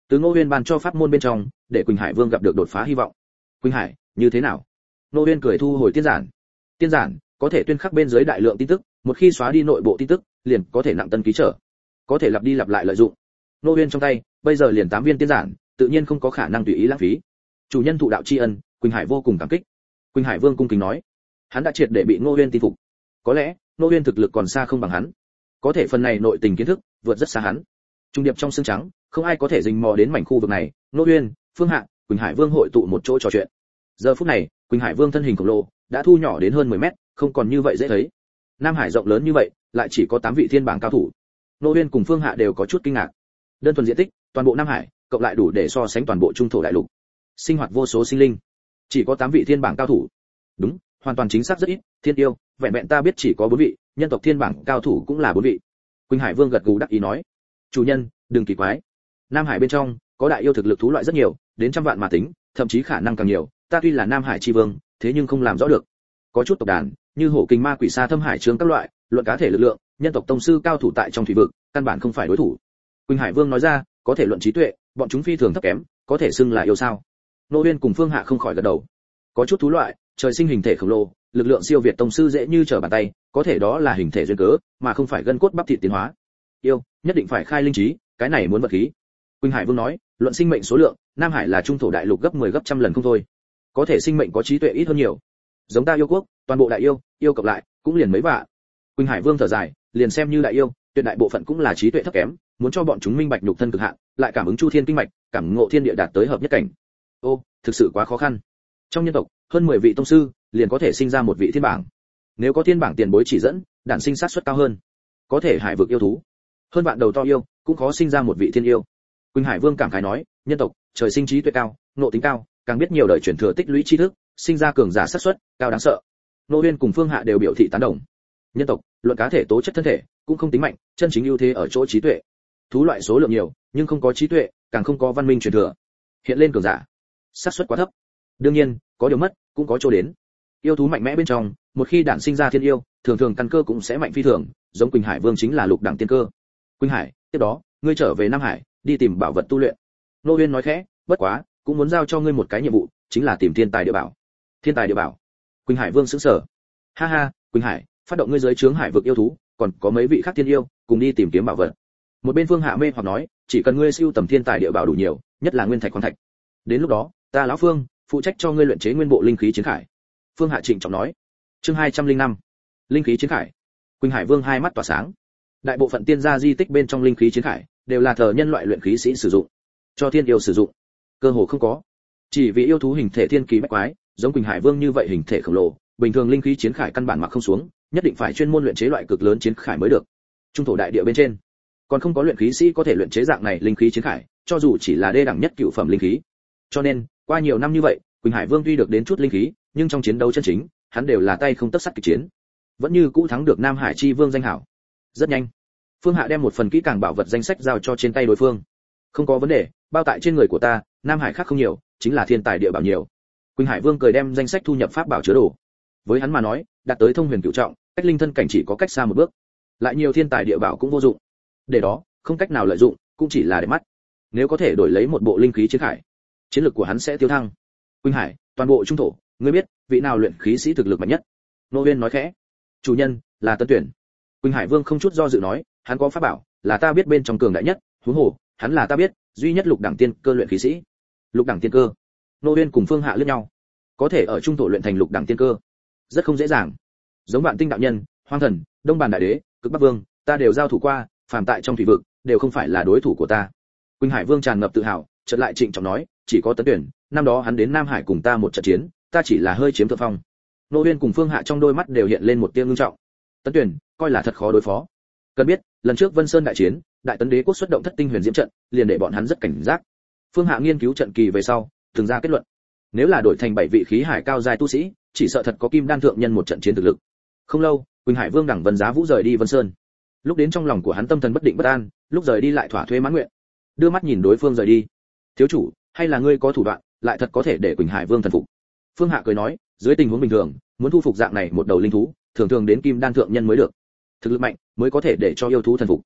từ Ngô Uyên ban cho pháp môn bên trong, để Quỳnh Hải Vương gặp được đột phá hy vọng. Quỳnh Hải, như thế nào? Ngô Uyên cười thu hồi tiên giản. Tiên giản có thể tuyên khắc bên dưới đại lượng tin tức, một khi xóa đi nội bộ tin tức, liền có thể nặng tân ký trở, có thể lặp đi lặp lại lợi dụng. Ngô Uyên trong tay bây giờ liền 8 viên tiên giản, tự nhiên không có khả năng tùy ý lãng phí. Chủ nhân thụ đạo tri ân, Quỳnh Hải vô cùng cảm kích. Quỳnh Hải Vương cung kính nói, hắn đã triệt để bị Ngô Uyên tin phục. Có lẽ Ngô Uyên thực lực còn xa không bằng hắn, có thể phần này nội tình kiến thức vượt rất xa hắn. Trung điệp trong xương trắng, không ai có thể rình mò đến mảnh khu vực này. Ngô Uyên, Phương Hạ, Quỳnh Hải Vương hội tụ một chỗ trò chuyện. Giờ phút này, Quỳnh Hải Vương thân hình khổng lồ đã thu nhỏ đến hơn 10 mét, không còn như vậy dễ thấy. Nam Hải rộng lớn như vậy, lại chỉ có 8 vị thiên bảng cao thủ. Ngô Uyên cùng Phương Hạ đều có chút kinh ngạc. Đơn thuần diện tích, toàn bộ Nam Hải cộng lại đủ để so sánh toàn bộ trung thổ đại lục. Sinh hoạt vô số sinh linh, chỉ có 8 vị thiên bảng cao thủ. Đúng, hoàn toàn chính xác rất ít. Thiên yêu, vẹn vẹn ta biết chỉ có 4 vị, nhân tộc thiên bảng cao thủ cũng là 4 vị. Quỳnh Hải Vương gật gù đắc ý nói, chủ nhân, đừng kỳ quái. Nam Hải bên trong có đại yêu thực lực thú loại rất nhiều, đến trăm vạn mà tính, thậm chí khả năng càng nhiều. Ta tuy là Nam Hải chi vương, thế nhưng không làm rõ được. Có chút tộc đàn, như hổ kình ma quỷ sa thâm hải trướng các loại, luận cá thể lực lượng, nhân tộc tông sư cao thủ tại trong thủy vực, căn bản không phải đối thủ. Quỳnh Hải Vương nói ra, có thể luận trí tuệ, bọn chúng phi thường thấp kém, có thể xưng là yêu sao? Nô Uyên cùng Phương Hạ không khỏi gật đầu. Có chút thú loại, trời sinh hình thể khổng lồ, lực lượng siêu việt tông sư dễ như trở bàn tay, có thể đó là hình thể duyên cớ, mà không phải gân cốt bắp thịt tiến hóa. Yêu, nhất định phải khai linh trí, cái này muốn vật khí. Quỳnh Hải Vương nói, luận sinh mệnh số lượng, Nam Hải là trung thổ đại lục gấp 10 gấp trăm lần không thôi. Có thể sinh mệnh có trí tuệ ít hơn nhiều. Giống ta yêu quốc, toàn bộ đại yêu cộng lại, cũng liền mấy vạn. Quỳnh Hải Vương thở dài, liền xem như đại yêu, tuyệt đại bộ phận cũng là trí tuệ thấp kém, muốn cho bọn chúng minh bạch nhục thân cực hạn, lại cảm ứng chu thiên kinh mạch, cảm ngộ thiên địa đạt tới hợp nhất cảnh. Ô, thực sự quá khó khăn. Trong nhân tộc, hơn 10 vị tông sư, liền có thể sinh ra một vị thiên bảng. Nếu có thiên bảng tiền bối chỉ dẫn, đản sinh sát suất cao hơn. Có thể hải vực yêu thú, hơn vạn đầu to yêu, cũng khó sinh ra một vị thiên yêu. Quỳnh Hải Vương cảm khái nói, nhân tộc, trời sinh trí tuệ cao, ngộ tính cao, càng biết nhiều đời truyền thừa tích lũy tri thức, sinh ra cường giả sát suất cao đáng sợ. Nô Uyên cùng Phương Hạ đều biểu thị tán đồng. Nhân tộc, luận cá thể tố chất thân thể, cũng không tính mạnh, chân chính ưu thế ở chỗ trí tuệ. Thú loại số lượng nhiều, nhưng không có trí tuệ, càng không có văn minh truyền thừa. Hiện lên cường giả, xác suất quá thấp. Đương nhiên, có điều mất, cũng có chỗ đến. Yêu thú mạnh mẽ bên trong, một khi đản sinh ra thiên yêu, thường thường căn cơ cũng sẽ mạnh phi thường, giống Quỳnh Hải Vương chính là lục đẳng tiên cơ. Quỳnh Hải, tiếp đó, ngươi trở về Nam Hải, đi tìm bảo vật tu luyện. Nô Uyên nói khẽ, bất quá, cũng muốn giao cho ngươi một cái nhiệm vụ, chính là tìm thiên tài địa bảo. Thiên tài địa bảo? Quỳnh Hải Vương sững sờ. Ha ha, Quỳnh Hải, phát động ngươi giới trướng hải vực yêu thú, còn có mấy vị khác thiên yêu, cùng đi tìm kiếm bảo vật. Một bên Phương Hạ mê hoặc nói, chỉ cần ngươi sưu tầm thiên tài địa bảo đủ nhiều, nhất là nguyên thạch khoáng thạch. Đến lúc đó, ta lão Phương, phụ trách cho ngươi luyện chế nguyên bộ linh khí chiến khải. Phương Hạ trịnh trọng nói. Chương 205. Linh khí chiến khải. Quỳnh Hải Vương hai mắt tỏa sáng. Đại bộ phận tiên gia di tích bên trong linh khí chiến khải đều là thờ nhân loại luyện khí sĩ sử dụng, cho thiên yêu sử dụng, cơ hồ không có. Chỉ vì yêu thú hình thể thiên kỳ bách quái, giống Quỳnh Hải Vương như vậy hình thể khổng lồ, bình thường linh khí chiến khải căn bản mặc không xuống, nhất định phải chuyên môn luyện chế loại cực lớn chiến khải mới được. Trung thổ đại địa bên trên, còn không có luyện khí sĩ có thể luyện chế dạng này linh khí chiến khải, cho dù chỉ là đê đẳng nhất cựu phẩm linh khí. Cho nên, qua nhiều năm như vậy, Quỳnh Hải Vương tuy được đến chút linh khí, nhưng trong chiến đấu chân chính, hắn đều là tay không tấc sắt kịch chiến, vẫn như cũ thắng được Nam Hải chi vương danh hảo. Rất nhanh, Phương Hạ đem một phần kỹ càng bảo vật danh sách giao cho trên tay đối phương. Không có vấn đề, bao tại trên người của ta, Nam Hải khác không nhiều, chính là thiên tài địa bảo nhiều. Quỳnh Hải Vương cười đem danh sách thu nhập pháp bảo chứa đồ. Với hắn mà nói, đạt tới thông huyền cửu trọng, cách linh thân cảnh chỉ có cách xa một bước. Lại nhiều thiên tài địa bảo cũng vô dụng. Để đó, không cách nào lợi dụng, cũng chỉ là để mắt. Nếu có thể đổi lấy một bộ linh khí chiến khải, chiến lực của hắn sẽ tiêu thăng. Quỳnh Hải, toàn bộ trung thổ, ngươi biết, vị nào luyện khí sĩ thực lực mạnh nhất? Nô Uyên nói khẽ. Chủ nhân, là Tân Tuyển. Quỳnh Hải Vương không chút do dự nói, hắn có pháp bảo, là ta biết bên trong cường đại nhất, huống hồ, hắn là ta biết duy nhất lục đẳng tiên cơ luyện khí sĩ. Lục đẳng tiên cơ? Nô Uyên cùng Phương Hạ liếc nhau. Có thể ở trung thổ luyện thành lục đẳng tiên cơ, rất không dễ dàng. Giống Vạn Tinh đạo nhân, Hoang Thần, Đông Bàn đại đế, Cực Bắc Vương, ta đều giao thủ qua, phàm tại trong thủy vực, đều không phải là đối thủ của ta. Quỳnh Hải Vương tràn ngập tự hào, chợt lại trịnh trọng nói, chỉ có Tấn Tuyển, năm đó hắn đến Nam Hải cùng ta một trận chiến, ta chỉ là hơi chiếm thượng phong. Nô Uyên cùng Phương Hạ trong đôi mắt đều hiện lên một tia ngưng trọng. Tấn Tuyển, coi là thật khó đối phó. Cần biết, lần trước Vân Sơn đại chiến, Đại Tấn Đế quốc xuất động Thất Tinh Huyền Diễm trận, liền để bọn hắn rất cảnh giác. Phương Hạ nghiên cứu trận kỳ về sau, từng ra kết luận, nếu là đổi thành 7 vị khí hải cao giai tu sĩ, chỉ sợ thật có kim đan thượng nhân một trận chiến thực lực. Không lâu, Quỳnh Hải Vương đẳng Vân Giá Vũ rời đi Vân Sơn. Lúc đến trong lòng của hắn tâm thần bất định bất an, lúc rời đi lại thỏa thuê mãn nguyện. Đưa mắt nhìn đối phương rời đi. Thiếu chủ, hay là ngươi có thủ đoạn, lại thật có thể để Quỳnh Hải Vương thần phục? Phương Hạ cười nói, dưới tình huống bình thường, muốn thu phục dạng này một đầu linh thú, thường thường đến kim đan thượng nhân mới được. Thực lực mạnh mới có thể để cho yêu thú thần phục.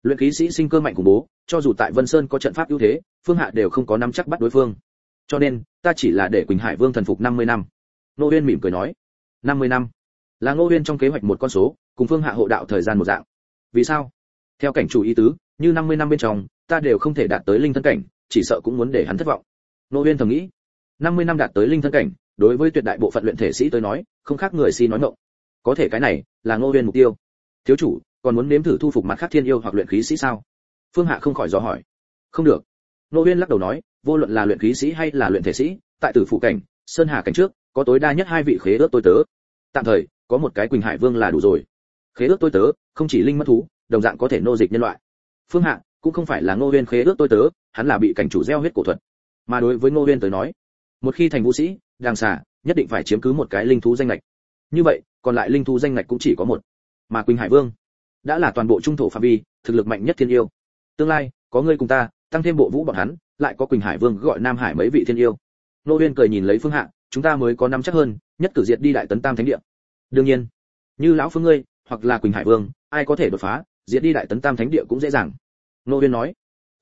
Luyện khí sĩ sinh cơ mạnh khủng bố, cho dù tại Vân Sơn có trận pháp ưu thế, Phương Hạ đều không có nắm chắc bắt đối phương. Cho nên, ta chỉ là để Quỳnh Hải Vương thần phục 50 năm. Ngô Uyên mỉm cười nói, 50 năm là Ngô Uyên trong kế hoạch một con số, cùng Phương Hạ hộ đạo thời gian một dạng. Vì sao? Theo cảnh chủ ý tứ, như 50 năm bên trong, ta đều không thể đạt tới linh thân cảnh, chỉ sợ cũng muốn để hắn thất vọng. Ngô Uyên thầm nghĩ, 50 năm đạt tới linh thân cảnh, đối với tuyệt đại bộ phận luyện thể sĩ tới nói, không khác người si nói ngọng. Có thể cái này là Ngô Uyên mục tiêu. Thiếu chủ, còn muốn nếm thử thu phục mặt khác thiên yêu hoặc luyện khí sĩ sao? Phương Hạ không khỏi dò hỏi. Không được. Ngô Uyên lắc đầu nói, vô luận là luyện khí sĩ hay là luyện thể sĩ, tại Tử Phụ cảnh, Sơn Hà cảnh trước, có tối đa nhất 2 vị khế ước tôi tớ. Tạm thời, có một cái Quỳnh Hải Vương là đủ rồi. Khế ước tôi tớ, không chỉ linh mất thú, đồng dạng có thể nô dịch nhân loại. Phương Hạ cũng không phải là Ngô Uyên khế ước tôi tớ, hắn là bị cảnh chủ gieo huyết cổ thuật. Mà đối với Ngô Uyên tới nói, một khi thành vũ sĩ, đàng xà, nhất định phải chiếm cứ một cái linh thú danh ngạch. Như vậy, còn lại linh thú danh ngạch cũng chỉ có một. Mà Quỳnh Hải Vương đã là toàn bộ trung thổ phạm vi, thực lực mạnh nhất thiên yêu. Tương lai, có ngươi cùng ta, tăng thêm bộ vũ bọn hắn, lại có Quỳnh Hải Vương gọi Nam Hải mấy vị thiên yêu. Ngô Uyên cười nhìn lấy Phương Hạ, chúng ta mới có nắm chắc hơn, nhất cử diệt đi Đại Tấn Tam Thánh Địa. Đương nhiên, như lão Phương ngươi, hoặc là Quỳnh Hải Vương, ai có thể đột phá, diệt đi Đại Tấn Tam Thánh Địa cũng dễ dàng. Ngô Uyên nói.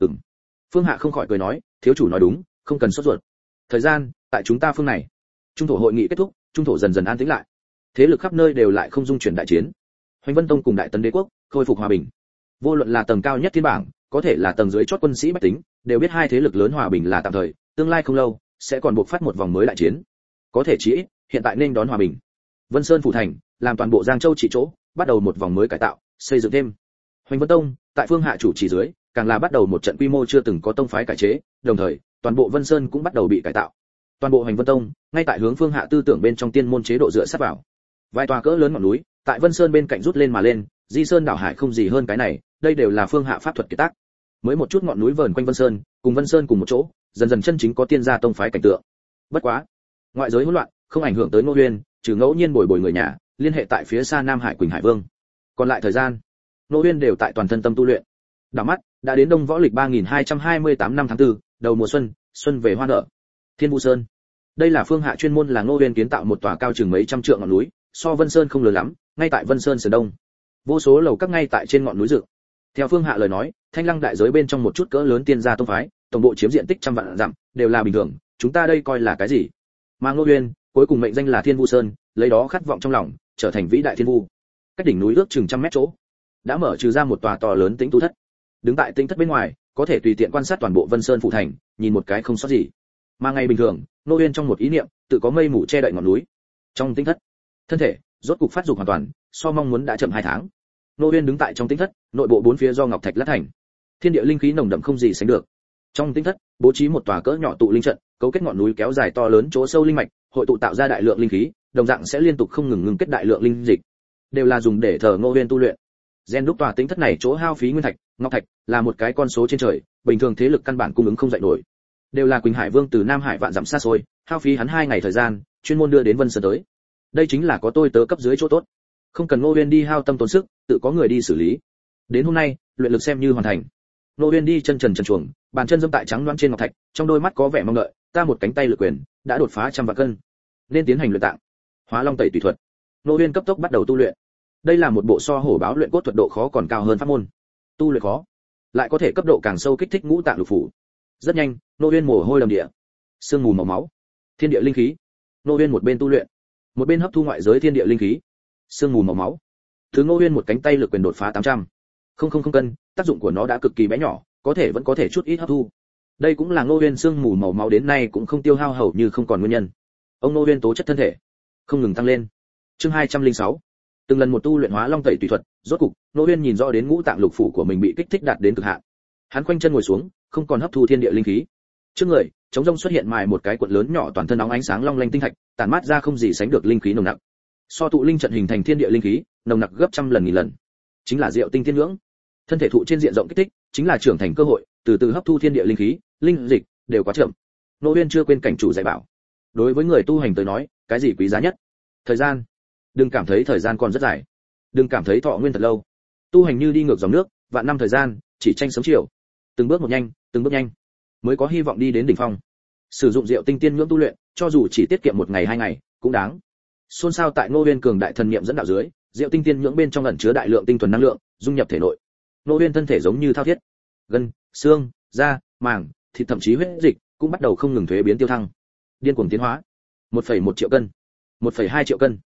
Phương Hạ không khỏi cười nói, thiếu chủ nói đúng, không cần sốt ruột. Thời gian, tại chúng ta phương này. Trung thổ hội nghị kết thúc, trung thổ dần dần an tĩnh lại. Thế lực khắp nơi đều lại không dung chuyển đại chiến. Hoành Vân Tông cùng Đại Tấn Đế quốc khôi phục hòa bình. Vô luận là tầng cao nhất thiên bảng, có thể là tầng dưới chót quân sĩ bách tính, đều biết hai thế lực lớn hòa bình là tạm thời, tương lai không lâu sẽ còn buộc phát một vòng mới đại chiến. Có thể chỉ ít, hiện tại nên đón hòa bình. Vân Sơn phủ thành, làm toàn bộ Giang Châu trị chỗ, bắt đầu một vòng mới cải tạo, xây dựng thêm. Hoành Vân Tông, tại Phương Hạ chủ chỉ dưới, càng là bắt đầu một trận quy mô chưa từng có tông phái cải chế, đồng thời, toàn bộ Vân Sơn cũng bắt đầu bị cải tạo. Toàn bộ Hoành Vân Tông, ngay tại hướng Phương Hạ tư tưởng bên trong tiên môn chế độ dựa sát vào. Vài tòa cỡ lớn ngọn núi, tại Vân Sơn bên cạnh rút lên mà lên, di sơn đảo hải không gì hơn cái này, đây đều là Phương Hạ pháp thuật kiệt tác. Mới một chút ngọn núi vờn quanh Vân Sơn, cùng Vân Sơn cùng một chỗ, dần dần chân chính có tiên gia tông phái cảnh tượng. Bất quá, ngoại giới hỗn loạn, không ảnh hưởng tới Ngô Uyên, trừ ngẫu nhiên bồi bồi người nhà, liên hệ tại phía xa Nam Hải Quỳnh Hải Vương. Còn lại thời gian, Ngô Uyên đều tại toàn thân tâm tu luyện. Đảo mắt, đã đến Đông Võ lịch 3228 năm tháng 4, đầu mùa xuân, xuân về hoa nở. Thiên Vũ Sơn. Đây là Phương Hạ chuyên môn là Ngô Uyên kiến tạo một tòa cao chừng mấy trăm trượng ngọn núi, so Vân Sơn không lớn lắm, ngay tại Vân Sơn sườn đông. Vô số lầu các ngay tại trên ngọn núi dựng. Theo Phương Hạ lời nói, Thanh Lăng đại giới bên trong một chút cỡ lớn tiên gia tông phái, tổng bộ chiếm diện tích trăm vạn dặm, đều là bình thường, chúng ta đây coi là cái gì? Mà Ngô Uyên, cuối cùng mệnh danh là Thiên Vũ Sơn, lấy đó khát vọng trong lòng, trở thành vĩ đại thiên vu. Cách đỉnh núi ước chừng trăm mét chỗ, đã mở trừ ra một tòa to lớn tĩnh tu thất. Đứng tại tĩnh thất bên ngoài, có thể tùy tiện quan sát toàn bộ Vân Sơn phủ thành, nhìn một cái không sót gì. Mà ngày bình thường, Ngô Uyên trong một ý niệm, tự có mây mù che đậy ngọn núi. Trong tĩnh thất, thân thể rốt cục phát dục hoàn toàn, so mong muốn đã chậm 2 tháng. Ngô Uyên đứng tại trong tĩnh thất, nội bộ 4 phía do ngọc thạch lát thành. Thiên địa linh khí nồng đậm không gì sánh được. Trong tĩnh thất, bố trí một tòa cỡ nhỏ tụ linh trận, cấu kết ngọn núi kéo dài to lớn chỗ sâu linh mạch, hội tụ tạo ra đại lượng linh khí, đồng dạng sẽ liên tục không ngừng ngưng kết đại lượng linh dịch, đều là dùng để thờ Ngô Uyên tu luyện. Gen đúc tòa tĩnh thất này chỗ hao phí nguyên thạch, ngọc thạch, là một cái con số trên trời, bình thường thế lực căn bản cung ứng không dậy nổi. Đều là Quỳnh Hải Vương từ Nam Hải vạn dặm xa xôi, hao phí hắn 2 ngày thời gian, chuyên môn đưa đến Vân Sơn tới. Đây chính là có tôi tớ cấp dưới chỗ tốt. Không cần Ngô Uyên đi hao tâm tốn sức, tự có người đi xử lý. Đến hôm nay, luyện lực xem như hoàn thành. Ngô Uyên đi chân trần trần truồng, bàn chân dẫm tại trắng loáng trên ngọc thạch, trong đôi mắt có vẻ mong đợi, ta một cánh tay lực quyền, đã đột phá 100 vạn cân. Nên tiến hành luyện tạng. Hóa Long tẩy tùy thuật. Ngô Uyên cấp tốc bắt đầu tu luyện. Đây là một bộ so hổ báo luyện cốt thuật độ khó còn cao hơn pháp môn. Tu luyện khó, lại có thể cấp độ càng sâu kích thích ngũ tạng lục phủ. Rất nhanh, Ngô Uyên mồ hôi đầm địa, sương mù màu máu, thiên địa linh khí. Ngô Uyên một bên tu luyện, một bên hấp thu ngoại giới thiên địa linh khí. Sương mù màu máu. Thứ Ngô Uyên một cánh tay lực quyền đột phá 800 không cân, tác dụng của nó đã cực kỳ bé nhỏ, có thể vẫn có thể chút ít hấp thu. Đây cũng là Ngô Uyên sương mù màu máu đến nay cũng không tiêu hao hầu như không còn nguyên nhân. Ông Ngô Uyên tố chất thân thể không ngừng tăng lên. Chương 206. Từng lần một tu luyện Hóa Long tẩy tùy thuật, rốt cục, Ngô Uyên nhìn rõ đến ngũ tạng lục phủ của mình bị kích thích đạt đến cực hạn. Hắn khoanh chân ngồi xuống, không còn hấp thu thiên địa linh khí. Trước người, trống rông xuất hiện mài một cái cuộn lớn nhỏ toàn thân nóng ánh sáng long lanh tinh thạch, tản mát ra không gì sánh được linh khí nồng nặc. So tụ linh trận hình thành thiên địa linh khí, nồng nặc gấp trăm lần nghìn lần. Chính là Diệu Tinh Tiên Ngưỡng. Thân thể thụ trên diện rộng kích thích, chính là trưởng thành cơ hội, từ từ hấp thu thiên địa linh khí, linh dịch đều quá chậm. Ngô Uyên chưa quên cảnh chủ dạy bảo. Đối với người tu hành tới nói, cái gì quý giá nhất? Thời gian. Đừng cảm thấy thời gian còn rất dài. Đừng cảm thấy thọ nguyên thật lâu. Tu hành như đi ngược dòng nước, vạn năm thời gian, chỉ tranh sớm chiều. Từng bước một nhanh, từng bước nhanh, mới có hy vọng đi đến đỉnh phong. Sử dụng Diệu Tinh Tiên Ngưỡng tu luyện, cho dù chỉ tiết kiệm 1 ngày 2 ngày, cũng đáng. Xôn xao tại Ngô Uyên cường đại thần niệm dẫn đạo dưới, Diệu Tinh Tiên Ngưỡng bên trong ẩn chứa đại lượng tinh thuần năng lượng, dung nhập thể nội. Nô Uyên thân thể giống như thao thiết, gân, xương, da, màng, thịt thậm chí huyết dịch cũng bắt đầu không ngừng thuế biến tiêu thăng, điên cuồng tiến hóa. 1,1 triệu cân, 1,2 triệu cân,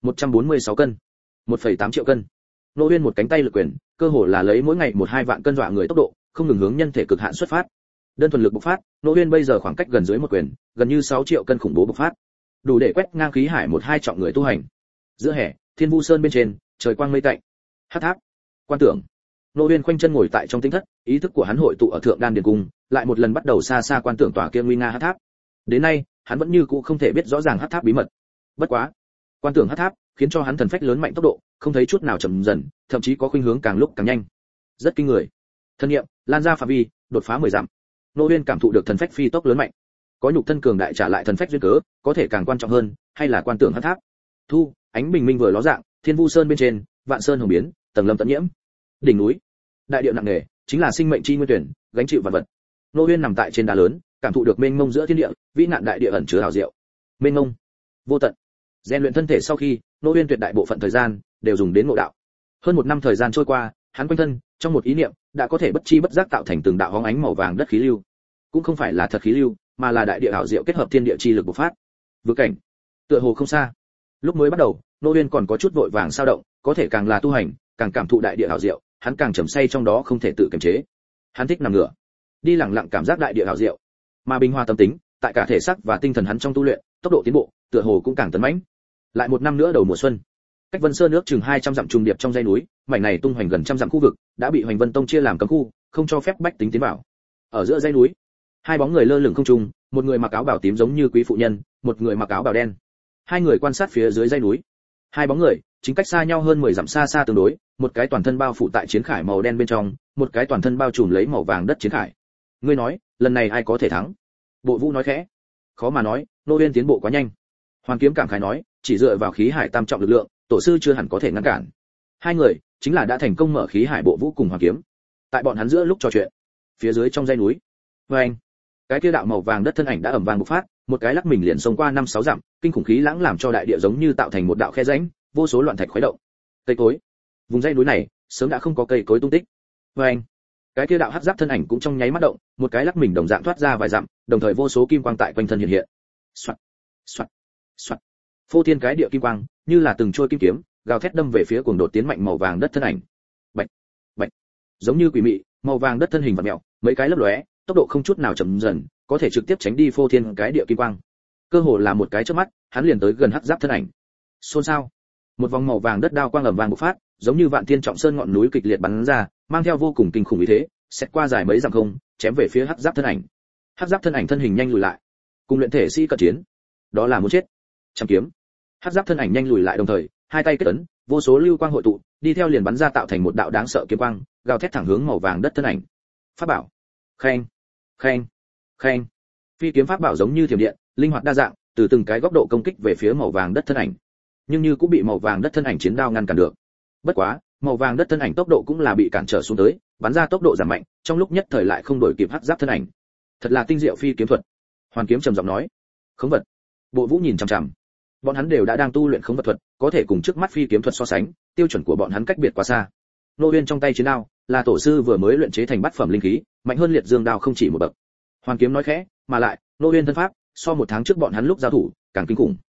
146 cân, 1,8 triệu cân. Nô Uyên một cánh tay lực quyền, cơ hồ là lấy mỗi ngày 1-2 vạn cân dọa người tốc độ, không ngừng hướng nhân thể cực hạn xuất phát. Đơn thuần lực bộc phát, Nô Uyên bây giờ khoảng cách gần dưới một quyền, gần như 6 triệu cân khủng bố bộc phát, đủ để quét ngang khí hải 1-2 trọng người tu hành. Giữa hè, Thiên Vu Sơn bên trên, trời quang mây tạnh. Hắc tháp, quan tưởng. Nô Uyên khoanh chân ngồi tại trong tinh thất, ý thức của hắn hội tụ ở thượng đan điền cung, lại một lần bắt đầu xa xa quan tưởng tòa kia nguy nga hắc tháp. Đến nay, hắn vẫn như cũ không thể biết rõ ràng hắc tháp bí mật. Bất quá, quan tưởng hắc tháp khiến cho hắn thần phách lớn mạnh tốc độ, không thấy chút nào chậm dần, thậm chí có khuynh hướng càng lúc càng nhanh. Rất kinh người. Thân niệm lan ra phạm vi, đột phá 10 dặm. Nô Uyên cảm thụ được thần phách phi tốc lớn mạnh. Có nhục thân cường đại trả lại thần phách duyên cớ, có thể càng quan trọng hơn, hay là quan tưởng hắc tháp. Thu, ánh bình minh vừa ló dạng, Thiên Vu Sơn bên trên, vạn sơn hồng biến, tầng lâm tận nhiễm. Đỉnh núi, đại địa nặng nề, chính là sinh mệnh chi nguyên tuyển, gánh chịu vạn vật. Nô Uyên nằm tại trên đá lớn, cảm thụ được mênh mông giữa thiên địa, vĩ nạn đại địa ẩn chứa hào diệu. Mênh mông, vô tận. Rèn luyện thân thể sau khi, Nô Uyên tuyệt đại bộ phận thời gian đều dùng đến ngộ đạo. Hơn một năm thời gian trôi qua, hắn quanh thân, trong một ý niệm, đã có thể bất chi bất giác tạo thành từng đạo hóng ánh màu vàng đất khí lưu. Cũng không phải là thật khí lưu, mà là đại địa hảo diệu kết hợp thiên địa chi lực bộc phát. Vực cảnh, tựa hồ không xa. Lúc mới bắt đầu, Nô Uyên còn có chút vội vàng sao động, có thể càng là tu hành, càng cảm thụ đại địa hảo diệu, hắn càng trầm say trong đó không thể tự kiềm chế. Hắn thích nằm ngửa, đi lặng lặng cảm giác đại địa hảo diệu, mà bình hòa tâm tính, tại cả thể xác và tinh thần hắn trong tu luyện, tốc độ tiến bộ, tựa hồ cũng càng tấn mãnh. Lại một năm nữa đầu mùa xuân, cách Vân Sơn nước chừng 200 dặm trùng điệp trong dãy núi, mảnh này tung hoành gần trăm dặm khu vực, đã bị Hoành Vân Tông chia làm cấm khu, không cho phép bách tính tiến vào. Ở giữa dãy núi, hai bóng người lơ lửng không trung, một người mặc áo bào tím giống như quý phụ nhân, một người mặc áo bào đen. Hai người quan sát phía dưới dãy núi. Hai bóng người, chính cách xa nhau hơn 10 dặm xa xa tương đối, một cái toàn thân bao phủ tại chiến khải màu đen bên trong, một cái toàn thân bao trùm lấy màu vàng đất chiến khải. Ngươi nói, lần này ai có thể thắng? Bộ Vũ nói khẽ. Khó mà nói, Nô Uyên tiến bộ quá nhanh. Hoàng Kiếm cảm khái nói, chỉ dựa vào khí hải tam trọng lực lượng, tổ sư chưa hẳn có thể ngăn cản. Hai người chính là đã thành công mở khí hải Bộ Vũ cùng Hoàng Kiếm. Tại bọn hắn giữa lúc trò chuyện, phía dưới trong dãy núi, anh, cái kia đạo màu vàng đất thân ảnh đã ầm vang bộc phát, một cái lắc mình liền xông qua 5-6 dặm, kinh khủng khí lãng làm cho đại địa giống như tạo thành một đạo khe rãnh, vô số loạn thạch khuấy động. Cây cối, vùng dãy núi này sớm đã không có cây cối tung tích. Anh, cái kia đạo hắc giáp thân ảnh cũng trong nháy mắt động, một cái lắc mình đồng dạng thoát ra vài dặm, đồng thời vô số kim quang tại quanh thân hiện hiện. Soạt, soạt, soạt. Phô thiên cái địa kim quang, như là từng trôi kim kiếm, gào thét đâm về phía cuồng đột tiến mạnh màu vàng đất thân ảnh. Bạch, bạch. Giống như quỷ mị, màu vàng đất thân hình vặn mèo, mấy cái lấp lóe, tốc độ không chút nào chậm dần, có thể trực tiếp tránh đi phô thiên cái địa kim quang. Cơ hồ là một cái chớp mắt, hắn liền tới gần hắc giáp thân ảnh. Xôn xao. Một vòng màu vàng đất đao quang ầm vang bộc phát, giống như vạn thiên trọng sơn ngọn núi kịch liệt bắn ra, mang theo vô cùng kinh khủng ý thế, xét qua dài mấy dặm không, chém về phía hắc giáp thân ảnh. Hắc giáp thân ảnh thân hình nhanh lùi lại, cùng luyện thể sĩ cận chiến, đó là muốn chết. Trăm kiếm. Hắc giáp thân ảnh nhanh lùi lại đồng thời, hai tay kết ấn, vô số lưu quang hội tụ, đi theo liền bắn ra tạo thành một đạo đáng sợ kiếm quang, gào thét thẳng hướng màu vàng đất thân ảnh. Pháp bảo. Khen, khen, khen. Phi kiếm pháp bảo giống như thiểm điện, linh hoạt đa dạng, từ từng cái góc độ công kích về phía màu vàng đất thân ảnh. Nhưng như cũng bị màu vàng đất thân ảnh chiến đao ngăn cản được. Bất quá, màu vàng đất thân ảnh tốc độ cũng là bị cản trở xuống tới, bắn ra tốc độ giảm mạnh, trong lúc nhất thời lại không đổi kịp hắc giáp thân ảnh. Thật là tinh diệu phi kiếm thuật. Hoàn Kiếm trầm giọng nói. Khống vật. Bộ Vũ nhìn chằm chằm. Bọn hắn đều đã đang tu luyện khống vật thuật, có thể cùng trước mắt phi kiếm thuật so sánh, tiêu chuẩn của bọn hắn cách biệt quá xa. Nô Uyên trong tay chiến đao, là tổ sư vừa mới luyện chế thành bát phẩm linh khí, mạnh hơn Liệt Dương đao không chỉ một bậc. Hoàn Kiếm nói khẽ, mà lại, Nô Uyên thân pháp, so một tháng trước bọn hắn lúc giao thủ, càng kinh khủng.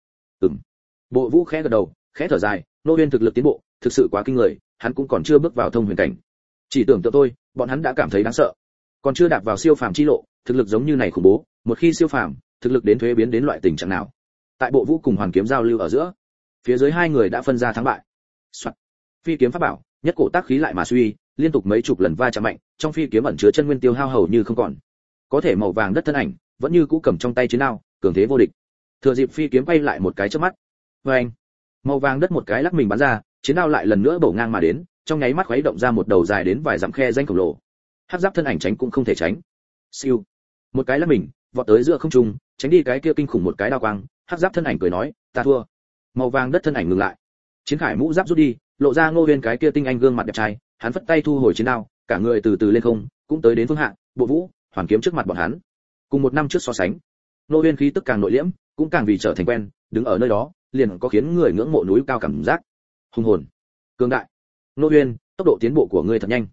Bộ Vũ khẽ gật đầu, khẽ thở dài, Nô Uyên thực lực tiến bộ, thực sự quá kinh người, hắn cũng còn chưa bước vào thông huyền cảnh. Chỉ tưởng tượng tôi, bọn hắn đã cảm thấy đáng sợ. Còn chưa đạp vào siêu phàm chi lộ, thực lực giống như này khủng bố, một khi siêu phàm, thực lực đến thuế biến đến loại tình trạng nào. Tại Bộ Vũ cùng Hoàn Kiếm giao lưu ở giữa, phía dưới hai người đã phân ra thắng bại. Soạt. Phi kiếm pháp bảo, nhất cổ tác khí lại mà suy, liên tục mấy chục lần va chạm mạnh, trong phi kiếm ẩn chứa chân nguyên tiêu hao hầu như không còn. Có thể màu vàng đất thân ảnh, vẫn như cũ cầm trong tay chiến đao, cường thế vô địch. Thừa dịp phi kiếm quay lại một cái chớp mắt. Oeng. Màu vàng đất một cái lắc mình bắn ra, chiến đao lại lần nữa bổ ngang mà đến, trong nháy mắt khuấy động ra một đầu dài đến vài dặm khe rãnh khổng lồ. Hắc giáp thân ảnh tránh cũng không thể tránh. Siêu. Một cái lắc mình, vọt tới giữa không trung, tránh đi cái kia kinh khủng một cái đao quang, hắc giáp thân ảnh cười nói, ta thua. Màu vàng đất thân ảnh ngừng lại. Chiến khải mũ giáp rút đi, lộ ra Ngô Uyên cái kia tinh anh gương mặt đẹp trai, hắn phất tay thu hồi chiến đao, cả người từ từ lên không, cũng tới đến phương hạ, Bộ Vũ, Hoàn Kiếm trước mặt bọn hắn. Cùng một năm trước so sánh, Ngô Uyên khí tức càng nội liễm, cũng càng vì trở thành quen, đứng ở nơi đó, liền có khiến người ngưỡng mộ núi cao cảm giác. Hùng hồn, cường đại. Ngô Uyên, tốc độ tiến bộ của ngươi thật nhanh.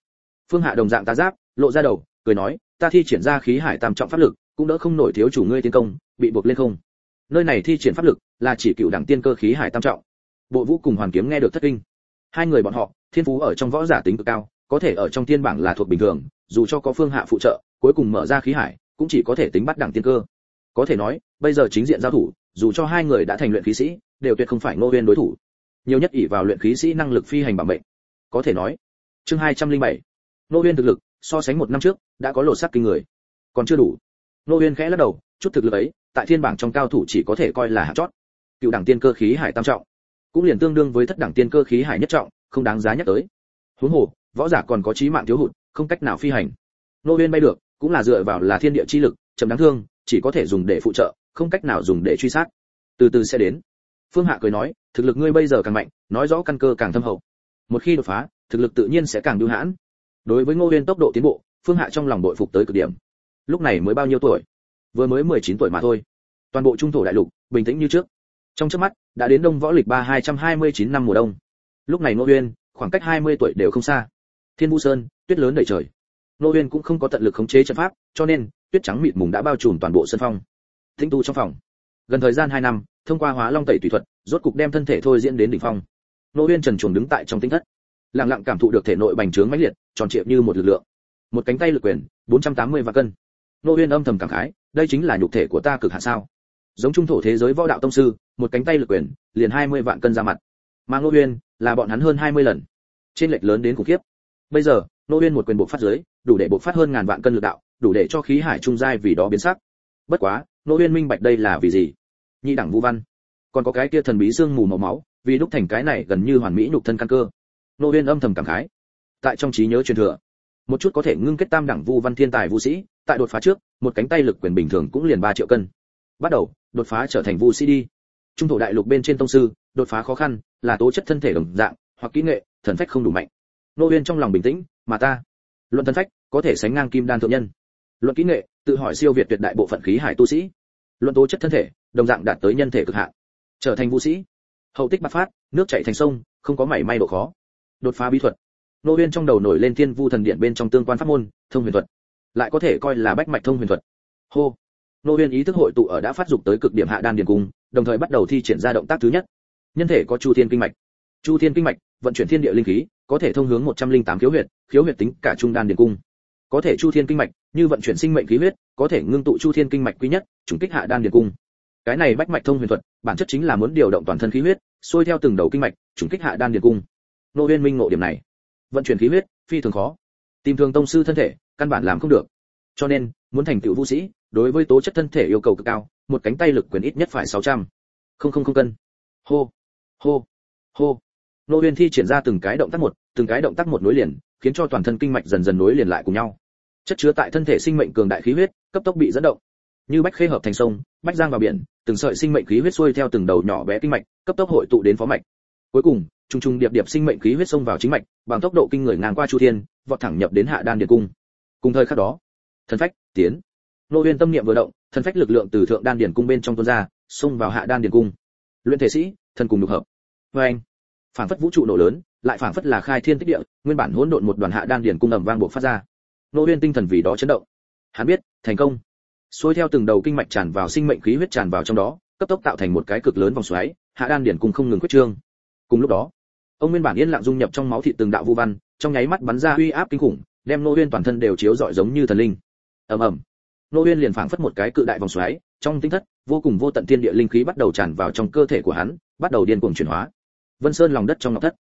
Phương Hạ đồng dạng tá giáp, lộ ra đầu, cười nói, ta thi triển ra khí hải tam trọng pháp lực, cũng đỡ không nổi thiếu chủ ngươi tiến công, bị buộc lên không. Nơi này thi triển pháp lực là chỉ cựu đẳng tiên cơ khí hải tam trọng. Bộ Vũ cùng Hoàn Kiếm nghe được thất kinh. Hai người bọn họ, thiên phú ở trong võ giả tính cực cao, có thể ở trong tiên bảng là thuộc bình thường, dù cho có Phương Hạ phụ trợ, cuối cùng mở ra khí hải, cũng chỉ có thể tính bắt đẳng tiên cơ. Có thể nói, bây giờ chính diện giao thủ, dù cho hai người đã thành luyện khí sĩ, đều tuyệt không phải Ngô Uyên đối thủ. Nhiều nhất ỷ vào luyện khí sĩ năng lực phi hành bảo mệnh. Có thể nói, chương 207, Ngô Uyên thực lực so sánh một năm trước đã có lột xác kinh người, còn chưa đủ. Ngô Uyên khẽ lắc đầu, chút thực lực ấy, tại thiên bảng trong cao thủ chỉ có thể coi là hạng chót. Cựu đẳng tiên cơ khí hải tam trọng, cũng liền tương đương với thất đẳng tiên cơ khí hải nhất trọng, không đáng giá nhắc tới. Huống hồ, võ giả còn có chí mạng thiếu hụt, không cách nào phi hành. Ngô Uyên bay được, cũng là dựa vào là thiên địa chi lực, chấm đáng thương, chỉ có thể dùng để phụ trợ, không cách nào dùng để truy sát. Từ từ sẽ đến. Phương Hạ cười nói, thực lực ngươi bây giờ càng mạnh, nói rõ căn cơ càng thâm hậu. Một khi đột phá, thực lực tự nhiên sẽ càng bưu hãn. Đối với Ngô Uyên tốc độ tiến bộ, Phương Hạ trong lòng bội phục tới cực điểm. Lúc này mới bao nhiêu tuổi? Vừa mới 19 tuổi mà thôi. Toàn bộ trung thổ đại lục bình tĩnh như trước. Trong chớp mắt, đã đến Đông Võ lịch 3229 năm mùa đông. Lúc này Ngô Uyên, khoảng cách 20 tuổi đều không xa. Thiên Vũ Sơn, tuyết lớn đầy trời. Ngô Uyên cũng không có tận lực khống chế trận pháp, cho nên tuyết trắng mịt mùng đã bao trùm toàn bộ sân phong. Tĩnh tu trong phòng. Gần thời gian 2 năm, thông qua Hóa Long tẩy tùy thuật, rốt cục đem thân thể thôi diễn đến đỉnh phong. Ngô Uyên trần truồng đứng tại trong tinh thất, lặng lặng cảm thụ được thể nội bành trướng mãnh liệt, tròn trịa như một lực lượng. Một cánh tay lực quyền, 480 vạn cân. Ngô Uyên âm thầm cảm khái, đây chính là nhục thể của ta cực hạn sao? Giống trung thổ thế giới võ đạo tông sư, một cánh tay lực quyền, liền 20 vạn cân ra mặt. Mà Ngô Uyên, là bọn hắn hơn 20 lần. Trên lệch lớn đến khủng khiếp. Bây giờ, Ngô Uyên một quyền bộc phát dưới, đủ để bộc phát hơn ngàn vạn cân lực đạo, đủ để cho khí hải trung giai vì đó biến sắc. Bất quá, Ngô Uyên minh bạch đây là vì gì? Nhị đẳng vu văn, còn có cái kia thần bí xương mù màu máu, vì đúc thành cái này gần như hoàn mỹ nhục thân căn cơ. Ngô Uyên âm thầm cảm khái. Tại trong trí nhớ truyền thừa, một chút có thể ngưng kết tam đẳng vu văn thiên tài vu sĩ, tại đột phá trước, một cánh tay lực quyền bình thường cũng liền 3 triệu cân. Bắt đầu, đột phá trở thành vu sĩ đi. Trung thổ đại lục bên trên tông sư, đột phá khó khăn, là tố chất thân thể đồng dạng, hoặc kỹ nghệ, thần phách không đủ mạnh. Ngô Uyên trong lòng bình tĩnh, mà ta, luận thần phách, có thể sánh ngang kim đan thượng nhân. Luận kỹ nghệ, tự hỏi siêu việt tuyệt đại bộ phận khí hải tu sĩ. Luận tố chất thân thể, đồng dạng đạt tới nhân thể cực hạn. Trở thành vu sĩ, hậu tích bạc phát, nước chảy thành sông, không có mảy may độ khó. Đột phá bí thuật. Ngô Uyên trong đầu nổi lên Thiên Vu thần điện bên trong tương quan pháp môn, thông huyền thuật, lại có thể coi là bách mạch thông huyền thuật. Hô. Ngô Uyên ý thức hội tụ ở đã phát dục tới cực điểm hạ đan điền cung, đồng thời bắt đầu thi triển ra động tác thứ nhất. Nhân thể có Chu Thiên kinh mạch. Chu Thiên kinh mạch vận chuyển thiên địa linh khí, có thể thông hướng 108 khiếu huyệt tính cả trung đan điền cung. Có thể Chu Thiên kinh mạch, như vận chuyển sinh mệnh khí huyết, có thể ngưng tụ Chu Thiên kinh mạch quý nhất, trùng kích hạ đan điền cung. Cái này bách mạch thông huyền thuật, bản chất chính là muốn điều động toàn thân khí huyết, xuôi theo từng đầu kinh mạch, trùng kích hạ đan điền cung. Ngô Uyên minh ngộ điểm này. Vận chuyển khí huyết phi thường khó, tìm thường tông sư thân thể căn bản làm không được, cho nên muốn thành tựu vũ sĩ, đối với tố chất thân thể yêu cầu cực cao, một cánh tay lực quyền ít nhất phải 600 không cân. Hô hô hô. Ngô Uyên thi triển ra từng cái động tác một nối liền, khiến cho toàn thân kinh mạch dần dần nối liền lại cùng nhau. Chất chứa tại thân thể sinh mệnh cường đại khí huyết cấp tốc bị dẫn động, như bách khê hợp thành sông, bách giang vào biển, từng sợi sinh mệnh khí huyết xuôi theo từng đầu nhỏ bé kinh mạch, cấp tốc hội tụ đến phó mạch. Cuối cùng, trùng trùng điệp điệp sinh mệnh khí huyết xông vào chính mạch, bằng tốc độ kinh người ngang qua Chu Thiên, vọt thẳng nhập đến hạ đan điền cung. Cùng thời khắc đó, thần phách tiến. Ngô Uyên tâm niệm vừa động, thần phách lực lượng từ thượng đan điền cung bên trong tuôn ra, xông vào hạ đan điền cung. Luyện thể sĩ, thần cùng nhục hợp. Oeng! Phảng phất vũ trụ nổ lớn, lại phảng phất là khai thiên tích địa, nguyên bản hỗn độn một đoàn hạ đan điền cung ầm vang bộc phát ra. Ngô Uyên tinh thần vì đó chấn động. Hắn biết, thành công. Xuôi theo từng đầu kinh mạch tràn vào sinh mệnh khí huyết tràn vào trong đó, cấp tốc tạo thành một cái cực lớn vòng xoáy, hạ đan điền cung không ngừng quyết trương. Cùng lúc đó, ông nguyên bản yên lặng dung nhập trong máu thịt từng đạo vu văn, trong nháy mắt bắn ra uy áp kinh khủng, đem Ngô Uyên toàn thân đều chiếu rọi giống như thần linh. Ầm ầm. Ngô Uyên liền phảng phất một cái cự đại vòng xoáy, trong tinh thất, vô cùng vô tận thiên địa linh khí bắt đầu tràn vào trong cơ thể của hắn, bắt đầu điên cuồng chuyển hóa. Vân Sơn lòng đất trong ngọc thất.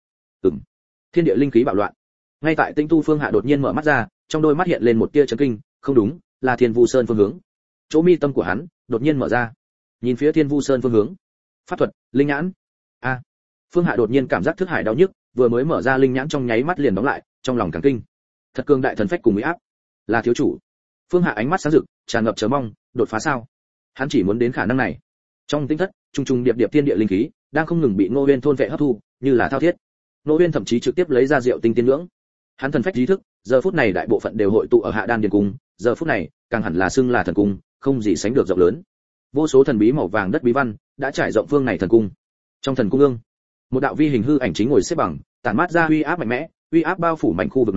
Thiên địa linh khí bạo loạn. Ngay tại Tinh Tu Phương Hạ đột nhiên mở mắt ra, trong đôi mắt hiện lên một tia chấn kinh, không đúng, là Thiên Vu Sơn phương hướng. Chỗ mi tâm của hắn đột nhiên mở ra, nhìn phía Thiên Vu Sơn phương hướng. Pháp thuật, linh nhãn. A. Phương Hạ đột nhiên cảm giác thức hải đau nhức, vừa mới mở ra linh nhãn trong nháy mắt liền đóng lại, trong lòng càng kinh. Thật cường đại thần phách cùng uy áp, là thiếu chủ. Phương Hạ ánh mắt sáng rực, tràn ngập chờ mong, đột phá sao? Hắn chỉ muốn đến khả năng này. Trong tinh thất, trung trung điệp điệp thiên địa linh khí đang không ngừng bị Ngô Uyên thôn vệ hấp thu, như là thao thiết. Ngô Uyên thậm chí trực tiếp lấy ra rượu tinh tiên nhưỡng. Hắn thần phách trí thức, giờ phút này đại bộ phận đều hội tụ ở hạ đan điền cung, giờ phút này, càng hẳn là xưng là thần cung, không gì sánh được rộng lớn. Vô số thần bí màu vàng đất bí văn đã trải rộng phương này thần cung. Trong thần cung ương, một đạo vi hình hư ảnh chính ngồi xếp bằng, tản mát ra uy áp mạnh mẽ, uy áp bao phủ mảnh khu vực này,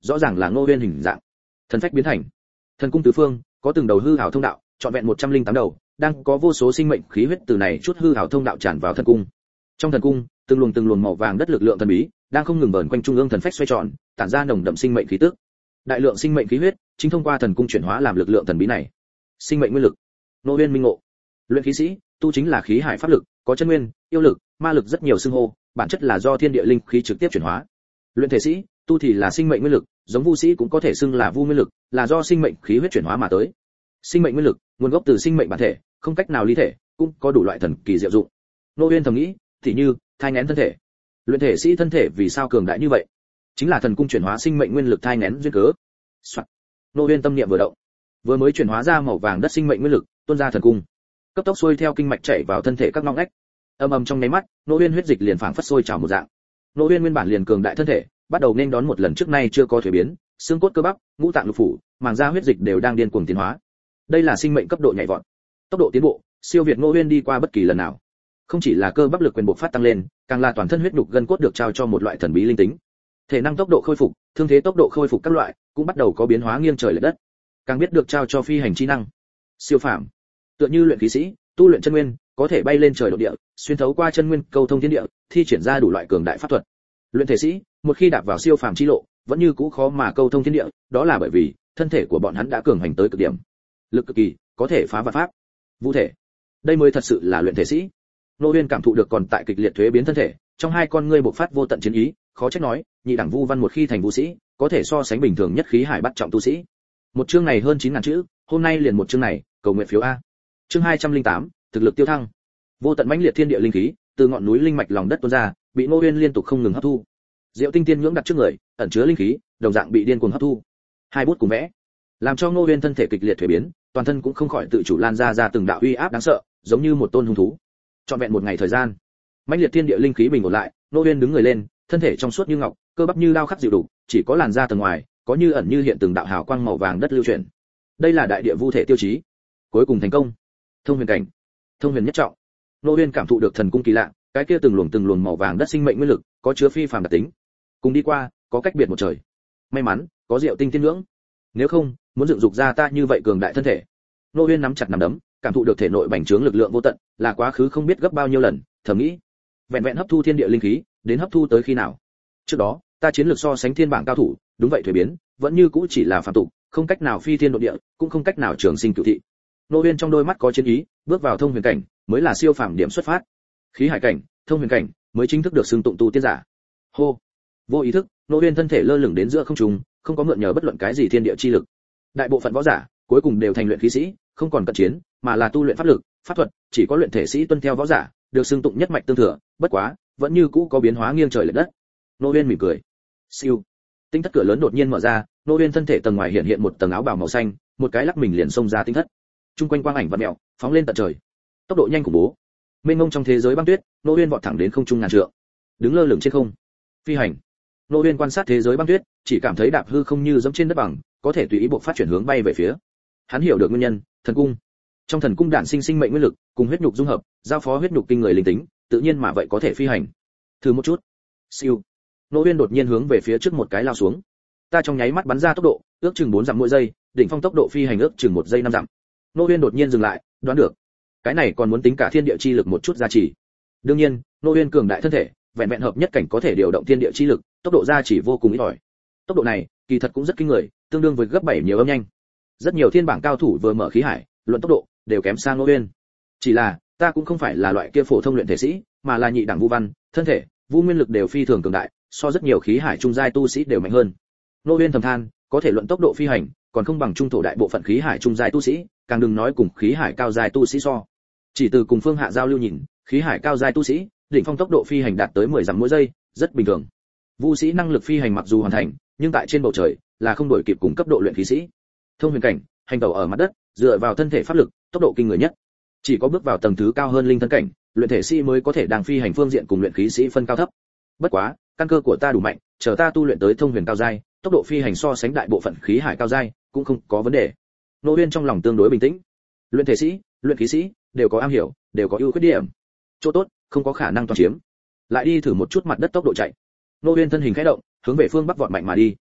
rõ ràng là Ngô Uyên hình dạng. Thần phách biến thành. Thần cung tứ phương, có từng đầu hư ảo thông đạo, trọn vẹn 108 đầu, đang có vô số sinh mệnh khí huyết từ này chút hư ảo thông đạo tràn vào thần cung. Trong thần cung, từng luồng màu vàng đất lực lượng thần bí, đang không ngừng vờn quanh trung ương thần phách xoay tròn, tản ra nồng đậm sinh mệnh khí tức. Đại lượng sinh mệnh khí huyết, chính thông qua thần cung chuyển hóa làm lực lượng thần bí này. Sinh mệnh nguyên lực. Ngô Uyên minh ngộ. Luyện khí sĩ, tu chính là khí hải pháp lực, có chân nguyên, yêu lực, ma lực rất nhiều xưng hô, bản chất là do thiên địa linh khí trực tiếp chuyển hóa. Luyện thể sĩ, tu thì là sinh mệnh nguyên lực, giống vu sĩ cũng có thể xưng là vu nguyên lực, là do sinh mệnh khí huyết chuyển hóa mà tới. Sinh mệnh nguyên lực, nguồn gốc từ sinh mệnh bản thể, không cách nào ly thể, cũng có đủ loại thần kỳ diệu dụng. Ngô Uyên thầm nghĩ, thì như thai nghén thân thể. Luyện thể sĩ thân thể vì sao cường đại như vậy? Chính là thần cung chuyển hóa sinh mệnh nguyên lực thai nghén duyên cớ. Soạn. Ngô Uyên tâm niệm vừa động, vừa mới chuyển hóa ra màu vàng đất sinh mệnh nguyên lực, tuôn ra thần cung, cấp tốc xuôi theo kinh mạch chảy vào thân thể các ngõ ngách. Ầm ầm trong nháy mắt, Ngô Uyên huyết dịch liền phảng phất sôi trào một dạng. Ngô Uyên nguyên bản liền cường đại thân thể, bắt đầu nên đón một lần trước nay chưa có thuế biến, xương cốt cơ bắp, ngũ tạng lục phủ, màng da huyết dịch đều đang điên cuồng tiến hóa. Đây là sinh mệnh cấp độ nhảy vọt. Tốc độ tiến bộ, siêu việt Ngô Uyên đi qua bất kỳ lần nào. Không chỉ là cơ bắp lực quyền bộc phát tăng lên, càng là toàn thân huyết nhục gân cốt được trao cho một loại thần bí linh tính. Thể năng tốc độ khôi phục, thương thế tốc độ khôi phục các loại, cũng bắt đầu có biến hóa nghiêng trời lệch đất. Càng biết được trao cho phi hành chi năng. Siêu phàm. Tựa như luyện khí sĩ, tu luyện chân nguyên, có thể bay lên trời độ địa, xuyên thấu qua chân nguyên, câu thông thiên địa, thi triển ra đủ loại cường đại pháp thuật. Luyện thể sĩ, một khi đạp vào siêu phàm chi lộ, vẫn như cũ khó mà câu thông thiên địa, đó là bởi vì thân thể của bọn hắn đã cường hành tới cực điểm. Lực cực kỳ, có thể phá vạn pháp. Vũ thể. Đây mới thật sự là luyện thể sĩ. Ngô Uyên cảm thụ được còn tại kịch liệt thuế biến thân thể, trong hai con ngươi bộc phát vô tận chiến ý, khó trách nói, nhị đẳng vu văn một khi thành vũ sĩ, có thể so sánh bình thường nhất khí hải bắt trọng tu sĩ. Một chương này hơn 9000 chữ, hôm nay liền một chương này, cầu nguyện phiếu a. Chương 208, thực lực tiêu thăng. Vô tận mãnh liệt thiên địa linh khí, từ ngọn núi linh mạch lòng đất tuôn ra, bị Ngô Uyên liên tục không ngừng hấp thu. Diệu tinh tiên nhưỡng đặt trước người, ẩn chứa linh khí, đồng dạng bị điên cuồng hấp thu. Hai bút cùng vẽ, làm cho Ngô Uyên thân thể kịch liệt thuế biến, toàn thân cũng không khỏi tự chủ lan ra từng đạo uy áp đáng sợ, giống như một tôn hung thú. Trọn vẹn một ngày thời gian, mãnh liệt thiên địa linh khí bình ổn lại, Ngô Uyên đứng người lên, thân thể trong suốt như ngọc, cơ bắp như dao khắc dịu đủ, chỉ có làn da tầng ngoài, có như ẩn như hiện từng đạo hào quang màu vàng đất lưu chuyển. Đây là đại địa vu thể tiêu chí. Cuối cùng thành công. Thông huyền cảnh, thông huyền nhất trọng. Ngô Uyên cảm thụ được thần cung kỳ lạ, cái kia từng luồng màu vàng đất sinh mệnh nguyên lực, có chứa phi phàm đặc tính. Cùng đi qua, có cách biệt một trời. May mắn, có Diệu tinh tiên nhưỡng. Nếu không, muốn dựng dục ra ta như vậy cường đại thân thể. Ngô Uyên nắm chặt nắm đấm, cảm thụ được thể nội bành trướng lực lượng vô tận, là quá khứ không biết gấp bao nhiêu lần, thầm nghĩ, vẹn vẹn hấp thu thiên địa linh khí, đến hấp thu tới khi nào? Trước đó, ta chiến lược so sánh thiên bảng cao thủ, đúng vậy thuế biến, vẫn như cũ chỉ là phàm tục, không cách nào phi thiên độ địa, cũng không cách nào trường sinh cửu thị. Ngô Uyên trong đôi mắt có chiến ý, bước vào thông huyền cảnh, mới là siêu phàm điểm xuất phát. Khí hải cảnh, thông huyền cảnh, mới chính thức được xưng tụng tu tiên giả. Hô. Vô ý thức, Ngô Uyên thân thể lơ lửng đến giữa không trung, không có mượn nhờ bất luận cái gì thiên địa chi lực. Đại bộ phận võ giả, cuối cùng đều thành luyện khí sĩ, không còn cận chiến, mà là tu luyện pháp lực, pháp thuật, chỉ có luyện thể sĩ tuân theo võ giả, được xưng tụng nhất mạch tương thừa, bất quá, vẫn như cũ có biến hóa nghiêng trời lệch đất. Ngô Uyên mỉm cười. Siêu. Tinh thất cửa lớn đột nhiên mở ra, Ngô Uyên thân thể tầng ngoài hiện một tầng áo bào màu xanh, một cái lắc mình liền xông ra tinh thất. Trung quanh quang ảnh vặn mèo, phóng lên tận trời. Tốc độ nhanh khủng bố. Mênh mông trong thế giới băng tuyết, Ngô Uyên vọt thẳng đến không trung ngàn trượng. Đứng lơ lửng trên không. Phi hành. Ngô Uyên quan sát thế giới băng tuyết, chỉ cảm thấy đạp hư không như dẫm trên đất bằng, có thể tùy ý buộc phát chuyển hướng bay về phía. Hắn hiểu được nguyên nhân, thần cung. Trong thần cung đản sinh sinh mệnh nguyên lực, cùng huyết nhục dung hợp, giao phó huyết nhục kinh người linh tính, tự nhiên mà vậy có thể phi hành. Thử một chút. Siêu. Ngô Uyên đột nhiên hướng về phía trước một cái lao xuống. Ta trong nháy mắt bắn ra tốc độ, ước chừng 4 dặm mỗi giây, đỉnh phong tốc độ phi hành ước chừng 1 giây 5 dặm. Ngô Uyên đột nhiên dừng lại, đoán được. Cái này còn muốn tính cả thiên địa chi lực một chút gia trì. Đương nhiên, Ngô Uyên cường đại thân thể, vẹn vẹn hợp nhất cảnh có thể điều động thiên địa chi lực, tốc độ gia trì vô cùng ít ỏi. Tốc độ này, kỳ thật cũng rất kinh người, tương đương với gấp 7 nhiều âm nhanh. Rất nhiều thiên bảng cao thủ vừa mở khí hải, luận tốc độ đều kém xa Ngô Uyên. Chỉ là, ta cũng không phải là loại kia phổ thông luyện thể sĩ, mà là nhị đẳng vu văn, thân thể, vu nguyên lực đều phi thường cường đại, so rất nhiều khí hải trung giai tu sĩ đều mạnh hơn. Ngô Uyên thầm than, có thể luận tốc độ phi hành, còn không bằng trung thổ đại bộ phận khí hải trung giai tu sĩ, càng đừng nói cùng khí hải cao giai tu sĩ so. Chỉ từ cùng phương hạ giao lưu nhìn, khí hải cao giai tu sĩ, đỉnh phong tốc độ phi hành đạt tới 10 dặm mỗi giây, rất bình thường. Vu sĩ năng lực phi hành mặc dù hoàn thành, nhưng tại trên bầu trời là không đổi kịp cùng cấp độ luyện khí sĩ. Thông huyền cảnh, hành tẩu ở mặt đất, dựa vào thân thể pháp lực, tốc độ kinh người nhất. Chỉ có bước vào tầng thứ cao hơn linh thân cảnh, luyện thể sĩ mới có thể đang phi hành phương diện cùng luyện khí sĩ phân cao thấp. Bất quá, căn cơ của ta đủ mạnh, chờ ta tu luyện tới thông huyền cao giai, tốc độ phi hành so sánh đại bộ phận khí hải cao giai cũng không có vấn đề. Ngô Uyên trong lòng tương đối bình tĩnh. Luyện thể sĩ, luyện khí sĩ đều có am hiểu, đều có ưu khuyết điểm. Chỗ tốt không có khả năng toàn chiếm. Lại đi thử một chút mặt đất tốc độ chạy. Ngô Uyên thân hình khẽ động, hướng về phương bắc vọt mạnh mà đi.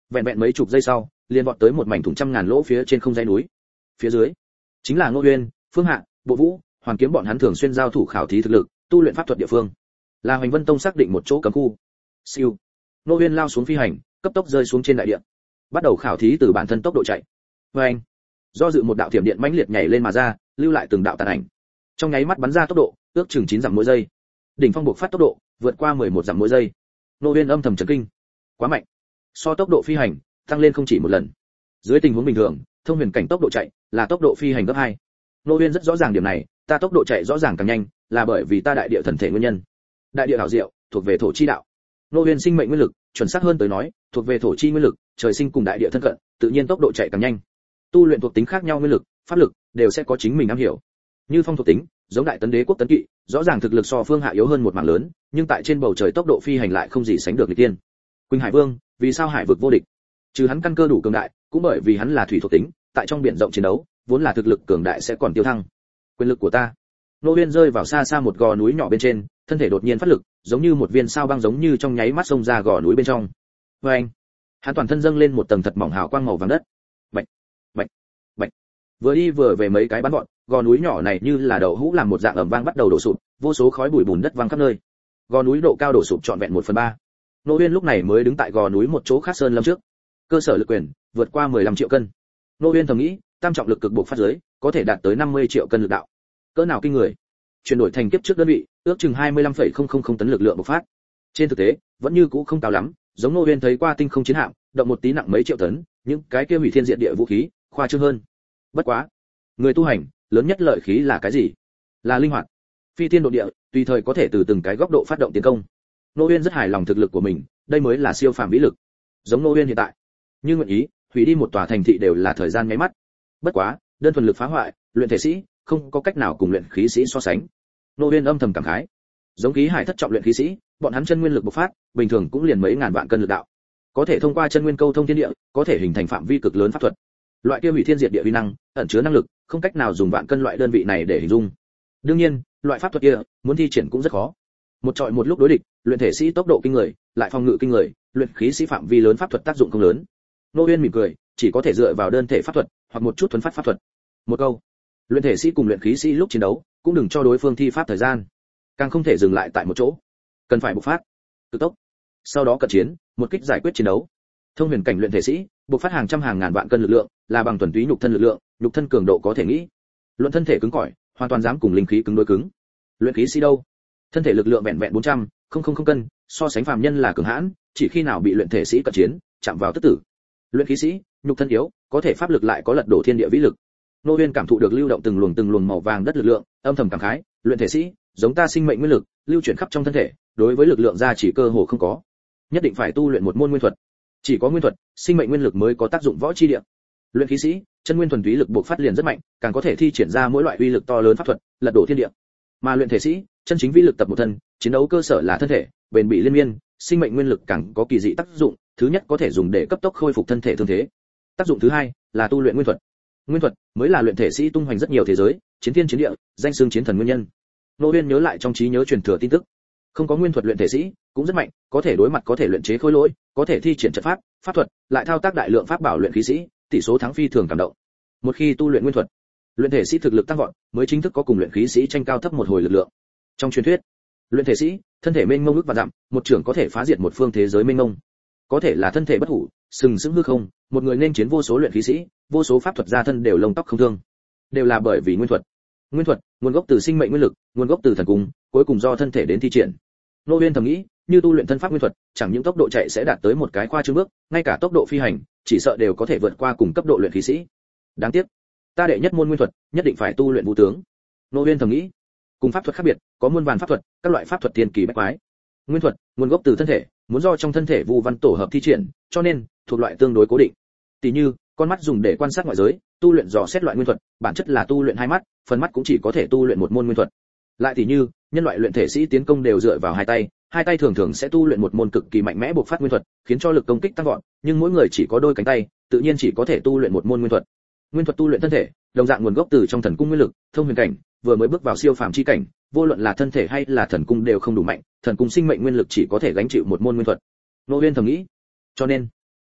Vẹn vẹn mấy chục giây sau, liền vọt tới một mảnh thủng trăm ngàn lỗ phía trên không dãy núi. Phía dưới chính là Ngô Uyên, Phương Hạ, Bộ Vũ, Hoàn Kiếm bọn hắn thường xuyên giao thủ khảo thí thực lực, tu luyện pháp thuật địa phương. Là Hoành Vân Tông xác định một chỗ cấm khu. Siêu. Ngô Uyên lao xuống phi hành, cấp tốc rơi xuống trên đại địa. Bắt đầu khảo thí từ bản thân tốc độ chạy. Oeng. Do dự một đạo thiểm điện mãnh liệt nhảy lên mà ra, lưu lại từng đạo tàn ảnh. Trong nháy mắt bắn ra tốc độ, ước chừng 9 dặm mỗi giây. Đỉnh phong buộc phát tốc độ, vượt qua 11 dặm mỗi giây. Ngô Uyên âm thầm chấn kinh. Quá mạnh. So tốc độ phi hành, tăng lên không chỉ một lần. Dưới tình huống bình thường, thông huyền cảnh tốc độ chạy là tốc độ phi hành gấp 2. Ngô Uyên rất rõ ràng điểm này, ta tốc độ chạy rõ ràng càng nhanh, là bởi vì ta đại địa thần thể nguyên nhân. Đại địa hảo diệu, thuộc về thổ chi đạo. Ngô Uyên sinh mệnh nguyên lực, chuẩn xác hơn tới nói, thuộc về thổ chi nguyên lực, trời sinh cùng đại địa thân cận, tự nhiên tốc độ chạy càng nhanh. Tu luyện thuộc tính khác nhau nguyên lực, pháp lực đều sẽ có chính mình am hiểu. Như phong thuộc tính, giống đại tấn đế quốc tấn kỵ, rõ ràng thực lực so Phương Hạ yếu hơn một mảng lớn, nhưng tại trên bầu trời tốc độ phi hành lại không gì sánh được nghịch tiên. Quỳnh Hải Vương, vì sao hải vực vô địch? Trừ hắn căn cơ đủ cường đại, cũng bởi vì hắn là thủy thuộc tính, tại trong biển rộng chiến đấu, vốn là thực lực cường đại sẽ còn tiêu thăng. Quyền lực của ta. Ngô Uyên rơi vào xa xa một gò núi nhỏ bên trên, thân thể đột nhiên phát lực, giống như một viên sao băng giống như trong nháy mắt xông ra gò núi bên trong. Oeng! Hắn toàn thân dâng lên một tầng thật mỏng hào quang màu vàng đất. Bạch, bạch, bạch. Vừa đi vừa về mấy cái bắn bọn, gò núi nhỏ này như là đậu hũ làm một dạng ầm vang bắt đầu đổ sụp, vô số khói bụi bùn đất văng khắp nơi. Gò núi độ cao đổ sụp trọn vẹn 1/3. Ngô Uyên lúc này mới đứng tại gò núi một chỗ khác sơn lâm trước. Cơ sở lực quyền vượt qua 15 triệu cân. Ngô Uyên thầm nghĩ, tam trọng lực cực buộc phát giới, có thể đạt tới 50 triệu cân lực đạo. Cỡ nào kinh người. Chuyển đổi thành kiếp trước đơn vị, ước chừng 25,000 tấn lực lượng bộc phát. Trên thực tế, vẫn như cũ không cao lắm, giống Ngô Uyên thấy qua tinh không chiến hạm, động một tí nặng mấy triệu tấn, những cái kia hủy thiên diệt địa vũ khí, khoa trương hơn. Bất quá, người tu hành, lớn nhất lợi khí là cái gì? Là linh hoạt. Phi thiên độ địa, tùy thời có thể từ từng cái góc độ phát động tiến công. Ngô Uyên rất hài lòng thực lực của mình, đây mới là siêu phàm vĩ lực. Giống Ngô Uyên hiện tại, như nguyện ý, hủy đi một tòa thành thị đều là thời gian nháy mắt. Bất quá, đơn thuần lực phá hoại, luyện thể sĩ, không có cách nào cùng luyện khí sĩ so sánh. Ngô Uyên âm thầm cảm khái. Giống khí hải thất trọng luyện khí sĩ, bọn hắn chân nguyên lực bộc phát, bình thường cũng liền mấy ngàn vạn cân lực đạo. Có thể thông qua chân nguyên câu thông thiên địa, có thể hình thành phạm vi cực lớn pháp thuật. Loại kia hủy thiên diệt địa uy năng, ẩn chứa năng lực, không cách nào dùng vạn cân loại đơn vị này để hình dung. Đương nhiên, loại pháp thuật kia, muốn thi triển cũng rất khó. Một trọi một lúc đối địch, luyện thể sĩ tốc độ kinh người, lại phòng ngự kinh người, luyện khí sĩ phạm vi lớn pháp thuật tác dụng không lớn. Ngô Uyên mỉm cười, chỉ có thể dựa vào đơn thể pháp thuật, hoặc một chút thuần phát pháp thuật. Một câu, luyện thể sĩ cùng luyện khí sĩ lúc chiến đấu, cũng đừng cho đối phương thi pháp thời gian, càng không thể dừng lại tại một chỗ, cần phải bộc phát, tự tốc. Sau đó cận chiến, một kích giải quyết chiến đấu. Thông huyền cảnh luyện thể sĩ, bộc phát hàng trăm hàng ngàn vạn cân lực lượng, là bằng thuần túy nhục thân lực lượng, nhục thân cường độ có thể nghĩ. Luận thân thể cứng cỏi, hoàn toàn dám cùng linh khí cứng đối cứng. Luyện khí sĩ đâu? Thân thể lực lượng vẹn vẹn 400 cân, so sánh phàm nhân là cường hãn, chỉ khi nào bị luyện thể sĩ cận chiến, chạm vào tức tử. Luyện khí sĩ, nhục thân yếu, có thể pháp lực lại có lật đổ thiên địa vĩ lực. Ngô Uyên cảm thụ được lưu động từng luồng màu vàng đất lực lượng, âm thầm cảm khái, luyện thể sĩ, giống ta sinh mệnh nguyên lực, lưu chuyển khắp trong thân thể, đối với lực lượng gia chỉ cơ hồ không có. Nhất định phải tu luyện một môn nguyên thuật. Chỉ có nguyên thuật, sinh mệnh nguyên lực mới có tác dụng võ chi địa. Luyện khí sĩ, chân nguyên thuần túy lực buộc phát liền rất mạnh, càng có thể thi triển ra mỗi loại uy lực to lớn pháp thuật, lật đổ thiên địa. Mà luyện thể sĩ, chân chính vĩ lực tập một thân, chiến đấu cơ sở là thân thể, bền bỉ liên miên, sinh mệnh nguyên lực càng có kỳ dị tác dụng, thứ nhất có thể dùng để cấp tốc khôi phục thân thể thương thế. Tác dụng thứ hai là tu luyện nguyên thuật. Nguyên thuật mới là luyện thể sĩ tung hoành rất nhiều thế giới, chiến thiên chiến địa, danh xưng chiến thần nguyên nhân. Ngô Uyên nhớ lại trong trí nhớ truyền thừa tin tức, không có nguyên thuật luyện thể sĩ cũng rất mạnh, có thể đối mặt có thể luyện chế khối lỗi, có thể thi triển trận pháp, pháp thuật, lại thao tác đại lượng pháp bảo luyện khí sĩ, tỷ số thắng phi thường cảm động. Một khi tu luyện nguyên thuật, luyện thể sĩ thực lực tăng vọt, mới chính thức có cùng luyện khí sĩ tranh cao thấp một hồi lực lượng. Trong truyền thuyết, luyện thể sĩ, thân thể mênh mông ước và dặm, một trường có thể phá diệt một phương thế giới mênh mông. Có thể là thân thể bất hủ, sừng sững hư không, một người nên chiến vô số luyện khí sĩ, vô số pháp thuật gia thân đều lông tóc không thương. Đều là bởi vì nguyên thuật. Nguyên thuật, nguồn gốc từ sinh mệnh nguyên lực, nguồn gốc từ thần cung, cuối cùng do thân thể đến thi triển. Ngô Uyên thầm nghĩ, như tu luyện thân pháp nguyên thuật, chẳng những tốc độ chạy sẽ đạt tới một cái khoa trương bước, ngay cả tốc độ phi hành, chỉ sợ đều có thể vượt qua cùng cấp độ luyện khí sĩ. Đáng tiếc, ta đệ nhất môn nguyên thuật, nhất định phải tu luyện vũ tướng. Ngô Uyên thầm nghĩ, cùng pháp thuật khác biệt, có muôn vàn pháp thuật, các loại pháp thuật tiên kỳ bách quái. Nguyên thuật, nguồn gốc từ thân thể, muốn do trong thân thể vu văn tổ hợp thi triển, cho nên thuộc loại tương đối cố định. Tỷ như, con mắt dùng để quan sát ngoại giới, tu luyện dò xét loại nguyên thuật, bản chất là tu luyện hai mắt, phần mắt cũng chỉ có thể tu luyện một môn nguyên thuật. Lại tỷ như, nhân loại luyện thể sĩ tiến công đều dựa vào hai tay thường thường sẽ tu luyện một môn cực kỳ mạnh mẽ bộc phát nguyên thuật, khiến cho lực công kích tăng vọt, nhưng mỗi người chỉ có đôi cánh tay, tự nhiên chỉ có thể tu luyện một môn nguyên thuật. Nguyên thuật tu luyện thân thể, đồng dạng nguồn gốc từ trong thần cung nguyên lực, thông huyền cảnh, vừa mới bước vào siêu phàm chi cảnh, vô luận là thân thể hay là thần cung đều không đủ mạnh, thần cung sinh mệnh nguyên lực chỉ có thể gánh chịu một môn nguyên thuật. Ngô Uyên thầm nghĩ, cho nên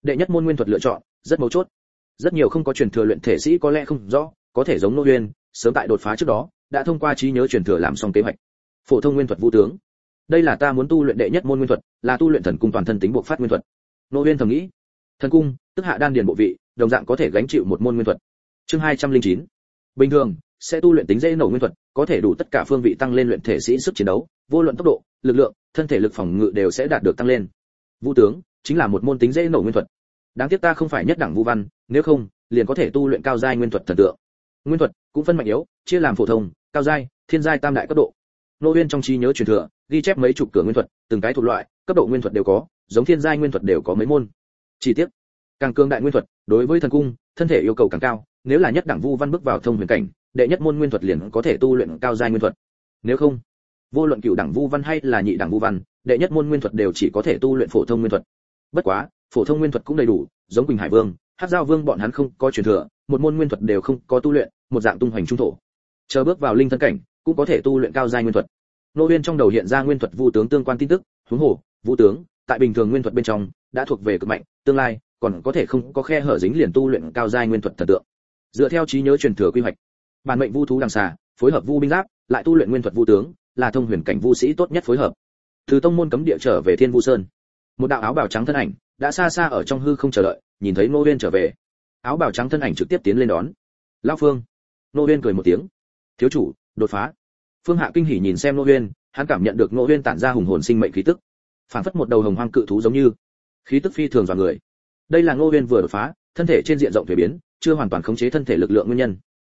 Đệ nhất môn nguyên thuật lựa chọn rất mấu chốt. Rất nhiều không có truyền thừa luyện thể sĩ có lẽ không rõ, có thể giống Ngô Uyên, sớm tại đột phá trước đó đã thông qua trí nhớ truyền thừa làm xong kế hoạch. Phổ thông nguyên thuật vũ tướng, đây là ta muốn tu luyện đệ nhất môn nguyên thuật, là tu luyện thần cung toàn thân tính bộc phát nguyên thuật. Ngô Uyên thầm nghĩ, thần cung tức hạ đan điền bộ vị, đồng dạng có thể gánh chịu một môn nguyên thuật. Chương 209. Bình thường sẽ tu luyện tính dễ nổ nguyên thuật, có thể đủ tất cả phương vị tăng lên luyện thể sĩ sức chiến đấu, vô luận tốc độ, lực lượng, thân thể lực phòng ngự đều sẽ đạt được tăng lên. Vũ tướng chính là một môn tính dễ nổ nguyên thuật. Đáng tiếc ta không phải nhất đẳng vũ văn, nếu không, liền có thể tu luyện cao giai nguyên thuật thần tượng. Nguyên thuật cũng phân mạnh yếu, chia làm phổ thông, cao giai, thiên giai tam đại cấp độ. Ngô Uyên trong trí nhớ truyền thừa, ghi chép mấy chục cửa nguyên thuật, từng cái thuộc loại, cấp độ nguyên thuật đều có, giống thiên giai nguyên thuật đều có mấy môn. Chi tiết, càng cường đại nguyên thuật, đối với thần cung, thân thể yêu cầu càng cao, nếu là nhất đẳng vu văn bước vào thông huyền cảnh, đệ nhất môn nguyên thuật liền có thể tu luyện cao giai nguyên thuật. Nếu không, vô luận cửu đẳng vu văn hay là nhị đẳng vu văn, đệ nhất môn nguyên thuật đều chỉ có thể tu luyện phổ thông nguyên thuật. Bất quá, phổ thông nguyên thuật cũng đầy đủ, giống Quỳnh Hải Vương, Hắc Giao Vương bọn hắn không có truyền thừa, một môn nguyên thuật đều không có tu luyện, một dạng tung hoành trung thổ. Chờ bước vào linh thân cảnh, cũng có thể tu luyện cao giai nguyên thuật. Ngô Uyên trong đầu hiện ra nguyên thuật vu tướng tương quan tin tức, huống hồ, vũ tướng, tại bình thường nguyên thuật bên trong, đã thuộc về cực mạnh, tương lai còn có thể không có khe hở dính liền tu luyện cao giai nguyên thuật thần tượng. Dựa theo trí nhớ truyền thừa quy hoạch, bản mệnh vu thú đằng xà, phối hợp vu binh giáp, lại tu luyện nguyên thuật vu tướng, là thông huyền cảnh vu sĩ tốt nhất phối hợp. Từ tông môn cấm địa trở về Thiên Vu Sơn, một đạo áo bào trắng thân ảnh đã xa xa ở trong hư không chờ đợi, nhìn thấy Ngô Uyên trở về, áo bào trắng thân ảnh trực tiếp tiến lên đón. Lão Phương. Ngô Uyên cười một tiếng. Thiếu chủ, đột phá. Phương Hạ kinh hỉ nhìn xem Ngô Uyên, hắn cảm nhận được Ngô Uyên tản ra hùng hồn sinh mệnh khí tức, phảng phất một đầu hồng hoang cự thú giống như, khí tức phi thường dọa người. Đây là Ngô Uyên vừa đột phá, thân thể trên diện rộng thay biến, chưa hoàn toàn khống chế thân thể lực lượng nguyên nhân.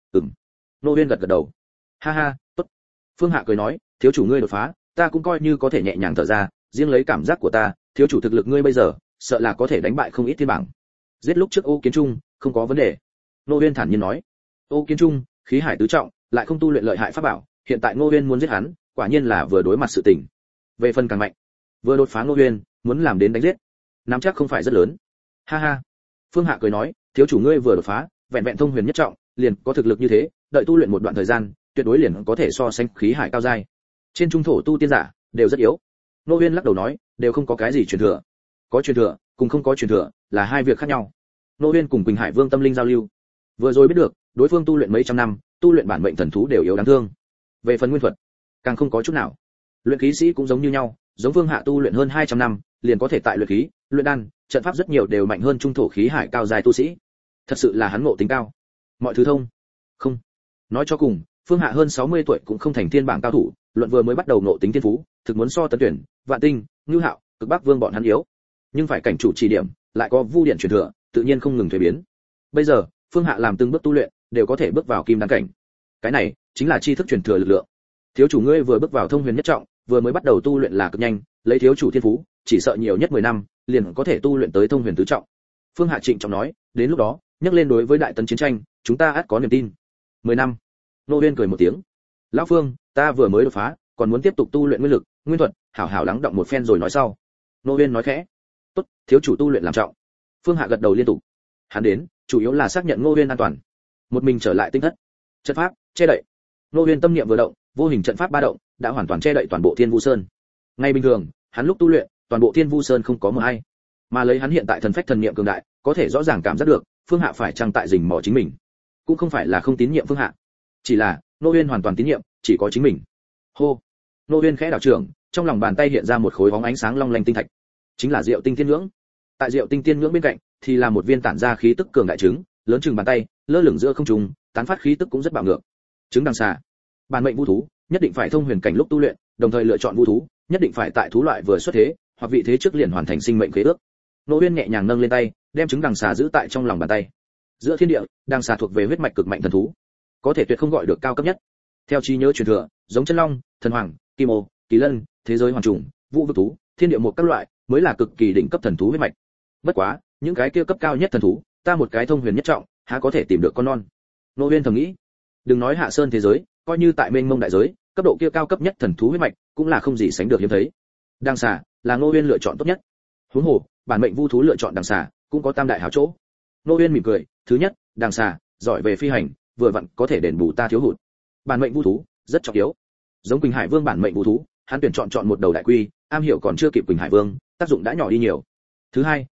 Ngô Uyên gật gật đầu. Ha ha, tốt. Phương Hạ cười nói, thiếu chủ ngươi đột phá, ta cũng coi như có thể nhẹ nhàng thở ra, riêng lấy cảm giác của ta, thiếu chủ thực lực ngươi bây giờ, sợ là có thể đánh bại không ít thiên bảng. Giết lúc trước Ô Kiến Trung, không có vấn đề. Ngô Uyên thản nhiên nói. Ô Kiến Trung, khí hải tứ trọng, lại không tu luyện lợi hại pháp bảo, hiện tại Ngô Uyên muốn giết hắn, quả nhiên là vừa đối mặt sự tình. Về phần càng mạnh, vừa đột phá Ngô Uyên, muốn làm đến đánh giết, nắm chắc không phải rất lớn. Ha ha. Phương Hạ cười nói, thiếu chủ ngươi vừa đột phá, vẹn vẹn thông huyền nhất trọng, liền có thực lực như thế, đợi tu luyện một đoạn thời gian, tuyệt đối liền có thể so sánh khí hải cao giai. Trên trung thổ tu tiên giả đều rất yếu. Ngô Uyên lắc đầu nói, đều không có cái gì truyền thừa. Có truyền thừa, cùng không có truyền thừa là hai việc khác nhau. Ngô Uyên cùng Quỳnh Hải Vương tâm linh giao lưu, vừa rồi biết được, đối phương tu luyện mấy trăm năm, tu luyện bản mệnh thần thú đều yếu đáng thương. Về phần nguyên thuật, càng không có chút nào. Luyện khí sĩ cũng giống như nhau, giống Vương Hạ tu luyện hơn 200 năm, liền có thể tại luyện khí, luyện đan, trận pháp rất nhiều đều mạnh hơn trung thổ khí hải cao giai tu sĩ. Thật sự là hắn ngộ tính cao. Mọi thứ thông. Không. Nói cho cùng, Phương Hạ hơn 60 tuổi cũng không thành thiên bảng cao thủ, luận vừa mới bắt đầu ngộ tính thiên phú, thực muốn so Tấn Tuyển, Vạn Tinh, Ngưu Hạo, Cực Bắc Vương bọn hắn yếu. Nhưng phải cảnh chủ chỉ điểm, lại có vu điển truyền thừa, tự nhiên không ngừng thay biến. Bây giờ, Phương Hạ làm từng bước tu luyện, đều có thể bước vào kim đan cảnh. Cái này chính là tri thức truyền thừa lực lượng. Thiếu chủ ngươi vừa bước vào thông huyền nhất trọng, vừa mới bắt đầu tu luyện là cực nhanh, lấy thiếu chủ thiên phú, chỉ sợ nhiều nhất 10 năm, liền có thể tu luyện tới thông huyền tứ trọng. Phương Hạ trịnh trọng nói, đến lúc đó, nhắc lên đối với đại tấn chiến tranh, chúng ta ắt có niềm tin. 10 năm. Ngô Uyên cười một tiếng. Lão Phương, ta vừa mới đột phá, còn muốn tiếp tục tu luyện nguyên lực, nguyên thuật, hảo hảo lắng động một phen rồi nói sau. Ngô Uyên nói khẽ. Tốt, thiếu chủ tu luyện làm trọng. Phương Hạ gật đầu liên tục. Hắn đến, chủ yếu là xác nhận Ngô Uyên an toàn. Một mình trở lại tinh thất. Trận pháp che đậy. Ngô Uyên tâm niệm vừa động, vô hình trận pháp ba động đã hoàn toàn che đậy toàn bộ Thiên Vu Sơn. Ngay bình thường, hắn lúc tu luyện, toàn bộ Thiên Vu Sơn không có mờ hay, mà lấy hắn hiện tại thần phách thần niệm cường đại, có thể rõ ràng cảm giác được, Phương Hạ phải chăng tại rình mò chính mình. Cũng không phải là không tín nhiệm Phương Hạ, chỉ là Ngô Uyên hoàn toàn tín nhiệm, chỉ có chính mình. Hô. Ngô Uyên khẽ đảo trưởng, trong lòng bàn tay hiện ra một khối bóng ánh sáng long lanh tinh thạch, chính là Diệu Tinh Tiên Nhưỡng. Tại Diệu Tinh Tiên Nhưỡng bên cạnh, thì là một viên tản ra khí tức cường đại trứng, lớn chừng bàn tay, lơ lửng giữa không trung, tán phát khí tức cũng rất bạo ngược. Trứng đằng xà, bản mệnh vu thú, nhất định phải thông huyền cảnh lúc tu luyện, đồng thời lựa chọn vu thú, nhất định phải tại thú loại vừa xuất thế, hoặc vị thế trước liền hoàn thành sinh mệnh khế ước. Ngô Uyên nhẹ nhàng nâng lên tay, đem trứng đằng xà giữ tại trong lòng bàn tay. Giữa thiên địa, đằng xà thuộc về huyết mạch cực mạnh thần thú, có thể tuyệt không gọi được cao cấp nhất. Theo trí nhớ truyền thừa, giống chân long, thần hoàng, kim ô, kỳ lân, thế giới hoàng trùng, vũ vực thú, thiên địa một các loại, mới là cực kỳ đỉnh cấp thần thú huyết mạch. Bất quá, những cái kia cấp cao nhất thần thú, ta một cái thông huyền nhất trọng, há có thể tìm được con non. Ngô Uyên thầm nghĩ, đừng nói hạ sơn thế giới, coi như tại mênh mông đại giới, cấp độ kia cao cấp nhất thần thú huyết mạch, cũng là không gì sánh được hiếm thấy. Đằng xà là Ngô Uyên lựa chọn tốt nhất. Huống hồ, bản mệnh vu thú lựa chọn đằng xà, cũng có tam đại hảo chỗ. Ngô Uyên mỉm cười, thứ nhất, đằng xà giỏi về phi hành, vừa vặn có thể đền bù ta thiếu hụt. Bản mệnh vu thú rất trọng yếu. Giống Quỳnh Hải Vương bản mệnh vu thú, hắn tuyển chọn một đầu đại quy, am hiểu còn chưa kịp Quỳnh Hải Vương, tác dụng đã nhỏ đi nhiều. Thứ hai,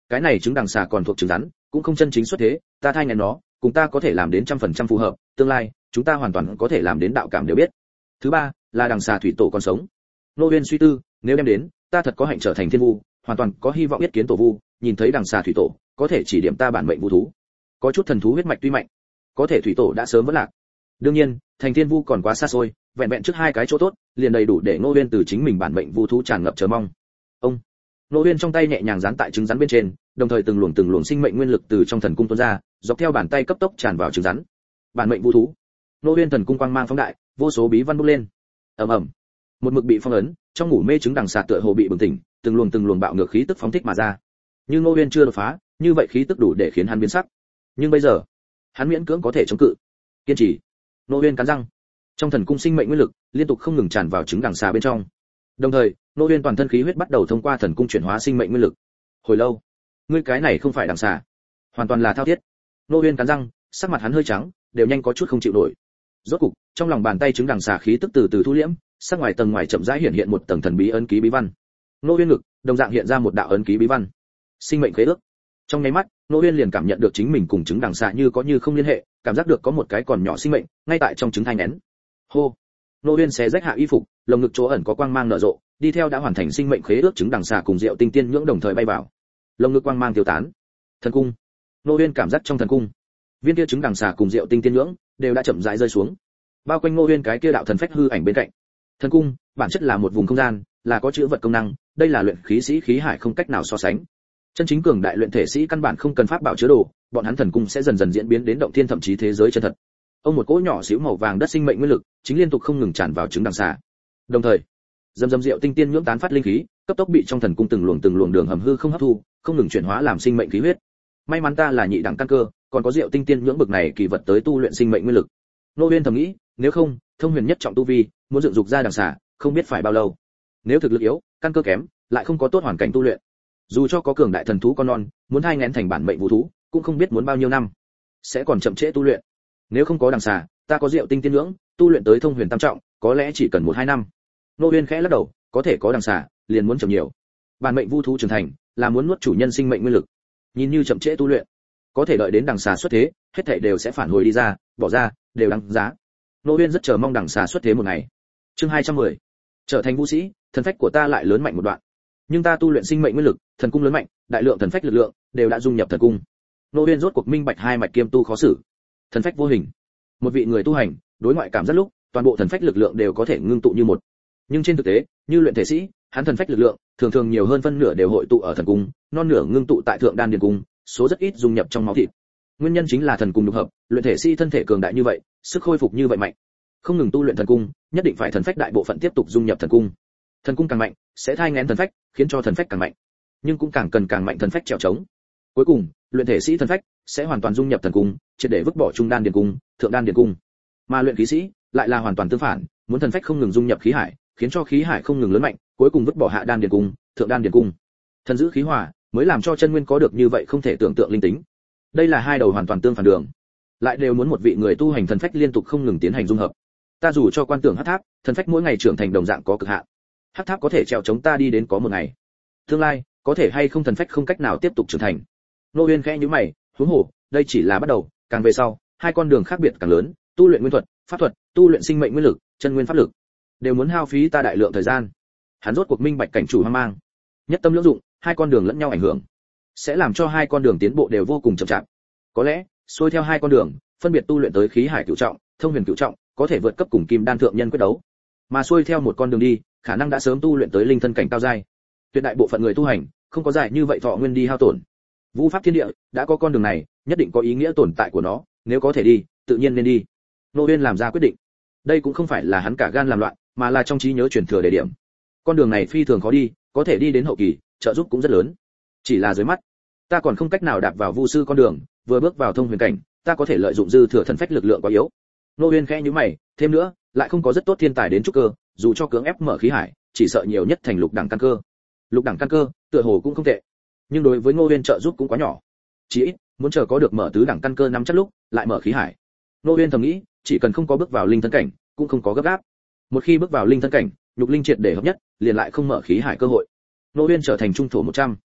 Cái này trứng đằng xà còn thuộc trứng rắn, cũng không chân chính xuất thế, ta thai ngén nó, cùng ta có thể làm đến 100% phù hợp, tương lai chúng ta hoàn toàn có thể làm đến đạo cảm đều biết. Thứ ba là đằng xà thủy tổ còn sống. Nô Uyên suy tư, nếu đem đến, ta thật có hạnh trở thành thiên vu, hoàn toàn có hy vọng yết kiến tổ vu, nhìn thấy đằng xà thủy tổ, có thể chỉ điểm ta bản mệnh vu thú. Có chút thần thú huyết mạch tuy mạnh, có thể thủy tổ đã sớm vẫn lạc. Đương nhiên, thành thiên vu còn quá xa xôi, vẹn vẹn trước hai cái chỗ tốt, liền đầy đủ để Nô Uyên từ chính mình bản mệnh vu thú tràn ngập chờ mong. Ông Nô Uyên trong tay nhẹ nhàng dán tại trứng rắn bên trên, đồng thời từng luồng sinh mệnh nguyên lực từ trong thần cung tuôn ra, dọc theo bàn tay cấp tốc tràn vào trứng rắn. Bản mệnh vu thú. Nô Uyên thần cung quang mang phóng đại, vô số bí văn bốc lên. Ầm ầm. Một mực bị phong ấn, trong ngủ mê trứng đằng xà tựa hồ bị bừng tỉnh, từng luồng bạo ngược khí tức phóng thích mà ra. Nhưng Nô Uyên chưa đột phá, như vậy khí tức đủ để khiến hắn biến sắc. Nhưng bây giờ, hắn miễn cưỡng có thể chống cự. Kiên trì. Nô Uyên cắn răng. Trong thần cung sinh mệnh nguyên lực liên tục không ngừng tràn vào trứng đằng xà bên trong. Đồng thời, Nô Uyên toàn thân khí huyết bắt đầu thông qua thần cung chuyển hóa sinh mệnh nguyên lực. Hồi lâu, ngươi cái này không phải đằng xà, hoàn toàn là thao thiết. Nô Uyên cắn răng, sắc mặt hắn hơi trắng, đều nhanh có chút không chịu nổi. Rốt cục, trong lòng bàn tay trứng đằng xà khí tức từ từ thu liễm, sắc ngoài tầng ngoài chậm rãi hiện một tầng thần bí ấn ký bí văn. Nô Uyên ngực đồng dạng hiện ra một đạo ấn ký bí văn. Sinh mệnh khế ước. Trong nháy mắt, Nô Uyên liền cảm nhận được chính mình cùng trứng đằng xà như có như không liên hệ, cảm giác được có một cái còn nhỏ sinh mệnh ngay tại trong trứng thai nén. Hô. Nô Uyên xé rách hạ y phục, lồng ngực chỗ ẩn có quang mang nở rộ, đi theo đã hoàn thành sinh mệnh khế ước trứng đằng xà cùng Diệu Tinh Tiên nhưỡng đồng thời bay vào. Lồng ngực quang mang tiêu tán. Thần cung. Nô Uyên cảm giác trong thần cung, viên kia trứng đằng xà cùng Diệu Tinh Tiên nhưỡng đều đã chậm rãi rơi xuống, bao quanh Nô Uyên cái kia đạo thần phách hư ảnh bên cạnh. Thần cung bản chất là một vùng không gian, là có chứa vật công năng, đây là luyện khí sĩ khí hải không cách nào so sánh. Chân chính cường đại luyện thể sĩ căn bản không cần pháp bảo chứa đồ, bọn hắn thần cung sẽ dần dần diễn biến đến động thiên thậm chí thế giới chân thật. Ông một cỗ nhỏ xíu màu vàng đất sinh mệnh nguyên lực chính liên tục không ngừng tràn vào trứng đằng xà. Đồng thời, dầm Diệu Tinh Tiên nhưỡng tán phát linh khí, cấp tốc bị trong thần cung từng luồng đường hầm hư không hấp thu, không ngừng chuyển hóa làm sinh mệnh khí huyết. May mắn ta là nhị đẳng căn cơ, còn có Diệu Tinh Tiên nhưỡng bực này kỳ vật tới tu luyện sinh mệnh nguyên lực. Nô Uyên thầm nghĩ, nếu không, thông huyền nhất trọng tu vi, muốn dựng dục ra đằng xà, không biết phải bao lâu. Nếu thực lực yếu, căn cơ kém, lại không có tốt hoàn cảnh tu luyện, dù cho có cường đại thần thú con non, muốn thai nghén thành bản mệnh vũ thú, cũng không biết muốn bao nhiêu năm, sẽ còn chậm trễ tu luyện. Nếu không có đằng xà, ta có Diệu Tinh Tiên nhưỡng, tu luyện tới thông huyền tam trọng, có lẽ chỉ cần 1-2 năm. Nô Uyên khẽ lắc đầu, có thể có đằng xà, liền muốn chậm nhiều. Bản mệnh vũ thú trưởng thành, là muốn nuốt chủ nhân sinh mệnh nguyên lực. Nhìn như chậm trễ tu luyện, có thể đợi đến đằng xà xuất thế, hết thảy đều sẽ phản hồi đi ra, bỏ ra, đều đáng giá. Nô Uyên rất chờ mong đằng xà xuất thế một ngày. Chương 210. Trở thành vũ sĩ, thần phách của ta lại lớn mạnh một đoạn. Nhưng ta tu luyện sinh mệnh nguyên lực, thần cung lớn mạnh, đại lượng thần phách lực lượng đều đã dung nhập thần cung. Nô Uyên rốt cuộc minh bạch hai mạch kiêm tu khó xử. Thần phách vô hình. Một vị người tu hành, đối ngoại cảm giác lúc, toàn bộ thần phách lực lượng đều có thể ngưng tụ như một. Nhưng trên thực tế, như luyện thể sĩ, hắn thần phách lực lượng thường nhiều hơn phân nửa đều hội tụ ở thần cung, non nửa ngưng tụ tại thượng đan điền cung, số rất ít dung nhập trong máu thịt. Nguyên nhân chính là thần cung đục hợp, luyện thể sĩ thân thể cường đại như vậy, sức khôi phục như vậy mạnh. Không ngừng tu luyện thần cung, nhất định phải thần phách đại bộ phận tiếp tục dung nhập thần cung. Thần cung càng mạnh, sẽ thai nghén thần phách, khiến cho thần phách càng mạnh. Nhưng cũng càng cần càng mạnh thần phách trèo trống. Cuối cùng, luyện thể sĩ thần phách sẽ hoàn toàn dung nhập thần cung, triệt để vứt bỏ trung đan điền cung, thượng đan điền cung. Mà luyện khí sĩ lại là hoàn toàn tương phản, muốn thần phách không ngừng dung nhập khí hải, khiến cho khí hải không ngừng lớn mạnh, cuối cùng vứt bỏ hạ đan điền cung, thượng đan điền cung. Thần giữ khí hòa, mới làm cho chân nguyên có được như vậy không thể tưởng tượng linh tính. Đây là hai đầu hoàn toàn tương phản đường, lại đều muốn một vị người tu hành thần phách liên tục không ngừng tiến hành dung hợp. Ta dù cho quan tưởng hắc tháp, thần phách mỗi ngày trưởng thành đồng dạng có cực hạn. Hắc tháp có thể trèo chống ta đi đến có một ngày. Tương lai, có thể hay không thần phách không cách nào tiếp tục trưởng thành. Nô Uyên khẽ nhíu mày, huống hồ, đây chỉ là bắt đầu, càng về sau, hai con đường khác biệt càng lớn, tu luyện nguyên thuật, pháp thuật, tu luyện sinh mệnh nguyên lực, chân nguyên pháp lực, đều muốn hao phí ta đại lượng thời gian. Hắn rốt cuộc minh bạch cảnh chủ hoang mang. Nhất tâm lưỡng dụng, hai con đường lẫn nhau ảnh hưởng, sẽ làm cho hai con đường tiến bộ đều vô cùng chậm chạp. Có lẽ, xuôi theo hai con đường, phân biệt tu luyện tới khí hải cửu trọng, thông huyền cửu trọng, có thể vượt cấp cùng kim đan thượng nhân quyết đấu. Mà xuôi theo một con đường đi, khả năng đã sớm tu luyện tới linh thân cảnh cao giai. Tuyệt đại bộ phận người tu hành, không có dài như vậy thọ nguyên đi hao tổn. Vũ pháp thiên địa, đã có con đường này, nhất định có ý nghĩa tồn tại của nó, nếu có thể đi, tự nhiên nên đi. Nô Uyên làm ra quyết định. Đây cũng không phải là hắn cả gan làm loạn, mà là trong trí nhớ truyền thừa đề điểm. Con đường này phi thường khó đi, có thể đi đến hậu kỳ, trợ giúp cũng rất lớn. Chỉ là dưới mắt, ta còn không cách nào đạp vào vu sư con đường, vừa bước vào thông huyền cảnh, ta có thể lợi dụng dư thừa thần phách lực lượng quá yếu. Nô Uyên khẽ nhíu mày, thêm nữa, lại không có rất tốt thiên tài đến trúc cơ, dù cho cưỡng ép mở khí hải, chỉ sợ nhiều nhất thành lục đẳng căn cơ. Lục đẳng căn cơ, tựa hồ cũng không tệ, nhưng đối với Nô Uyên trợ giúp cũng quá nhỏ. Chỉ ít, muốn chờ có được mở tứ đẳng căn cơ nắm chắc lúc, lại mở khí hải. Nô Uyên thầm nghĩ, chỉ cần không có bước vào linh thân cảnh, cũng không có gấp gáp. Một khi bước vào linh thân cảnh, nhục linh triệt để hợp nhất, liền lại không mở khí hải cơ hội. Nô Uyên trở thành trung thổ 100.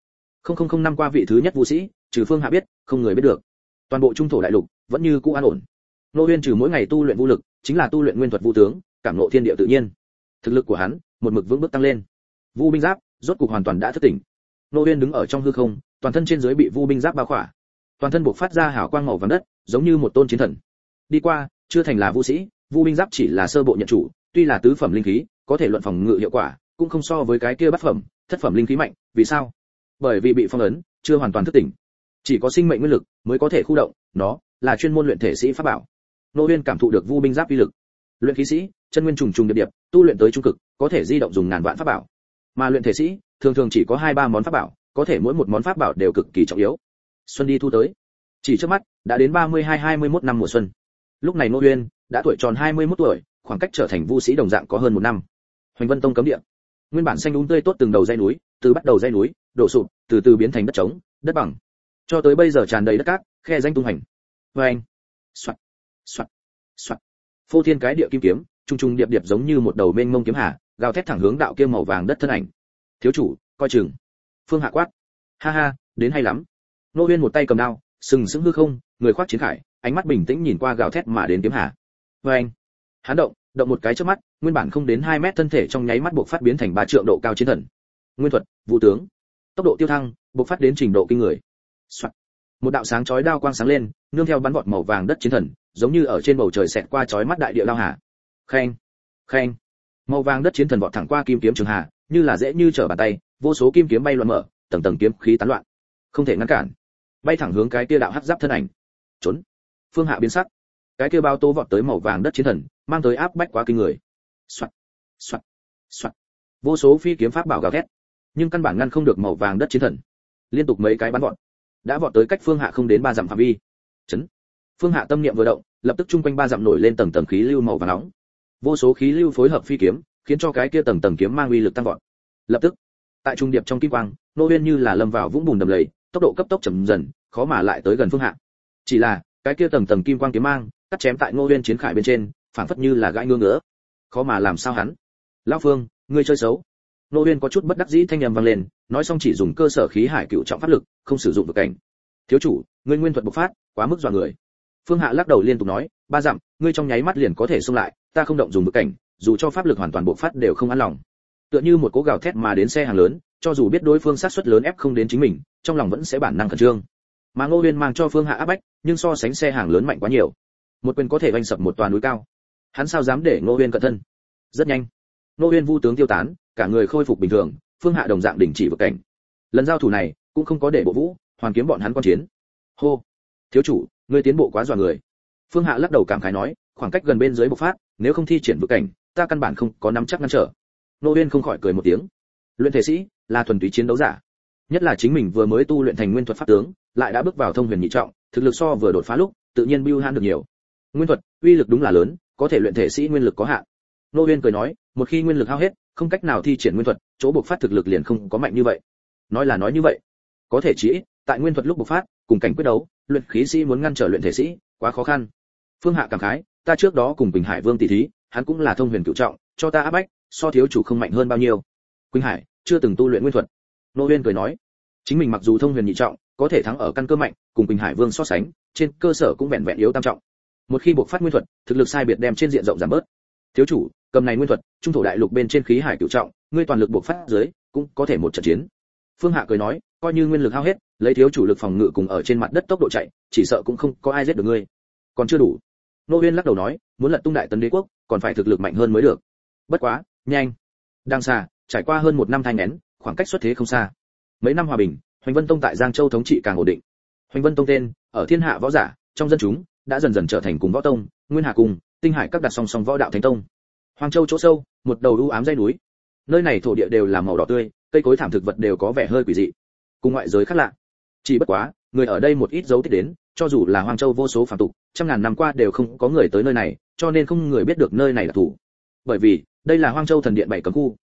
không năm qua vị thứ nhất vũ sĩ, trừ Phương Hạ biết, không người biết được. Toàn bộ trung thổ đại lục vẫn như cũ an ổn. Nô Uyên trừ mỗi ngày tu luyện vũ lực, chính là tu luyện nguyên thuật vũ tướng, cảm ngộ thiên địa tự nhiên. Thực lực của hắn một mực vững bước tăng lên. Vu binh giáp rốt cục hoàn toàn đã thức tỉnh. Nô Uyên đứng ở trong hư không, toàn thân trên dưới bị vu binh giáp bao khỏa, toàn thân bộc phát ra hào quang màu vàng đất, giống như một tôn chiến thần. Đi qua, chưa thành là vũ sĩ, vu binh giáp chỉ là sơ bộ nhận chủ, tuy là tứ phẩm linh khí, có thể luận phòng ngự hiệu quả, cũng không so với cái kia bát phẩm, thất phẩm linh khí mạnh. Vì sao? Bởi vì bị phong ấn, chưa hoàn toàn thức tỉnh. Chỉ có sinh mệnh nguyên lực mới có thể khu động, nó là chuyên môn luyện thể sĩ pháp bảo. Nô Uyên cảm thụ được vu binh giáp uy lực. Luyện khí sĩ, chân nguyên trùng trùng điệp điệp, tu luyện tới trung cực, có thể di động dùng ngàn vạn pháp bảo. Mà luyện thể sĩ, thường thường chỉ có 2-3 món pháp bảo, có thể mỗi một món pháp bảo đều cực kỳ trọng yếu. Xuân đi thu tới, chỉ trước mắt đã đến 32-21 năm mùa xuân. Lúc này Nô Uyên đã tuổi tròn 21 tuổi, khoảng cách trở thành vu sĩ đồng dạng có hơn 1 năm. Hoành Vân Tông cấm địa, nguyên bản xanh tươi tốt từng đầu dãy núi, từ bắt đầu dãy núi đổ sụp, từ từ biến thành đất trống, đất bằng, cho tới bây giờ tràn đầy đất cát, khe danh tung hành. Oeng, xoạt, xoạt, xoạt, phô thiên cái địa kim kiếm, trung trung điệp điệp giống như một đầu mênh mông kiếm hà, gào thét thẳng hướng đạo kia màu vàng đất thân ảnh. Thiếu chủ, coi chừng. Phương Hạ quát. Ha ha, đến hay lắm. Nô Uyên một tay cầm đao, sừng sững hư không, người khoác chiến khải, ánh mắt bình tĩnh nhìn qua gào thét mà đến kiếm hà. Oeng, hắn động một cái chớp mắt, nguyên bản không đến 2 mét thân thể trong nháy mắt bộc phát biến thành 3 trượng độ cao chiến thần. Nguyên thuật, vũ tướng, tốc độ tiêu thăng, bộc phát đến trình độ kinh người. Soạt. Một đạo sáng chói đao quang sáng lên, nương theo bắn vọt màu vàng đất chiến thần, giống như ở trên bầu trời xẹt qua chói mắt đại địa đao hà. Khen, khen. Màu vàng đất chiến thần vọt thẳng qua kim kiếm trường hà, như là dễ như trở bàn tay, vô số kim kiếm bay loạn mở, tầng tầng kiếm khí tán loạn, không thể ngăn cản. Bay thẳng hướng cái kia đạo hắc giáp thân ảnh. Trốn. Phương Hạ biến sắc. Cái kia bao tố vọt tới màu vàng đất chiến thần, mang tới áp bách quá kinh người. Soạt, soạt, soạt. Vô số phi kiếm pháp bảo gào thét, nhưng căn bản ngăn không được màu vàng đất chiến thần. Liên tục mấy cái bắn vọt, đã vọt tới cách Phương Hạ không đến 3 dặm phạm vi. Chấn. Phương Hạ tâm niệm vừa động, lập tức trung quanh 3 dặm nổi lên tầng tầng khí lưu màu vàng nóng. Vô số khí lưu phối hợp phi kiếm, khiến cho cái kia tầng tầng kiếm mang uy lực tăng vọt. Lập tức, tại trung điệp trong kim quang, Nô Uyên như là lâm vào vũng bùn đầm lầy, tốc độ cấp tốc chậm dần, khó mà lại tới gần Phương Hạ. Chỉ là, cái kia tầng tầng kim quang kiếm mang, cắt chém tại Nô Uyên chiến khải bên trên, phảng phất như là gãi ngứa ngứa. Khó mà làm sao hắn. Lão Phương, ngươi chơi xấu. Nô Uyên có chút bất đắc dĩ thanh âm vang lên, nói xong chỉ dùng cơ sở khí hải cựu trọng pháp lực, không sử dụng vực cảnh. Thiếu chủ, ngươi nguyên thuật bộc phát, quá mức dọa người. Phương Hạ lắc đầu liên tục nói, 3 dặm, ngươi trong nháy mắt liền có thể xông lại, ta không động dùng vực cảnh, dù cho pháp lực hoàn toàn bộc phát đều không an lòng. Tựa như một cố gào thét mà đến xe hàng lớn, cho dù biết đối phương sát suất lớn ép không đến chính mình, trong lòng vẫn sẽ bản năng khẩn trương. Mà Ngô Uyên mang cho Phương Hạ áp bách, nhưng so sánh xe hàng lớn mạnh quá nhiều. Một quyền có thể vành sập một tòa núi cao. Hắn sao dám để Ngô Uyên cận thân? Rất nhanh, Ngô Uyên vu tướng tiêu tán, cả người khôi phục bình thường, Phương Hạ đồng dạng đình chỉ vực cảnh. Lần giao thủ này, cũng không có để bộ vũ, hoàn kiếm bọn hắn quan chiến. Hô, thiếu chủ, ngươi tiến bộ quá dọa người. Phương Hạ lắc đầu cảm khái nói, khoảng cách gần bên dưới bộc phát, nếu không thi triển vực cảnh, ta căn bản không có nắm chắc ngăn trở. Ngô Uyên không khỏi cười một tiếng. Luyện thể sĩ là thuần túy chiến đấu giả, nhất là chính mình vừa mới tu luyện thành nguyên thuật pháp tướng, lại đã bước vào thông huyền nhị trọng, thực lực so vừa đột phá lúc, tự nhiên bưu han được nhiều. Nguyên thuật, uy lực đúng là lớn, có thể luyện thể sĩ nguyên lực có hạn. Ngô Uyên cười nói, một khi nguyên lực hao hết, không cách nào thi triển nguyên thuật, chỗ bộc phát thực lực liền không có mạnh như vậy. Nói là nói như vậy, có thể chỉ tại nguyên thuật lúc bộc phát, cùng cảnh quyết đấu, luyện khí sĩ muốn ngăn trở luyện thể sĩ, quá khó khăn. Phương Hạ cảm khái, ta trước đó cùng Quỳnh Hải Vương tỷ thí, hắn cũng là thông huyền cửu trọng, cho ta áp bách, so thiếu chủ không mạnh hơn bao nhiêu. Quỳnh Hải chưa từng tu luyện nguyên thuật. Ngô Uyên cười nói, chính mình mặc dù thông huyền nhị trọng, có thể thắng ở căn cơ mạnh, cùng Quỳnh Hải Vương so sánh, trên cơ sở cũng vẹn vẹn yếu tam trọng. Một khi bộc phát nguyên thuật, thực lực sai biệt đem trên diện rộng giảm bớt. Thiếu chủ, cầm này nguyên thuật, trung thổ đại lục bên trên khí hải cửu trọng, ngươi toàn lực bộc phát dưới, cũng có thể một trận chiến. Phương Hạ cười nói, coi như nguyên lực hao hết, lấy thiếu chủ lực phòng ngự cùng ở trên mặt đất tốc độ chạy, chỉ sợ cũng không có ai giết được ngươi. Còn chưa đủ. Nô Uyên lắc đầu nói, muốn lật tung đại tấn đế quốc, còn phải thực lực mạnh hơn mới được. Bất quá, nhanh. Đang xa, trải qua hơn 1 năm thanh nén, khoảng cách xuất thế không xa. Mấy năm hòa bình, Hoành Vân Tông tại Giang Châu thống trị càng ổn định. Hoành Vân Tông tên, ở thiên hạ võ giả, trong dân chúng, đã dần dần trở thành cùng võ tông, Nguyên Hà cùng, Tinh Hải các đặt song song võ đạo thánh tông. Hoàng Châu chỗ sâu, một đầu u ám dãy núi. Nơi này thổ địa đều là màu đỏ tươi, cây cối thảm thực vật đều có vẻ hơi quỷ dị, cùng ngoại giới khác lạ. Chỉ bất quá, người ở đây một ít dấu tích đến, cho dù là Hoàng Châu vô số phàm tục, trăm ngàn năm qua đều không có người tới nơi này, cho nên không người biết được nơi này là thủ. Bởi vì, đây là Hoàng Châu thần điện 7 cấm khu.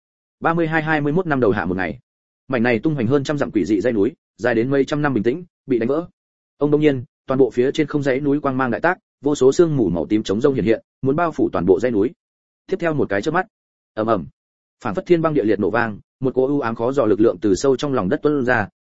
32-21 năm đầu hạ một ngày, mảnh này tung hoành hơn trăm dặm quỷ dị dãy núi, dài đến mấy trăm năm bình tĩnh, bị đánh vỡ. Ông đông nhiên, toàn bộ phía trên không dãy núi quang mang đại tác, vô số sương mù màu tím chống rông hiện hiện, muốn bao phủ toàn bộ dãy núi. Tiếp theo một cái chớp mắt, ầm ầm, phản phất thiên băng địa liệt nổ vang, một cỗ u ám khó dò lực lượng từ sâu trong lòng đất tuôn ra,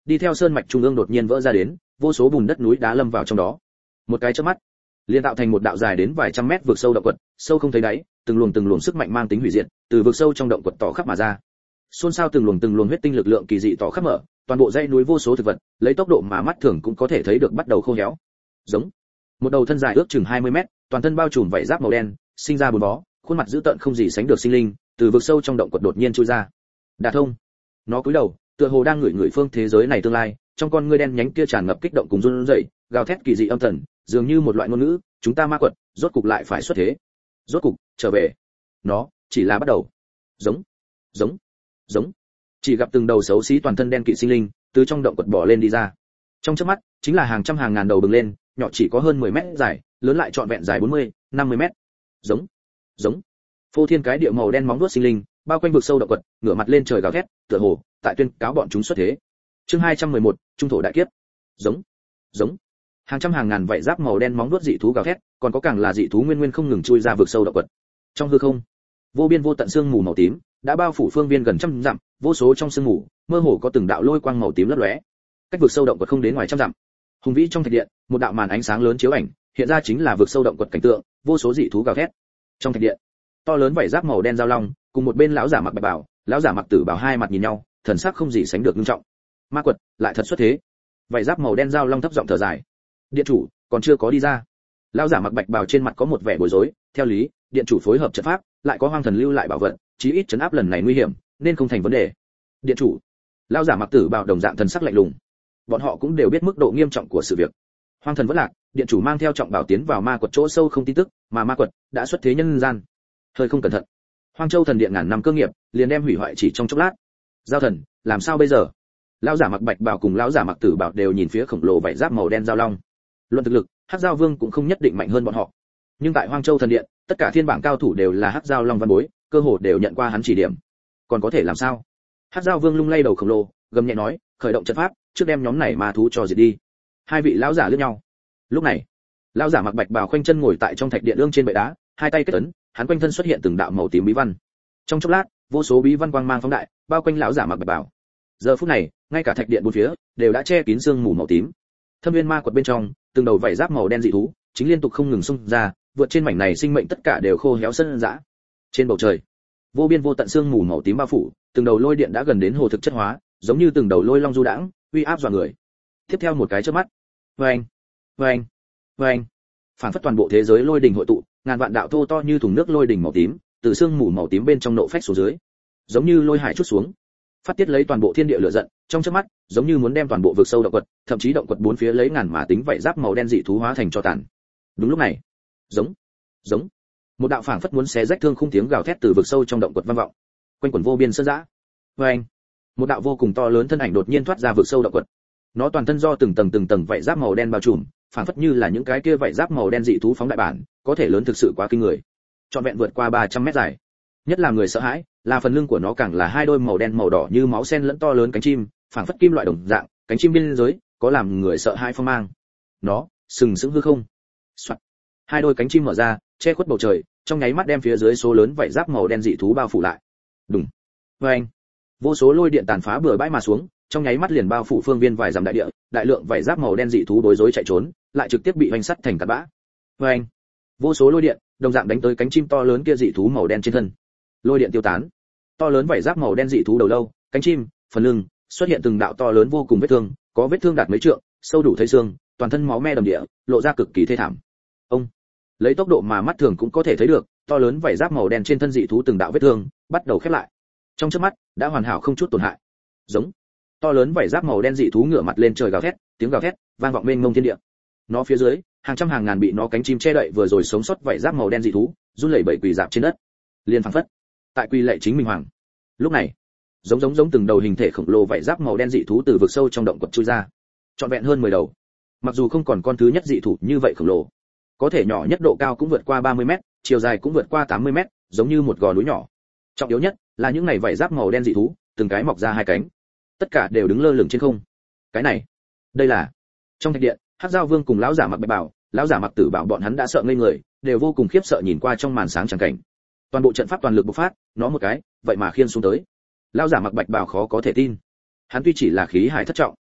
đi theo sơn mạch trung ương đột nhiên vỡ ra đến, vô số bùn đất núi đá lâm vào trong đó. Một cái chớp mắt, liền tạo thành một đạo dài đến vài trăm mét vực sâu động quật, sâu không thấy đáy, từng luồng sức mạnh mang tính hủy diệt, từ vực sâu trong động quật tỏ khắp mà ra. Xôn xao từng luồng huyết tinh lực lượng kỳ dị tỏ khắp mở, toàn bộ dãy núi vô số thực vật, lấy tốc độ mà mắt thường cũng có thể thấy được bắt đầu khô héo. Giống. Một đầu thân dài ước chừng 20 mét, toàn thân bao trùm vảy giáp màu đen, sinh ra bốn bó, khuôn mặt dữ tợn không gì sánh được sinh linh, từ vực sâu trong động quật đột nhiên chui ra. Đả thông. Nó cúi đầu, tựa hồ đang ngửi phương thế giới này tương lai, trong con ngươi đen nhánh kia tràn ngập kích động cùng run rẩy, gào thét kỳ dị âm thần, dường như một loại ngôn ngữ, chúng ta ma quật, rốt cục lại phải xuất thế. Rốt cục trở về. Nó chỉ là bắt đầu. Giống, giống, giống. Chỉ gặp từng đầu xấu xí toàn thân đen kịt sinh linh, từ trong động quật bò lên đi ra. Trong chớp mắt, chính là hàng trăm hàng ngàn đầu bừng lên, nhỏ chỉ có hơn 10 mét dài, lớn lại trọn vẹn dài 40, 50 mét. Giống, giống. Phô thiên cái địa màu đen móng vuốt sinh linh, bao quanh vực sâu động quật, ngửa mặt lên trời gào thét, tựa hồ tại tuyên cáo bọn chúng xuất thế. Chương 211, trung thổ đại kiếp. Giống, giống. Hàng trăm hàng ngàn vảy giáp màu đen móng vuốt dị thú gào thét, còn có càng là dị thú nguyên không ngừng chui ra vực sâu động quật. Trong hư không, vô biên vô tận sương mù màu tím đã bao phủ phương viên gần trăm dặm, vô số trong sương mù mơ hồ có từng đạo lôi quang màu tím lấp lóe. Cách vực sâu động quật không đến ngoài trăm dặm. Hùng vĩ trong thạch điện, một đạo màn ánh sáng lớn chiếu ảnh, hiện ra chính là vực sâu động quật cảnh tượng, vô số dị thú gào thét. Trong thạch điện, to lớn vảy giáp màu đen giao long, cùng một bên lão giả mặc bạch bào, lão giả mặc tử bào hai mặt nhìn nhau, thần sắc không gì sánh được nghiêm trọng. Ma quật lại thật xuất thế. Vảy giáp màu đen giao long thấp giọng thở dài. Điện chủ còn chưa có đi ra. Lão giả mặc bạch bào trên mặt có một vẻ bối rối, theo lý, điện chủ phối hợp trận pháp, lại có hoang thần lưu lại bảo vật, chí ít trấn áp lần này nguy hiểm, nên không thành vấn đề. Điện chủ. Lão giả mặc tử bào đồng dạng thần sắc lạnh lùng. Bọn họ cũng đều biết mức độ nghiêm trọng của sự việc. Hoang thần vẫn lạc, điện chủ mang theo trọng bảo tiến vào ma quật chỗ sâu không tin tức, mà ma quật đã xuất thế nhân gian. Hơi không cẩn thận, Hoang Châu thần điện ngàn năm cơ nghiệp, liền đem hủy hoại chỉ trong chốc lát. Giao thần, làm sao bây giờ? Lão giả mặc bạch bào cùng lão giả mặc tử bào đều nhìn phía khổng lồ vảy giáp màu đen giao long. Luận thực lực, Hắc Giao Vương cũng không nhất định mạnh hơn bọn họ. Nhưng tại Hoang Châu thần điện, tất cả thiên bảng cao thủ đều là Hắc Giao Long văn bối, cơ hồ đều nhận qua hắn chỉ điểm. Còn có thể làm sao? Hắc Giao Vương lung lay đầu khổng lồ, gầm nhẹ nói, khởi động trận pháp, trước đem nhóm này ma thú cho diệt đi. Hai vị lão giả liếc nhau. Lúc này, lão giả mặc bạch bào khoanh chân ngồi tại trong thạch điện ương trên bệ đá, hai tay kết ấn, hắn quanh thân xuất hiện từng đạo màu tím bí văn. Trong chốc lát, vô số bí văn quang mang phóng đại, bao quanh lão giả mặc bạch bào. Giờ phút này, ngay cả thạch điện bốn phía đều đã che kín sương mù màu tím. Thâm viên ma quật bên trong, từng đầu vảy giáp màu đen dị thú chính liên tục không ngừng xung ra, vượt trên mảnh này sinh mệnh tất cả đều khô héo sân dã. Trên bầu trời, vô biên vô tận sương mù màu tím bao phủ, từng đầu lôi điện đã gần đến hồ thực chất hóa, giống như từng đầu lôi long du đãng, uy áp dọa người. Tiếp theo một cái chớp mắt, vang, vang, vang, phản phất toàn bộ thế giới lôi đình hội tụ, ngàn vạn đạo thô to như thùng nước lôi đình màu tím, từ sương mù màu tím bên trong nộ phách xuống dưới, giống như lôi hải chút xuống, phát tiết lấy toàn bộ thiên địa lửa giận, trong chớp mắt, giống như muốn đem toàn bộ vực sâu động quật, thậm chí động quật bốn phía lấy ngàn mà tính vảy giáp màu đen dị thú hóa thành cho tàn. Đúng lúc này, giống, giống, một đạo phảng phất muốn xé rách thương khung tiếng gào thét từ vực sâu trong động quật vang vọng, quanh quẩn vô biên sơn dã. Oeng, một đạo vô cùng to lớn thân ảnh đột nhiên thoát ra vực sâu động quật. Nó toàn thân do từng tầng vảy giáp màu đen bao trùm, phảng phất như là những cái kia vảy giáp màu đen dị thú phóng đại bản, có thể lớn thực sự quá kinh người. Trọn vẹn vượt qua 300 mét dài. Nhất là người sợ hãi, là phần lưng của nó càng là hai đôi màu đen màu đỏ như máu sen lẫn to lớn cánh chim, phảng phất kim loại đồng dạng, cánh chim biên giới có làm người sợ hãi phong mang. Nó sừng sững hư không. Soạt. Hai đôi cánh chim mở ra, che khuất bầu trời, trong nháy mắt đem phía dưới số lớn vảy giáp màu đen dị thú bao phủ lại. Đùng. Oeng. Vô số lôi điện tàn phá bừa bãi mà xuống, trong nháy mắt liền bao phủ phương viên vài dặm đại địa, đại lượng vảy giáp màu đen dị thú bối rối chạy trốn, lại trực tiếp bị hoành sắt thành cát bã. Oeng. Vô số lôi điện đồng dạng đánh tới cánh chim to lớn kia dị thú màu đen trên thân. Lôi điện tiêu tán, to lớn vảy giáp màu đen dị thú đầu lâu, cánh chim, phần lưng xuất hiện từng đạo to lớn vô cùng vết thương, có vết thương đạt mấy trượng, sâu đủ thấy xương, toàn thân máu me đầm địa, lộ ra cực kỳ thê thảm. Ông, lấy tốc độ mà mắt thường cũng có thể thấy được, to lớn vảy giáp màu đen trên thân dị thú từng đạo vết thương bắt đầu khép lại, trong chớp mắt đã hoàn hảo không chút tổn hại. Giống, to lớn vảy giáp màu đen dị thú ngửa mặt lên trời gào thét, tiếng gào thét vang vọng mênh mông thiên địa. Nó phía dưới, hàng trăm hàng ngàn bị nó cánh chim che đậy vừa rồi sống sót vảy giáp màu đen dị thú, run lẩy bẩy quỳ rạp trên đất, liền phảng phất tại quy lệ chính mình hoàng. Lúc này, giống từng đầu hình thể khổng lồ vảy giáp màu đen dị thú từ vực sâu trong động quật chui ra, trọn vẹn hơn 10 đầu. Mặc dù không còn con thứ nhất dị thú như vậy khổng lồ, có thể nhỏ nhất độ cao cũng vượt qua 30 mét, chiều dài cũng vượt qua 80 mét, giống như một gò núi nhỏ. Trọng yếu nhất là những này vảy giáp màu đen dị thú, từng cái mọc ra hai cánh, tất cả đều đứng lơ lửng trên không. Cái này, đây là trong thạch điện, Hắc Giao Vương cùng lão giả mặc bạch bào, lão giả mặc tử bảo bọn hắn đã sợ ngây người, đều vô cùng khiếp sợ nhìn qua trong màn sáng chẳng cảnh. Toàn bộ trận pháp toàn lực bộc phát, nó một cái, vậy mà khiên xuống tới. Lão giả mặc bạch bào khó có thể tin. Hắn tuy chỉ là khí hải thất trọng,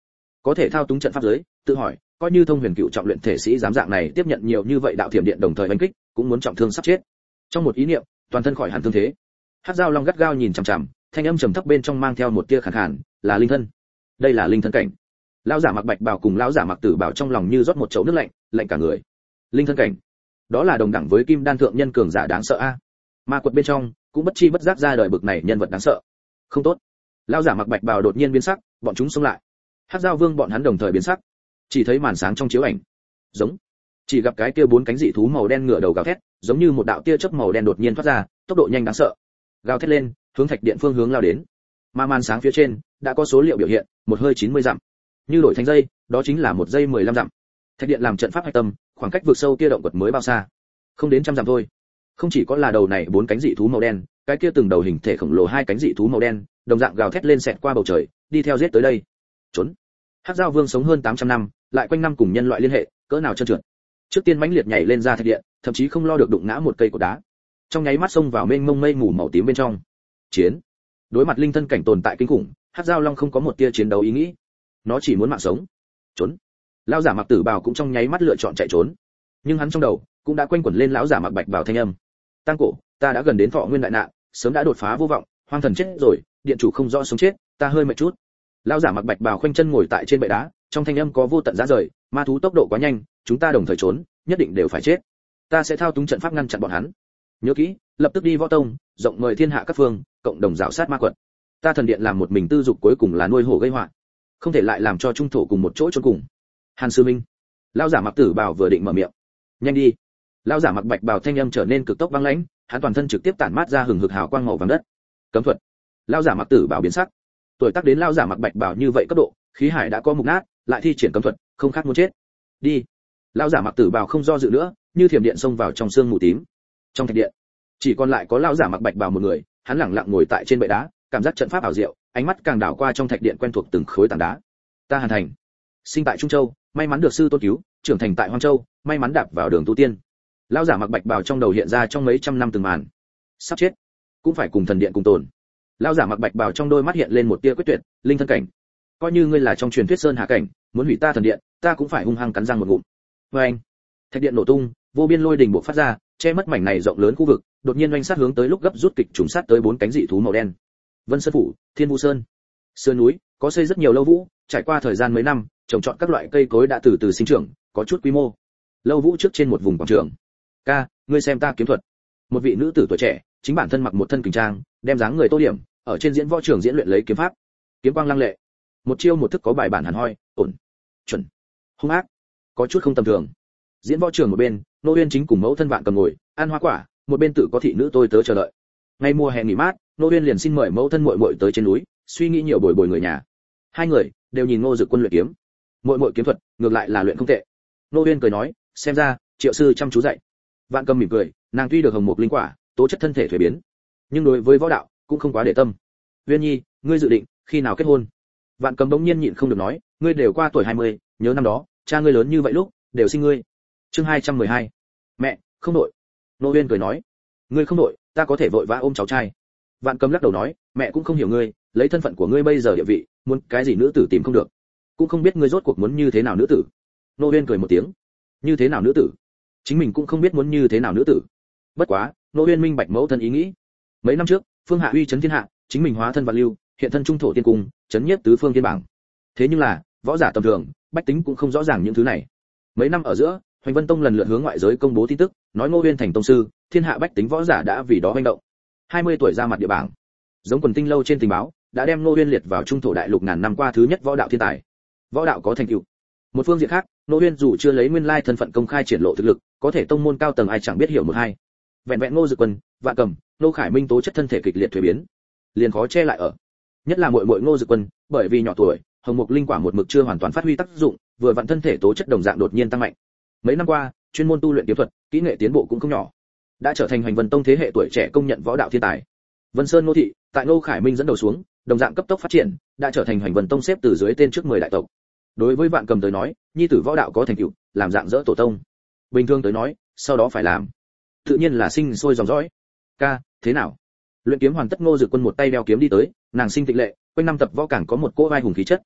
có thể thao túng trận pháp giới, tự hỏi coi như thông huyền cựu trọng luyện thể sĩ dám dạng này tiếp nhận nhiều như vậy đạo thiểm điện đồng thời đánh kích cũng muốn trọng thương sắp chết. Trong một ý niệm toàn thân khỏi hẳn thương thế. Hắc Dao Long gắt gao nhìn chằm chằm, thanh âm trầm thấp bên trong mang theo một tia khàn khàn, là linh thân. Đây là linh thân cảnh. Lão giả mặc bạch bào cùng lão giả mặc tử bào trong lòng như rót một chậu nước lạnh, lạnh cả người. Linh thân cảnh, đó là đồng đẳng với kim đan thượng nhân cường giả đáng sợ a. Ma quật bên trong cũng bất chi bất giác ra đời bực này nhân vật đáng sợ. Không tốt. Lão giả mặc bạch bào đột nhiên biến sắc, bọn chúng xông lại. Hắc Dao Vương bọn hắn đồng thời biến sắc. Chỉ thấy màn sáng trong chiếu ảnh, giống, chỉ gặp cái kia 4 cánh dị thú màu đen ngửa đầu gào thét, giống như một đạo tia chớp màu đen đột nhiên thoát ra, tốc độ nhanh đáng sợ. Gào thét lên, hướng thạch điện phương hướng lao đến. Mà màn sáng phía trên đã có số liệu biểu hiện, một hơi 90 dặm. Như đổi thành giây, đó chính là một giây 15 dặm. Thạch điện làm trận pháp hạch tâm, khoảng cách vượt sâu kia động quật mới bao xa? Không đến trăm dặm thôi. Không chỉ có là đầu này 4 cánh dị thú màu đen, cái kia từng đầu hình thể khổng lồ 2 cánh dị thú màu đen, đồng dạng gào thét lên xẹt qua bầu trời, đi theo giết tới đây. Trốn. Hắc Dao Vương sống hơn 800 năm, lại quanh năm cùng nhân loại liên hệ, cỡ nào trơn trượt. Trước tiên mãnh liệt nhảy lên ra thạch điện, thậm chí không lo được đụng ngã một cây cột đá. Trong nháy mắt xông vào mênh mông mây mù màu tím bên trong. Chiến. Đối mặt linh thân cảnh tồn tại kinh khủng, Hắc Dao Long không có một tia chiến đấu ý nghĩ. Nó chỉ muốn mạng sống. Trốn. Lão giả mặc tử bào cũng trong nháy mắt lựa chọn chạy trốn. Nhưng hắn trong đầu cũng đã quanh quẩn lên lão giả mặc bạch bào thanh âm. Tăng cổ, ta đã gần đến thọ nguyên đại nạn, sớm đã đột phá vô vọng, hoang thần chết rồi, điện chủ không rõ sống chết, ta hơi mệt chút. Lão giả mặc bạch bào khoanh chân ngồi tại trên bệ đá, trong thanh âm có vô tận giá rời, ma thú tốc độ quá nhanh, chúng ta đồng thời trốn, nhất định đều phải chết. Ta sẽ thao túng trận pháp ngăn chặn bọn hắn. Nhớ kỹ, lập tức đi võ tông, rộng mời thiên hạ các phương, cộng đồng rào sát ma quật. Ta thần điện làm một mình tư dục cuối cùng là nuôi hổ gây họa, không thể lại làm cho trung thổ cùng một chỗ chôn cùng. Hàn Sư Minh. Lão giả mặc tử bào vừa định mở miệng. Nhanh đi. Lão giả mặc bạch bào thanh âm trở nên cực tốc vang lãnh, hắn toàn thân trực tiếp tản mát ra hừng hực hào quang màu vàng đất. Cấm thuật. Lão giả mặc tử bào biến sắc. Tuổi tác đến lão giả mặc bạch bào như vậy cấp độ, khí hải đã có mục nát, lại thi triển cấm thuật, không khác muốn chết. Đi. Lão giả mặc tử bào không do dự nữa, như thiểm điện xông vào trong sương mù tím. Trong thạch điện, chỉ còn lại có lão giả mặc bạch bào một người, hắn lẳng lặng ngồi tại trên bệ đá, cảm giác trận pháp ảo diệu, ánh mắt càng đảo qua trong thạch điện quen thuộc từng khối tảng đá. Ta Hàn Thành, sinh tại Trung Châu, may mắn được sư tôn cứu, trưởng thành tại Hoang Châu, may mắn đạp vào đường tu tiên. Lão giả mặc bạch bào trong đầu hiện ra trong mấy trăm năm từng màn. Sắp chết, cũng phải cùng thần điện cùng tồn. Lão giả mặc bạch bào trong đôi mắt hiện lên một tia quyết tuyệt, linh thân cảnh. Coi như ngươi là trong truyền thuyết sơn hạ cảnh, muốn hủy ta thần điện, ta cũng phải hung hăng cắn răng một ngụm. Oeng! Thạch điện nổ tung, vô biên lôi đình bộc phát ra, che mất mảnh này rộng lớn khu vực, đột nhiên oanh sát hướng tới lúc gấp rút kịch trùng sát tới 4 cánh dị thú màu đen. Vân Sơn phủ, Thiên Vũ Sơn, sơn núi, có xây rất nhiều lâu vũ, trải qua thời gian mấy năm, trồng trọt các loại cây cối đã từ từ sinh trưởng, có chút quy mô. Lâu vũ trước trên một vùng quảng trường. Ca, ngươi xem ta kiếm thuật. Một vị nữ tử tuổi trẻ, chính bản thân mặc một thân kình trang, đem dáng người tô điểm, ở trên diễn võ trường diễn luyện lấy kiếm pháp. Kiếm quang lăng lệ. Một chiêu một thức có bài bản hẳn hoi, ổn, chuẩn, hung ác, có chút không tầm thường. Diễn võ trường một bên, Nô Uyên chính cùng mẫu thân Vạn Cầm ngồi, ăn hoa quả, một bên tự có thị nữ tôi tớ chờ đợi. Ngày mùa hè nghỉ mát, Nô Uyên liền xin mời mẫu thân muội muội tới trên núi, suy nghĩ nhiều bồi bồi người nhà. Hai người đều nhìn Ngô Dực Quân luyện kiếm. Muội muội kiếm thuật, ngược lại là luyện không tệ. Nô Uyên cười nói, xem ra Triệu sư chăm chú dạy. Vạn Cầm mỉm cười, nàng tuy được hồng mục linh quả, tố chất thân thể thuế biến, nhưng đối với võ đạo cũng không quá để tâm. Uyên Nhi, ngươi dự định khi nào kết hôn? Vạn Cầm bỗng nhiên nhịn không được nói, ngươi đều qua tuổi 20, nhớ năm đó, cha ngươi lớn như vậy lúc, đều sinh ngươi. Chương 212. Mẹ, không đội. Nô Uyên cười nói, ngươi không đội, ta có thể vội vã ôm cháu trai. Vạn Cầm lắc đầu nói, mẹ cũng không hiểu ngươi, lấy thân phận của ngươi bây giờ địa vị, muốn cái gì nữ tử tìm không được, cũng không biết ngươi rốt cuộc muốn như thế nào nữ tử. Nô Uyên cười một tiếng, như thế nào nữ tử? Chính mình cũng không biết muốn như thế nào nữ tử. Bất quá, Nô Uyên minh bạch mẫu thân ý nghĩ. Mấy năm trước, Phương Hạ uy chấn thiên hạ, chính mình hóa thân vạn lưu, hiện thân trung thổ tiên cung, chấn nhiếp tứ phương thiên bảng. Thế nhưng là, võ giả tầm thường, bách tính cũng không rõ ràng những thứ này. Mấy năm ở giữa, Hoành Vân Tông lần lượt hướng ngoại giới công bố tin tức, nói Ngô Uyên thành tông sư, thiên hạ bách tính võ giả đã vì đó hoành động. 20 tuổi ra mặt địa bảng. Giống quần tinh lâu trên tình báo, đã đem Ngô Uyên liệt vào trung thổ đại lục ngàn năm qua thứ nhất võ đạo thiên tài. Võ đạo có thành tựu. Một phương diện khác, Ngô Uyên dù chưa lấy nguyên lai thân phận công khai triển lộ thực lực, có thể tông môn cao tầng ai chẳng biết hiểu một hai. Vẹn vẹn Ngô Dực Quân, Vạn Cầm, Ngô Khải Minh tố chất thân thể kịch liệt thuế biến, liền khó che lại ở. Nhất là muội muội Ngô Dực Quân, bởi vì nhỏ tuổi, hồng mục linh quả một mực chưa hoàn toàn phát huy tác dụng, vừa vặn thân thể tố chất đồng dạng đột nhiên tăng mạnh. Mấy năm qua, chuyên môn tu luyện kiếm thuật, kỹ nghệ tiến bộ cũng không nhỏ, đã trở thành Hoành Vân Tông thế hệ tuổi trẻ công nhận võ đạo thiên tài. Vân Sơn Ngô thị, tại Ngô Khải Minh dẫn đầu xuống, đồng dạng cấp tốc phát triển, đã trở thành Hoành Vân Tông xếp từ dưới tên trước 10 đại tộc. Đối với Vạn Cầm tới nói, nhi tử võ đạo có thành tựu, làm dạng dỡ tổ tông. Bình thường tới nói, sau đó phải làm, tự nhiên là sinh sôi dòng dõi. Ca, thế nào? Luyện kiếm hoàn tất, Ngô Dực Quân một tay đeo kiếm đi tới, nàng sinh tịnh lệ, quanh năm tập võ càng có một cỗ vai hùng khí chất.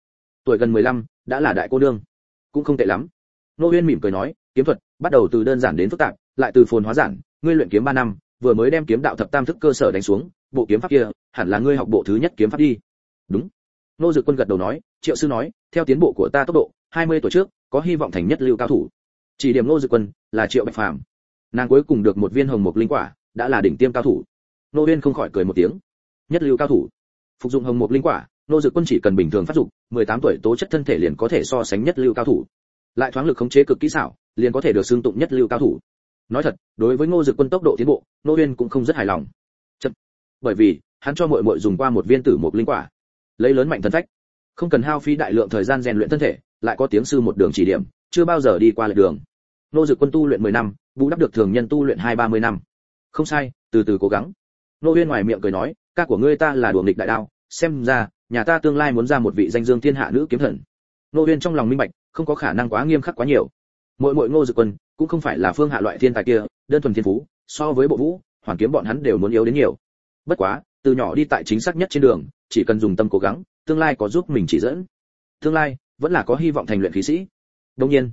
tuổi gần 15, đã là đại cô nương, cũng không tệ lắm. Nô Uyên mỉm cười nói, kiếm thuật bắt đầu từ đơn giản đến phức tạp, lại từ phồn hóa giản, ngươi luyện kiếm 3 năm, vừa mới đem kiếm đạo thập tam thức cơ sở đánh xuống, bộ kiếm pháp kia, hẳn là ngươi học bộ thứ nhất kiếm pháp đi. Đúng. Nô Dực Quân gật đầu nói, Triệu sư nói, theo tiến bộ của ta tốc độ, 20 tuổi trước, có hy vọng thành nhất lưu cao thủ. Chỉ điểm Nô Dực Quân là Triệu Bạch Phàm. Nàng cuối cùng được một viên hồng mộc linh quả, đã là đỉnh tiêm cao thủ. Nô Uyên không khỏi cười một tiếng. Nhất lưu cao thủ. Phục dụng hồng mộc linh quả, Nô Dực Quân chỉ cần bình thường phát dụng, 18 tuổi tố chất thân thể liền có thể so sánh nhất lưu cao thủ. Lại thoáng lực khống chế cực kỹ xảo, liền có thể được xưng tụng nhất lưu cao thủ. Nói thật, đối với Ngô Dực Quân tốc độ tiến bộ, Nô Uyên cũng không rất hài lòng. Chậm. Bởi vì, hắn cho muội muội dùng qua một viên tử mộc linh quả, lấy lớn mạnh thần phách, không cần hao phí đại lượng thời gian rèn luyện thân thể, lại có tiếng sư một đường chỉ điểm, chưa bao giờ đi qua lệch đường. Nô Dực Quân tu luyện 10 năm, bù đắp được thường nhân tu luyện 2-30 năm. Không sai, từ từ cố gắng. Nô Uyên ngoài miệng cười nói, ca của ngươi ta là đùa nghịch đại đao, xem ra, nhà ta tương lai muốn ra một vị danh dương thiên hạ nữ kiếm thần. Nô Uyên trong lòng minh bạch, không có khả năng quá nghiêm khắc quá nhiều. Muội Ngô Dực Quân cũng không phải là phương hạ loại thiên tài kia, đơn thuần thiên phú, so với Bộ Vũ, Hoàn Kiếm bọn hắn đều muốn yếu đến nhiều. Bất quá, từ nhỏ đi tại chính xác nhất trên đường, chỉ cần dùng tâm cố gắng, tương lai có giúp mình chỉ dẫn. Tương lai vẫn là có hy vọng thành luyện khí sĩ. Đương nhiên,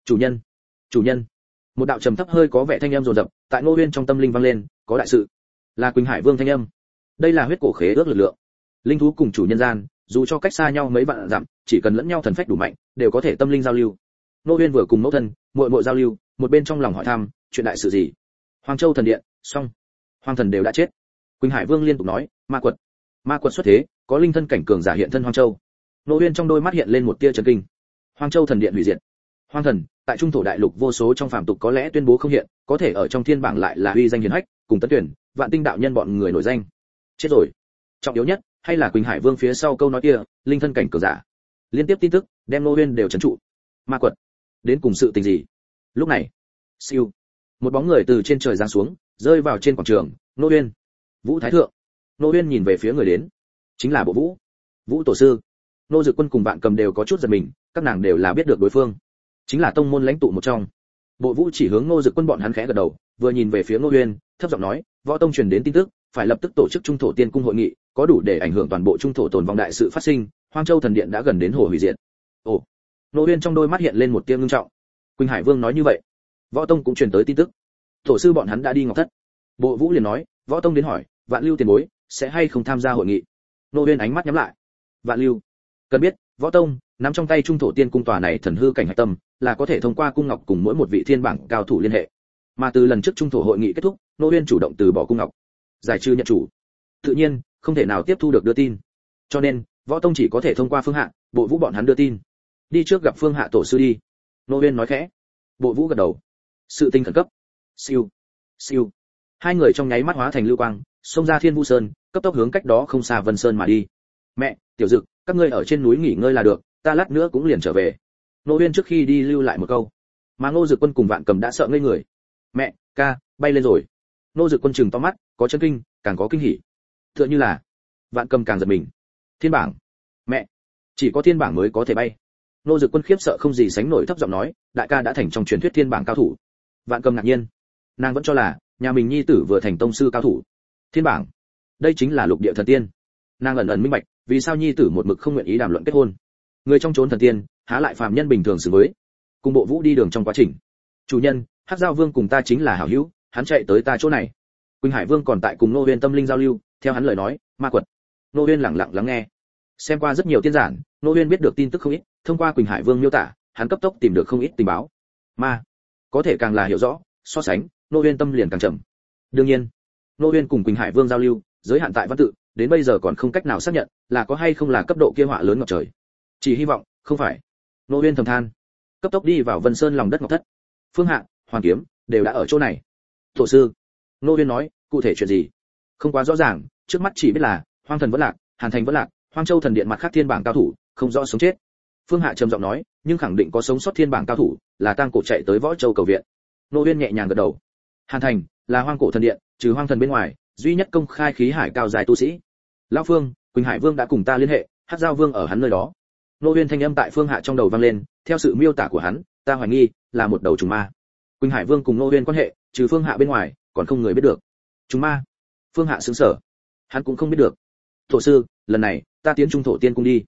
chủ nhân. Một đạo trầm thấp hơi có vẻ thanh âm dồn dập, tại Ngô Uyên trong tâm linh vang lên, có đại sự. Là Quỳnh Hải Vương thanh âm. Đây là huyết cổ khế ước lực lượng. Linh thú cùng chủ nhân gian, dù cho cách xa nhau mấy vạn dặm, chỉ cần lẫn nhau thần phách đủ mạnh, đều có thể tâm linh giao lưu. Ngô Uyên vừa cùng mẫu thân, muội giao lưu, một bên trong lòng hỏi thăm, chuyện đại sự gì? Hoàng Châu thần điện, xong. Hoàng thần đều đã chết. Quỳnh Hải Vương liên tục nói, ma quật xuất thế, có linh thân cảnh cường giả hiện thân Hoàng Châu. Ngô Uyên trong đôi mắt hiện lên một tia chấn kinh. Hoàng Châu thần điện hủy diệt. Hoàng thần, tại trung thổ đại lục vô số trong phàm tục có lẽ tuyên bố không hiện, có thể ở trong thiên bảng lại là uy danh hiển hách, cùng Tấn Tuyển, Vạn Tinh đạo nhân bọn người nổi danh. Chết rồi. Trọng yếu nhất, hay là Quỳnh Hải Vương phía sau câu nói kia, linh thân cảnh cường giả. Liên tiếp tin tức, đem Ngô Uyên đều trấn trụ. Ma quật, đến cùng sự tình gì? Lúc này, siêu, một bóng người từ trên trời giáng xuống, rơi vào trên quảng trường. Ngô Uyên, Vũ Thái thượng. Ngô Uyên nhìn về phía người đến, chính là Bộ Vũ, Vũ tổ sư. Ngô Dực Quân cùng Vạn Cầm đều có chút giật mình, các nàng đều là biết được đối phương, chính là tông môn lãnh tụ một trong. Bộ Vũ chỉ hướng Ngô Dực Quân bọn hắn khẽ gật đầu, vừa nhìn về phía Ngô Uyên, thấp giọng nói, võ tông truyền đến tin tức, phải lập tức tổ chức trung thổ tiên cung hội nghị, có đủ để ảnh hưởng toàn bộ trung thổ tồn vong đại sự phát sinh, Hoang Châu thần điện đã gần đến hồ hủy diệt. Ồ. Ngô Uyên trong đôi mắt hiện lên một tia ngưng trọng. Quỳnh Hải Vương nói như vậy, võ tông cũng truyền tới tin tức, tổ sư bọn hắn đã đi Ngọc Thất. Bộ Vũ liền nói, võ tông đến hỏi, Vạn Lưu tiền bối sẽ hay không tham gia hội nghị. Ngô Uyên ánh mắt nhắm lại. Vạn Lưu, cần biết, võ tông nắm trong tay trung thổ tiên cung tòa này thần hư cảnh hạch tâm, là có thể thông qua cung ngọc cùng mỗi một vị thiên bảng cao thủ liên hệ. Mà từ lần trước trung thổ hội nghị kết thúc, Ngô Uyên chủ động từ bỏ cung ngọc, giải trừ nhận chủ. Tự nhiên, không thể nào tiếp thu được đưa tin. Cho nên, võ tông chỉ có thể thông qua Phương Hạ, Bộ Vũ bọn hắn đưa tin. Đi trước gặp Phương Hạ tổ sư đi. Ngô Uyên nói khẽ. Bộ Vũ gật đầu. Sự tình khẩn cấp. Siêu, siêu. Hai người trong nháy mắt hóa thành lưu quang, xông ra Thiên Vu Sơn, cấp tốc hướng cách đó không xa Vân Sơn mà đi. Mẹ, Tiểu Dực, các ngươi ở trên núi nghỉ ngơi là được, ta lát nữa cũng liền trở về. Ngô Uyên trước khi đi lưu lại một câu. Mà Ngô Dực Quân cùng Vạn Cầm đã sợ ngây người. Mẹ, ca, bay lên rồi. Ngô Dực Quân trừng to mắt, có chấn kinh, càng có kinh hỉ. Tựa như là Vạn Cầm càng giật mình. Thiên bảng. Mẹ, chỉ có thiên bảng mới có thể bay. Ngô Dực Quân khiếp sợ không gì sánh nổi, thấp giọng nói, đại ca đã thành trong truyền thuyết thiên bảng cao thủ. Vạn Cầm ngạc nhiên, nàng vẫn cho là nhà mình nhi tử vừa thành tông sư cao thủ. Thiên bảng, đây chính là lục địa thần tiên. Nàng ẩn ẩn minh bạch, vì sao nhi tử một mực không nguyện ý đàm luận kết hôn. Người trong chốn thần tiên, há lại phàm nhân bình thường xử với. Cùng Bộ Vũ đi đường trong quá trình, chủ nhân, Hắc Giao Vương cùng ta chính là hảo hữu, hắn chạy tới ta chỗ này. Quỳnh Hải Vương còn tại cùng Ngô Uyên tâm linh giao lưu, theo hắn lời nói, ma quật. Ngô Uyên lặng lặng lắng nghe. Xem qua rất nhiều tiên giản, Ngô Uyên biết được tin tức không ít, thông qua Quỳnh Hải Vương miêu tả, hắn cấp tốc tìm được không ít tình báo. Ma, có thể càng là hiểu rõ, so sánh, Ngô Uyên tâm liền càng trầm. Đương nhiên, Ngô Uyên cùng Quỳnh Hải Vương giao lưu, giới hạn tại văn tự, đến bây giờ còn không cách nào xác nhận là có hay không là cấp độ kia họa lớn ngập trời. Chỉ hy vọng, không phải. Ngô Uyên thầm than, cấp tốc đi vào Vân Sơn lòng đất Ngọc Thất. Phương Hạ, Hoàng Kiếm đều đã ở chỗ này. Tổ sư, Ngô Uyên nói, cụ thể chuyện gì? Không quá rõ ràng, trước mắt chỉ biết là Hoang Thần vẫn lạc, Hàn Thành vẫn lạc, Hoang Châu thần điện mặt khác thiên bảng cao thủ, không rõ sống chết. Phương Hạ trầm giọng nói, nhưng khẳng định có sống sót thiên bảng cao thủ, là tang cổ chạy tới Võ Châu cầu viện. Ngô Uyên nhẹ nhàng gật đầu. Hàn Thành là Hoang Cổ thần điện, trừ Hoang Thần bên ngoài, duy nhất công khai khí hải cao dài tu sĩ. Lão Phương, Quỳnh Hải Vương đã cùng ta liên hệ, Hắc Giao Vương ở hắn nơi đó. Ngô Uyên thanh âm tại Phương Hạ trong đầu vang lên, theo sự miêu tả của hắn, ta hoài nghi là một đầu trùng ma. Quỳnh Hải Vương cùng Ngô Uyên quan hệ, trừ Phương Hạ bên ngoài, còn không người biết được. Trùng ma? Phương Hạ sững sờ, hắn cũng không biết được. Tổ sư, lần này ta tiến trung thổ tiên cung đi.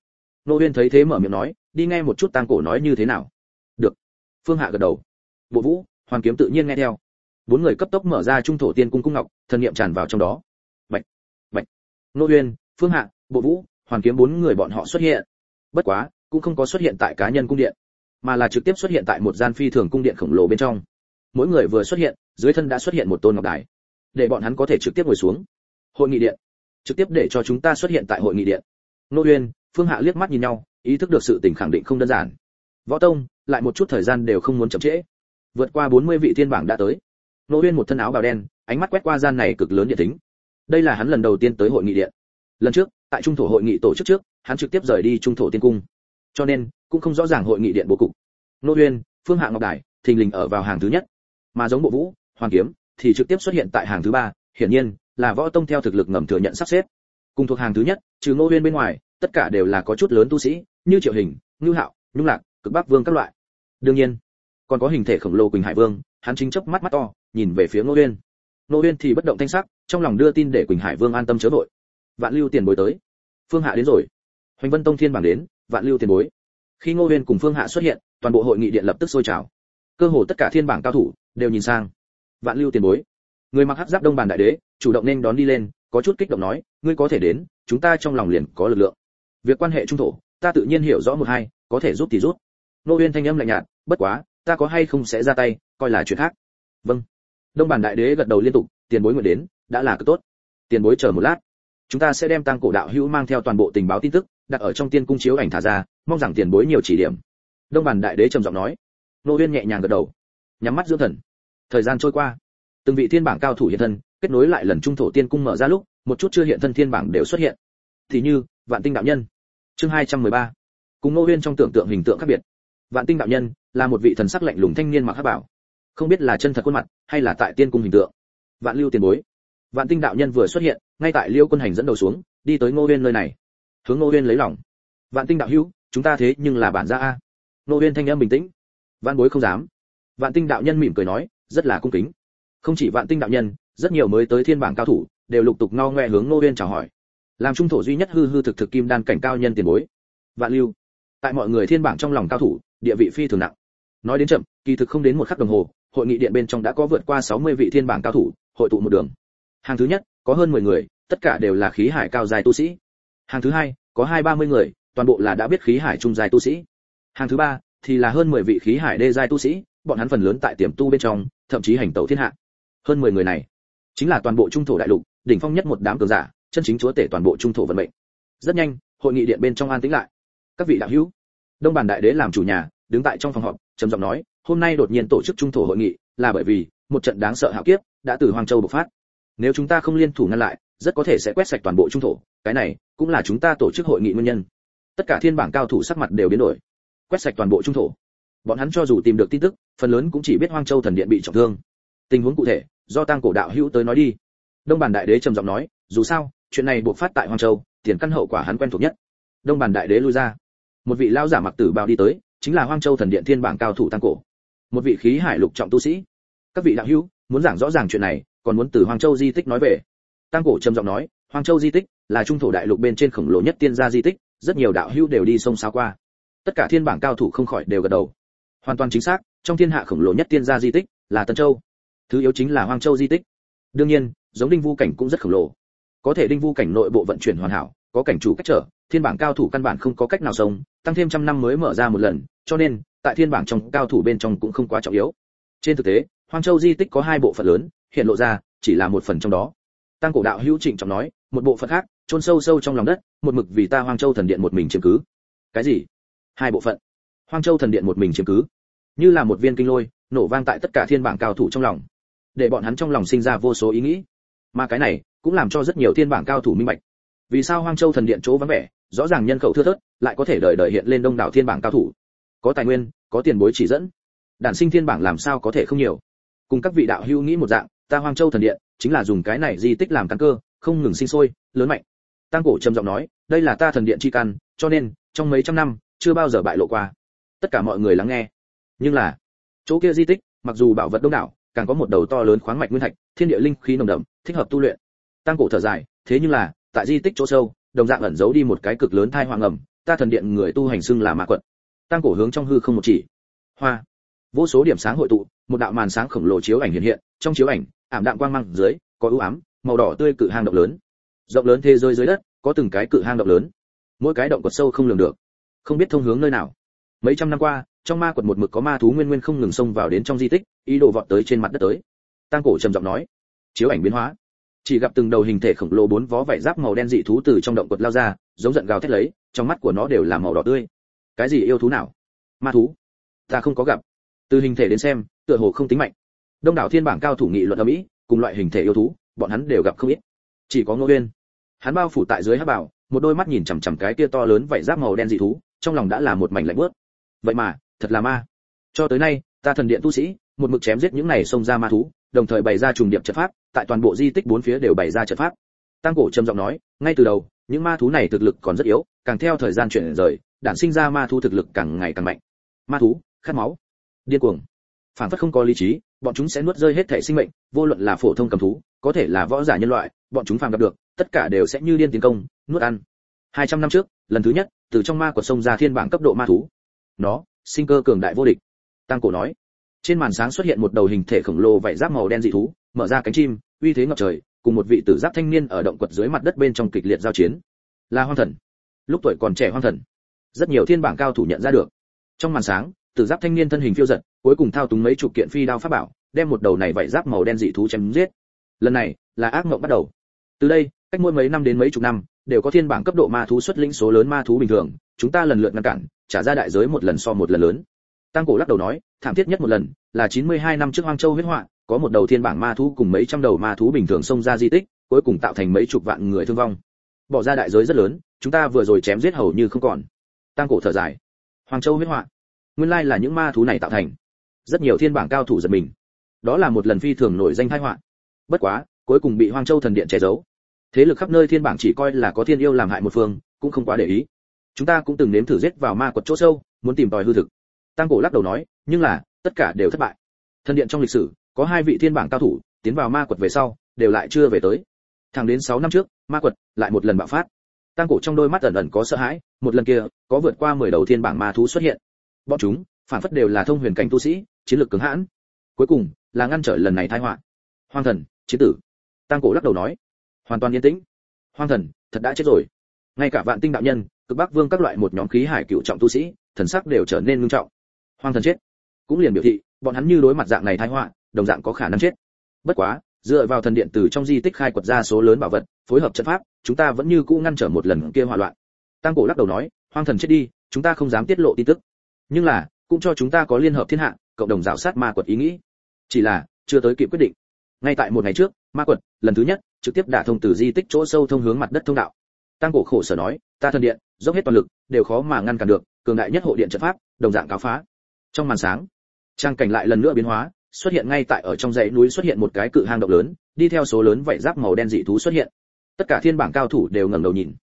Nô Uyên thấy thế mở miệng nói, đi nghe một chút tang cổ nói như thế nào. Được. Phương Hạ gật đầu. Bộ Vũ, Hoàn Kiếm tự nhiên nghe theo. Bốn người cấp tốc mở ra trung thổ tiên cung cung ngọc, thần niệm tràn vào trong đó. Bạch, bạch. Nô Uyên, Phương Hạ, Bộ Vũ, Hoàn Kiếm bốn người bọn họ xuất hiện. Bất quá, cũng không có xuất hiện tại cá nhân cung điện, mà là trực tiếp xuất hiện tại một gian phi thường cung điện khổng lồ bên trong. Mỗi người vừa xuất hiện, dưới thân đã xuất hiện một tôn ngọc đài, để bọn hắn có thể trực tiếp ngồi xuống. Hội nghị điện, trực tiếp để cho chúng ta xuất hiện tại hội nghị điện. Nô Uyên, Phương Hạ liếc mắt nhìn nhau, ý thức được sự tình khẳng định không đơn giản. Võ Tông, lại một chút thời gian đều không muốn chậm trễ. Vượt qua 40 vị thiên bảng đã tới. Nô Uyên một thân áo bào đen, ánh mắt quét qua gian này cực lớn điện thính. Đây là hắn lần đầu tiên tới hội nghị điện. Lần trước, tại trung thổ hội nghị tổ chức trước, hắn trực tiếp rời đi trung thổ tiên cung, cho nên cũng không rõ ràng hội nghị điện bố cục. Nô Uyên, Phương Hạ ngọc đài, thình lình ở vào hàng thứ nhất, mà giống Bộ Vũ, Hoàn Kiếm thì trực tiếp xuất hiện tại hàng thứ ba, hiển nhiên là Võ Tông theo thực lực ngầm thừa nhận sắp xếp. Cùng thuộc hàng thứ nhất, trừ Nô Uyên bên ngoài, tất cả đều là có chút lớn tu sĩ, như Triệu Hình, Ngưu Hạo, Nhung Lạc, Cực Bắc Vương các loại. Đương nhiên, còn có hình thể khổng lồ Quỳnh Hải Vương, hắn chính chớp mắt mắt to, nhìn về phía Nô Uyên. Nô Uyên thì bất động thanh sắc, trong lòng đưa tin để Quỳnh Hải Vương an tâm chớ vội. Vạn Lưu tiền bối tới. Phương Hạ đến rồi. Hoành Vân Tông thiên bảng đến, Vạn Lưu tiền bối. Khi Ngô Uyên cùng Phương Hạ xuất hiện, toàn bộ hội nghị điện lập tức sôi trào. Cơ hồ tất cả thiên bảng cao thủ đều nhìn sang. Vạn Lưu tiền bối. Người mặc hắc giáp Đông Bàn đại đế, chủ động nên đón đi lên, có chút kích động nói, ngươi có thể đến, chúng ta trong lòng liền có lực lượng. Việc quan hệ trung thổ, ta tự nhiên hiểu rõ một hai, có thể giúp thì giúp. Ngô Uyên thanh âm lạnh nhạt, bất quá, ta có hay không sẽ ra tay, coi là chuyện khác. Vâng. Đông Bàn đại đế gật đầu liên tục, tiền bối nguyện đến, đã là cực tốt. Tiền bối chờ một lát, chúng ta sẽ đem Tang Cổ đạo hữu mang theo toàn bộ tình báo tin tức, đặt ở trong tiên cung chiếu ảnh thả ra, mong rằng tiền bối nhiều chỉ điểm. Đông Bàn đại đế trầm giọng nói. Ngô Uyên nhẹ nhàng gật đầu, nhắm mắt dưỡng thần. Thời gian trôi qua, từng vị thiên bảng cao thủ hiện thân, kết nối lại lần trung thổ tiên cung mở ra lúc, một chút chưa hiện thân thiên bảng đều xuất hiện. Thì như Vạn Tinh đạo nhân. Chương 213. Cùng Ngô Uyên trong tưởng tượng hình tượng khác biệt. Vạn Tinh đạo nhân là một vị thần sắc lạnh lùng thanh niên mặc hắc bảo, không biết là chân thật khuôn mặt hay là tại tiên cung hình tượng. Vạn Lưu tiền bối. Vạn Tinh đạo nhân vừa xuất hiện, ngay tại Liêu Quân Hành dẫn đầu xuống, đi tới Ngô Uyên nơi này, hướng Ngô Uyên lấy lòng. Vạn Tinh đạo hữu, chúng ta thế nhưng là bản gia a. Ngô Uyên thanh âm bình tĩnh. Vạn bối không dám. Vạn Tinh đạo nhân mỉm cười nói, rất là cung kính. Không chỉ Vạn Tinh đạo nhân, rất nhiều mới tới thiên bảng cao thủ đều lục tục ngao ngoe hướng Ngô Uyên chào hỏi. Làm trung thổ duy nhất hư hư thực thực kim đan cảnh cao nhân tiền bối. Vạn Lưu, tại mọi người thiên bảng trong lòng cao thủ, địa vị phi thường nặng. Nói đến chậm, kỳ thực không đến một khắc đồng hồ, hội nghị điện bên trong đã có vượt qua 60 vị thiên bảng cao thủ hội tụ một đường. Hàng thứ nhất có hơn 10 người, tất cả đều là khí hải cao dài tu sĩ. Hàng thứ hai có 20-30 người, toàn bộ là đã biết khí hải trung dài tu sĩ. Hàng thứ ba thì là hơn 10 vị khí hải đê giai tu sĩ, bọn hắn phần lớn tại tiềm tu bên trong, thậm chí hành tẩu thiên hạ. Hơn 10 người này, chính là toàn bộ trung thổ đại lục, đỉnh phong nhất một đám cường giả, chân chính chúa tể toàn bộ trung thổ vận mệnh. Rất nhanh, hội nghị điện bên trong an tĩnh lại. Các vị đạo hữu, Đông Bàn đại đế làm chủ nhà, đứng tại trong phòng họp, trầm giọng nói, hôm nay đột nhiên tổ chức trung thổ hội nghị, là bởi vì một trận đáng sợ hạo kiếp đã từ Hoang Châu bộc phát. Nếu chúng ta không liên thủ ngăn lại, rất có thể sẽ quét sạch toàn bộ trung thổ, cái này cũng là chúng ta tổ chức hội nghị nguyên nhân. Tất cả thiên bảng cao thủ sắc mặt đều biến đổi. Quét sạch toàn bộ trung thổ. Bọn hắn cho dù tìm được tin tức, phần lớn cũng chỉ biết Hoang Châu thần điện bị trọng thương. Tình huống cụ thể, do Tang Cổ đạo hữu tới nói đi. Đông Bàn đại đế trầm giọng nói, dù sao, chuyện này bộc phát tại Hoang Châu, tiền căn hậu quả hắn quen thuộc nhất. Đông Bàn đại đế lui ra. Một vị lão giả mặc tử bào đi tới, chính là Hoang Châu thần điện thiên bảng cao thủ Tang Cổ. Một vị khí hải lục trọng tu sĩ. Các vị đạo hữu, muốn giảng rõ ràng chuyện này, còn muốn từ Hoang Châu di tích nói về. Tang Cổ trầm giọng nói, Hoang Châu di tích là trung thổ đại lục bên trên khổng lồ nhất tiên gia di tích, rất nhiều đạo hữu đều đi sông sáo qua. Tất cả thiên bảng cao thủ không khỏi đều gật đầu. Hoàn toàn chính xác, trong thiên hạ khổng lồ nhất tiên gia di tích là Tân Châu. Thứ yếu chính là Hoang Châu di tích. Đương nhiên, giống Đinh Vu cảnh cũng rất khổng lồ. Có thể Đinh Vu cảnh nội bộ vận chuyển hoàn hảo, có cảnh chủ cách trở, thiên bảng cao thủ căn bản không có cách nào sống, tăng thêm trăm năm mới mở ra một lần, cho nên tại thiên bảng trong cao thủ bên trong cũng không quá trọng yếu. Trên thực tế, Hoang Châu di tích có hai bộ phận lớn, hiện lộ ra chỉ là một phần trong đó. Tăng Cổ đạo hữu trịnh trọng nói, một bộ phận khác chôn sâu sâu trong lòng đất, một mực vì ta Hoang Châu thần điện một mình chiếm cứ. Cái gì? Hai bộ phận? Hoang Châu thần điện một mình chiếm cứ? Như là một viên kinh lôi, nổ vang tại tất cả thiên bảng cao thủ trong lòng, để bọn hắn trong lòng sinh ra vô số ý nghĩ. Mà cái này cũng làm cho rất nhiều thiên bảng cao thủ minh bạch, vì sao Hoang Châu thần điện chỗ vắng vẻ, rõ ràng nhân khẩu thưa thớt, lại có thể đời đời hiện lên đông đảo thiên bảng cao thủ. Có tài nguyên, có tiền bối chỉ dẫn, đản sinh thiên bảng làm sao có thể không nhiều. Cùng các vị đạo hữu nghĩ một dạng, ta Hoang Châu thần điện chính là dùng cái này di tích làm căn cơ, không ngừng sinh sôi, lớn mạnh. Tang Cổ trầm giọng nói, đây là ta thần điện chi căn, cho nên trong mấy trăm năm chưa bao giờ bại lộ qua. Tất cả mọi người lắng nghe. Nhưng là, chỗ kia di tích, mặc dù bảo vật đông đảo, càng có một đầu to lớn khoáng mạch nguyên thạch, thiên địa linh khí nồng đậm, thích hợp tu luyện. Tang Cổ thở dài, thế nhưng là, tại di tích chỗ sâu, đồng dạng ẩn giấu đi một cái cực lớn thai hoang ngầm, ta thần điện người tu hành xưng là ma quật. Tăng cổ hướng trong hư không một chỉ. Hoa. Vô số điểm sáng hội tụ, một đạo màn sáng khổng lồ chiếu ảnh hiện hiện, trong chiếu ảnh, ảm đạm quang mang dưới, có ưu ám, màu đỏ tươi cự hang động lớn. Rộng lớn thế giới dưới đất, có từng cái cự hang động lớn. Mỗi cái động quật sâu không lường được, không biết thông hướng nơi nào. Mấy trăm năm qua, trong ma quật một mực có ma thú nguyên không ngừng xông vào đến trong di tích, ý đồ vọt tới trên mặt đất tới. Tăng cổ trầm giọng nói. Chiếu ảnh biến hóa, chỉ gặp từng đầu hình thể khổng lồ bốn vó vảy giáp màu đen dị thú từ trong động quật lao ra, giống giận gào thét lấy, trong mắt của nó đều là màu đỏ tươi. Cái gì yêu thú nào? Ma thú? Ta không có gặp. Từ hình thể đến xem, tựa hồ không tính mạnh. Đông đảo thiên bảng cao thủ nghị luận ầm ĩ, cùng loại hình thể yêu thú, bọn hắn đều gặp không ít. Chỉ có Ngô Uyên, hắn bao phủ tại dưới hắc bảo, một đôi mắt nhìn chằm chằm cái kia to lớn vảy giáp màu đen dị thú, trong lòng đã là một mảnh lạnh buốt. Vậy mà, thật là ma. Cho tới nay, ta thần điện tu sĩ, một mực chém giết những này xông ra ma thú, đồng thời bày ra trùng điệp trận pháp, tại toàn bộ di tích bốn phía đều bày ra trận pháp. Tăng cổ trầm giọng nói, ngay từ đầu, những ma thú này thực lực còn rất yếu, càng theo thời gian chuyển rời, đản sinh ra ma thú thực lực càng ngày càng mạnh. Ma thú, khát máu, điên cuồng, phản phất không có lý trí, bọn chúng sẽ nuốt rơi hết thể sinh mệnh, vô luận là phổ thông cầm thú, có thể là võ giả nhân loại, bọn chúng phàm gặp được, tất cả đều sẽ như điên tiến công, nuốt ăn. 200 năm trước, lần thứ nhất, từ trong ma quật sông ra thiên bảng cấp độ ma thú. Nó, sinh cơ cường đại vô địch. Tăng cổ nói. Trên màn sáng xuất hiện một đầu hình thể khổng lồ vảy giáp màu đen dị thú, mở ra cánh chim, uy thế ngập trời, cùng một vị tử giáp thanh niên ở động quật dưới mặt đất bên trong kịch liệt giao chiến. Là Hoang Thần. Lúc tuổi còn trẻ Hoang Thần. Rất nhiều thiên bảng cao thủ nhận ra được. Trong màn sáng, tử giáp thanh niên thân hình phiêu dật, cuối cùng thao túng mấy chục kiện phi đao pháp bảo, đem một đầu này vảy giáp màu đen dị thú chém giết. Lần này, là ác mộng bắt đầu. Từ đây, cách mỗi mấy năm đến mấy chục năm, đều có thiên bảng cấp độ ma thú xuất lĩnh số lớn ma thú bình thường, chúng ta lần lượt ngăn cản, trả ra đại giới một lần so một lần lớn. Tăng cổ lắc đầu nói, thảm thiết nhất một lần, là 92 năm trước Hoang Châu huyết họa, có một đầu thiên bảng ma thú cùng mấy trăm đầu ma thú bình thường xông ra di tích, cuối cùng tạo thành mấy chục vạn người thương vong. Bỏ ra đại giới rất lớn, chúng ta vừa rồi chém giết hầu như không còn. Tăng cổ thở dài. Hoang Châu huyết họa, nguyên lai là những ma thú này tạo thành. Rất nhiều thiên bảng cao thủ giật mình. Đó là một lần phi thường nổi danh tai họa. Bất quá, cuối cùng bị Hoang Châu thần điện che giấu. Thế lực khắp nơi thiên bảng chỉ coi là có thiên yêu làm hại một phương, cũng không quá để ý. Chúng ta cũng từng nếm thử giết vào ma quật chỗ sâu, muốn tìm tòi hư thực. Tăng cổ lắc đầu nói, nhưng là tất cả đều thất bại. Thần điện trong lịch sử, có 2 vị thiên bảng cao thủ tiến vào ma quật về sau, đều lại chưa về tới. Thẳng đến 6 năm trước, ma quật lại một lần bạo phát. Tăng cổ trong đôi mắt ẩn ẩn có sợ hãi, một lần kia, có vượt qua 10 đầu thiên bảng ma thú xuất hiện. Bọn chúng, phản phất đều là thông huyền cảnh tu sĩ, chiến lược cứng hãn. Cuối cùng, là ngăn trở lần này tai họa. Hoang Thần, chiến tử. Tăng cổ lắc đầu nói, hoàn toàn yên tĩnh. Hoang Thần, thật đã chết rồi. Ngay cả Vạn Tinh đạo nhân, Cực Bắc Vương các loại một nhóm khí hải cựu trọng tu sĩ, thần sắc đều trở nên nghiêm trọng. Hoang Thần chết, cũng liền biểu thị, bọn hắn như đối mặt dạng này tai họa, đồng dạng có khả năng chết. Bất quá, dựa vào thần điện từ trong di tích khai quật ra số lớn bảo vật, phối hợp trận pháp, chúng ta vẫn như cũ ngăn trở một lần kia hỏa loạn. Tăng cổ lắc đầu nói, Hoang Thần chết đi, chúng ta không dám tiết lộ tin tức. Nhưng là, cũng cho chúng ta có liên hợp thiên hạ, cộng đồng rào sát ma quật ý nghĩ. Chỉ là, chưa tới kịp quyết định. Ngay tại một ngày trước, ma quật, lần thứ nhất, trực tiếp đả thông từ di tích chỗ sâu thông hướng mặt đất thông đạo. Tăng cổ khổ sở nói, ta thần điện, dốc hết toàn lực, đều khó mà ngăn cản được, cường đại nhất hộ điện trận pháp, đồng dạng cáo phá. Trong màn sáng, trang cảnh lại lần nữa biến hóa, xuất hiện ngay tại ở trong dãy núi xuất hiện một cái cự hang động lớn, đi theo số lớn vảy giáp màu đen dị thú xuất hiện. Tất cả thiên bảng cao thủ đều ngẩng đầu nhìn.